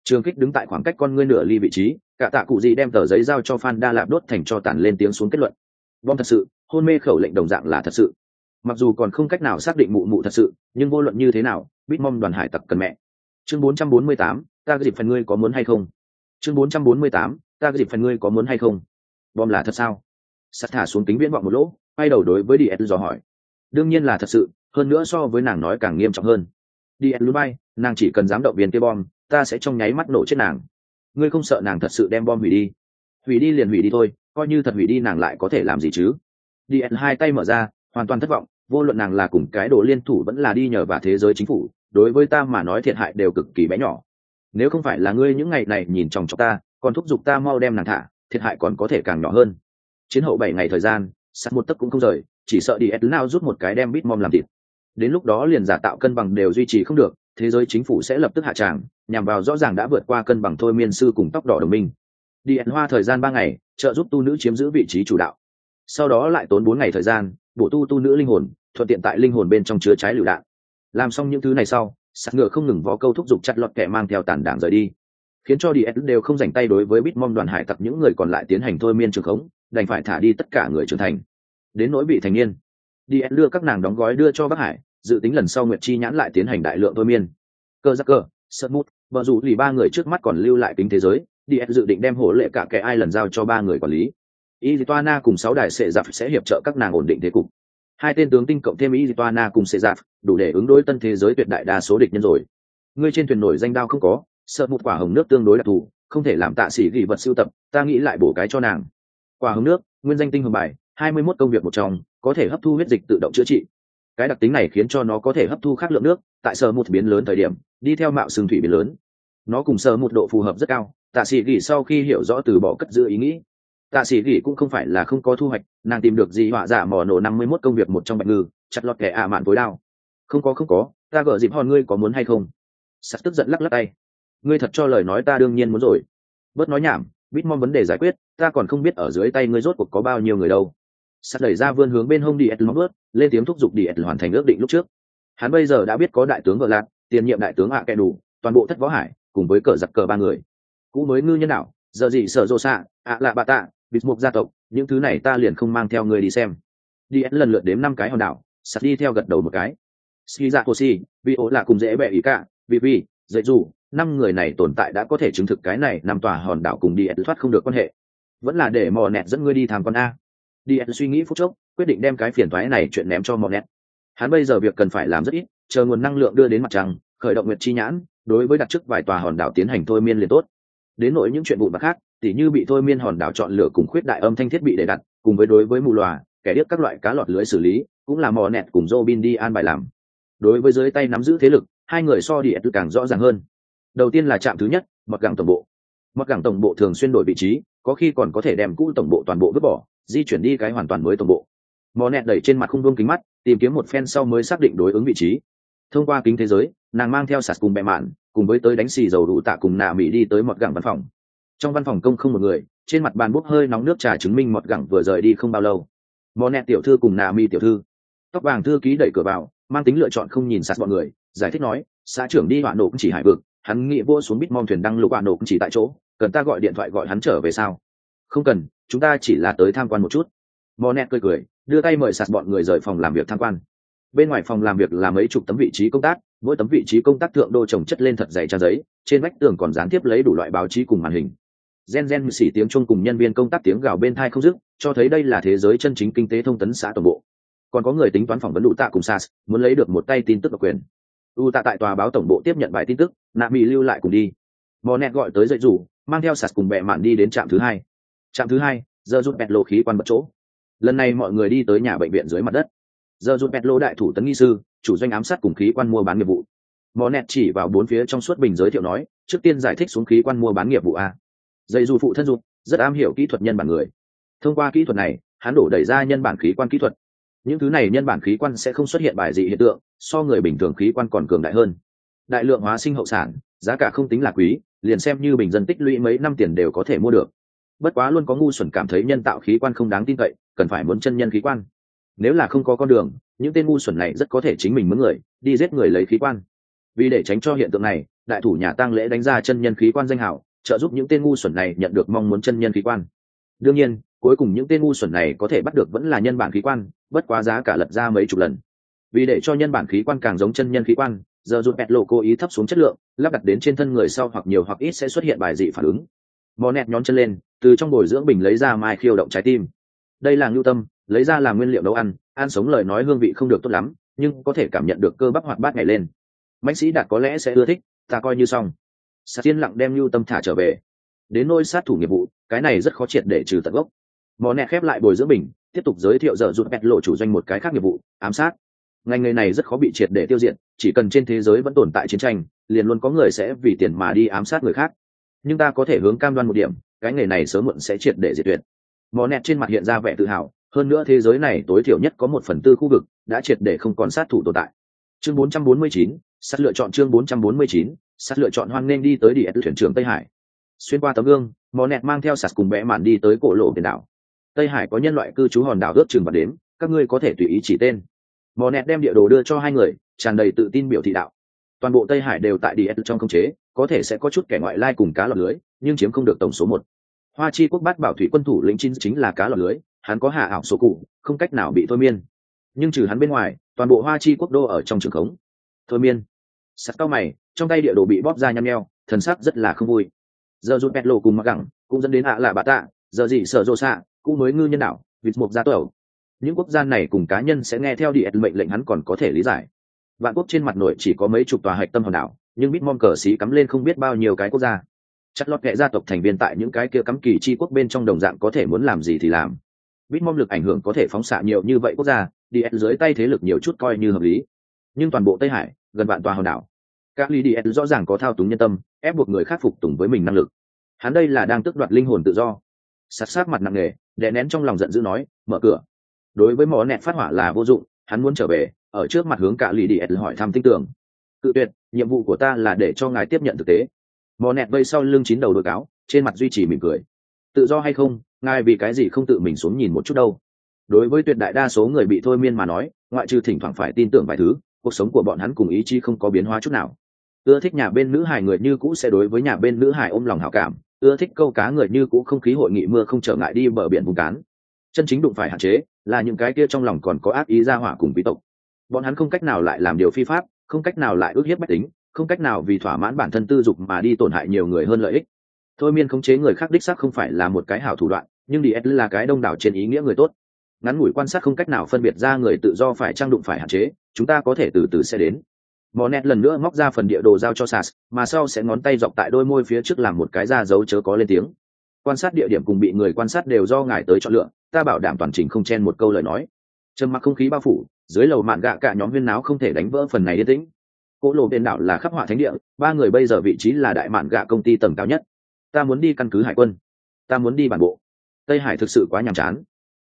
Trường kích đứng tại khoảng cách con ngươi nửa ly vị trí, cả tạ cụ gì đem tờ giấy giao cho Phan Đa Lạp đốt thành cho tàn, lên tiếng xuống kết luận. Bom thật sự, hôn mê khẩu lệnh đồng dạng là thật sự. Mặc dù còn không cách nào xác định mụ mụ thật sự, nhưng vô luận như thế nào, Bitmom đoàn hải tặc cần mẹ. Chương 448, ta cái dịp phần ngươi có muốn hay không? Chương 448, ta cái dịp phần ngươi có muốn hay không? Bom là thật sao? Sắt thả xuống kính viễn vọng một lỗ, quay đầu đối với Diet dò hỏi. Đương nhiên là thật sự, hơn nữa so với nàng nói càng nghiêm trọng hơn. Diet lùi bay, nàng chỉ cần dám động viên kia bom, ta sẽ trong nháy mắt nổ chết nàng. Ngươi không sợ nàng thật sự đem bom hủy đi? Hủy đi liền hủy đi thôi, coi như thật hủy đi nàng lại có thể làm gì chứ? Diet hai tay mở ra, hoàn toàn thất vọng, vô luận nàng là cùng cái đồ liên thủ vẫn là đi nhờ vào thế giới chính phủ, đối với ta mà nói thiệt hại đều cực kỳ bé nhỏ. Nếu không phải là ngươi những ngày này nhìn chòng chọc ta, còn thúc giục ta mau đem nàng thả, thiệt hại còn có thể càng nhỏ hơn. Chiến hậu 7 ngày thời gian, sắt một tấc cũng không rời, chỉ sợ đi nào rút một cái đem Bitmom làm thịt. Đến lúc đó liền giả tạo cân bằng đều duy trì không được, thế giới chính phủ sẽ lập tức hạ tràng, nhằm vào rõ ràng đã vượt qua cân bằng thôi miên sư cùng tóc đỏ đồng minh. Đi hoa thời gian 3 ngày, trợ giúp tu nữ chiếm giữ vị trí chủ đạo. Sau đó lại tốn 4 ngày thời gian, bổ tu nữ linh hồn, thuận tiện tại linh hồn bên trong chứa trái lựu đạn. Làm xong những thứ này sau, sắt ngựa không ngừng vó câu thúc giục chặt lọt kẻ mang theo tàn đảng rời đi, khiến cho DS đều không dành tay đối với Bitmom đoàn hải tặc những người còn lại tiến hành thôi miên trường khống, đành phải thả đi tất cả người trưởng thành. Đến nỗi vị thành niên, DS đưa các nàng đóng gói đưa cho Bắc Hải, dự tính lần sau Nguyệt Chi nhãn lại tiến hành đại lượng thôi miên. Cơ giác cơ, sật mút, vợ dù lì 3 người trước mắt còn lưu lại kính thế giới, DS dự định đem hổ lệ cả kẻ ai lần giao cho 3 người quản lý. Izituana cùng 6 đài sệ giặc sẽ hiệp trợ các nàng ổn định thế cục. 2 tên tướng tinh cộng thêm Izituana cùng sệ giặc, đủ để ứng đối tân thế giới tuyệt đại đa số địch nhân rồi. Ngươi trên thuyền nổi danh đao không có, sợ một quả hồng nước tương đối đặc thù, không thể làm tạ sĩ gỉ vật sưu tập, ta nghĩ lại bổ cái cho nàng. Quả hồng nước, nguyên danh tinh hồng bài, 21 công việc một trong, có thể hấp thu huyết dịch tự động chữa trị. Cái đặc tính này khiến cho nó có thể hấp thu khác lượng nước, tại sở một biến lớn thời điểm, đi theo mạo xương thủy biến lớn. Nó cùng sở một độ phù hợp rất cao, tạ sĩ gỉ sau khi hiểu rõ từ bỏ cất giữ ý nghĩ. Tạ sĩ gỉ cũng không phải là không có thu hoạch, nàng tìm được gì họa giả mỏ nổ 51 công việc một trong bạch ngư, chặt lọt kẻ mạn tối đao. Không có, ta gỡ dịp hòn ngươi có muốn hay không? Sắt tức giận lắc lắc tay. Ngươi thật cho lời nói ta đương nhiên muốn rồi. Bớt nói nhảm, Bitmom vấn đề giải quyết, ta còn không biết ở dưới tay ngươi rốt cuộc có bao nhiêu người đâu. Sắt đẩy ra vươn hướng bên hông đi móc bớt, lên tiếng thúc giục đi hoàn thành ước định lúc trước. Hắn bây giờ đã biết có đại tướng vợ lạc, tiền nhiệm đại tướng ạ kẻ đủ, toàn bộ thất võ hải, cùng với cờ giặc cờ 3 người. Cũ mới ngư nhân nào, giờ gì sở rô xạ, ạ lạ bà tạ, Bitmok gia tộc, những thứ này ta liền không mang theo ngươi đi xem. Đi lần lượt đếm 5 cái hòn đảo, Sắt đi theo gật đầu một cái. Shizakoshi, vì ố là cùng dễ bẹ ý cả, vì dạy dù 5 người này tồn tại đã có thể chứng thực cái này 5 tòa hòn đảo cùng đi thoát không được quan hệ. Vẫn là để mò nẹt dẫn ngươi đi tham quan a. Đi suy nghĩ phút chốc, quyết định đem cái phiền toái này chuyện ném cho mò nẹt. Hắn bây giờ việc cần phải làm rất ít, chờ nguồn năng lượng đưa đến mặt trăng, khởi động nguyệt chi nhãn, đối với đặt trước vài tòa hòn đảo tiến hành thôi miên liền tốt. Đến nỗi những chuyện vụn vặt khác, tỉ như bị thôi miên hòn đảo chọn lựa cùng khuyết đại âm thanh thiết bị để đặt, cùng với đối với mù lòa, kẻ điếc các loại cá lọt lưới xử lý, cũng là mò nẹt cùng Robin đi an bài làm. Đối với dưới tay nắm giữ thế lực, 2 người so địa càng rõ ràng hơn. Đầu tiên là trạm thứ nhất, mọt gẳng tổng bộ. Mọt gẳng tổng bộ thường xuyên đổi vị trí, có khi còn có thể đem cũ tổng bộ toàn bộ vứt bỏ, di chuyển đi cái hoàn toàn mới tổng bộ. Mò nẹt đẩy trên mặt khung vuông kính mắt, tìm kiếm một phen sau mới xác định đối ứng vị trí. Thông qua kính thế giới, nàng mang theo sạt cùng bẹ mạn, cùng với tới đánh xì dầu đủ tạ cùng nạ mỹ đi tới mọt gẳng văn phòng. Trong văn phòng công không một người, trên mặt bàn bốc hơi nóng nước trà chứng minh mọt gẳng vừa rời đi không bao lâu. Mò nẹt tiểu thư cùng nạ mỹ tiểu thư, tóc vàng thư ký đẩy cửa vào, mang tính lựa chọn không nhìn sát bọn người, giải thích nói, xã trưởng đi hỏa nổ cũng chỉ hải vực, hắn nghĩ vô xuống Bitmom thuyền đăng lục hỏa nổ cũng chỉ tại chỗ, cần ta gọi điện thoại gọi hắn trở về sao? Không cần, chúng ta chỉ là tới tham quan một chút. Monet cười, đưa tay mời sạt bọn người rời phòng làm việc tham quan. Bên ngoài phòng làm việc là mấy chục tấm vị trí công tác, mỗi tấm vị trí công tác thượng đô chồng chất lên thật dày trang giấy, trên vách tường còn dán tiếp lấy đủ loại báo chí cùng màn hình. Gen xỉ tiếng chuông cùng nhân viên công tác tiếng gào bên tai không dứt, cho thấy đây là thế giới chân chính kinh tế thông tấn xã toàn bộ. Còn có người tính toán phỏng vấn đủ tạ cùng Sas, muốn lấy được một tay tin tức độc quyền. Tạ tại tòa báo tổng bộ tiếp nhận bài tin tức, nạ mỹ lưu lại cùng đi. Monet gọi tới dậy rủ, mang theo Sas cùng bè mạn đi đến trạm thứ 2. Trạm thứ 2, giờ rút bẹt lộ khí quan bật chỗ. Lần này mọi người đi tới nhà bệnh viện dưới mặt đất. Giờ rút bẹt lộ đại thủ tấn nghi sư, chủ doanh ám sát cùng khí quan mua bán nghiệp vụ. Monet chỉ vào 4 phía trong suốt bình giới thiệu nói, trước tiên giải thích xuống khí quan mua bán nghiệp vụ a. Dậy rủ phụ thân rụt, rất am hiểu kỹ thuật nhân bản người. Thông qua kỹ thuật này, hắn đổ đẩy ra nhân bản khí quan kỹ thuật. Những thứ này nhân bản khí quan sẽ không xuất hiện bài dị hiện tượng, so người bình thường khí quan còn cường đại hơn. Đại lượng hóa sinh hậu sản, giá cả không tính là quý, liền xem như bình dân tích lũy mấy năm tiền đều có thể mua được. Bất quá luôn có ngu xuẩn cảm thấy nhân tạo khí quan không đáng tin cậy, cần phải muốn chân nhân khí quan. Nếu là không có con đường, những tên ngu xuẩn này rất có thể chính mình mướn người đi giết người lấy khí quan. Vì để tránh cho hiện tượng này, đại thủ nhà tang lễ đánh ra chân nhân khí quan danh hảo, trợ giúp những tên ngu xuẩn này nhận được mong muốn chân nhân khí quan. Đương nhiên cuối cùng những tên ngu xuẩn này có thể bắt được vẫn là nhân bản khí quan, bất quá giá cả lật ra mấy chục lần. Vì để cho nhân bản khí quan càng giống chân nhân khí quan, giờ rụt bẹt lộ cố ý thấp xuống chất lượng, lắp đặt đến trên thân người sau hoặc nhiều hoặc ít sẽ xuất hiện bài dị phản ứng. Mò nẹt nhón chân lên, từ trong bồi dưỡng bình lấy ra mai khiêu động trái tim. Đây là ngưu tâm, lấy ra làm nguyên liệu nấu ăn sống lời nói hương vị không được tốt lắm, nhưng có thể cảm nhận được cơ bắp hoạt bát nhảy lên. Mãnh sĩ đạt có lẽ sẽ ưa thích, ta coi như xong. Sát tiên lặng đem ngưu tâm thả trở về. Đến nôi sát thủ nghiệp vụ, cái này rất khó triệt để trừ tận gốc. Mò nẹt khép lại bồi dưỡng bình, tiếp tục giới thiệu giờ rụt bẹt lộ chủ doanh một cái khác nghiệp vụ, ám sát. Ngành nghề này rất khó bị triệt để tiêu diệt, chỉ cần trên thế giới vẫn tồn tại chiến tranh, liền luôn có người sẽ vì tiền mà đi ám sát người khác. Nhưng ta có thể hướng cam đoan một điểm, cái nghề này sớm muộn sẽ triệt để diệt tuyệt. Mò nẹt trên mặt hiện ra vẻ tự hào, hơn nữa thế giới này tối thiểu nhất có 1/4 khu vực đã triệt để không còn sát thủ tồn tại. Chương 449, sát lựa chọn chương 449, sát lựa chọn hoan nên đi tới địa thuyền trưởng Tây Hải. Xuyên qua tấm gương, mò nẹt mang theo sạt cùng bẽ mạn đi tới cổ lộ biển đảo. Tây Hải có nhân loại cư trú hòn đảo ước chừng và đếm, các ngươi có thể tùy ý chỉ tên. Mò nẹt đem địa đồ đưa cho hai người, tràn đầy tự tin biểu thị đạo. Toàn bộ Tây Hải đều tại địa trong khống chế, có thể sẽ có chút kẻ ngoại lai cùng cá lọt lưới, nhưng chiếm không được tổng số 1. Hoa Chi quốc bát bảo thủy quân thủ lĩnh chính là cá lọt lưới, hắn có hạ ảo số cụ, không cách nào bị thôi miên. Nhưng trừ hắn bên ngoài, toàn bộ Hoa Chi quốc đô ở trong trường khống. Thôi miên. Sắt cao mày, trong tay địa đồ bị bóp ra nhăn nheo, thần sắc rất là không vui. Giờ rút bẹt lộ cùng mặc gẳng, cũng dẫn đến là bà tạ, giờ gì sở rô xạ, cũng mới ngư nhân đảo, vịt mục gia tẩu. Những quốc gia này cùng cá nhân sẽ nghe theo địa mệnh lệnh hắn còn có thể lý giải. Vạn quốc trên mặt nội chỉ có mấy chục tòa hạch tâm hòn đảo, nhưng Bitmom cờ xí cắm lên không biết bao nhiêu cái quốc gia. Chặt lọt kệ gia tộc thành viên tại những cái kia cắm kỳ chi quốc bên trong đồng dạng có thể muốn làm gì thì làm. Bitmom lực ảnh hưởng có thể phóng xạ nhiều như vậy quốc gia, đi dưới tay thế lực nhiều chút coi như hợp lý. Nhưng toàn bộ Tây Hải, gần vạn tòa hòn đảo, các lý đi rõ ràng có thao túng nhân tâm, ép buộc người khác phục tùng với mình năng lực. Hắn đây là đang tước đoạt linh hồn tự do. Sát mặt nặng nề, đè nén trong lòng giận dữ nói, mở cửa. Đối với mỏ nẹt phát hỏa là vô dụng, hắn muốn trở về, ở trước mặt hướng cả lì đi hỏi thăm tin tưởng. Cự tuyệt, nhiệm vụ của ta là để cho ngài tiếp nhận thực tế. Mỏ nẹt vây sau lưng chín đầu đôi cáo, trên mặt duy trì mỉm cười. Tự do hay không, ngài vì cái gì không tự mình xuống nhìn một chút đâu. Đối với tuyệt đại đa số người bị thôi miên mà nói, ngoại trừ thỉnh thoảng phải tin tưởng vài thứ, cuộc sống của bọn hắn cùng ý chí không có biến hóa chút nào. Ưa thích nhà bên nữ hài người như cũ sẽ đối với nhà bên nữ hài ôm lòng hảo cảm, ưa thích câu cá người như cũ không khí hội nghị mưa không trở ngại đi bờ biển vùng cán. Chân chính đụng phải hạn chế là những cái kia trong lòng còn có ác ý ra hỏa cùng quý tộc. Bọn hắn không cách nào lại làm điều phi pháp, không cách nào lại ước hiếp bách tính, không cách nào vì thỏa mãn bản thân tư dục mà đi tổn hại nhiều người hơn lợi ích. Thôi miên khống chế người khác đích xác không phải là một cái hảo thủ đoạn, nhưng DS là cái đông đảo trên ý nghĩa người tốt. Ngắn ngủi quan sát không cách nào phân biệt ra người tự do phải trang đụng phải hạn chế, chúng ta có thể từ từ sẽ đến. Monet lần nữa móc ra phần địa đồ giao cho Sas, mà sau sẽ ngón tay dọc tại đôi môi phía trước làm một cái ra dấu chớ có lên tiếng. Quan sát địa điểm cùng bị người quan sát đều do ngài tới chọn lựa, ta bảo đảm toàn trình không chen một câu lời nói. Trầm mặc không khí bao phủ, dưới lầu mạn gạ cả nhóm huyên náo không thể đánh vỡ phần này yên tĩnh. Cỗ lộ bên đảo là khắp họa thánh địa, ba người bây giờ vị trí là đại mạn gạ công ty tầng cao nhất. Ta muốn đi căn cứ hải quân, ta muốn đi bản bộ. Tây Hải thực sự quá nhàm chán.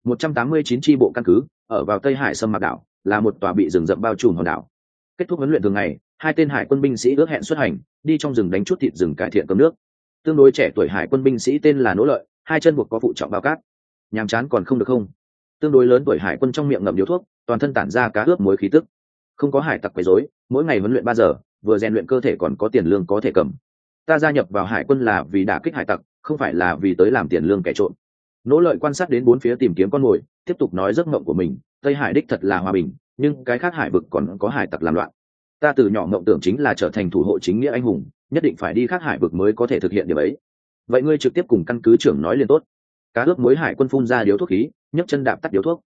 189 chi bộ căn cứ ở vào Tây Hải Sâm Mạc đảo, là một tòa bị rừng rậm bao trùm hòn đảo. Kết thúc huấn luyện thường ngày, hai tên hải quân binh sĩ ước hẹn xuất hành, đi trong rừng đánh chút thịt rừng cải thiện cơm nước. Tương đối trẻ tuổi hải quân binh sĩ tên là Nỗ Lợi, hai chân buộc có phụ trọng bao cát. Nhàm chán còn không được không? Tương đối lớn tuổi hải quân trong miệng ngậm điếu thuốc, toàn thân tản ra cá ướp muối khí tức. Không có hải tặc quấy rối, mỗi ngày huấn luyện 3 giờ, vừa rèn luyện cơ thể còn có tiền lương có thể cầm. Ta gia nhập vào hải quân là vì đả kích hải tặc, không phải là vì tới làm tiền lương kẻ trộm. Nỗ Lợi quan sát đến bốn phía tìm kiếm con mồi, tiếp tục nói giấc mộng của mình. Tây Hải đích thật là hòa bình, nhưng cái khác hải vực còn có hải tặc làm loạn. Ta từ nhỏ mộng tưởng chính là trở thành thủ hộ chính nghĩa anh hùng, nhất định phải đi khác hải vực mới có thể thực hiện điều ấy. Vậy ngươi trực tiếp cùng căn cứ trưởng nói liền tốt. Cá ướp muối hải quân phun ra điếu thuốc khí, nhấc chân đạp tắt điếu thuốc.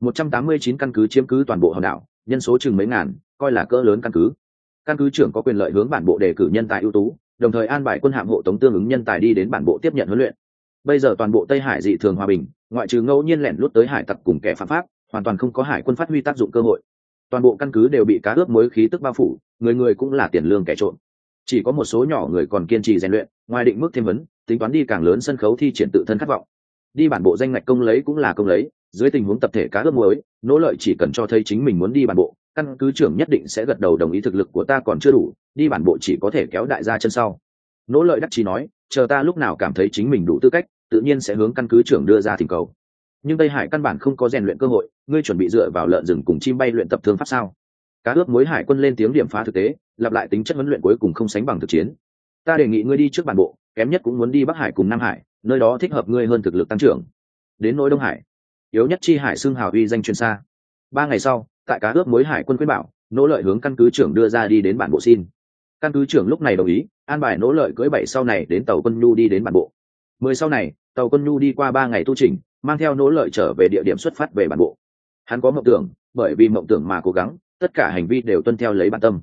189 căn cứ chiếm cứ toàn bộ hòn đảo, nhân số chừng mấy ngàn, coi là cỡ lớn căn cứ. Căn cứ trưởng có quyền lợi hướng bản bộ đề cử nhân tài ưu tú, đồng thời an bài quân hạm hộ tống tương ứng nhân tài đi đến bản bộ tiếp nhận huấn luyện. Bây giờ toàn bộ Tây Hải dị thường hòa bình, ngoại trừ ngẫu nhiên lẻn lút tới hải tặc cùng kẻ phạm pháp, hoàn toàn không có hải quân phát huy tác dụng cơ hội. Toàn bộ căn cứ đều bị cá ướp muối khí tức bao phủ, người người cũng là tiền lương kẻ trộm. Chỉ có một số nhỏ người còn kiên trì rèn luyện, ngoài định mức thêm vấn, tính toán đi càng lớn sân khấu thi triển tự thân khát vọng. Đi bản bộ danh ngạch công lấy cũng là công lấy, dưới tình huống tập thể cá ướp muối, Nỗ Lợi chỉ cần cho thấy chính mình muốn đi bản bộ, căn cứ trưởng nhất định sẽ gật đầu đồng ý thực lực của ta còn chưa đủ, đi bản bộ chỉ có thể kéo đại gia chân sau. Nỗ Lợi đắc chí nói, chờ ta lúc nào cảm thấy chính mình đủ tư cách, tự nhiên sẽ hướng căn cứ trưởng đưa ra thỉnh cầu. Nhưng Tây Hải căn bản không có rèn luyện cơ hội, ngươi chuẩn bị dựa vào lợn rừng cùng chim bay luyện tập thương pháp sao? Cá ướp muối hải quân lên tiếng điểm phá thực tế, lặp lại tính chất huấn luyện cuối cùng không sánh bằng thực chiến. Ta đề nghị ngươi đi trước bản bộ, kém nhất cũng muốn đi Bắc Hải cùng Nam Hải, nơi đó thích hợp ngươi hơn thực lực tăng trưởng. Đến nỗi Đông Hải, yếu nhất chi hải xương hào uy danh truyền xa. 3 ngày sau, tại cá ướp mối hải quân khuyên bảo, Nỗ Lợi hướng căn cứ trưởng đưa ra đi đến bản bộ xin. Căn cứ trưởng lúc này đồng ý, an bài Nỗ Lợi cưỡi 7 sau này đến tàu quân nhu đi đến bản bộ. 10 sau này, tàu quân nhu đi qua 3 ngày tu trình, mang theo Nỗ Lợi trở về địa điểm xuất phát về bản bộ. Hắn có mộng tưởng, bởi vì mộng tưởng mà cố gắng, tất cả hành vi đều tuân theo lấy bản tâm.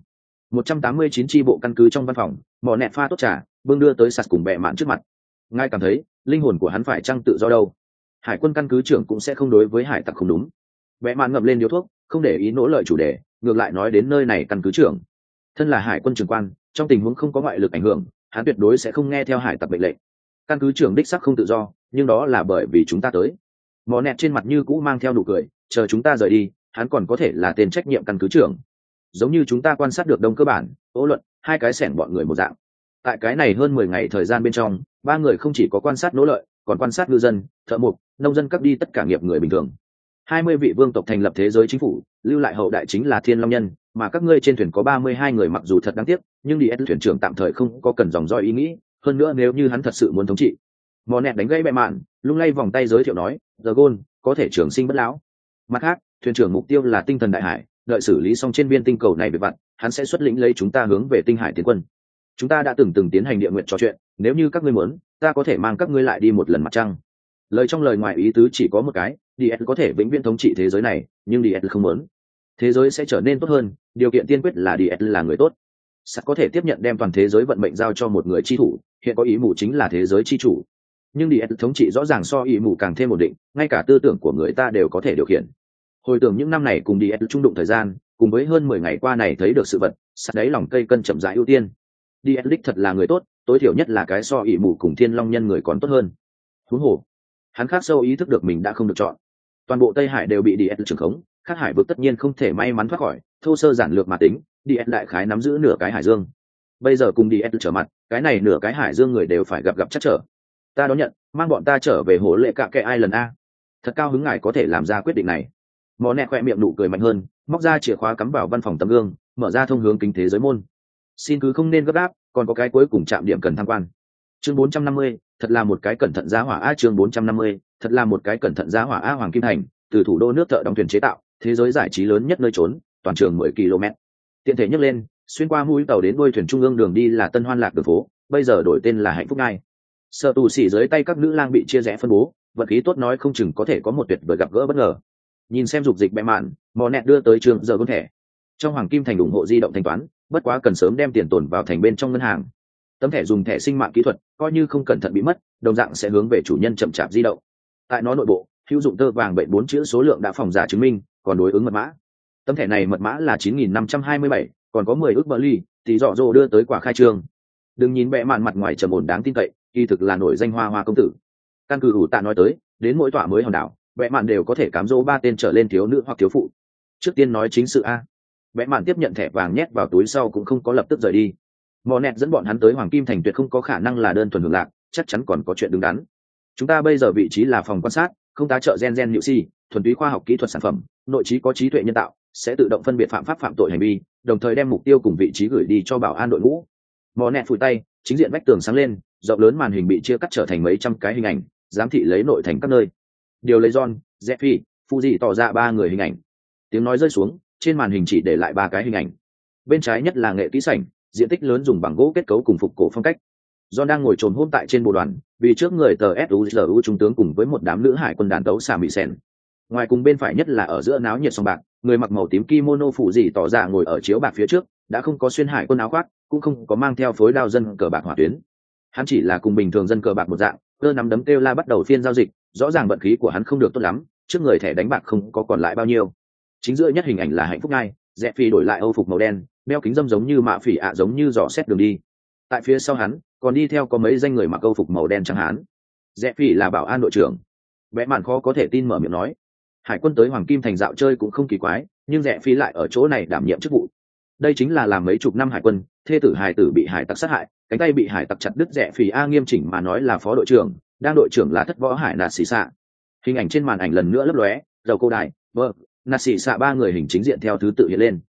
189 chi bộ căn cứ trong văn phòng, mỏ nẹt pha tốt trà, bưng đưa tới sạt cùng bệ mạn trước mặt. Ngài cảm thấy, linh hồn của hắn phải chăng tự do đâu? Hải quân căn cứ trưởng cũng sẽ không đối với hải tặc không đúng. Bệ mạn ngậm lên điếu thuốc, không để ý Nỗ Lợi chủ đề, ngược lại nói đến nơi này căn cứ trưởng. Thân là hải quân trưởng quan, trong tình huống không có ngoại lực ảnh hưởng, hắn tuyệt đối sẽ không nghe theo hải tặc mệnh lệnh. Căn cứ trưởng đích xác không tự do, nhưng đó là bởi vì chúng ta tới. Mỏ nẹt trên mặt như cũ mang theo nụ cười, chờ chúng ta rời đi, hắn còn có thể là tên trách nhiệm căn cứ trưởng. Giống như chúng ta quan sát được đông cơ bản, Ô Luận, hai cái xẻng bọn người một dạng. Tại cái này hơn 10 ngày thời gian bên trong, 3 người không chỉ có quan sát Nỗ Lợi, còn quan sát ngư dân, thợ mộc, nông dân các đi tất cả nghiệp người bình thường. 20 vị vương tộc thành lập thế giới chính phủ, lưu lại hậu đại chính là Thiên Long Nhân, mà các ngươi trên thuyền có 32 người mặc dù thật đáng tiếc, nhưng đi thuyền trưởng tạm thời không có cần dòng dõi ý nghĩ, hơn nữa nếu như hắn thật sự muốn thống trị. Mò nẹt đánh gãy bệ mạn, lung lay vòng tay giới thiệu nói, "The Goal, có thể trường sinh bất lão." Mặt khác, thuyền trưởng mục tiêu là tinh thần đại hải, đợi xử lý xong trên viên tinh cầu này về vặt, hắn sẽ xuất lĩnh lấy chúng ta hướng về tinh hải tiến quân. Chúng ta đã từng tiến hành địa nguyện trò chuyện, nếu như các ngươi muốn, ta có thể mang các ngươi lại đi một lần mặt trăng. Lời trong lời ngoài ý tứ chỉ có một cái, DS có thể vĩnh viễn thống trị thế giới này, nhưng DS không muốn. Thế giới sẽ trở nên tốt hơn, điều kiện tiên quyết là DS là người tốt. Sắt có thể tiếp nhận đem toàn thế giới vận mệnh giao cho một người chi thủ, hiện có ý mù chính là thế giới chi chủ. Nhưng DS thống trị rõ ràng so ý mù càng thêm ổn định, ngay cả tư tưởng của người ta đều có thể điều khiển. Hồi tưởng những năm này cùng DS trung đụng thời gian, cùng với hơn 10 ngày qua này thấy được sự vật, sắt đáy lòng cây cân chậm rãi ưu tiên. DS đích thật là người tốt, tối thiểu nhất là cái so ý mù cùng Thiên Long Nhân người còn tốt hơn. Huống hồ, hắn khắc sâu ý thức được mình đã không được chọn. Toàn bộ Tây Hải đều bị DS trưởng khống, các hải vực tất nhiên không thể may mắn thoát khỏi, thô sơ giản lược mà tính, DS đại khái nắm giữ nửa cái hải dương. Bây giờ cùng DS trở mặt, cái này nửa cái hải dương người đều phải gặp chắc trở. Ta đón nhận, mang bọn ta trở về hồ lệ cạ kệ ai lần a. Thật cao hứng ngài có thể làm ra quyết định này. Mỏ nẹt khỏe miệng nụ cười mạnh hơn, móc ra chìa khóa cắm vào văn phòng tấm gương, mở ra thông hướng kính thế giới môn. Xin cứ không nên gấp gáp, còn có cái cuối cùng chạm điểm cần tham quan. Chương 450, thật là một cái cẩn thận giá hỏa a. Chương 450, thật là một cái cẩn thận giá hỏa a. Hoàng Kim Thành, từ thủ đô nước thợ đóng thuyền chế tạo, thế giới giải trí lớn nhất nơi trốn, toàn trường 10 km. Tiện thể nhấc lên, xuyên qua mũi tàu đến đuôi thuyền trung ương đường đi là Tân Hoan Lạc đường phố, bây giờ đổi tên là Hạnh Phúc Ngai. Sợ tù xỉ dưới tay các nữ lang bị chia rẽ phân bố, vận khí tốt nói không chừng có thể có một tuyệt vời gặp gỡ bất ngờ. Nhìn xem dục dịch bẽ mạn, mò nẹt đưa tới trường giờ con thẻ. Trong Hoàng Kim Thành ủng hộ di động thanh toán, bất quá cần sớm đem tiền tồn vào thành bên trong ngân hàng. Tấm thẻ dùng thẻ sinh mạng kỹ thuật, coi như không cẩn thận bị mất, đồng dạng sẽ hướng về chủ nhân chậm chạp di động. Tại nó nội bộ, hữu dụng tơ vàng bệnh 4 chữ số lượng đã phòng giả chứng minh, còn đối ứng mật mã. Tấm thẻ này mật mã là 9527, còn có 10 ức bờ ly, thì dọ dồ đưa tới quả khai trương. Đừng nhìn bẽ mạn mặt ngoài trầm ổn đáng tin cậy, kỳ thực là nổi danh hoa công tử. Căn cứ ủ tạ nói tới, đến mỗi tọa mới hòn đảo, bẽ mạn đều có thể cám dỗ 3 tên trở lên thiếu nữ hoặc thiếu phụ. Trước tiên nói chính sự a. Bẽ mạn tiếp nhận thẻ vàng nhét vào túi sau cũng không có lập tức rời đi. Mò nẹt dẫn bọn hắn tới Hoàng Kim Thành tuyệt không có khả năng là đơn thuần hưởng lạc, chắc chắn còn có chuyện đứng đắn. Chúng ta bây giờ vị trí là phòng quan sát, không tá trợ gen nhự si, thuần túy khoa học kỹ thuật sản phẩm, nội trí có trí tuệ nhân tạo, sẽ tự động phân biệt phạm pháp phạm tội hành vi, đồng thời đem mục tiêu cùng vị trí gửi đi cho bảo an đội ngũ. Mò nẹt phủi tay, chính diện vách tường sáng lên, rộng lớn màn hình bị chia cắt trở thành mấy trăm cái hình ảnh, giám thị lấy nội thành các nơi. Điều lấy John, Jeffy, Fuji tỏ ra 3 người hình ảnh. Tiếng nói rơi xuống, trên màn hình chỉ để lại 3 cái hình ảnh. Bên trái nhất là nghệ kỹ sảnh, diện tích lớn dùng bằng gỗ kết cấu cùng phục cổ phong cách. John đang ngồi trồm hôm tại trên bộ đoàn, vì trước người tờ SUZU trung tướng cùng với một đám nữ hải quân đàn tấu xà mị sen. Ngoài cùng bên phải nhất là ở giữa náo nhiệt sòng bạc, người mặc màu tím kimono phủ gì tỏ ra ngồi ở chiếu bạc phía trước, đã không có xuyên hải quân áo khoác, cũng không có mang theo phối đao dân cờ bạc hỏa tuyến. Hắn chỉ là cùng bình thường dân cờ bạc một dạng, cơ nắm đấm kêu la bắt đầu phiên giao dịch, rõ ràng vận khí của hắn không được tốt lắm, trước người thẻ đánh bạc không có còn lại bao nhiêu. Chính giữa nhất hình ảnh là Hạnh Phúc Ngai, Rẽ Phi đổi lại âu phục màu đen, đeo kính dâm giống như mạ phỉ ạ giống như dò xét đường đi. Tại phía sau hắn, còn đi theo có mấy danh người mặc âu phục màu đen trắng hán. Rẽ Phi là bảo an đội trưởng. Vẽ mạn khó có thể tin mở miệng nói, hải quân tới Hoàng Kim Thành dạo chơi cũng không kỳ quái, nhưng Rẽ Phi lại ở chỗ này đảm nhiệm chức vụ. Đây chính là làm mấy chục năm hải quân, thê tử hải tử bị hải tặc sát hại, cánh tay bị hải tặc chặt đứt. Rẽ Phi a nghiêm chỉnh mà nói là phó đội trưởng, đang đội trưởng là thất võ hải nạt xì xạ. Hình ảnh trên màn ảnh lần nữa lấp lóe, dầu cô đài, nạt xì xạ 3 người hình chính diện theo thứ tự hiện lên.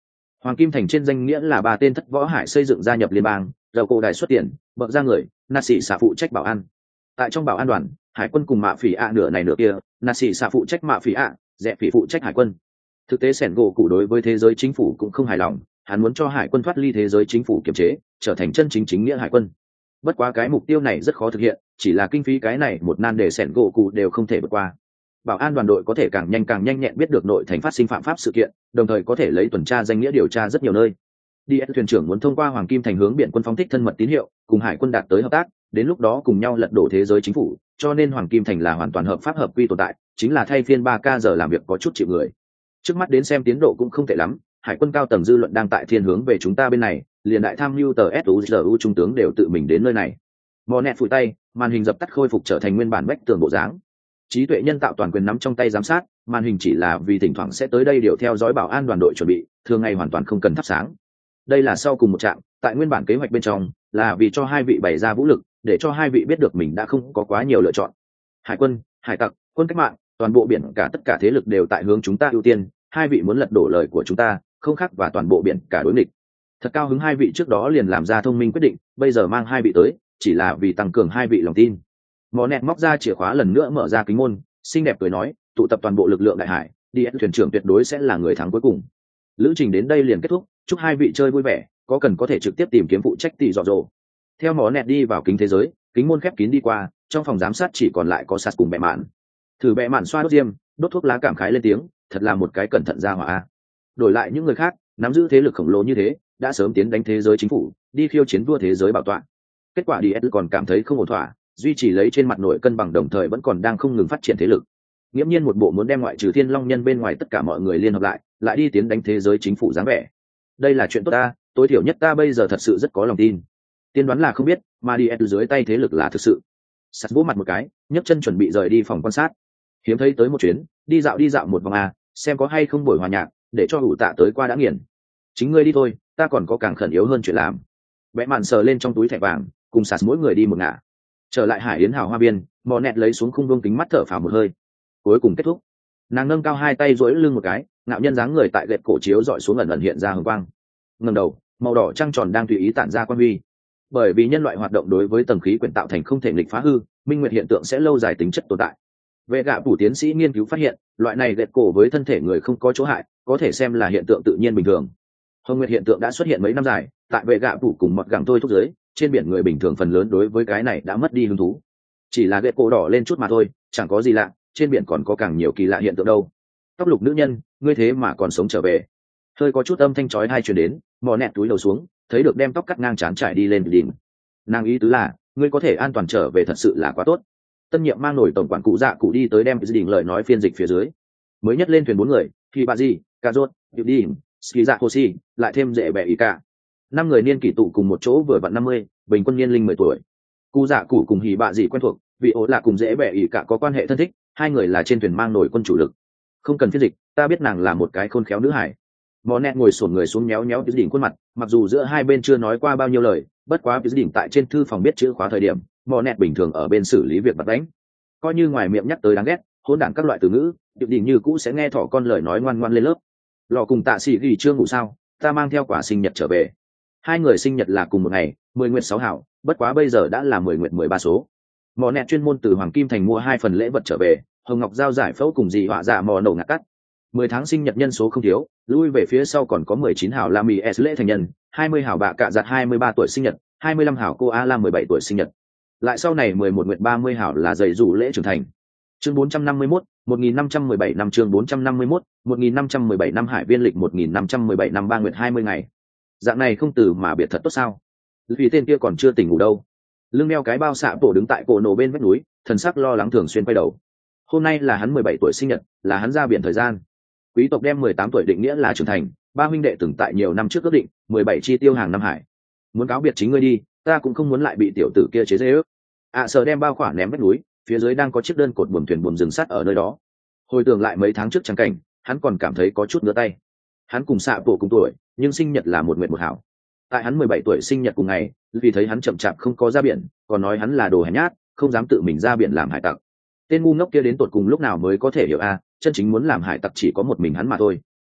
Hoàng Kim Thành trên danh nghĩa là 3 tên thất võ hải xây dựng gia nhập liên bang, dầu cổ đài xuất tiền, bậc ra người, nà sĩ xạ phụ trách bảo an. Tại trong bảo an đoàn, hải quân cùng mạ phỉ ạ nửa này nửa kia, nà sĩ xạ phụ trách mạ phỉ ạ, rẽ phỉ phụ trách hải quân. Thực tế sẻn gỗ cụ đối với thế giới chính phủ cũng không hài lòng, hắn muốn cho hải quân thoát ly thế giới chính phủ kiểm chế, trở thành chân chính chính nghĩa hải quân. Bất quá cái mục tiêu này rất khó thực hiện, chỉ là kinh phí cái này một nan để sẻn gỗ cụ đều không thể vượt qua. Bảo an đoàn đội có thể càng nhanh nhẹn biết được nội thành phát sinh phạm pháp sự kiện, đồng thời có thể lấy tuần tra danh nghĩa điều tra rất nhiều nơi. DS thuyền trưởng muốn thông qua Hoàng Kim Thành hướng biển quân phóng thích thân mật tín hiệu, cùng hải quân đạt tới hợp tác, đến lúc đó cùng nhau lật đổ thế giới chính phủ, cho nên Hoàng Kim Thành là hoàn toàn hợp pháp hợp quy tồn tại, chính là thay phiên 3K giờ làm việc có chút chịu người. Trước mắt đến xem tiến độ cũng không tệ lắm, hải quân cao tầng dư luận đang tại thiên hướng về chúng ta bên này, liền đại tham mưu tờ SUZU trung tướng đều tự mình đến nơi này. Monet phủi tay, màn hình dập tắt khôi phục trở thành nguyên bản vách tường bộ dáng. Trí tuệ nhân tạo toàn quyền nắm trong tay giám sát, màn hình chỉ là vì thỉnh thoảng sẽ tới đây điều theo dõi bảo an đoàn đội chuẩn bị, thường ngày hoàn toàn không cần thắp sáng. Đây là sau cùng một trạm, tại nguyên bản kế hoạch bên trong, là vì cho hai vị bày ra vũ lực, để cho hai vị biết được mình đã không có quá nhiều lựa chọn. Hải quân, hải tặc, quân cách mạng, toàn bộ biển cả tất cả thế lực đều tại hướng chúng ta ưu tiên, hai vị muốn lật đổ lời của chúng ta, không khác và toàn bộ biển cả đối nghịch. Thật cao hứng hai vị trước đó liền làm ra thông minh quyết định, bây giờ mang hai vị tới, chỉ là vì tăng cường hai vị lòng tin. Monet móc ra chìa khóa lần nữa mở ra kính môn, xinh đẹp cười nói, tụ tập toàn bộ lực lượng đại hải, đi thuyền trưởng tuyệt đối sẽ là người thắng cuối cùng. Lữ trình đến đây liền kết thúc, chúc hai vị chơi vui vẻ, có cần có thể trực tiếp tìm kiếm phụ trách tỷ dọ dồ. Theo Monet đi vào kính thế giới, kính môn khép kín đi qua, trong phòng giám sát chỉ còn lại có Sạt cùng bệ mạn. Thử bệ mạn xoa đốt diêm, đốt thuốc lá cảm khái lên tiếng, thật là một cái cẩn thận ra hỏa. Đổi lại những người khác, nắm giữ thế lực khổng lồ như thế, đã sớm tiến đánh thế giới chính phủ, đi khiêu chiến vua thế giới bảo tọa. Kết quả đi còn cảm thấy không ổn thỏa, duy trì lấy trên mặt nội cân bằng đồng thời vẫn còn đang không ngừng phát triển thế lực. Nghiễm nhiên một bộ muốn đem ngoại trừ Thiên Long nhân bên ngoài tất cả mọi người liên hợp lại đi tiến đánh thế giới chính phủ dáng vẻ. Đây là chuyện tốt ta, tối thiểu nhất ta bây giờ thật sự rất có lòng tin. Tiên đoán là không biết, mà đi dưới tay thế lực là thực sự. Sắt vỗ mặt một cái, nhấc chân chuẩn bị rời đi phòng quan sát. Hiếm thấy tới một chuyến, đi dạo một vòng xem có hay không buổi hòa nhạc, để cho hủ tạ tới qua đã nghiền. Chính ngươi đi thôi, ta còn có càng khẩn yếu hơn chuyện làm. Vẽ màn sờ lên trong túi thẻ vàng, cùng Sạt mỗi người đi một ngả. Trở lại Hải Yến Hào Hoa Viên, Monet lấy xuống khung vương kính mắt thở phào một hơi. Cuối cùng kết thúc, nàng nâng cao hai tay duỗi lưng một cái, ngạo nhân dáng người tại gậy cổ chiếu dọi xuống ẩn hiện ra hồng quang. Ngẩng đầu, màu đỏ trăng tròn đang tùy ý tản ra quang huy. Bởi vì nhân loại hoạt động đối với tầng khí quyển tạo thành không thể nghịch phá hư, minh nguyệt hiện tượng sẽ lâu dài tính chất tồn tại. Vệ gạ phủ tiến sĩ nghiên cứu phát hiện, loại này gậy cổ với thân thể người không có chỗ hại, có thể xem là hiện tượng tự nhiên bình thường. Hồng nguyệt hiện tượng đã xuất hiện mấy năm dài, tại vệ gạ phủ cùng mọt gẳng tôi thúc giới, trên biển người bình thường phần lớn đối với cái này đã mất đi hứng thú. Chỉ là gậy cổ đỏ lên chút mà thôi, chẳng có gì lạ, trên biển còn có càng nhiều kỳ lạ hiện tượng đâu. Tóc lục nữ nhân, ngươi thế mà còn sống trở về. Hơi có chút âm thanh chói tai truyền đến, mò nẹt túi đầu xuống, thấy được đem tóc cắt ngang trán trải đi lên đỉnh. Nàng ý tứ là, ngươi có thể an toàn trở về thật sự là quá tốt. Tân nhiệm mang nổi tổng quản cụ dạ cụ đi tới đem đỉnh lời nói phiên dịch phía dưới. Mới nhất lên thuyền 4 người, khi bà gì, cà rốt, điệu đi, ski dạ hoshi, lại thêm dễ bẻ ý cả. 5 người niên kỷ tụ cùng một chỗ vừa vặn 50, bình quân niên linh 10 tuổi. Cụ dạ cụ cùng hỉ bạ gì quen thuộc, vì ố là cùng dễ bẻ ý cả có quan hệ thân thích, hai người là trên thuyền mang nổi quân chủ lực. Không cần phiên dịch, ta biết nàng là một cái khôn khéo nữ hải. Monet ngồi xổm người xuống méo méo đỉnh khuôn mặt, mặc dù giữa hai bên chưa nói qua bao nhiêu lời, bất quá đỉnh tại trên thư phòng biết chữ khóa thời điểm, Monet bình thường ở bên xử lý việc bắt đánh. Coi như ngoài miệng nhắc tới đáng ghét, hỗn đản các loại từ ngữ, đỉnh như cũ sẽ nghe thỏ con lời nói ngoan ngoan lên lớp. Lò cùng Tạ Sĩ ghi chưa ngủ sao, ta mang theo quả sinh nhật trở về. Hai người sinh nhật là cùng một ngày, 10 nguyệt 6 hảo, bất quá bây giờ đã là 10 nguyệt 13 số. Monet chuyên môn từ Hoàng Kim Thành mua 2 phần lễ vật trở về, hồng ngọc giao giải phẫu cùng dì họa dạ mò nổ ngạt cắt. 10 tháng sinh nhật nhân số không thiếu, lui về phía sau còn có 19 hảo La Mì S lễ thành nhân, 20 hảo bạ cạ giặt 23 tuổi sinh nhật, 25 hảo cô A La 17 tuổi sinh nhật. Lại sau này 11 nguyệt 30 hảo là dạy rủ lễ trưởng thành. Chương 451, 1517 năm chương 451, 1517 năm Hải Viên lịch 1517 năm 3 nguyệt 20 ngày. Dạng này không từ mà biệt thật tốt sao? Vì tên kia còn chưa tỉnh ngủ đâu. Lưng đeo cái bao xạ bộ đứng tại cổ nổ bên vách núi, thần sắc lo lắng thường xuyên quay đầu. Hôm nay là hắn 17 tuổi sinh nhật, là hắn ra biển thời gian. Quý tộc đem 18 tuổi định nghĩa là trưởng thành, ba huynh đệ từng tại nhiều năm trước ước định 17 chi tiêu hàng năm hải. Muốn cáo biệt chính ngươi đi, ta cũng không muốn lại bị tiểu tử kia chế giễu. Sợ đem bao khỏa ném vách núi, phía dưới đang có chiếc đơn cột buồm thuyền buồm dừng sắt ở nơi đó. Hồi tưởng lại mấy tháng trước trắng cảnh, hắn còn cảm thấy có chút ngứa tay. Hắn cùng xạ bộ cùng tuổi, nhưng sinh nhật là một nguyện một hảo. Tại hắn 17 tuổi sinh nhật cùng ngày, vì thấy hắn chậm chạp không có ra biển, còn nói hắn là đồ hèn nhát, không dám tự mình ra biển làm hải tặc. Tên ngu ngốc kia đến tột cùng lúc nào mới có thể hiểu chân chính muốn làm hải tặc chỉ có một mình hắn mà thôi.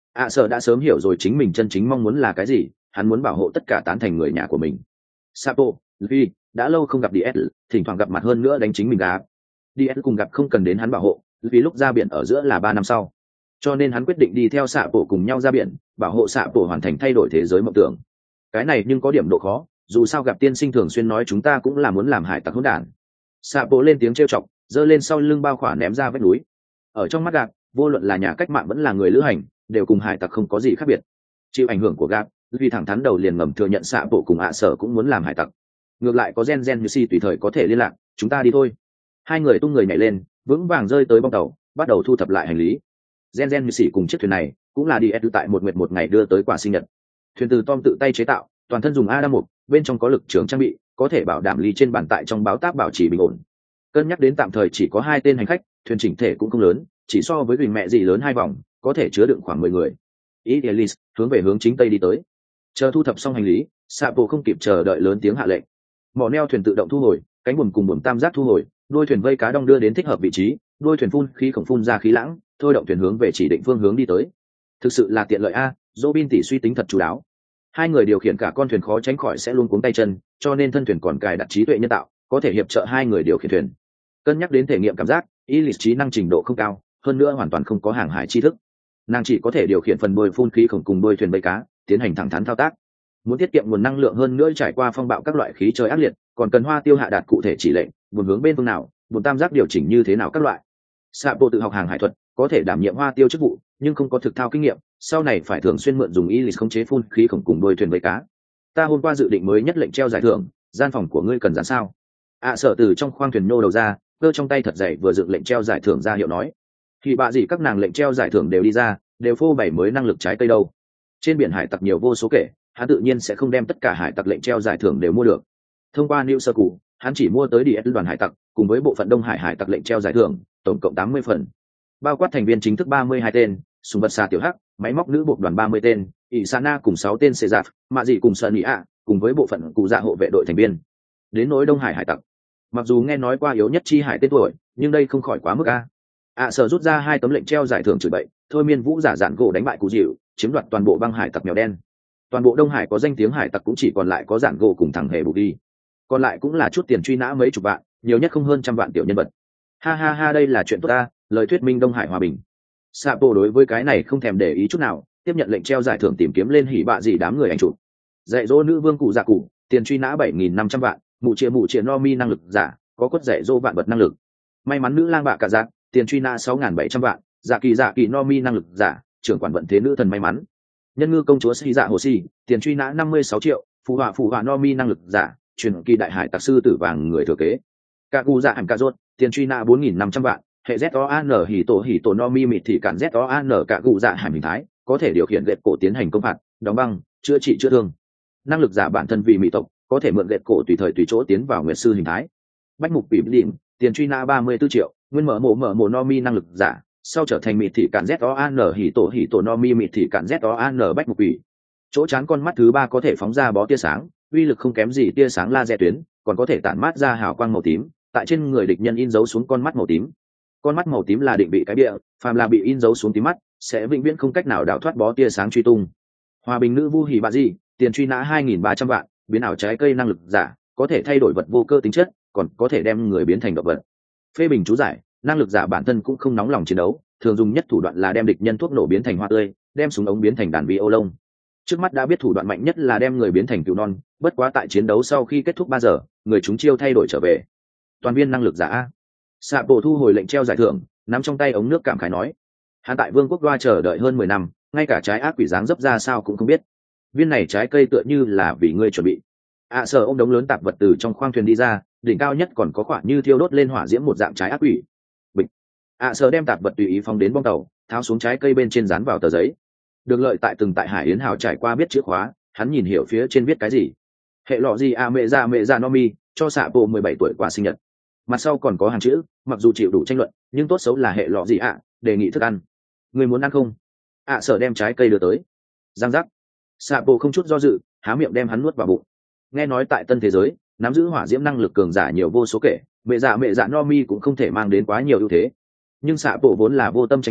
Sở đã sớm hiểu rồi chính mình chân chính mong muốn là cái gì, hắn muốn bảo hộ tất cả tán thành người nhà của mình. Sapo, Luffy, đã lâu không gặp DS, thỉnh thoảng gặp mặt hơn nữa đánh chính mình gà. DS cùng gặp không cần đến hắn bảo hộ, vì lúc ra biển ở giữa là 3 năm sau. Cho nên hắn quyết định đi theo Sapo cùng nhau ra biển, bảo hộ Sapo hoàn thành thay đổi thế giới mộng tưởng. Cái này nhưng có điểm độ khó, dù sao gặp tiên sinh thường xuyên nói chúng ta cũng là muốn làm hải tặc hỗn đản. Sapo lên tiếng trêu chọc, giơ lên sau lưng bao khỏa ném ra vách núi. Ở trong mắt gạt, vô luận là nhà cách mạng vẫn là người lữ hành, đều cùng hải tặc không có gì khác biệt. Chịu ảnh hưởng của gạt, vì thẳng thắn đầu liền ngầm thừa nhận Sapo cùng Sở cũng muốn làm hải tặc. Ngược lại có Gen như si tùy thời có thể liên lạc, chúng ta đi thôi. Hai người tung người nhảy lên, vững vàng rơi tới bong tàu, bắt đầu thu thập lại hành lý. Gen như si cùng chiếc thuyền này cũng là đi tại một nguyệt một ngày đưa tới quà sinh nhật. Thuyền từ Tom tự tay chế tạo, toàn thân dùng Adam mục, bên trong có lực trưởng trang bị, có thể bảo đảm ly trên bàn tại trong báo táp bảo trì bình ổn. Cân nhắc đến tạm thời chỉ có 2 tên hành khách, thuyền chỉnh thể cũng không lớn, chỉ so với bình mẹ gì lớn 2 vòng, có thể chứa đựng khoảng 10 người. Elise hướng về hướng chính tây đi tới. Chờ thu thập xong hành lý, Sapo không kịp chờ đợi lớn tiếng hạ lệnh. Mỏ neo thuyền tự động thu hồi, cánh buồm cùng buồm tam giác thu hồi, đuôi thuyền vây cá đong đưa đến thích hợp vị trí, đuôi thuyền phun khí khổng phun ra khí lãng, thôi động thuyền hướng về chỉ định phương hướng đi tới. Thực sự là tiện lợi a, Robin tỷ suy tính thật chú đáo. Hai người điều khiển cả con thuyền khó tránh khỏi sẽ luôn cuống tay chân, cho nên thân thuyền còn cài đặt trí tuệ nhân tạo, có thể hiệp trợ hai người điều khiển thuyền. Cân nhắc đến thể nghiệm cảm giác, Elise trí năng trình độ không cao, hơn nữa hoàn toàn không có hàng hải tri thức. Nàng chỉ có thể điều khiển phần đuôi phun khí khổng cùng đuôi thuyền vây cá, tiến hành thẳng thắn thao tác. Muốn tiết kiệm nguồn năng lượng hơn nữa trải qua phong bạo các loại khí trời ác liệt, còn cần Hoa Tiêu hạ đạt cụ thể chỉ lệnh, buồn hướng bên phương nào, buồn tam giác điều chỉnh như thế nào các loại. Sapo tự học hàng hải thuật, có thể đảm nhiệm Hoa Tiêu chức vụ, nhưng không có thực thao kinh nghiệm, sau này phải thường xuyên mượn dùng Elise khống chế phun khí khổng cùng đuôi thuyền vây cá. Ta hôm qua dự định mới nhất lệnh treo giải thưởng, gian phòng của ngươi cần dán sao? Sở từ trong khoang thuyền nô đầu ra, cơ trong tay thật dày vừa dựng lệnh treo giải thưởng ra hiệu nói. Thì bạ gì các nàng lệnh treo giải thưởng đều đi ra, đều phô bày mới năng lực trái cây đâu. Trên biển hải tặc nhiều vô số kể, hắn tự nhiên sẽ không đem tất cả hải tặc lệnh treo giải thưởng đều mua được. Thông qua New Circle, hắn chỉ mua tới DS đoàn hải tặc, cùng với bộ phận Đông Hải hải tặc lệnh treo giải thưởng, tổng cộng 80 phần. Bao quát thành viên chính thức 32 tên, súng vật xà tiểu hắc, máy móc nữ buộc đoàn 30 tên, Isana cùng 6 tên Cezar, mạ dị cùng Sunny ạ, cùng với bộ phận cụ dạ hộ vệ đội thành viên. Đến nỗi Đông Hải hải tặc, mặc dù nghe nói qua yếu nhất chi hải tên tuổi, nhưng đây không khỏi quá mức a. Sở rút ra 2 tấm lệnh treo giải thưởng chửi bậy, thôi miên vũ giả dạn gỗ đánh bại cụ dịu, chiếm đoạt toàn bộ băng hải tặc mèo đen. Toàn bộ Đông Hải có danh tiếng hải tặc cũng chỉ còn lại có dạn gỗ cùng thằng hề bù đi, còn lại cũng là chút tiền truy nã mấy chục vạn, nhiều nhất không hơn trăm vạn tiểu nhân vật. Ha ha ha, đây là chuyện tốt ta, lời thuyết minh Đông Hải hòa bình. Sapo đối với cái này không thèm để ý chút nào, tiếp nhận lệnh treo giải thưởng tìm kiếm lên hỉ bạ gì đám người ảnh chụp. Dạy dỗ nữ vương cụ dạ cụ, tiền truy nã 7.500 vạn, mụ chia no mi năng lực giả, có quất dạy dỗ vạn vật năng lực. May mắn nữ lang bạ cả dạ, tiền truy nã 6.700 vạn, dạ kỳ no mi năng lực giả, trưởng quản vận thế nữ thần may mắn. Nhân ngư công chúa Sĩ Dạ Hồ Sĩ, tiền truy nã 56 triệu, phù họa no mi năng lực giả, truyền kỳ đại hải tặc sư tử vàng người thừa kế. Cả cụ dạ hàm cả rốt, tiền truy nã 4.500 vạn, hệ ZOAN hỉ tổ no mi mịt thì cản ZOAN cả cụ dạ hàm hình thái, có thể điều khiển gậy cổ tiến hành công phạt, đóng băng, chữa trị chữa thương. Năng lực giả bản thân vì mỹ tộc, có thể mượn gậy cổ tùy thời tùy chỗ tiến vào nguyệt sư hình thái. Bách mục bìm đỉnh, tiền truy nã 34 triệu, nguyên mở mổ no mi năng lực giả, sau trở thành mịt thị cản ZOAN hỉ tổ no mi mịt thị cản ZOAN bách mục bỉ. Chỗ chán con mắt thứ 3 có thể phóng ra bó tia sáng, uy lực không kém gì tia sáng laser tuyến, còn có thể tản mát ra hào quang màu tím, tại trên người địch nhân in dấu xuống con mắt màu tím. Con mắt màu tím là định vị cái địa, phàm là bị in dấu xuống tím mắt, sẽ vĩnh viễn không cách nào đào thoát bó tia sáng truy tung. Hòa bình nữ vu hỉ bạ gì, tiền truy nã 2.300 vạn, biến ảo trái cây năng lực giả, có thể thay đổi vật vô cơ tính chất, còn có thể đem người biến thành động vật. Phê bình chú giải, năng lực giả bản thân cũng không nóng lòng chiến đấu, thường dùng nhất thủ đoạn là đem địch nhân thuốc nổ biến thành hoa tươi, đem súng ống biến thành đàn vi ô lông. Trước mắt đã biết thủ đoạn mạnh nhất là đem người biến thành cừu non, bất quá tại chiến đấu sau khi kết thúc 3 giờ, người chúng chiêu thay đổi trở về. Toàn viên năng lực giả a. Sapo thu hồi lệnh treo giải thưởng, nắm trong tay ống nước cảm khái nói: hắn tại Vương quốc Đoa chờ đợi hơn 10 năm, ngay cả trái ác quỷ dáng dấp ra sao cũng không biết. Viên này trái cây tựa như là vì ngươi chuẩn bị. Sở ôm đống lớn tạp vật từ trong khoang thuyền đi ra, đỉnh cao nhất còn có quả như thiêu đốt lên hỏa diễm một dạng trái ác quỷ. Bịch. Sở đem tạp vật tùy ý phóng đến bong tàu, tháo xuống trái cây bên trên dán vào tờ giấy. Được lợi tại từng tại Hải Yến Hào trải qua biết chữ khóa, hắn nhìn hiểu phía trên viết cái gì. Hệ lọ gì mẹ già no mi, cho Sapo 17 tuổi quà sinh nhật. Mặt sau còn có hàng chữ, mặc dù chịu đủ tranh luận, nhưng tốt xấu là hệ lọ gì đề nghị thức ăn. Người muốn ăn không? Sở đem trái cây đưa tới. Giang giác. Sapo không chút do dự, há miệng đem hắn nuốt vào bụng. Nghe nói tại tân thế giới, nắm giữ hỏa diễm năng lực cường giả nhiều vô số kể, mẹ dạ no mi cũng không thể mang đến quá nhiều ưu thế. Nhưng Sapo vốn là vô tâm tranh bá,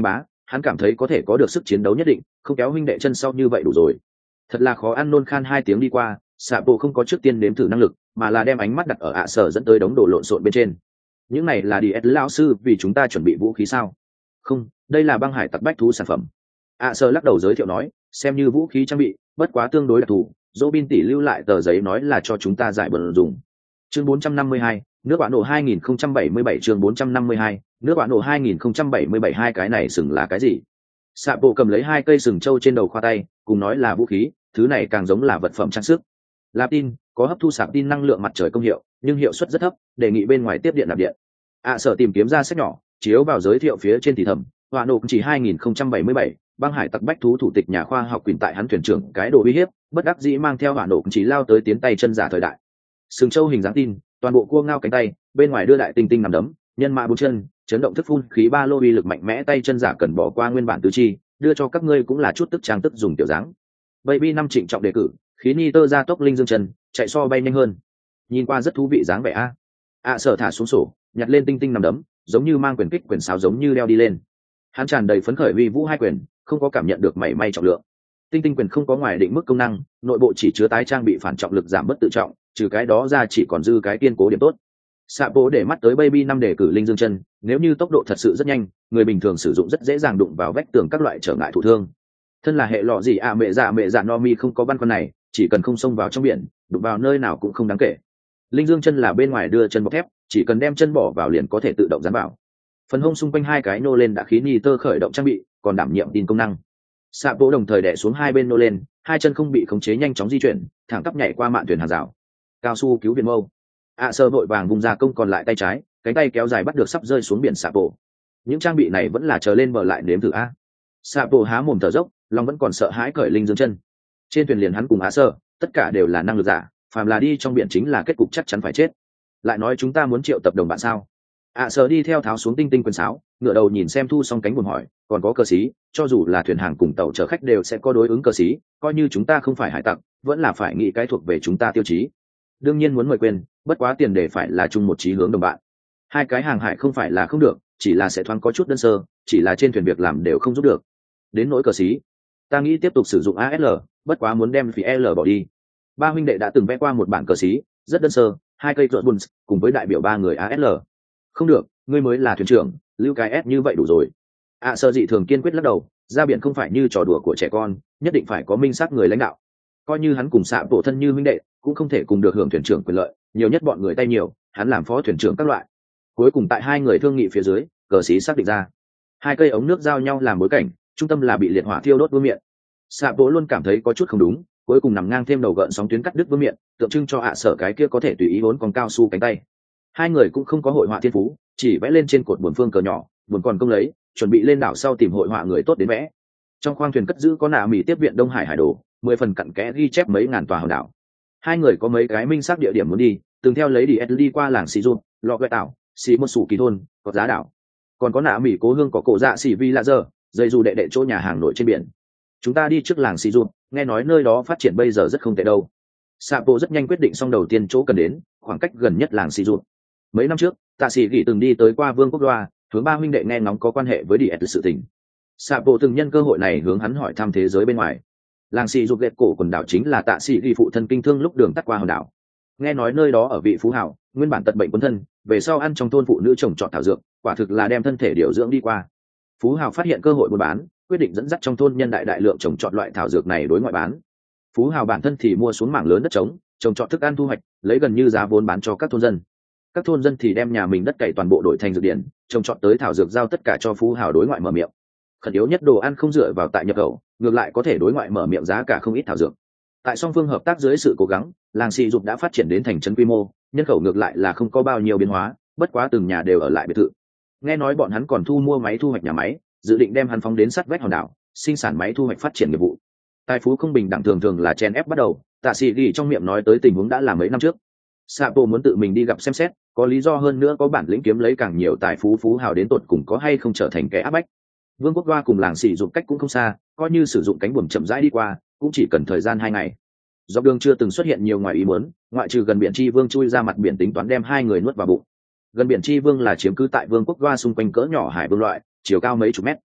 hắn cảm thấy có thể có được sức chiến đấu nhất định, không kéo huynh đệ chân sau như vậy đủ rồi. Thật là khó ăn. Nôn khan 2 tiếng đi qua, xạ bộ không có trước tiên nếm thử năng lực, mà là đem ánh mắt đặt ở ạ sở dẫn tới đống đồ lộn xộn bên trên. Những này là đi lão sư vì chúng ta chuẩn bị vũ khí sao? Không, đây là băng hải tặc bách thú sản phẩm. ạ sở lắc đầu giới thiệu nói, xem như vũ khí trang bị, bất quá tương đối đặc thù. Robin tỷ lưu lại tờ giấy nói là cho chúng ta giải bẩn dùng. Chương 452, nước bạn nổ 2077. Chương 452, nước bạn nổ 2077. Hai cái này sừng là cái gì? Sạ bộ cầm lấy 2 cây sừng trâu trên đầu khoa tay, cùng nói là vũ khí, thứ này càng giống là vật phẩm trang sức. Là tin, có hấp thu sạc tin năng lượng mặt trời công hiệu, nhưng hiệu suất rất thấp, đề nghị bên ngoài tiếp điện nạp điện. Sở tìm kiếm ra sách nhỏ, chiếu vào giới thiệu phía trên thì thầm, họa nổ chỉ 2077, băng hải tặc bách thú thủ tịch nhà khoa học quyền tại hắn thuyền trưởng cái đồ uy hiếp, bất đắc dĩ mang theo họa nổ chỉ lao tới tiến tay chân giả thời đại. Sừng trâu hình dáng tin, toàn bộ cua ngao cánh tay, bên ngoài đưa đại tinh tinh nằm đấm, nhân mã 4 chân, chấn động thức phun khí ba lô uy lực mạnh mẽ, tay chân giả cần bỏ qua nguyên bản tứ chi, đưa cho các ngươi cũng là chút tức trang tức dùng tiểu dáng. Baby 5 trịnh trọng đề cử, khí nitơ ra tốc linh dương chân, chạy so bay nhanh hơn. Nhìn qua rất thú vị dáng vẻ a. Sở thả xuống sổ, nhặt lên tinh tinh nằm đấm, giống như mang quyền kích quyền sáo giống như đeo đi lên. Hắn tràn đầy phấn khởi uy vũ 2 quyền, không có cảm nhận được mảy may trọng lượng. Tinh tinh quyền không có ngoài định mức công năng, nội bộ chỉ chứa tái trang bị phản trọng lực giảm bất tự trọng, trừ cái đó ra chỉ còn dư cái kiên cố điểm tốt. Sạ bố để mắt tới Baby 5 để cử linh dương chân, nếu như tốc độ thật sự rất nhanh, người bình thường sử dụng rất dễ dàng đụng vào vách tường các loại trở ngại thụ thương. Thân là hệ lọ gì mẹ dạ Nomi không có băn khoăn này, chỉ cần không xông vào trong biển, đụng vào nơi nào cũng không đáng kể. Linh dương chân là bên ngoài đưa chân bọc thép, chỉ cần đem chân bỏ vào liền có thể tự động dán vào. Phần hông xung quanh 2 cái nô lên đã khí nitơ khởi động trang bị, còn đảm nhiệm tin công năng. Sạ bố đồng thời đè xuống 2 bên nô lên, 2 chân không bị khống chế nhanh chóng di chuyển, thẳng tắp nhảy qua mạn thuyền hàng rào. Cao su cứu viện mâu. Sơ vội vàng vùng ra công còn lại tay trái, cánh tay kéo dài bắt được sắp rơi xuống biển sạ bố. Những trang bị này vẫn là chờ lên bờ lại nếm thử a. Sạ bố há mồm thở dốc, lòng vẫn còn sợ hãi cởi linh dương chân. Trên thuyền liền hắn cùng Sơ, tất cả đều là năng lực giả, phàm là đi trong biển chính là kết cục chắc chắn phải chết. Lại nói chúng ta muốn triệu tập đồng bạn sao? Sơ đi theo tháo xuống tinh tinh quyền sáo, ngửa đầu nhìn xem thu xong cánh buồm hỏi, còn có cờ xí, cho dù là thuyền hàng cùng tàu chở khách đều sẽ có đối ứng cờ xí, coi như chúng ta không phải hải tặc, vẫn là phải nghĩ cái thuộc về chúng ta tiêu chí. Đương nhiên muốn mời quên, bất quá tiền đề phải là chung một chí hướng đồng bạn. 2 cái hàng hải không phải là không được, chỉ là sẽ thoáng có chút đơn sơ, chỉ là trên thuyền việc làm đều không giúp được. Đến nỗi cờ xí, ta nghĩ tiếp tục sử dụng ASL, bất quá muốn đem phí L bỏ đi. 3 huynh đệ đã từng vẽ qua một bản cờ xí, rất đơn sơ, 2 cây ruột buns, cùng với đại biểu 3 người ASL. Không được, ngươi mới là thuyền trưởng, lưu cái S như vậy đủ rồi. Sơ dị thường kiên quyết lắc đầu, ra biển không phải như trò đùa của trẻ con, nhất định phải có minh xác người lãnh đạo. Coi như hắn cùng xạ bộ thân như huynh đệ, cũng không thể cùng được hưởng thuyền trưởng quyền lợi, nhiều nhất bọn người tay nhiều, hắn làm phó thuyền trưởng các loại. Cuối cùng tại 2 người thương nghị phía dưới, cờ xí xác định ra. 2 cây ống nước giao nhau làm bối cảnh, trung tâm là bị liệt hỏa thiêu đốt vương miện. Xạ bộ luôn cảm thấy có chút không đúng, cuối cùng nằm ngang thêm đầu gợn sóng tuyến cắt đứt vương miện, tượng trưng cho Sở cái kia có thể tùy ý vốn còn cao su cánh tay. 2 người cũng không có hội họa thiên phú, chỉ vẽ lên trên cột buồn phương cờ nhỏ, buồn còn công lấy, chuẩn bị lên đảo sau tìm hội họa người tốt đến vẽ. Trong khoang thuyền cất giữ có nạ mì tiếp viện Đông Hải hải đồ, 10 phần cặn kẽ ghi chép mấy ngàn tòa hòn đảo. 2 người có mấy cái minh xác địa điểm muốn đi, từng theo lấy đi qua làng Sĩ Dụt, lọ quẹt đảo, Sĩ một sủ kỳ thôn, có giá đảo. Còn có nạ mì cố hương có cổ dạ xỉ vi lạ giờ, dây dù đệ chỗ nhà hàng nổi trên biển. Chúng ta đi trước làng Sĩ Dụt, nghe nói nơi đó phát triển bây giờ rất không tệ đâu. Sapo rất nhanh quyết định xong đầu tiên chỗ cần đến, khoảng cách gần nhất làng Sĩ Dụt. Mấy năm trước, Tạ Sĩ Gỉ từng đi tới qua Vương quốc Đoa, hướng 3 huynh đệ nghe ngóng có quan hệ với địa sự tình. Sapo từng nhân cơ hội này hướng hắn hỏi thăm thế giới bên ngoài. Làng Sĩ Dụt ghét cổ quần đảo chính là Tạ Sĩ Gỉ phụ thân kinh thương lúc đường tắt qua hòn đảo. Nghe nói nơi đó ở vị phú hảo, nguyên bản tật bệnh quân thân, về sau ăn trong thôn phụ nữ trồng trọt thảo dược, quả thực là đem thân thể điều dưỡng đi qua. Phú hảo phát hiện cơ hội buôn bán, quyết định dẫn dắt trong thôn nhân đại lượng trồng trọt loại thảo dược này đối ngoại bán. Phú hảo bản thân thì mua xuống mảng lớn đất trống, trồng trọt thức ăn thu hoạch, lấy gần như giá vốn bán cho các thôn dân. Các thôn dân thì đem nhà mình đất cày toàn bộ đổi thành dược điển, trồng trọt tới thảo dược giao tất cả cho phú hảo đối ngoại mở miệng. Khẩn yếu nhất đồ ăn không dựa vào tại nhập khẩu, ngược lại có thể đối ngoại mở miệng giá cả không ít thảo dược. Tại song phương hợp tác dưới sự cố gắng, làng Sĩ Dụt đã phát triển đến thành trấn quy mô, nhân khẩu ngược lại là không có bao nhiêu biến hóa, bất quá từng nhà đều ở lại biệt thự. Nghe nói bọn hắn còn thu mua máy thu hoạch nhà máy, dự định đem hắn phóng đến sát vách hòn đảo, sinh sản máy thu hoạch phát triển nghiệp vụ. Tài phú không bình đẳng thường là chen ép bắt đầu, Tạ Sĩ Gỉ trong miệng nói tới tình huống đã là mấy năm trước. Sapo muốn tự mình đi gặp xem xét, có lý do hơn nữa có bản lĩnh kiếm lấy càng nhiều tài phú hào đến tột cùng có hay không trở thành kẻ áp bách. Vương quốc Đoa cùng làng Sĩ Dụt cách cũng không xa, coi như sử dụng cánh buồm chậm rãi đi qua, cũng chỉ cần thời gian 2 ngày. Dọc đường chưa từng xuất hiện nhiều ngoài ý muốn, ngoại trừ gần biển Tri Vương chui ra mặt biển tính toán đem 2 người nuốt vào bụng. Gần biển Tri Vương là chiếm cứ tại Vương quốc Đoa xung quanh cỡ nhỏ hải vương loại, chiều cao mấy chục mét.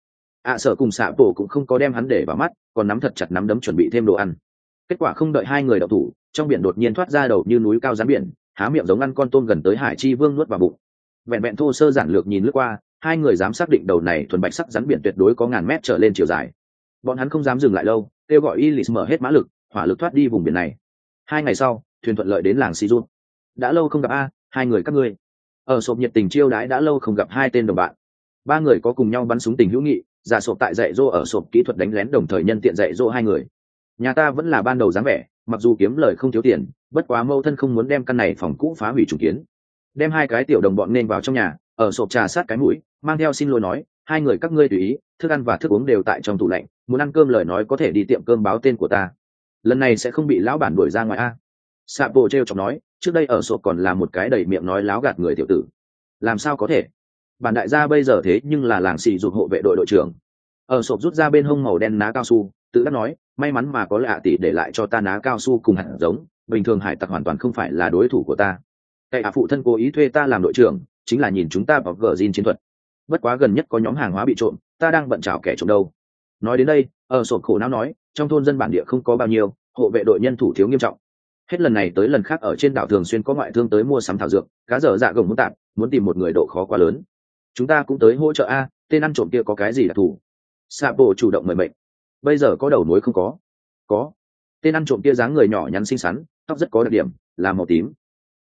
Sở cùng xạ bộ cũng không có đem hắn để vào mắt, còn nắm thật chặt nắm đấm chuẩn bị thêm đồ ăn. Kết quả không đợi hai người đậu thủ, trong biển đột nhiên thoát ra đầu như núi cao rắn biển, há miệng giống ăn con tôm gần tới Hải Chi Vương nuốt vào bụng. Vẹn vẹn thô sơ giản lược nhìn lướt qua, hai người dám xác định đầu này thuần bạch sắc rắn biển tuyệt đối có ngàn mét trở lên chiều dài. Bọn hắn không dám dừng lại lâu, kêu gọi Ilis mở hết mã lực, hỏa lực thoát đi vùng biển này. 2 ngày sau, thuyền thuận lợi đến làng Sijun. Đã lâu không gặp hai người các ngươi. Ở sộp nhiệt tình chiêu đãi đã lâu không gặp hai tên đồng bạn. 3 người có cùng nhau bắn súng tình hữu nghị, giả sộp tại dạy dỗ ở sộp kỹ thuật đánh lén đồng thời nhân tiện dạy dỗ hai người. Nhà ta vẫn là ban đầu dáng vẻ, mặc dù kiếm lời không thiếu tiền, bất quá mâu thân không muốn đem căn này phòng cũ phá hủy trùng kiến. Đem 2 cái tiểu đồng bọn nên vào trong nhà, ở sộp trà sát cái mũi, mang theo xin lỗi nói, hai người các ngươi tùy ý, thức ăn và thức uống đều tại trong tủ lạnh, muốn ăn cơm lời nói có thể đi tiệm cơm báo tên của ta. Lần này sẽ không bị lão bản đuổi ra ngoài Sapo treo chọc nói, trước đây ở sộp còn là một cái đầy miệng nói láo gạt người tiểu tử. Làm sao có thể? Bản đại gia bây giờ thế nhưng là làng xì rụt hộ vệ đội đội trưởng. Ở sộp rút ra bên hông màu đen ná cao su, tự đắc nói, may mắn mà có lạ tỷ để lại cho ta ná cao su cùng hạt giống, bình thường hải tặc hoàn toàn không phải là đối thủ của ta. Cái phụ thân cố ý thuê ta làm đội trưởng, chính là nhìn chúng ta vào gờ zin chiến thuật. Bất quá gần nhất có nhóm hàng hóa bị trộm, ta đang bận chảo kẻ trộm đâu. Nói đến đây, ở sộp khổ não nói, trong thôn dân bản địa không có bao nhiêu, hộ vệ đội nhân thủ thiếu nghiêm trọng. Hết lần này tới lần khác ở trên đảo thường xuyên có ngoại thương tới mua sắm thảo dược, cá dở dạ gồng muốn tạp, muốn tìm một người độ khó quá lớn. Chúng ta cũng tới hỗ trợ tên ăn trộm kia có cái gì đặc thù? Sapo chủ động mời mệnh. Bây giờ có đầu mối không có? Có. Tên ăn trộm kia dáng người nhỏ nhắn xinh xắn, tóc rất có đặc điểm, là màu tím,